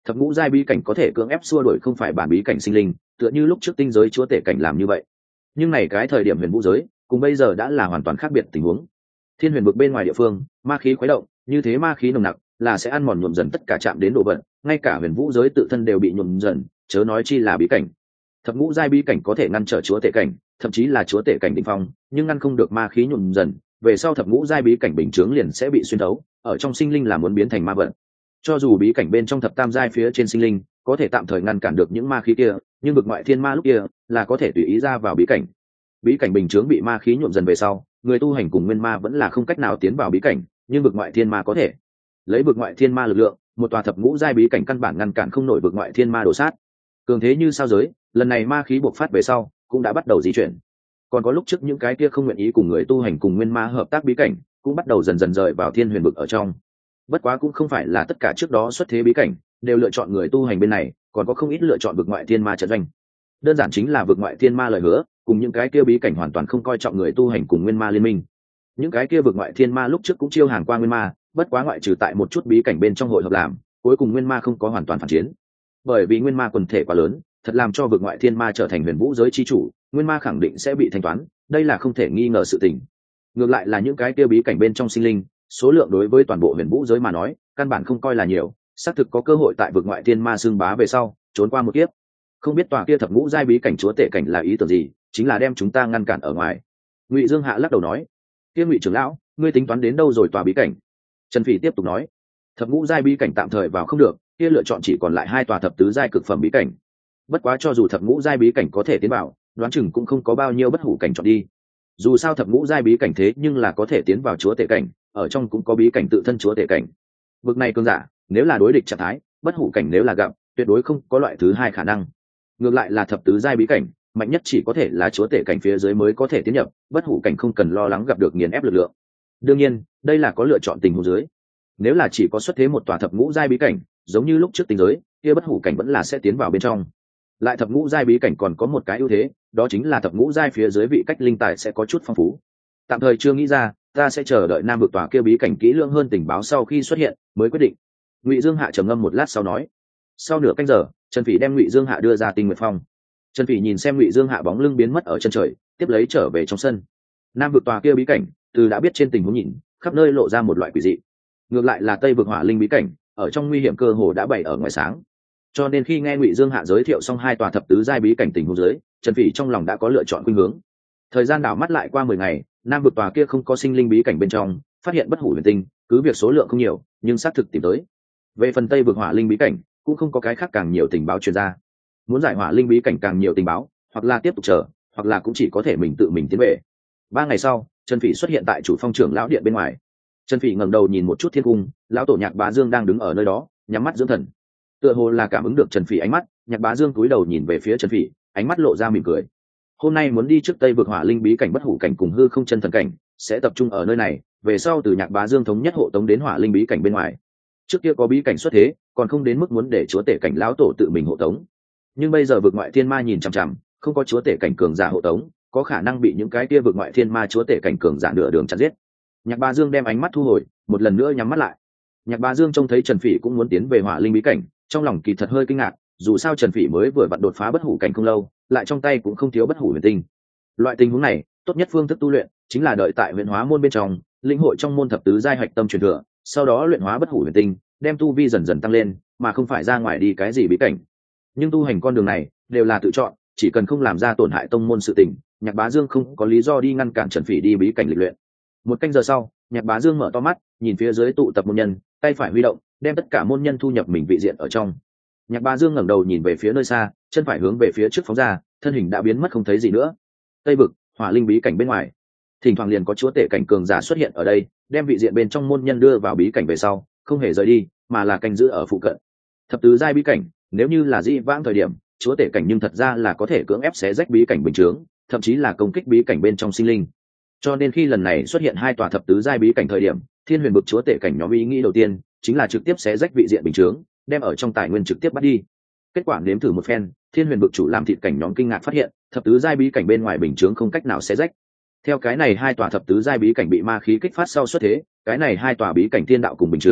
S1: Thập ngũ giai bí cảnh có thể cưỡng ép xua đuổi không phải bản bí cảnh sinh linh, tựa như lúc trước tinh giới chúa tể cảnh làm như vậy. Nhưng này cái thời điểm huyền vũ giới cùng bây giờ đã là hoàn toàn khác biệt tình huống. Thiên huyền vực bên ngoài địa phương ma khí khuấy động, như thế ma khí nồng nặc là sẽ ăn mòn nhuộm dần tất cả chạm đến đồ vật, ngay cả huyền vũ giới tự thân đều bị nhuộm dần, chớ nói chi là bí cảnh. Thập ngũ giai bí cảnh có thể ngăn trở chúa tể cảnh, thậm chí là chúa tể cảnh đỉnh phong, nhưng ngăn không được ma khí nhuộm dần, về sau thập ngũ giai bí cảnh bình chướng liền sẽ bị xuyên thấu, ở trong sinh linh là muốn biến thành ma vật. Cho dù bí cảnh bên trong thập tam giai phía trên sinh linh có thể tạm thời ngăn cản được những ma khí kia, nhưng vực ngoại thiên ma lúc kia là có thể tùy ý ra vào bí cảnh. Bí cảnh bình chướng bị ma khí nhuộm dần về sau, người tu hành cùng nguyên ma vẫn là không cách nào tiến vào bí cảnh, nhưng vực ngoại thiên ma có thể. Lấy vực ngoại thiên ma lực lượng, một tòa thập ngũ giai bí cảnh căn bản ngăn cản không nổi vực ngoại thiên ma đổ sát. Cường thế như sao giới, lần này ma khí bộc phát về sau, cũng đã bắt đầu di chuyển. Còn có lúc trước những cái kia không nguyện ý cùng người tu hành cùng nguyên ma hợp tác bí cảnh, cũng bắt đầu dần dần rời vào thiên huyền vực ở trong. Bất quá cũng không phải là tất cả trước đó xuất thế bí cảnh đều lựa chọn người tu hành bên này, còn có không ít lựa chọn vực ngoại thiên ma trận doanh. Đơn giản chính là vực ngoại thiên ma lời hứa, cùng những cái kia bí cảnh hoàn toàn không coi trọng người tu hành cùng nguyên ma liên minh. Những cái kia vực ngoại thiên ma lúc trước cũng chiêu hàng qua nguyên ma, bất quá ngoại trừ tại một chút bí cảnh bên trong hội hợp làm, cuối cùng nguyên ma không có hoàn toàn phản chiến. Bởi vì nguyên ma quần thể quá lớn, thật làm cho vực ngoại thiên ma trở thành huyền vũ giới chi chủ, nguyên ma khẳng định sẽ bị thanh toán, đây là không thể nghi ngờ sự tình. Ngược lại là những cái kia bí cảnh bên trong sinh linh, số lượng đối với toàn bộ huyền vũ giới mà nói căn bản không coi là nhiều, xác thực có cơ hội tại vực ngoại thiên ma xương bá về sau trốn qua một kiếp. Không biết tòa kia thập ngũ giai bí cảnh chúa tể cảnh là ý tưởng gì, chính là đem chúng ta ngăn cản ở ngoài. Ngụy Dương Hạ lắc đầu nói, kia Ngụy trưởng lão, ngươi tính toán đến đâu rồi tòa bí cảnh? Trần Phỉ tiếp tục nói, thập ngũ giai bí cảnh tạm thời vào không được, kia lựa chọn chỉ còn lại hai tòa thập tứ giai cực phẩm bí cảnh. Bất quá cho dù thập ngũ giai bí cảnh có thể tiến vào, đoán chừng cũng không có bao nhiêu bất hủ cảnh chọn đi. Dù sao thập ngũ giai bí cảnh thế nhưng là có thể tiến vào chúa tể cảnh, ở trong cũng có bí cảnh tự thân chúa tể cảnh. Vực này cương giả, nếu là đối địch trạng thái, bất hủ cảnh nếu là gặp, tuyệt đối không có loại thứ hai khả năng. Ngược lại là thập tứ giai bí cảnh, mạnh nhất chỉ có thể là chúa tể cảnh phía dưới mới có thể tiến nhập, bất hủ cảnh không cần lo lắng gặp được nghiền ép lực lượng. Đương nhiên, đây là có lựa chọn tình huống dưới. Nếu là chỉ có xuất thế một tòa thập ngũ giai bí cảnh, giống như lúc trước tinh giới, kia bất hủ cảnh vẫn là sẽ tiến vào bên trong. Lại thập ngũ giai bí cảnh còn có một cái ưu thế, đó chính là thập ngũ giai phía dưới vị cách linh tài sẽ có chút phong phú. Tạm thời chưa nghĩ ra, ta sẽ chờ đợi nam vực tòa kia bí cảnh kỹ lưỡng hơn tình báo sau khi xuất hiện mới quyết định. Ngụy Dương Hạ trầm ngâm một lát sau nói. Sau nửa canh giờ, Trần Phỉ đem Ngụy Dương Hạ đưa ra Tinh Nguyệt Phong. Trần Phỉ nhìn xem Ngụy Dương Hạ bóng lưng biến mất ở chân trời, tiếp lấy trở về trong sân. Nam vực tòa kia bí cảnh, từ đã biết trên tình huống nhìn, khắp nơi lộ ra một loại quỷ dị. Ngược lại là Tây vực Hỏa Linh bí cảnh, ở trong nguy hiểm cơ hồ đã bày ở ngoài sáng. Cho nên khi nghe Ngụy Dương Hạ giới thiệu xong hai tòa thập tứ giai bí cảnh tình huống dưới, Trần Phỉ trong lòng đã có lựa chọn khuynh hướng. Thời gian đảo mắt lại qua mười ngày, nam vực tòa kia không có sinh linh bí cảnh bên trong, phát hiện bất hủ huyền tinh, cứ việc số lượng không nhiều, nhưng xác thực tìm tới. Về phần Tây vực Hỏa Linh bí cảnh, cũng không có cái khác càng nhiều tình báo truyền ra. Muốn giải Hỏa Linh bí cảnh càng nhiều tình báo, hoặc là tiếp tục chờ, hoặc là cũng chỉ có thể mình tự mình tiến về. Ba ngày sau, Trần Phỉ xuất hiện tại chủ phong trưởng lão điện bên ngoài. Trần Phỉ ngẩng đầu nhìn một chút thiên cung, lão tổ Nhạc Bá Dương đang đứng ở nơi đó, nhắm mắt dưỡng thần. Tựa hồ là cảm ứng được Trần Phỉ ánh mắt, Nhạc Bá Dương cúi đầu nhìn về phía Trần Phỉ, ánh mắt lộ ra mỉm cười. Hôm nay muốn đi trước Tây vực Hỏa Linh bí cảnh bất hủ cảnh cùng hư không chân thần cảnh, sẽ tập trung ở nơi này, về sau từ Nhạc Bá Dương thống nhất hộ tống đến Hỏa Linh bí cảnh bên ngoài. Trước kia có bí cảnh xuất thế, còn không đến mức muốn để chúa tể cảnh lão tổ tự mình hộ tống. Nhưng bây giờ vực ngoại thiên ma nhìn chằm chằm, không có chúa tể cảnh cường giả hộ tống, có khả năng bị những cái kia vực ngoại thiên ma chúa tể cảnh cường giả nửa đường chặn giết. Nhạc Bá Dương đem ánh mắt thu hồi, một lần nữa nhắm mắt lại. Nhạc Bá Dương trông thấy Trần Phỉ cũng muốn tiến về Hỏa Linh bí cảnh, trong lòng kỳ thật hơi kinh ngạc, dù sao Trần Phỉ mới vừa vặn đột phá bất hủ cảnh không lâu, lại trong tay cũng không thiếu bất hủ huyền tinh. Loại tình huống này, tốt nhất phương thức tu luyện chính là đợi tại huyền hóa môn bên trong, lĩnh hội trong môn thập tứ giai hạch tâm truyền thừa, sau đó luyện hóa bất hủ huyền tinh, đem tu vi dần dần tăng lên, mà không phải ra ngoài đi cái gì bí cảnh. Nhưng tu hành con đường này đều là tự chọn, chỉ cần không làm ra tổn hại tông môn sự tình, Nhạc Bá Dương không có lý do đi ngăn cản Trần Phỉ đi bí cảnh lịch luyện. Một canh giờ sau, Nhạc Bá Dương mở to mắt, nhìn phía dưới tụ tập môn nhân, tay phải huy động, đem tất cả môn nhân thu nhập mình vị diện ở trong. Nhạc Bá Dương ngẩng đầu nhìn về phía nơi xa, chân phải hướng về phía trước phóng ra, thân hình đã biến mất không thấy gì nữa. Tây vực, Hỏa Linh bí cảnh bên ngoài, thỉnh thoảng liền có chúa tể cảnh cường giả xuất hiện ở đây, đem vị diện bên trong môn nhân đưa vào bí cảnh về sau, không hề rời đi, mà là canh giữ ở phụ cận. Thập tứ giai bí cảnh, nếu như là dĩ vãng thời điểm, chúa tể cảnh nhưng thật ra là có thể cưỡng ép xé rách bí cảnh bình chướng, thậm chí là công kích bí cảnh bên trong sinh linh. Cho nên khi lần này xuất hiện hai tòa thập tứ giai bí cảnh thời điểm, Thiên Huyền vực chúa tể cảnh nhóm ý nghĩ đầu tiên chính là trực tiếp xé rách vị diện bình chướng, đem ở trong tài nguyên trực tiếp bắt đi. Kết quả nếm thử một phen, Thiên Huyền vực chủ làm thịt cảnh nhóm kinh ngạc phát hiện, thập tứ giai bí cảnh bên ngoài bình chướng không cách nào xé rách. Theo cái này hai tòa thập tứ giai bí cảnh bị ma khí kích phát sau xuất thế, cái này hai tòa bí cảnh thiên đạo cùng bình chướng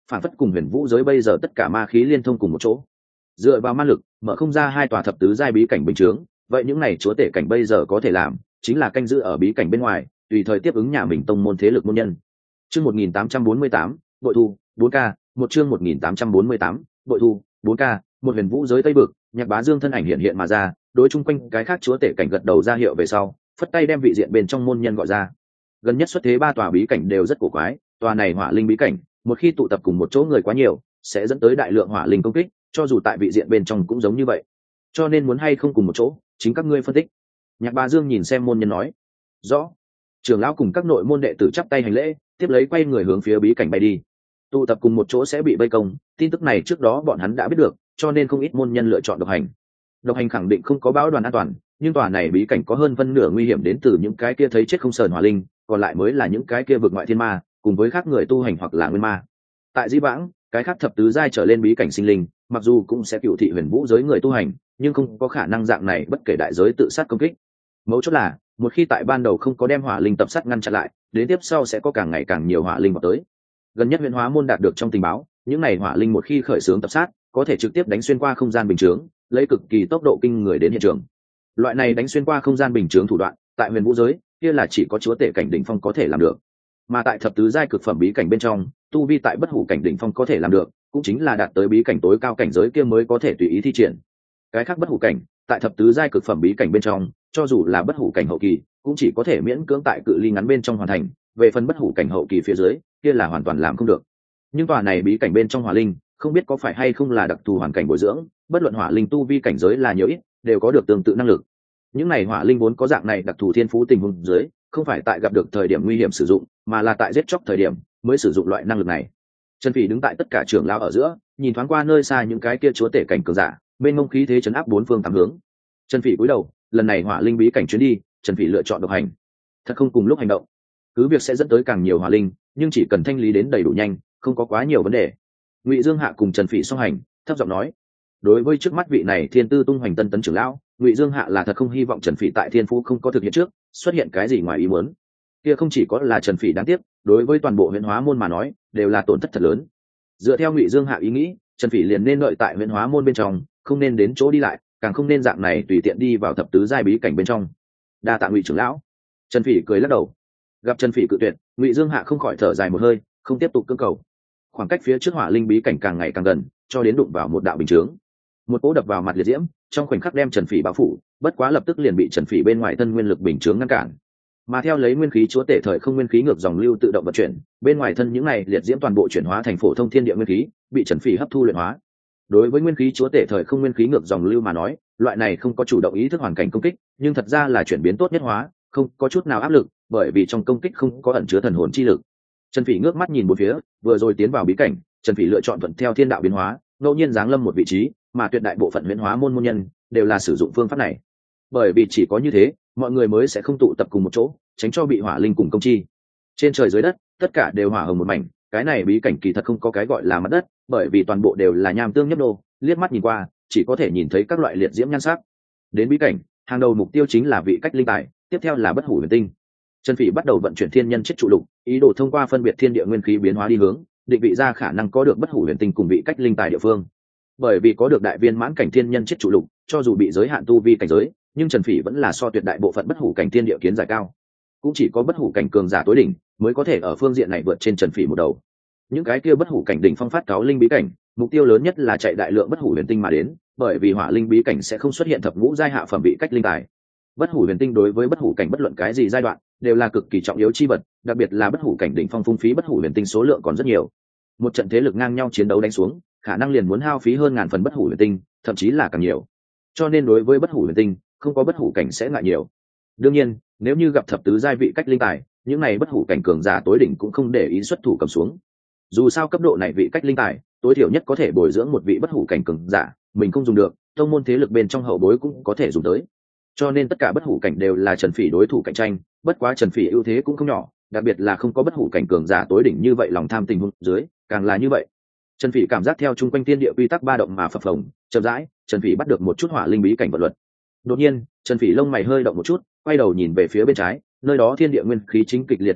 S1: phản phất cùng huyền vũ giới bây giờ tất cả ma khí liên thông cùng một chỗ. Dựa vào ma lực mở không ra hai tòa thập tứ giai bí cảnh bình chướng, vậy những này chúa tể cảnh bây giờ có thể làm chính là canh giữ ở bí cảnh bên ngoài, tùy thời tiếp ứng nhà mình tông môn thế lực môn nhân. Chương một nghìn tám trăm bốn mươi tám, bội thu, bốn K, một chương một nghìn tám trăm bốn mươi tám, bội thu, bốn K, một huyền vũ giới Tây vực, Nhạc Bá Dương thân ảnh hiện hiện mà ra, đối chung quanh cái khác chúa tể cảnh gật đầu ra hiệu về sau, phất tay đem vị diện bên trong môn nhân gọi ra. Gần nhất xuất thế ba tòa bí cảnh đều rất cổ quái, tòa này hỏa linh bí cảnh, một khi tụ tập cùng một chỗ người quá nhiều, sẽ dẫn tới đại lượng hỏa linh công kích, cho dù tại vị diện bên trong cũng giống như vậy. Cho nên muốn hay không cùng một chỗ, chính các ngươi phân tích. Nhạc Bá Dương nhìn xem môn nhân nói. Rõ. Trưởng lão cùng các nội môn đệ tử chắp tay hành lễ, tiếp lấy quay người hướng phía bí cảnh bay đi. Tụ tập cùng một chỗ sẽ bị vây công, tin tức này trước đó bọn hắn đã biết được, cho nên không ít môn nhân lựa chọn độc hành. Độc hành khẳng định không có báo đoàn an toàn, nhưng tòa này bí cảnh có hơn phân nửa nguy hiểm đến từ những cái kia thấy chết không sờn hỏa linh, còn lại mới là những cái kia vực ngoại thiên ma, cùng với khác người tu hành hoặc là nguyên ma. Tại Di Vãng, cái khác thập tứ giai trở lên bí cảnh sinh linh, mặc dù cũng sẽ cựu thị huyền vũ giới người tu hành, nhưng không có khả năng dạng này bất kể đại giới tự sát công kích. Mấu chốt là, một khi tại ban đầu không có đem hỏa linh tập sát ngăn chặn lại, đến tiếp sau sẽ có càng ngày càng nhiều hỏa linh vào tới. Gần nhất Huyền Hóa môn đạt được trong tình báo, những này hỏa linh một khi khởi xướng tập sát, có thể trực tiếp đánh xuyên qua không gian bình chướng, lấy cực kỳ tốc độ kinh người đến hiện trường. Loại này đánh xuyên qua không gian bình chướng thủ đoạn, tại huyền vũ giới, kia là chỉ có chúa tể cảnh đỉnh phong có thể làm được. Mà tại thập tứ giai cực phẩm bí cảnh bên trong, tu vi tại bất hủ cảnh đỉnh phong có thể làm được, cũng chính là đạt tới bí cảnh tối cao cảnh giới kia mới có thể tùy ý thi triển. Cái khác bất hủ cảnh, tại thập tứ giai cực phẩm bí cảnh bên trong, cho dù là bất hủ cảnh hậu kỳ, cũng chỉ có thể miễn cưỡng tại cự ly ngắn bên trong hoàn thành, về phần bất hủ cảnh hậu kỳ phía dưới, kia là hoàn toàn làm không được. Nhưng tòa này bí cảnh bên trong hỏa linh, không biết có phải hay không là đặc thù hoàn cảnh bồi dưỡng, bất luận hỏa linh tu vi cảnh giới là nhiều ít, đều có được tương tự năng lực. Những này hỏa linh vốn có dạng này đặc thù thiên phú tình huống dưới, không phải tại gặp được thời điểm nguy hiểm sử dụng, mà là tại giết chóc thời điểm mới sử dụng loại năng lực này. Trần Phỉ đứng tại tất cả trưởng lão ở giữa, nhìn thoáng qua nơi xa những cái kia chúa tể cảnh cường giả, bên ngông khí thế chấn áp bốn phương tám hướng. Trần Phỉ cúi đầu, lần này hỏa linh bí cảnh chuyến đi, Trần Phỉ lựa chọn độc hành. Thật không cùng lúc hành động, cứ việc sẽ dẫn tới càng nhiều hỏa linh, nhưng chỉ cần thanh lý đến đầy đủ nhanh, không có quá nhiều vấn đề. Ngụy Dương Hạ cùng Trần Phỉ song hành, thấp giọng nói: đối với trước mắt vị này thiên tư tung hoành tân tấn trưởng lão, Ngụy Dương Hạ là thật không hy vọng Trần Phỉ tại thiên phú không có thực hiện trước xuất hiện cái gì ngoài ý muốn. Kia không chỉ có là Trần Phỉ đáng tiếc, đối với toàn bộ Huyền Hóa môn mà nói, đều là tổn thất thật lớn. Dựa theo Ngụy Dương Hạ ý nghĩ, Trần Phỉ liền nên đợi tại Huyền Hóa môn bên trong, không nên đến chỗ đi lại, càng không nên dạng này tùy tiện đi vào thập tứ giai bí cảnh bên trong. Đa tạ Ngụy trưởng lão. Trần Phỉ cười lắc đầu. Gặp Trần Phỉ cự tuyệt, Ngụy Dương Hạ không khỏi thở dài một hơi, không tiếp tục cưỡng cầu. Khoảng cách phía trước hỏa linh bí cảnh càng ngày càng gần, cho đến đụng vào một đạo bình chướng. Một cỗ đập vào mặt liệt diễm, trong khoảnh khắc đem Trần Phỉ bao phủ, bất quá lập tức liền bị Trần Phỉ bên ngoài thân nguyên lực bình chướng ngăn cản. Mà theo lấy nguyên khí chúa tể thời không nguyên khí ngược dòng lưu tự động vận chuyển, bên ngoài thân những này liệt diễm toàn bộ chuyển hóa thành phổ thông thiên địa nguyên khí, bị Trần Phỉ hấp thu luyện hóa. Đối với nguyên khí chúa tể thời không nguyên khí ngược dòng lưu mà nói, loại này không có chủ động ý thức hoàn cảnh công kích, nhưng thật ra là chuyển biến tốt nhất hóa, không có chút nào áp lực, bởi vì trong công kích không có ẩn chứa thần hồn chi lực. Trần Phỉ ngước mắt nhìn bốn phía, vừa rồi tiến vào bí cảnh, Trần Phỉ lựa chọn thuận theo thiên đạo biến hóa, ngẫu nhiên giáng lâm một vị trí, mà tuyệt đại bộ phận Huyền Hóa môn môn nhân đều là sử dụng phương pháp này. Bởi vì chỉ có như thế, mọi người mới sẽ không tụ tập cùng một chỗ, tránh cho bị hỏa linh cùng công chi. Trên trời dưới đất, tất cả đều hỏa hồng một mảnh, cái này bí cảnh kỳ thật không có cái gọi là mặt đất, bởi vì toàn bộ đều là nham tương nhấp nô, liếc mắt nhìn qua, chỉ có thể nhìn thấy các loại liệt diễm nhan sắc. Đến bí cảnh, hàng đầu mục tiêu chính là vị cách linh tài, tiếp theo là bất hủ huyền tinh. Trần Phỉ bắt đầu vận chuyển thiên nhân chết trụ lục, ý đồ thông qua phân biệt thiên địa nguyên khí biến hóa đi hướng, định vị ra khả năng có được bất hủ huyền tinh cùng vị cách linh tài địa phương. Bởi vì có được đại viên mãn cảnh thiên nhân chết trụ lục, cho dù bị giới hạn tu vi cảnh giới, nhưng Trần Phỉ vẫn là so tuyệt đại bộ phận bất hủ cảnh thiên địa kiến giải cao. Cũng chỉ có bất hủ cảnh cường giả tối đỉnh mới có thể ở phương diện này vượt trên Trần Phỉ một đầu. Những cái kia bất hủ cảnh đỉnh phong phát cáo linh bí cảnh, mục tiêu lớn nhất là chạy đại lượng bất hủ huyền tinh mà đến, bởi vì hỏa linh bí cảnh sẽ không xuất hiện thập ngũ giai hạ phẩm vị cách linh tài. Bất hủ huyền tinh đối với bất hủ cảnh bất luận cái gì giai đoạn đều là cực kỳ trọng yếu chi vật, đặc biệt là bất hủ cảnh đỉnh phong phung phí bất hủ huyền tinh số lượng còn rất nhiều. Một trận thế lực ngang nhau chiến đấu đánh xuống, khả năng liền muốn hao phí hơn ngàn phần bất hủ huyền tinh, thậm chí là càng nhiều. Cho nên đối với bất hủ huyền tinh, không có bất hủ cảnh sẽ ngại nhiều. Đương nhiên, nếu như gặp thập tứ giai vị cách linh tài, những này bất hủ cảnh cường giả tối đỉnh cũng không để ý xuất thủ cầm xuống. Dù sao cấp độ này vị cách linh tài, tối thiểu nhất có thể bồi dưỡng một vị bất hủ cảnh cường giả, mình không dùng được, tông môn thế lực bên trong hậu bối cũng có thể dùng tới. Cho nên tất cả bất hủ cảnh đều là Trần Phỉ đối thủ cạnh tranh, bất quá Trần Phỉ ưu thế cũng không nhỏ, đặc biệt là không có bất hủ cảnh cường giả tối đỉnh như vậy, lòng tham tình huống dưới, càng là như vậy. Trần Phỉ cảm giác theo chung quanh thiên địa quy tắc ba động mà phập phồng, chậm rãi, Trần Phỉ bắt được một chút hỏa linh bí cảnh vận luật. Đột nhiên, Trần Phỉ lông mày hơi động một chút, quay đầu nhìn về phía bên trái, nơi đó thiên địa nguyên khí chính kịch liệt lan lộn,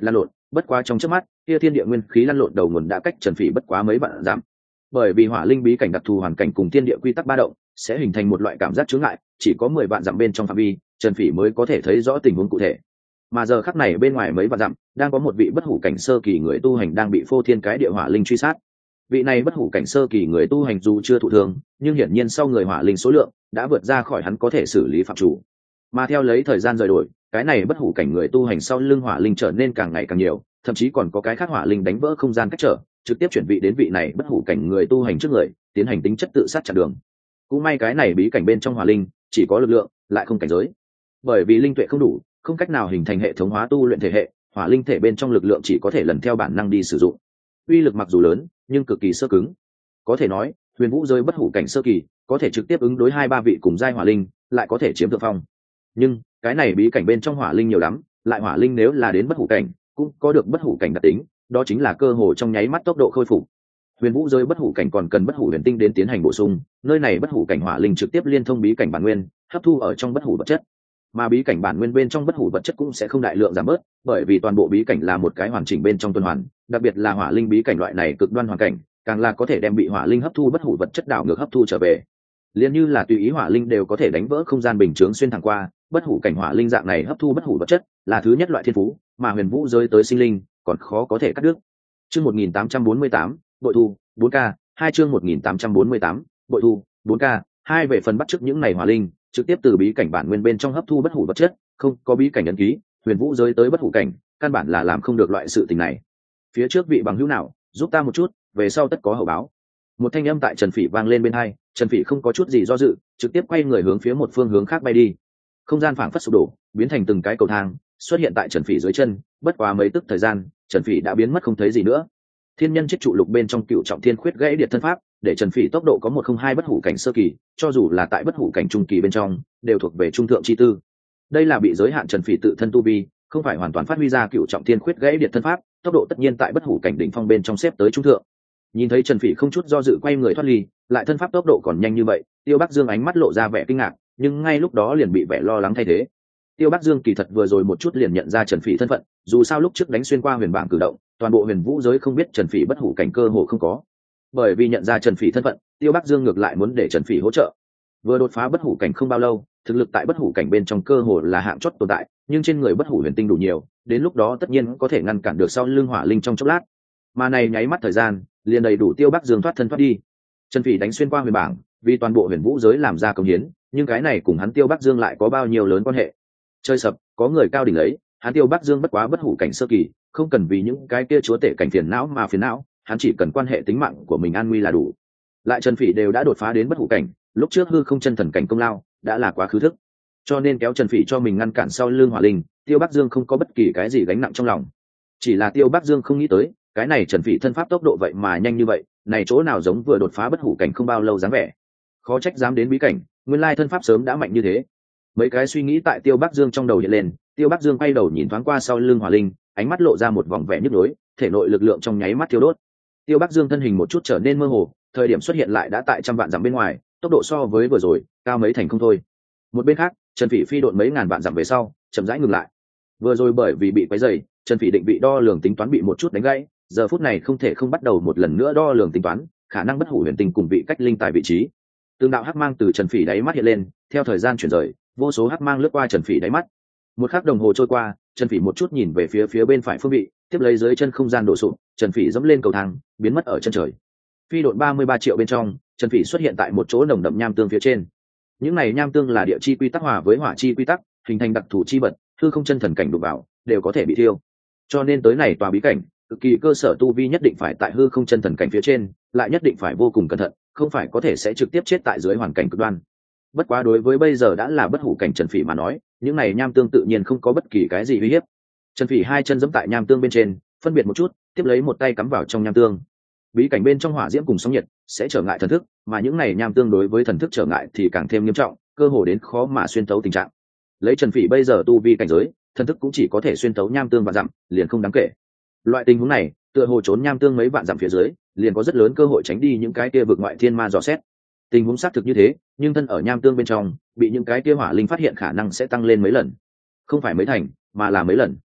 S1: bất quá trong chớp mắt kia thiên địa nguyên khí lăn lộn đầu nguồn đã cách Trần Phỉ bất quá mấy vạn dặm. Bởi vì hỏa linh bí cảnh đặc thù hoàn cảnh cùng thiên địa quy tắc ba động sẽ hình thành một loại cảm giác chướng ngại, chỉ có mười vạn dặm bên trong phạm vi Trần Phỉ mới có thể thấy rõ tình huống cụ thể. Mà giờ khắc này bên ngoài mấy vạn dặm đang có một vị bất hủ cảnh sơ kỳ người tu hành đang bị phô thiên cái địa hỏa linh truy sát. Vị này bất hủ cảnh sơ kỳ người tu hành dù chưa thụ thương, nhưng hiển nhiên sau người hỏa linh số lượng đã vượt ra khỏi hắn có thể xử lý phạm chủ. Mà theo lấy thời gian rời đổi, cái này bất hủ cảnh người tu hành sau lưng hỏa linh trở nên càng ngày càng nhiều, thậm chí còn có cái khác hỏa linh đánh vỡ không gian cách trở, trực tiếp chuyển vị đến vị này bất hủ cảnh người tu hành trước người, tiến hành tính chất tự sát chặn đường. Cũng may cái này bí cảnh bên trong hỏa linh chỉ có lực lượng, lại không cảnh giới. Bởi vì linh tuệ không đủ, không cách nào hình thành hệ thống hóa tu luyện thể hệ, hỏa linh thể bên trong lực lượng chỉ có thể lần theo bản năng đi sử dụng. Uy lực mặc dù lớn, nhưng cực kỳ sơ cứng. Có thể nói, huyền vũ giới bất hủ cảnh sơ kỳ có thể trực tiếp ứng đối hai ba vị cùng giai hỏa linh, lại có thể chiếm thượng phong. Nhưng cái này bí cảnh bên trong hỏa linh nhiều lắm, lại hỏa linh nếu là đến bất hủ cảnh cũng có được bất hủ cảnh đặc tính, đó chính là cơ hội trong nháy mắt tốc độ khôi phục. Huyền vũ giới bất hủ cảnh còn cần bất hủ huyền tinh đến tiến hành bổ sung, nơi này bất hủ cảnh hỏa linh trực tiếp liên thông bí cảnh bản nguyên, hấp thu ở trong bất hủ vật chất. Mà bí cảnh bản nguyên bên trong bất hủ vật chất cũng sẽ không đại lượng giảm bớt, bởi vì toàn bộ bí cảnh là một cái hoàn chỉnh bên trong tuần hoàn, đặc biệt là hỏa linh bí cảnh loại này cực đoan hoàn cảnh, càng là có thể đem bị hỏa linh hấp thu bất hủ vật chất đảo ngược hấp thu trở về. Liên như là tùy ý hỏa linh đều có thể đánh vỡ không gian bình chướng xuyên thẳng qua, bất hủ cảnh hỏa linh dạng này hấp thu bất hủ vật chất là thứ nhất loại thiên phú, mà huyền vũ giới tới sinh linh còn khó có thể cắt đứt. Chương một nghìn tám trăm bốn mươi tám, bội thu, bốn K, hai chương một nghìn tám trăm bốn mươi tám, bội thu, bốn K, hai về phần bắt chước những này hỏa linh, trực tiếp từ bí cảnh bản nguyên bên trong hấp thu bất hủ vật chất, không có bí cảnh ấn ký, huyền vũ giới tới bất hủ cảnh, căn bản là làm không được loại sự tình này. Phía trước vị bằng hữu nào, giúp ta một chút, về sau tất có hậu báo. Một thanh âm tại Trần Phỉ vang lên bên hai, Trần Phỉ không có chút gì do dự, trực tiếp quay người hướng phía một phương hướng khác bay đi. Không gian phảng phất sụp đổ, biến thành từng cái cầu thang, xuất hiện tại Trần Phỉ dưới chân, bất quá mấy tức thời gian, Trần Phỉ đã biến mất không thấy gì nữa. Thiên nhân chết trụ lục bên trong cựu trọng thiên khuyết gãy điệt thân pháp, để Trần Phỉ tốc độ có một không hai bất hủ cảnh sơ kỳ, cho dù là tại bất hủ cảnh trung kỳ bên trong, đều thuộc về trung thượng chi tư. Đây là bị giới hạn Trần Phỉ tự thân tu vi, không phải hoàn toàn phát huy ra cựu trọng thiên khuyết gãy điệt thân pháp, tốc độ tất nhiên tại bất hủ cảnh đỉnh phong bên trong xếp tới trung thượng. Nhìn thấy Trần Phỉ không chút do dự quay người thoát ly, lại thân pháp tốc độ còn nhanh như vậy, Tiêu Bắc Dương ánh mắt lộ ra vẻ kinh ngạc, nhưng ngay lúc đó liền bị vẻ lo lắng thay thế. Tiêu Bắc Dương kỳ thật vừa rồi một chút liền nhận ra Trần Phỉ thân phận, dù sao lúc trước đánh xuyên qua huyền bảng cử động, toàn bộ huyền vũ giới không biết Trần Phỉ bất hủ cảnh cơ hồ không có. Bởi vì nhận ra Trần Phỉ thân phận, Tiêu Bắc Dương ngược lại muốn để Trần Phỉ hỗ trợ. Vừa đột phá bất hủ cảnh không bao lâu, thực lực tại bất hủ cảnh bên trong cơ hồ là hạng chót tồn tại, nhưng trên người bất hủ huyền tinh đủ nhiều, đến lúc đó tất nhiên có thể ngăn cản được sau lưng hỏa linh trong chốc lát. Mà này nháy mắt thời gian, liền đầy đủ Tiêu Bắc Dương thoát thân thoát đi. Trần Phỉ đánh xuyên qua huyền bảng, vì toàn bộ huyền vũ giới làm ra công hiến, nhưng cái này cùng hắn Tiêu Bắc Dương lại có bao nhiêu lớn quan hệ? Chơi sập, có người cao đỉnh lấy, hắn Tiêu Bắc Dương bất quá bất hủ cảnh sơ kỳ, không cần vì những cái kia chúa tể cảnh phiền não mà phiền não, hắn chỉ cần quan hệ tính mạng của mình an nguy là đủ. Lại Trần Phỉ đều đã đột phá đến bất hủ cảnh, lúc trước hư không chân thần cảnh công lao đã là quá khứ thức, cho nên kéo Trần Phỉ cho mình ngăn cản sau lưng hỏa linh, Tiêu Bắc Dương không có bất kỳ cái gì gánh nặng trong lòng. Chỉ là Tiêu Bắc Dương không nghĩ tới, cái này Trần Phỉ thân pháp tốc độ vậy mà nhanh như vậy, này chỗ nào giống vừa đột phá bất hủ cảnh không bao lâu dáng vẻ. Khó trách dám đến bí cảnh, nguyên lai thân pháp sớm đã mạnh như thế. Mấy cái suy nghĩ tại Tiêu Bắc Dương trong đầu hiện lên, Tiêu Bắc Dương quay đầu nhìn thoáng qua sau lưng hỏa linh, ánh mắt lộ ra một vòng vẻ nhức nhối, thể nội lực lượng trong nháy mắt thiêu đốt. Tiêu Bắc Dương thân hình một chút trở nên mơ hồ, thời điểm xuất hiện lại đã tại trăm vạn dặm bên ngoài, tốc độ so với vừa rồi cao mấy thành không thôi. Một bên khác, Trần Phỉ phi độn mấy ngàn vạn dặm về sau, chậm rãi ngừng lại. Vừa rồi bởi vì bị quấy rầy, Trần Phỉ định vị đo lường tính toán bị một chút đánh gãy, giờ phút này không thể không bắt đầu một lần nữa đo lường tính toán khả năng bất hủ huyền tinh cùng vị cách linh tài vị trí. Tương đạo hắc mang từ Trần Phỉ đáy mắt hiện lên, theo thời gian chuyển rời, vô số hắc mang lướt qua Trần Phỉ đáy mắt. Một khắc đồng hồ trôi qua, Trần Phỉ một chút nhìn về phía phía bên phải phương vị, tiếp lấy dưới chân không gian đổ sụp, Trần Phỉ dẫm lên cầu thang, biến mất ở chân trời. Phi độn ba mươi ba triệu bên trong, Trần Phỉ xuất hiện tại một chỗ nồng đậm nham tương phía trên. Những này nham tương là địa chi quy tắc hòa với hỏa chi quy tắc, hình thành đặc thù chi vật, hư không chân thần cảnh đụng vào, đều có thể bị thiêu. Cho nên tới này tòa bí cảnh, cực kỳ cơ sở tu vi nhất định phải tại hư không chân thần cảnh phía trên, lại nhất định phải vô cùng cẩn thận, không phải có thể sẽ trực tiếp chết tại dưới hoàn cảnh cực đoan. Bất quá đối với bây giờ đã là bất hủ cảnh Trần Phỉ mà nói, những này nham tương tự nhiên không có bất kỳ cái gì uy hiếp. Trần Phỉ hai chân giẫm tại nham tương bên trên, phân biệt một chút, tiếp lấy một tay cắm vào trong nham tương. Bí cảnh bên trong hỏa diễm cùng sóng nhiệt sẽ trở ngại thần thức, mà những này nham tương đối với thần thức trở ngại thì càng thêm nghiêm trọng, cơ hồ đến khó mà xuyên tấu tình trạng. Lấy Trần Phỉ bây giờ tu vi cảnh giới, thần thức cũng chỉ có thể xuyên tấu nham tương và dặm, liền không đáng kể. Loại tình huống này, tựa hồ trốn nham tương mấy vạn dặm phía dưới, liền có rất lớn cơ hội tránh đi những cái kia vực ngoại thiên ma dò xét. Tình huống xác thực như thế, nhưng thân ở nham tương bên trong, bị những cái kia hỏa linh phát hiện khả năng sẽ tăng lên mấy lần. Không phải mấy thành, mà là mấy lần.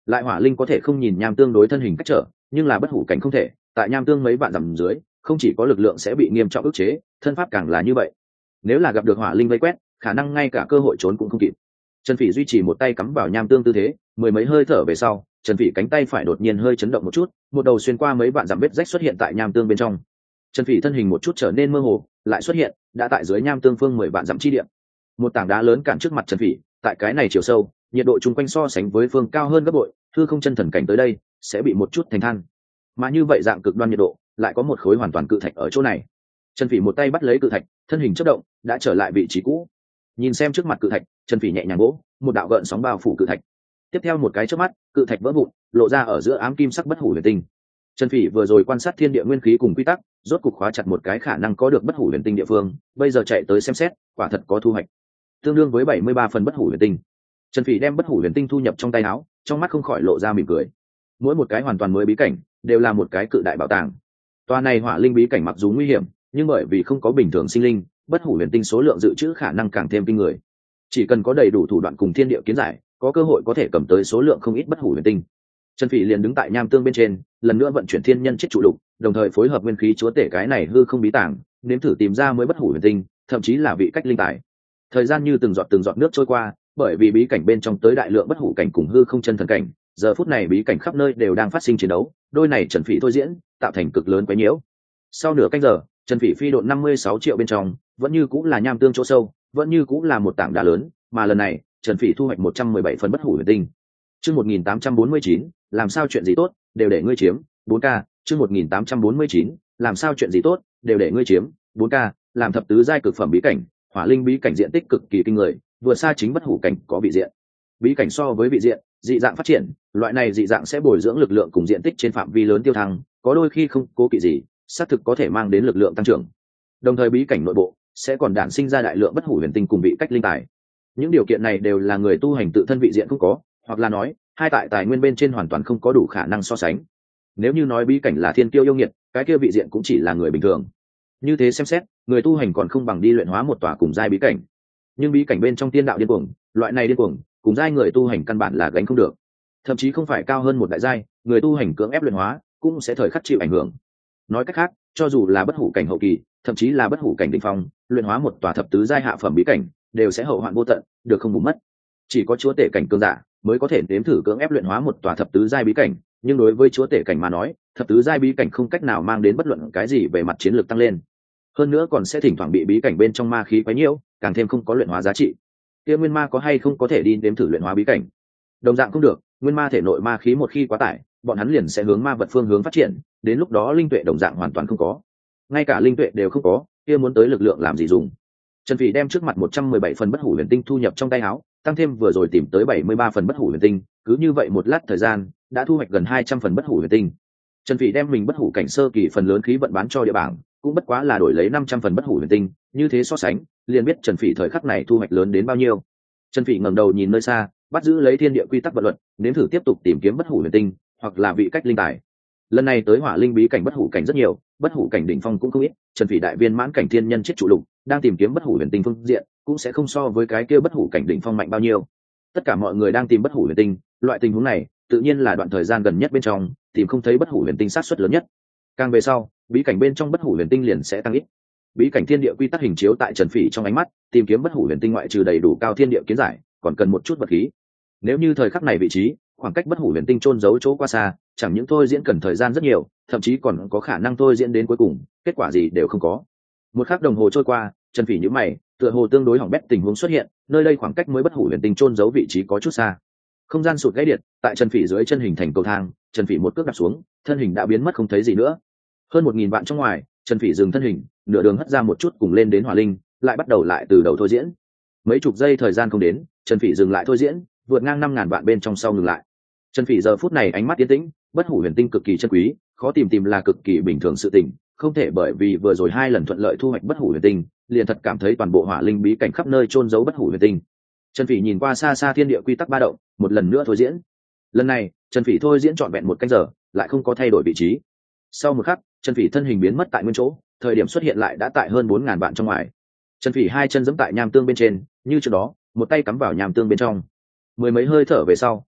S1: lại hỏa linh có thể không nhìn nham tương đối thân hình cách trở, nhưng là bất hủ cảnh không thể, tại nham tương mấy vạn dặm dưới không chỉ có lực lượng sẽ bị nghiêm trọng ức chế, thân pháp càng là như vậy. Nếu là gặp được hỏa linh vây quét, khả năng ngay cả cơ hội trốn cũng không kịp. Trần Phỉ duy trì một tay cắm vào nham tương tư thế, mười mấy hơi thở về sau, Trần Phỉ cánh tay phải đột nhiên hơi chấn động một chút, một đầu xuyên qua mấy vạn dặm vết rách xuất hiện tại nham tương bên trong. Trần Phỉ thân hình một chút trở nên mơ hồ, lại xuất hiện, đã tại dưới nham tương phương mười vạn dặm chi địa. Một tảng đá lớn cản trước mặt Trần Phỉ, tại cái này chiều sâu, nhiệt độ chung quanh so sánh với phương cao hơn gấp bội, hư không chân thần cảnh tới đây sẽ bị một chút thành than. Mà như vậy dạng cực đoan nhiệt độ, lại có một khối hoàn toàn cự thạch ở chỗ này. Trần Phỉ một tay bắt lấy cự thạch, thân hình chớp động, đã trở lại vị trí cũ. Nhìn xem trước mặt cự thạch, Trần Phỉ nhẹ nhàng vỗ, một đạo gợn sóng bao phủ cự thạch. Tiếp theo một cái chớp mắt, cự thạch vỡ vụn, lộ ra ở giữa ám kim sắc bất hủ huyền tinh. Trần Phỉ vừa rồi quan sát thiên địa nguyên khí cùng quy tắc, rốt cục khóa chặt một cái khả năng có được bất hủ huyền tinh địa phương, bây giờ chạy tới xem xét, quả thật có thu hoạch. Tương đương với bảy mươi ba phần bất hủ huyền tinh. Trần Phỉ đem bất hủ huyền tinh thu nhập trong tay áo, trong mắt không khỏi lộ ra mỉm cười. Mỗi một cái hoàn toàn mới bí cảnh, đều là một cái cự đại bảo tàng. Toa này hỏa linh bí cảnh mặc dù nguy hiểm, nhưng bởi vì không có bình thường sinh linh, bất hủ huyền tinh số lượng dự trữ khả năng càng thêm kinh người. Chỉ cần có đầy đủ thủ đoạn cùng thiên địa kiến giải, có cơ hội có thể cầm tới số lượng không ít bất hủ huyền tinh. Trần Phỉ liền đứng tại nham tương bên trên, lần nữa vận chuyển thiên nhân chết trụ lục, đồng thời phối hợp nguyên khí chúa tể cái này hư không bí tàng, nếm thử tìm ra mới bất hủ huyền tinh, thậm chí là vị cách linh tài. Thời gian như từng giọt từng giọt nước trôi qua, bởi vì bí cảnh bên trong tới đại lượng bất hủ cảnh cùng hư không chân thần cảnh, giờ phút này bí cảnh khắp nơi đều đang phát sinh chiến đấu, đôi này Trần Phỉ thôi diễn, tạo thành cực lớn quấy nhiễu. Sau nửa canh giờ, Trần Phỉ phi độn năm mươi sáu triệu bên trong, vẫn như cũng là nham tương chỗ sâu, vẫn như cũng là một tảng đá lớn, mà lần này, Trần Phỉ thu hoạch một trăm mười bảy phần bất hủ huyền tinh. Chương một nghìn tám trăm bốn mươi chín, làm sao chuyện gì tốt, đều để ngươi chiếm, bốn K, chương một nghìn tám trăm bốn mươi chín, làm sao chuyện gì tốt, đều để ngươi chiếm, bốn K, làm thập tứ giai cực phẩm bí cảnh, hỏa linh bí cảnh diện tích cực kỳ kinh người, vừa xa chính bất hủ cảnh có vị diện. Bí cảnh so với vị diện, dị dạng phát triển, loại này dị dạng sẽ bồi dưỡng lực lượng cùng diện tích trên phạm vi lớn tiêu thăng, có đôi khi không cố kỵ gì, xác thực có thể mang đến lực lượng tăng trưởng. Đồng thời bí cảnh nội bộ sẽ còn đản sinh ra đại lượng bất hủ huyền tinh cùng vị cách linh tài. Những điều kiện này đều là người tu hành tự thân vị diện không có, hoặc là nói, hai tại tài nguyên bên trên hoàn toàn không có đủ khả năng so sánh. Nếu như nói bí cảnh là thiên kiêu yêu nghiệt, cái kia vị diện cũng chỉ là người bình thường. Như thế xem xét, người tu hành còn không bằng đi luyện hóa một tòa cùng giai bí cảnh. Nhưng bí cảnh bên trong tiên đạo điên cuồng, loại này điên cuồng, cùng giai người tu hành căn bản là gánh không được. Thậm chí không phải cao hơn một đại giai, người tu hành cưỡng ép luyện hóa, cũng sẽ thời khắc chịu ảnh hưởng. Nói cách khác, cho dù là bất hủ cảnh hậu kỳ, thậm chí là bất hủ cảnh đỉnh phong, luyện hóa một tòa thập tứ giai hạ phẩm bí cảnh, đều sẽ hậu hoạn vô tận, được không bù mất. Chỉ có chúa tể cảnh cường giả mới có thể nếm thử cưỡng ép luyện hóa một tòa thập tứ giai bí cảnh, nhưng đối với chúa tể cảnh mà nói, thập tứ giai bí cảnh không cách nào mang đến bất luận cái gì về mặt chiến lược tăng lên. Hơn nữa còn sẽ thỉnh thoảng bị bí cảnh bên trong ma khí quấy nhiễu, càng thêm không có luyện hóa giá trị. Kia nguyên ma có hay không có thể đi nếm thử luyện hóa bí cảnh? Đồng dạng không được, nguyên ma thể nội ma khí một khi quá tải, bọn hắn liền sẽ hướng ma vật phương hướng phát triển, đến lúc đó linh tuệ đồng dạng hoàn toàn không có. Ngay cả linh tuệ đều không có, kia muốn tới lực lượng làm gì dùng? Trần Phỉ đem trước mặt một trăm mười bảy phần bất hủ huyền tinh thu nhập trong tay áo, tăng thêm vừa rồi tìm tới bảy mươi ba phần bất hủ huyền tinh, cứ như vậy một lát thời gian, đã thu hoạch gần hai trăm phần bất hủ huyền tinh. Trần Phỉ đem mình bất hủ cảnh sơ kỳ phần lớn khí vận bán cho địa bảng, cũng bất quá là đổi lấy năm trăm phần bất hủ huyền tinh, như thế so sánh, liền biết Trần Phỉ thời khắc này thu hoạch lớn đến bao nhiêu. Trần Phỉ ngẩng đầu nhìn nơi xa, bắt giữ lấy thiên địa quy tắc vận luật, đến thử tiếp tục tìm kiếm bất hủ huyền tinh, hoặc là vị cách linh tài. Lần này tới hỏa linh bí cảnh bất hủ cảnh rất nhiều, bất hủ cảnh đỉnh phong cũng không ít, Trần Phỉ đại viên mãn cảnh thiên nhân chết trụ lục, đang tìm kiếm bất hủ huyền tinh phương diện, cũng sẽ không so với cái kia bất hủ cảnh đỉnh phong mạnh bao nhiêu. Tất cả mọi người đang tìm bất hủ huyền tinh, loại tình huống này, tự nhiên là đoạn thời gian gần nhất bên trong, tìm không thấy bất hủ huyền tinh sát suất lớn nhất. Càng về sau, bí cảnh bên trong bất hủ huyền tinh liền sẽ tăng ít. Bí cảnh thiên địa quy tắc hình chiếu tại Trần Phỉ trong ánh mắt, tìm kiếm bất hủ huyền tinh ngoại trừ đầy đủ cao thiên địa kiến giải, còn cần một chút vật khí. Nếu như thời khắc này vị trí, khoảng cách bất hủ huyền tinh chôn giấu chỗ quá xa, chẳng những thôi diễn cần thời gian rất nhiều, thậm chí còn có khả năng thôi diễn đến cuối cùng, kết quả gì đều không có. Một khắc đồng hồ trôi qua, Trần Phỉ nhíu mày, tựa hồ tương đối hỏng bét tình huống xuất hiện, nơi đây khoảng cách mới bất hủ huyền tinh chôn giấu vị trí có chút xa. Không gian sụt gãy điện, tại Trần Phỉ dưới chân hình thành cầu thang, Trần Phỉ một cước đạp xuống, thân hình đã biến mất không thấy gì nữa. Hơn một nghìn vạn trong ngoài, Trần Phỉ dừng thân hình, nửa đường hất ra một chút cùng lên đến hỏa linh, lại bắt đầu lại từ đầu thôi diễn. Mấy chục giây thời gian không đến, Trần Phỉ dừng lại thôi diễn, vượt ngang năm ngàn vạn bên trong sau ngừng lại. Trần Phỉ giờ phút này ánh mắt yên tĩnh, bất hủ huyền tinh cực kỳ chân quý, khó tìm tìm là cực kỳ bình thường sự tình, không thể bởi vì vừa rồi hai lần thuận lợi thu hoạch bất hủ huyền tinh, liền thật cảm thấy toàn bộ hỏa linh bí cảnh khắp nơi chôn giấu bất hủ huyền tinh. Trần Phỉ nhìn qua xa xa thiên địa quy tắc ba động, một lần nữa thôi diễn. Lần này, Trần Phỉ thôi diễn trọn vẹn một canh giờ, lại không có thay đổi vị trí. Sau một khắc, Trần Phỉ thân hình biến mất tại nguyên chỗ, thời điểm xuất hiện lại đã tại hơn bốn ngàn vạn trong ngoài. Trần Phỉ hai chân giẫm tại nham tương bên trên, như trước đó, một tay cắm vào nham tương bên trong. Mười mấy hơi thở về sau,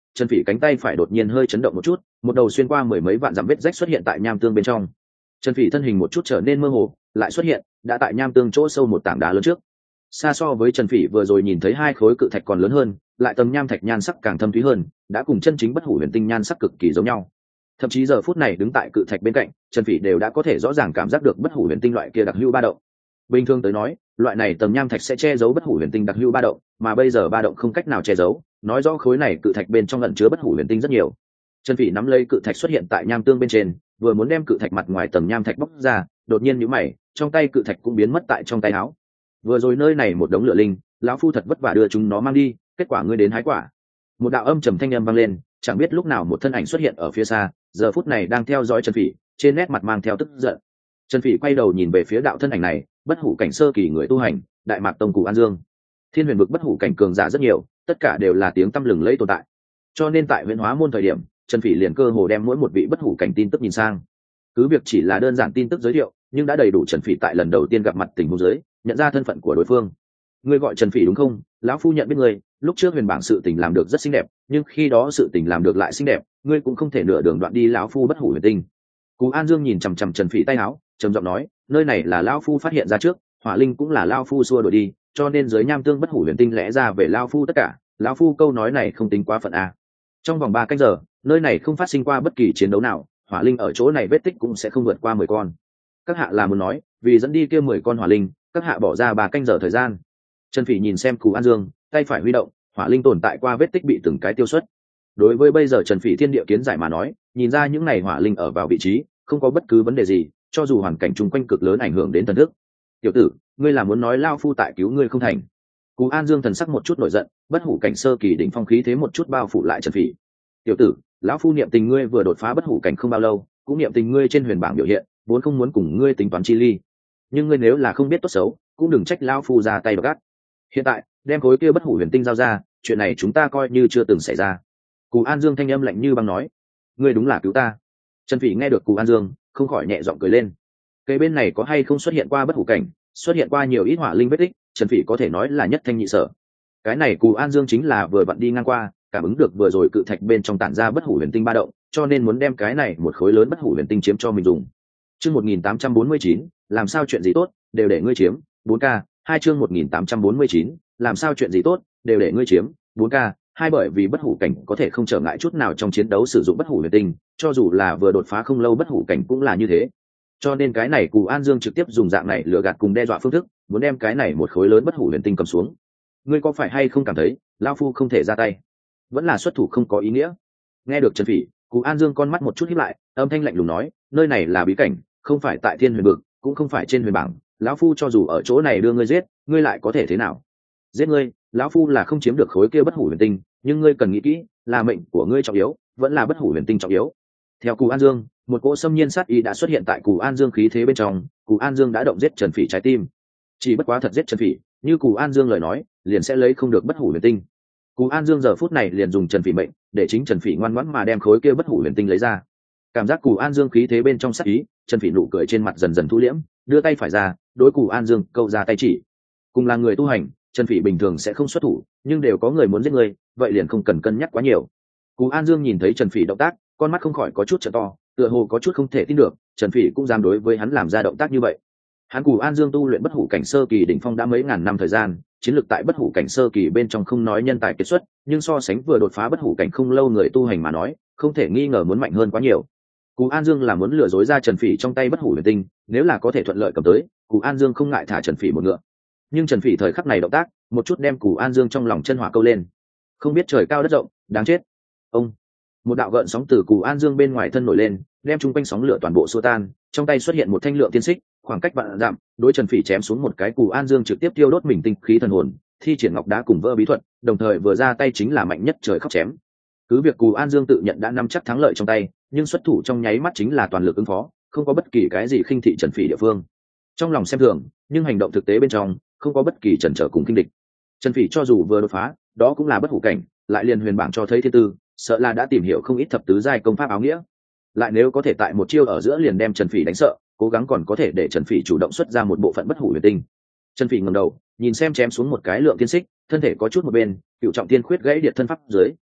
S1: Trần Phỉ cánh tay phải đột nhiên hơi chấn động một chút, một đầu xuyên qua mười mấy vạn dặm vết rách xuất hiện tại nham tương bên trong. Trần Phỉ thân hình một chút trở nên mơ hồ, lại xuất hiện, đã tại nham tương chỗ sâu một tảng đá lớn trước. Xa so với Trần Phỉ vừa rồi nhìn thấy hai khối cự thạch còn lớn hơn, lại tầng nham thạch nhan sắc càng thâm thúy hơn, đã cùng chân chính bất hủ huyền tinh nhan sắc cực kỳ giống nhau. Thậm chí giờ phút này đứng tại cự thạch bên cạnh, Trần Phỉ đều đã có thể rõ ràng cảm giác được bất hủ huyền tinh loại kia đặc hữu ba động. Bình thường tới nói, loại này tầng nham thạch sẽ che giấu bất hủ huyền tinh đặc hữu ba động, mà bây giờ ba động không cách nào che giấu, nói rõ khối này cự thạch bên trong ẩn chứa bất hủ huyền tinh rất nhiều. Trần Phỉ nắm lấy cự thạch xuất hiện tại nham tương bên trên, vừa muốn đem cự thạch mặt ngoài tầng nham thạch bóc ra, đột nhiên nhíu mày, trong tay cự thạch cũng biến mất tại trong tay áo. Vừa rồi nơi này một đống lửa linh, lão phu thật vất vả đưa chúng nó mang đi, kết quả ngươi đến hái quả. Một đạo âm trầm thanh âm vang lên, chẳng biết lúc nào một thân ảnh xuất hiện ở phía xa, giờ phút này đang theo dõi Trần Phỉ, trên nét mặt mang theo tức giận. Trần Phỉ quay đầu nhìn về phía đạo thân ảnh này, bất hủ cảnh sơ kỳ người tu hành, Đại Mạc Tông Cù An Dương. Thiên Huyền vực bất hủ cảnh cường giả rất nhiều, tất cả đều là tiếng tăm lừng lẫy tồn tại. Cho nên tại Huyền Hóa môn thời điểm, Trần Phỉ liền cơ hồ đem mỗi một vị bất hủ cảnh tin tức nhìn sang. Cứ việc chỉ là đơn giản tin tức giới thiệu, nhưng đã đầy đủ Trần Phỉ tại lần đầu tiên gặp mặt tình huống dưới, nhận ra thân phận của đối phương. Ngươi gọi Trần Phỉ đúng không? Lão phu nhận biết ngươi, lúc trước Huyền bảng sự tình làm được rất xinh đẹp, nhưng khi đó sự tình làm được lại xinh đẹp, ngươi cũng không thể nửa đường đoạn đi lão phu bất hủ huyền tinh. Cú An Dương nhìn chằm chằm Trần Phỉ tay áo, trầm giọng nói, nơi này là lão phu phát hiện ra trước, hỏa linh cũng là lão phu xua đuổi đi, cho nên giới nham tương bất hủ huyền tinh lẽ ra về lão phu tất cả, lão phu câu nói này không tính quá phận a. Trong vòng ba canh giờ, nơi này không phát sinh qua bất kỳ chiến đấu nào, hỏa linh ở chỗ này vết tích cũng sẽ không vượt qua mười con. Các hạ là muốn nói, vì dẫn đi kia mười con hỏa linh, các hạ bỏ ra ba canh giờ thời gian. Trần Phỉ nhìn xem Cú An Dương, tay phải huy động, hỏa linh tồn tại qua vết tích bị từng cái tiêu xuất. Đối với bây giờ Trần Phỉ thiên địa kiến giải mà nói, nhìn ra những này hỏa linh ở vào vị trí, không có bất cứ vấn đề gì, cho dù hoàn cảnh chung quanh cực lớn ảnh hưởng đến thần thức. Tiểu tử, ngươi là muốn nói lao phu tại cứu ngươi không thành? Cú An Dương thần sắc một chút nổi giận, bất hủ cảnh sơ kỳ đỉnh phong khí thế một chút bao phủ lại Trần Phỉ. Tiểu tử, lão phu niệm tình ngươi vừa đột phá bất hủ cảnh không bao lâu, cũng niệm tình ngươi trên huyền bảng biểu hiện, vốn không muốn cùng ngươi tính toán chi ly. Nhưng ngươi nếu là không biết tốt xấu, cũng đừng trách lão phu ra tay độc ác. Hiện tại, đem khối kia bất hủ huyền tinh giao ra, chuyện này chúng ta coi như chưa từng xảy ra. Cú An Dương thanh âm lạnh như băng nói, ngươi đúng là cứu ta. Trần Phỉ nghe được Cú An Dương, không khỏi nhẹ giọng cười lên. Cây bên này có hay không xuất hiện qua bất hủ cảnh, xuất hiện qua nhiều ít hỏa linh vết tích, Trần Phỉ có thể nói là nhất thanh nhị sở. Cái này Cú An Dương chính là vừa vặn đi ngang qua, cảm ứng được vừa rồi cự thạch bên trong tản ra bất hủ huyền tinh ba động, cho nên muốn đem cái này một khối lớn bất hủ huyền tinh chiếm cho mình dùng. Chương một nghìn tám trăm bốn mươi chín, làm sao chuyện gì tốt, đều để ngươi chiếm, bốn K, hai chương một nghìn tám trăm bốn mươi chín, làm sao chuyện gì tốt, đều để ngươi chiếm, bốn K, hai bởi vì bất hủ cảnh có thể không trở ngại chút nào trong chiến đấu sử dụng bất hủ huyền tinh, cho dù là vừa đột phá không lâu bất hủ cảnh cũng là như thế. Cho nên cái này Cù An Dương trực tiếp dùng dạng này lừa gạt cùng đe dọa phương thức, muốn đem cái này một khối lớn bất hủ huyền tinh cầm xuống. Ngươi có phải hay không cảm thấy, lão phu không thể ra tay, vẫn là xuất thủ không có ý nghĩa? Nghe được Trần Phỉ, Cù An Dương con mắt một chút híp lại, âm thanh lạnh lùng nói, nơi này là bí cảnh, không phải tại Thiên Huyền vực, cũng không phải trên huyền bảng, lão phu cho dù ở chỗ này đưa ngươi giết, ngươi lại có thể thế nào? Giết ngươi, lão phu là không chiếm được khối kia bất hủ huyền tinh, nhưng ngươi cần nghĩ kỹ, là mệnh của ngươi trọng yếu, vẫn là bất hủ huyền tinh trọng yếu. Theo Cù An Dương, một cỗ xâm nhiên sát ý đã xuất hiện tại Cù An Dương khí thế bên trong, Cù An Dương đã động giết Trần Phỉ trái tim. Chỉ bất quá thật giết Trần Phỉ, như Cù An Dương lời nói, liền sẽ lấy không được bất hủ huyền tinh. Cù An Dương giờ phút này liền dùng Trần Phỉ mệnh, để chính Trần Phỉ ngoan ngoãn mà đem khối kia bất hủ huyền tinh lấy ra. Cảm giác Cù An Dương khí thế bên trong sát ý, Trần Phỉ nụ cười trên mặt dần dần thu liễm, đưa tay phải ra, đối Cù An Dương câu ra tay chỉ. Cùng là người tu hành, Trần Phỉ bình thường sẽ không xuất thủ, nhưng đều có người muốn giết người, vậy liền không cần cân nhắc quá nhiều. Cù An Dương nhìn thấy Trần Phỉ động tác, con mắt không khỏi có chút trợ to, tựa hồ có chút không thể tin được, Trần Phỉ cũng dám đối với hắn làm ra động tác như vậy. Hắn Cù An Dương tu luyện bất hủ cảnh sơ kỳ đỉnh phong đã mấy ngàn năm thời gian, chiến lược tại bất hủ cảnh sơ kỳ bên trong không nói nhân tài kiệt xuất, nhưng so sánh vừa đột phá bất hủ cảnh không lâu người tu hành mà nói, không thể nghi ngờ muốn mạnh hơn quá nhiều. Cù An Dương là muốn lừa dối ra Trần Phỉ trong tay bất hủ huyền tinh, nếu là có thể thuận lợi cầm tới, Cù An Dương không ngại thả Trần Phỉ một ngựa. Nhưng Trần Phỉ thời khắc này động tác, một chút đem Cù An Dương trong lòng chân hỏa câu lên. Không biết trời cao đất rộng, đáng chết. Ông, một đạo gợn sóng từ Cù An Dương bên ngoài thân nổi lên, đem chung quanh sóng lửa toàn bộ xua tan, trong tay xuất hiện một thanh lượng tiên xích, khoảng cách vạn dặm, đối Trần Phỉ chém xuống một cái. Cù An Dương trực tiếp tiêu đốt mình tinh khí thần hồn, thi triển ngọc đá cùng vỡ bí thuật, đồng thời vừa ra tay chính là mạnh nhất trời khóc chém. Cứ việc Cù An Dương tự nhận đã nắm chắc thắng lợi trong tay, nhưng xuất thủ trong nháy mắt chính là toàn lực ứng phó, không có bất kỳ cái gì khinh thị Trần Phỉ địa phương. Trong lòng xem thường, nhưng hành động thực tế bên trong không có bất kỳ chần chờ cùng kinh địch. Trần Phỉ cho dù vừa đột phá, đó cũng là bất hủ cảnh, lại liền huyền bảng cho thấy thiên tư, sợ là đã tìm hiểu không ít thập tứ giai công pháp áo nghĩa. Lại nếu có thể tại một chiêu ở giữa liền đem Trần Phỉ đánh sợ, cố gắng còn có thể để Trần Phỉ chủ động xuất ra một bộ phận bất hủ huyền tinh. Trần Phỉ ngẩng đầu, nhìn xem chém xuống một cái lượng tiên xích, thân thể có chút một bên, cựu trọng tiên khuyết gãy điện thân pháp dưới,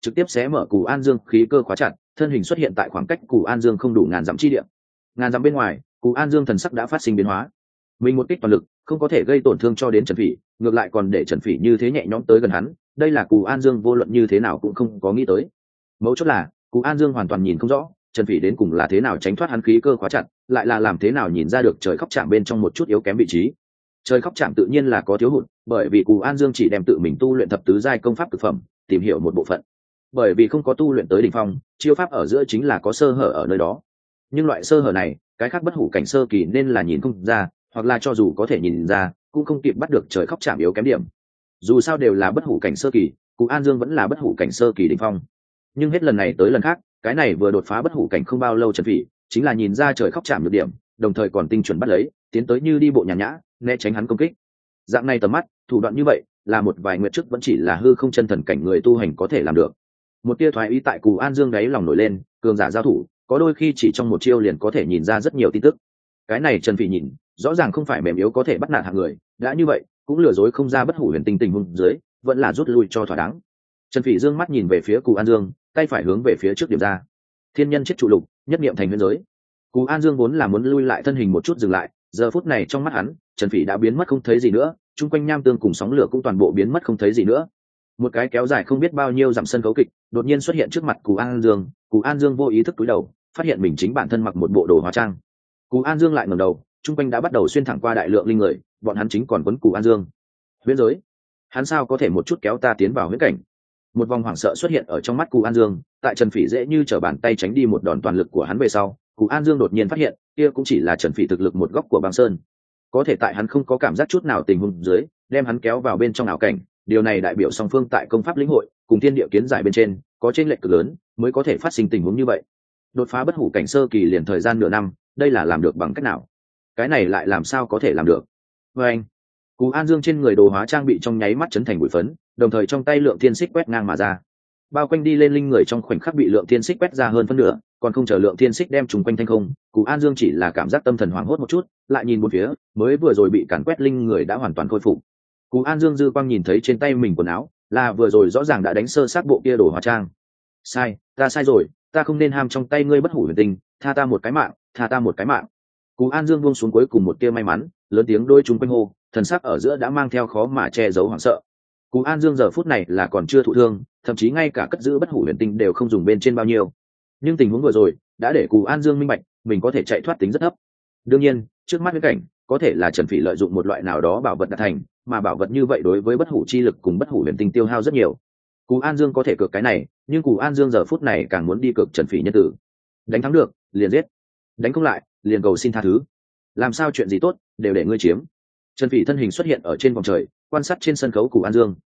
S1: trực tiếp xé mở Cù An Dương khí cơ khóa chặt, thân hình xuất hiện tại khoảng cách Cù An Dương không đủ ngàn dặm chi địa. Ngàn dặm bên ngoài, Cù An Dương thần sắc đã phát sinh biến hóa. Mình một kích toàn lực, không có thể gây tổn thương cho đến Trần Phỉ, ngược lại còn để Trần Phỉ như thế nhẹ nhõm tới gần hắn, đây là Cù An Dương vô luận như thế nào cũng không có nghĩ tới. Mấu chốt là, Cù An Dương hoàn toàn nhìn không rõ, Trần Phỉ đến cùng là thế nào tránh thoát hắn khí cơ khóa chặt, lại là làm thế nào nhìn ra được trời khóc chạm bên trong một chút yếu kém vị trí. Trời khóc chạm tự nhiên là có thiếu hụt, bởi vì Cù An Dương chỉ đem tự mình tu luyện thập tứ giai công pháp cực phẩm, tìm hiểu một bộ phận. Bởi vì không có tu luyện tới đỉnh phong, chiêu pháp ở giữa chính là có sơ hở ở nơi đó. Nhưng loại sơ hở này, cái khác bất hủ cảnh sơ kỳ nên là nhìn không ra, hoặc là cho dù có thể nhìn ra, cũng không kịp bắt được trời khóc chạm yếu kém điểm. Dù sao đều là bất hủ cảnh sơ kỳ, Cù An Dương vẫn là bất hủ cảnh sơ kỳ đỉnh phong. Nhưng hết lần này tới lần khác, cái này vừa đột phá bất hủ cảnh không bao lâu Trần Phỉ, chính là nhìn ra trời khóc chạm nhược điểm, đồng thời còn tinh chuẩn bắt lấy, tiến tới như đi bộ nhàn nhã, né tránh hắn công kích. Dạng này tầm mắt, thủ đoạn như vậy, là một vài nguyệt trước vẫn chỉ là hư không chân thần cảnh người tu hành có thể làm được. Một tia thoái ý tại Cù An Dương đáy lòng nổi lên, cường giả giao thủ, có đôi khi chỉ trong một chiêu liền có thể nhìn ra rất nhiều tin tức. Cái này Trần Phỉ nhìn, rõ ràng không phải mềm yếu có thể bắt nạt hạng người, đã như vậy, cũng lừa dối không ra bất hủ huyền tinh tình huống dưới, vẫn là rút lui cho thỏa đáng. Trần Phỉ dương mắt nhìn về phía Cù An Dương, tay phải hướng về phía trước điểm ra. Thiên nhân chết trụ lục, nhất niệm thành huyền giới. Cù An Dương vốn là muốn lui lại thân hình một chút dừng lại, giờ phút này trong mắt hắn, Trần Phỉ đã biến mất không thấy gì nữa, chung quanh nham tương cùng sóng lửa cũng toàn bộ biến mất không thấy gì nữa. Một cái kéo dài không biết bao nhiêu dặm sân khấu kịch, đột nhiên xuất hiện trước mặt Cù An Dương, Cù An Dương vô ý thức cúi đầu, phát hiện mình chính bản thân mặc một bộ đồ hóa trang. Cù An Dương lại ngẩng đầu, chung quanh đã bắt đầu xuyên thẳng qua đại lượng linh người, bọn hắn chính còn quấn Cù An Dương. Huyễn giới, hắn sao có thể một chút kéo ta tiến vào huyễn cảnh? Một vòng hoảng sợ xuất hiện ở trong mắt Cù An Dương, tại Trần Phỉ dễ như trở bàn tay tránh đi một đòn toàn lực của hắn về sau, Cù An Dương đột nhiên phát hiện, kia cũng chỉ là Trần Phỉ thực lực một góc của băng sơn. Có thể tại hắn không có cảm giác chút nào tình huống dưới, đem hắn kéo vào bên trong ảo cảnh, điều này đại biểu song phương tại công pháp lĩnh hội, cùng thiên địa kiến giải bên trên, có chênh lệch cực lớn, mới có thể phát sinh tình huống như vậy. Đột phá bất hủ cảnh sơ kỳ liền thời gian nửa năm, đây là làm được bằng cách nào? Cái này lại làm sao có thể làm được? Và anh, Cù An Dương trên người đồ hóa trang bị trong nháy mắt chấn thành bụi phấn, đồng thời trong tay lượng thiên xích quét ngang mà ra. Bao quanh đi lên linh người trong khoảnh khắc bị lượng thiên xích quét ra hơn phân nửa, còn không chờ lượng thiên xích đem trùng quanh thanh không, Cù An Dương chỉ là cảm giác tâm thần hoảng hốt một chút, lại nhìn một phía, mới vừa rồi bị càn quét linh người đã hoàn toàn khôi phục. Cù An Dương dư quang nhìn thấy trên tay mình quần áo, là vừa rồi rõ ràng đã đánh sơ sát bộ kia đồ hóa trang. Sai, ta sai rồi, ta không nên ham trong tay ngươi bất hủ huyền tinh, tha ta một cái mạng, tha ta một cái mạng. Cù An Dương buông xuống cuối cùng một tia may mắn, lớn tiếng đôi chúng quanh hô, thần sắc ở giữa đã mang theo khó mà che giấu hoảng sợ. Cù An Dương giờ phút này là còn chưa thụ thương, thậm chí ngay cả cất giữ bất hủ huyền tinh đều không dùng bên trên bao nhiêu. Nhưng tình huống vừa rồi đã để Cù An Dương minh bạch, mình có thể chạy thoát tính rất thấp. Đương nhiên, trước mắt viễn cảnh, có thể là Trần Phỉ lợi dụng một loại nào đó bảo vật đạt thành, mà bảo vật như vậy đối với bất hủ chi lực cùng bất hủ huyền tinh tiêu hao rất nhiều. Cù An Dương có thể cược cái này, nhưng Cù An Dương giờ phút này càng muốn đi cược Trần Phỉ nhân tử. Đánh thắng được, liền giết; đánh không lại, liền cầu xin tha thứ. Làm sao chuyện gì tốt, đều để ngươi chiếm. Trần Phỉ thân hình xuất hiện ở trên vòng trời, quan sát trên sân khấu Cù An Dương.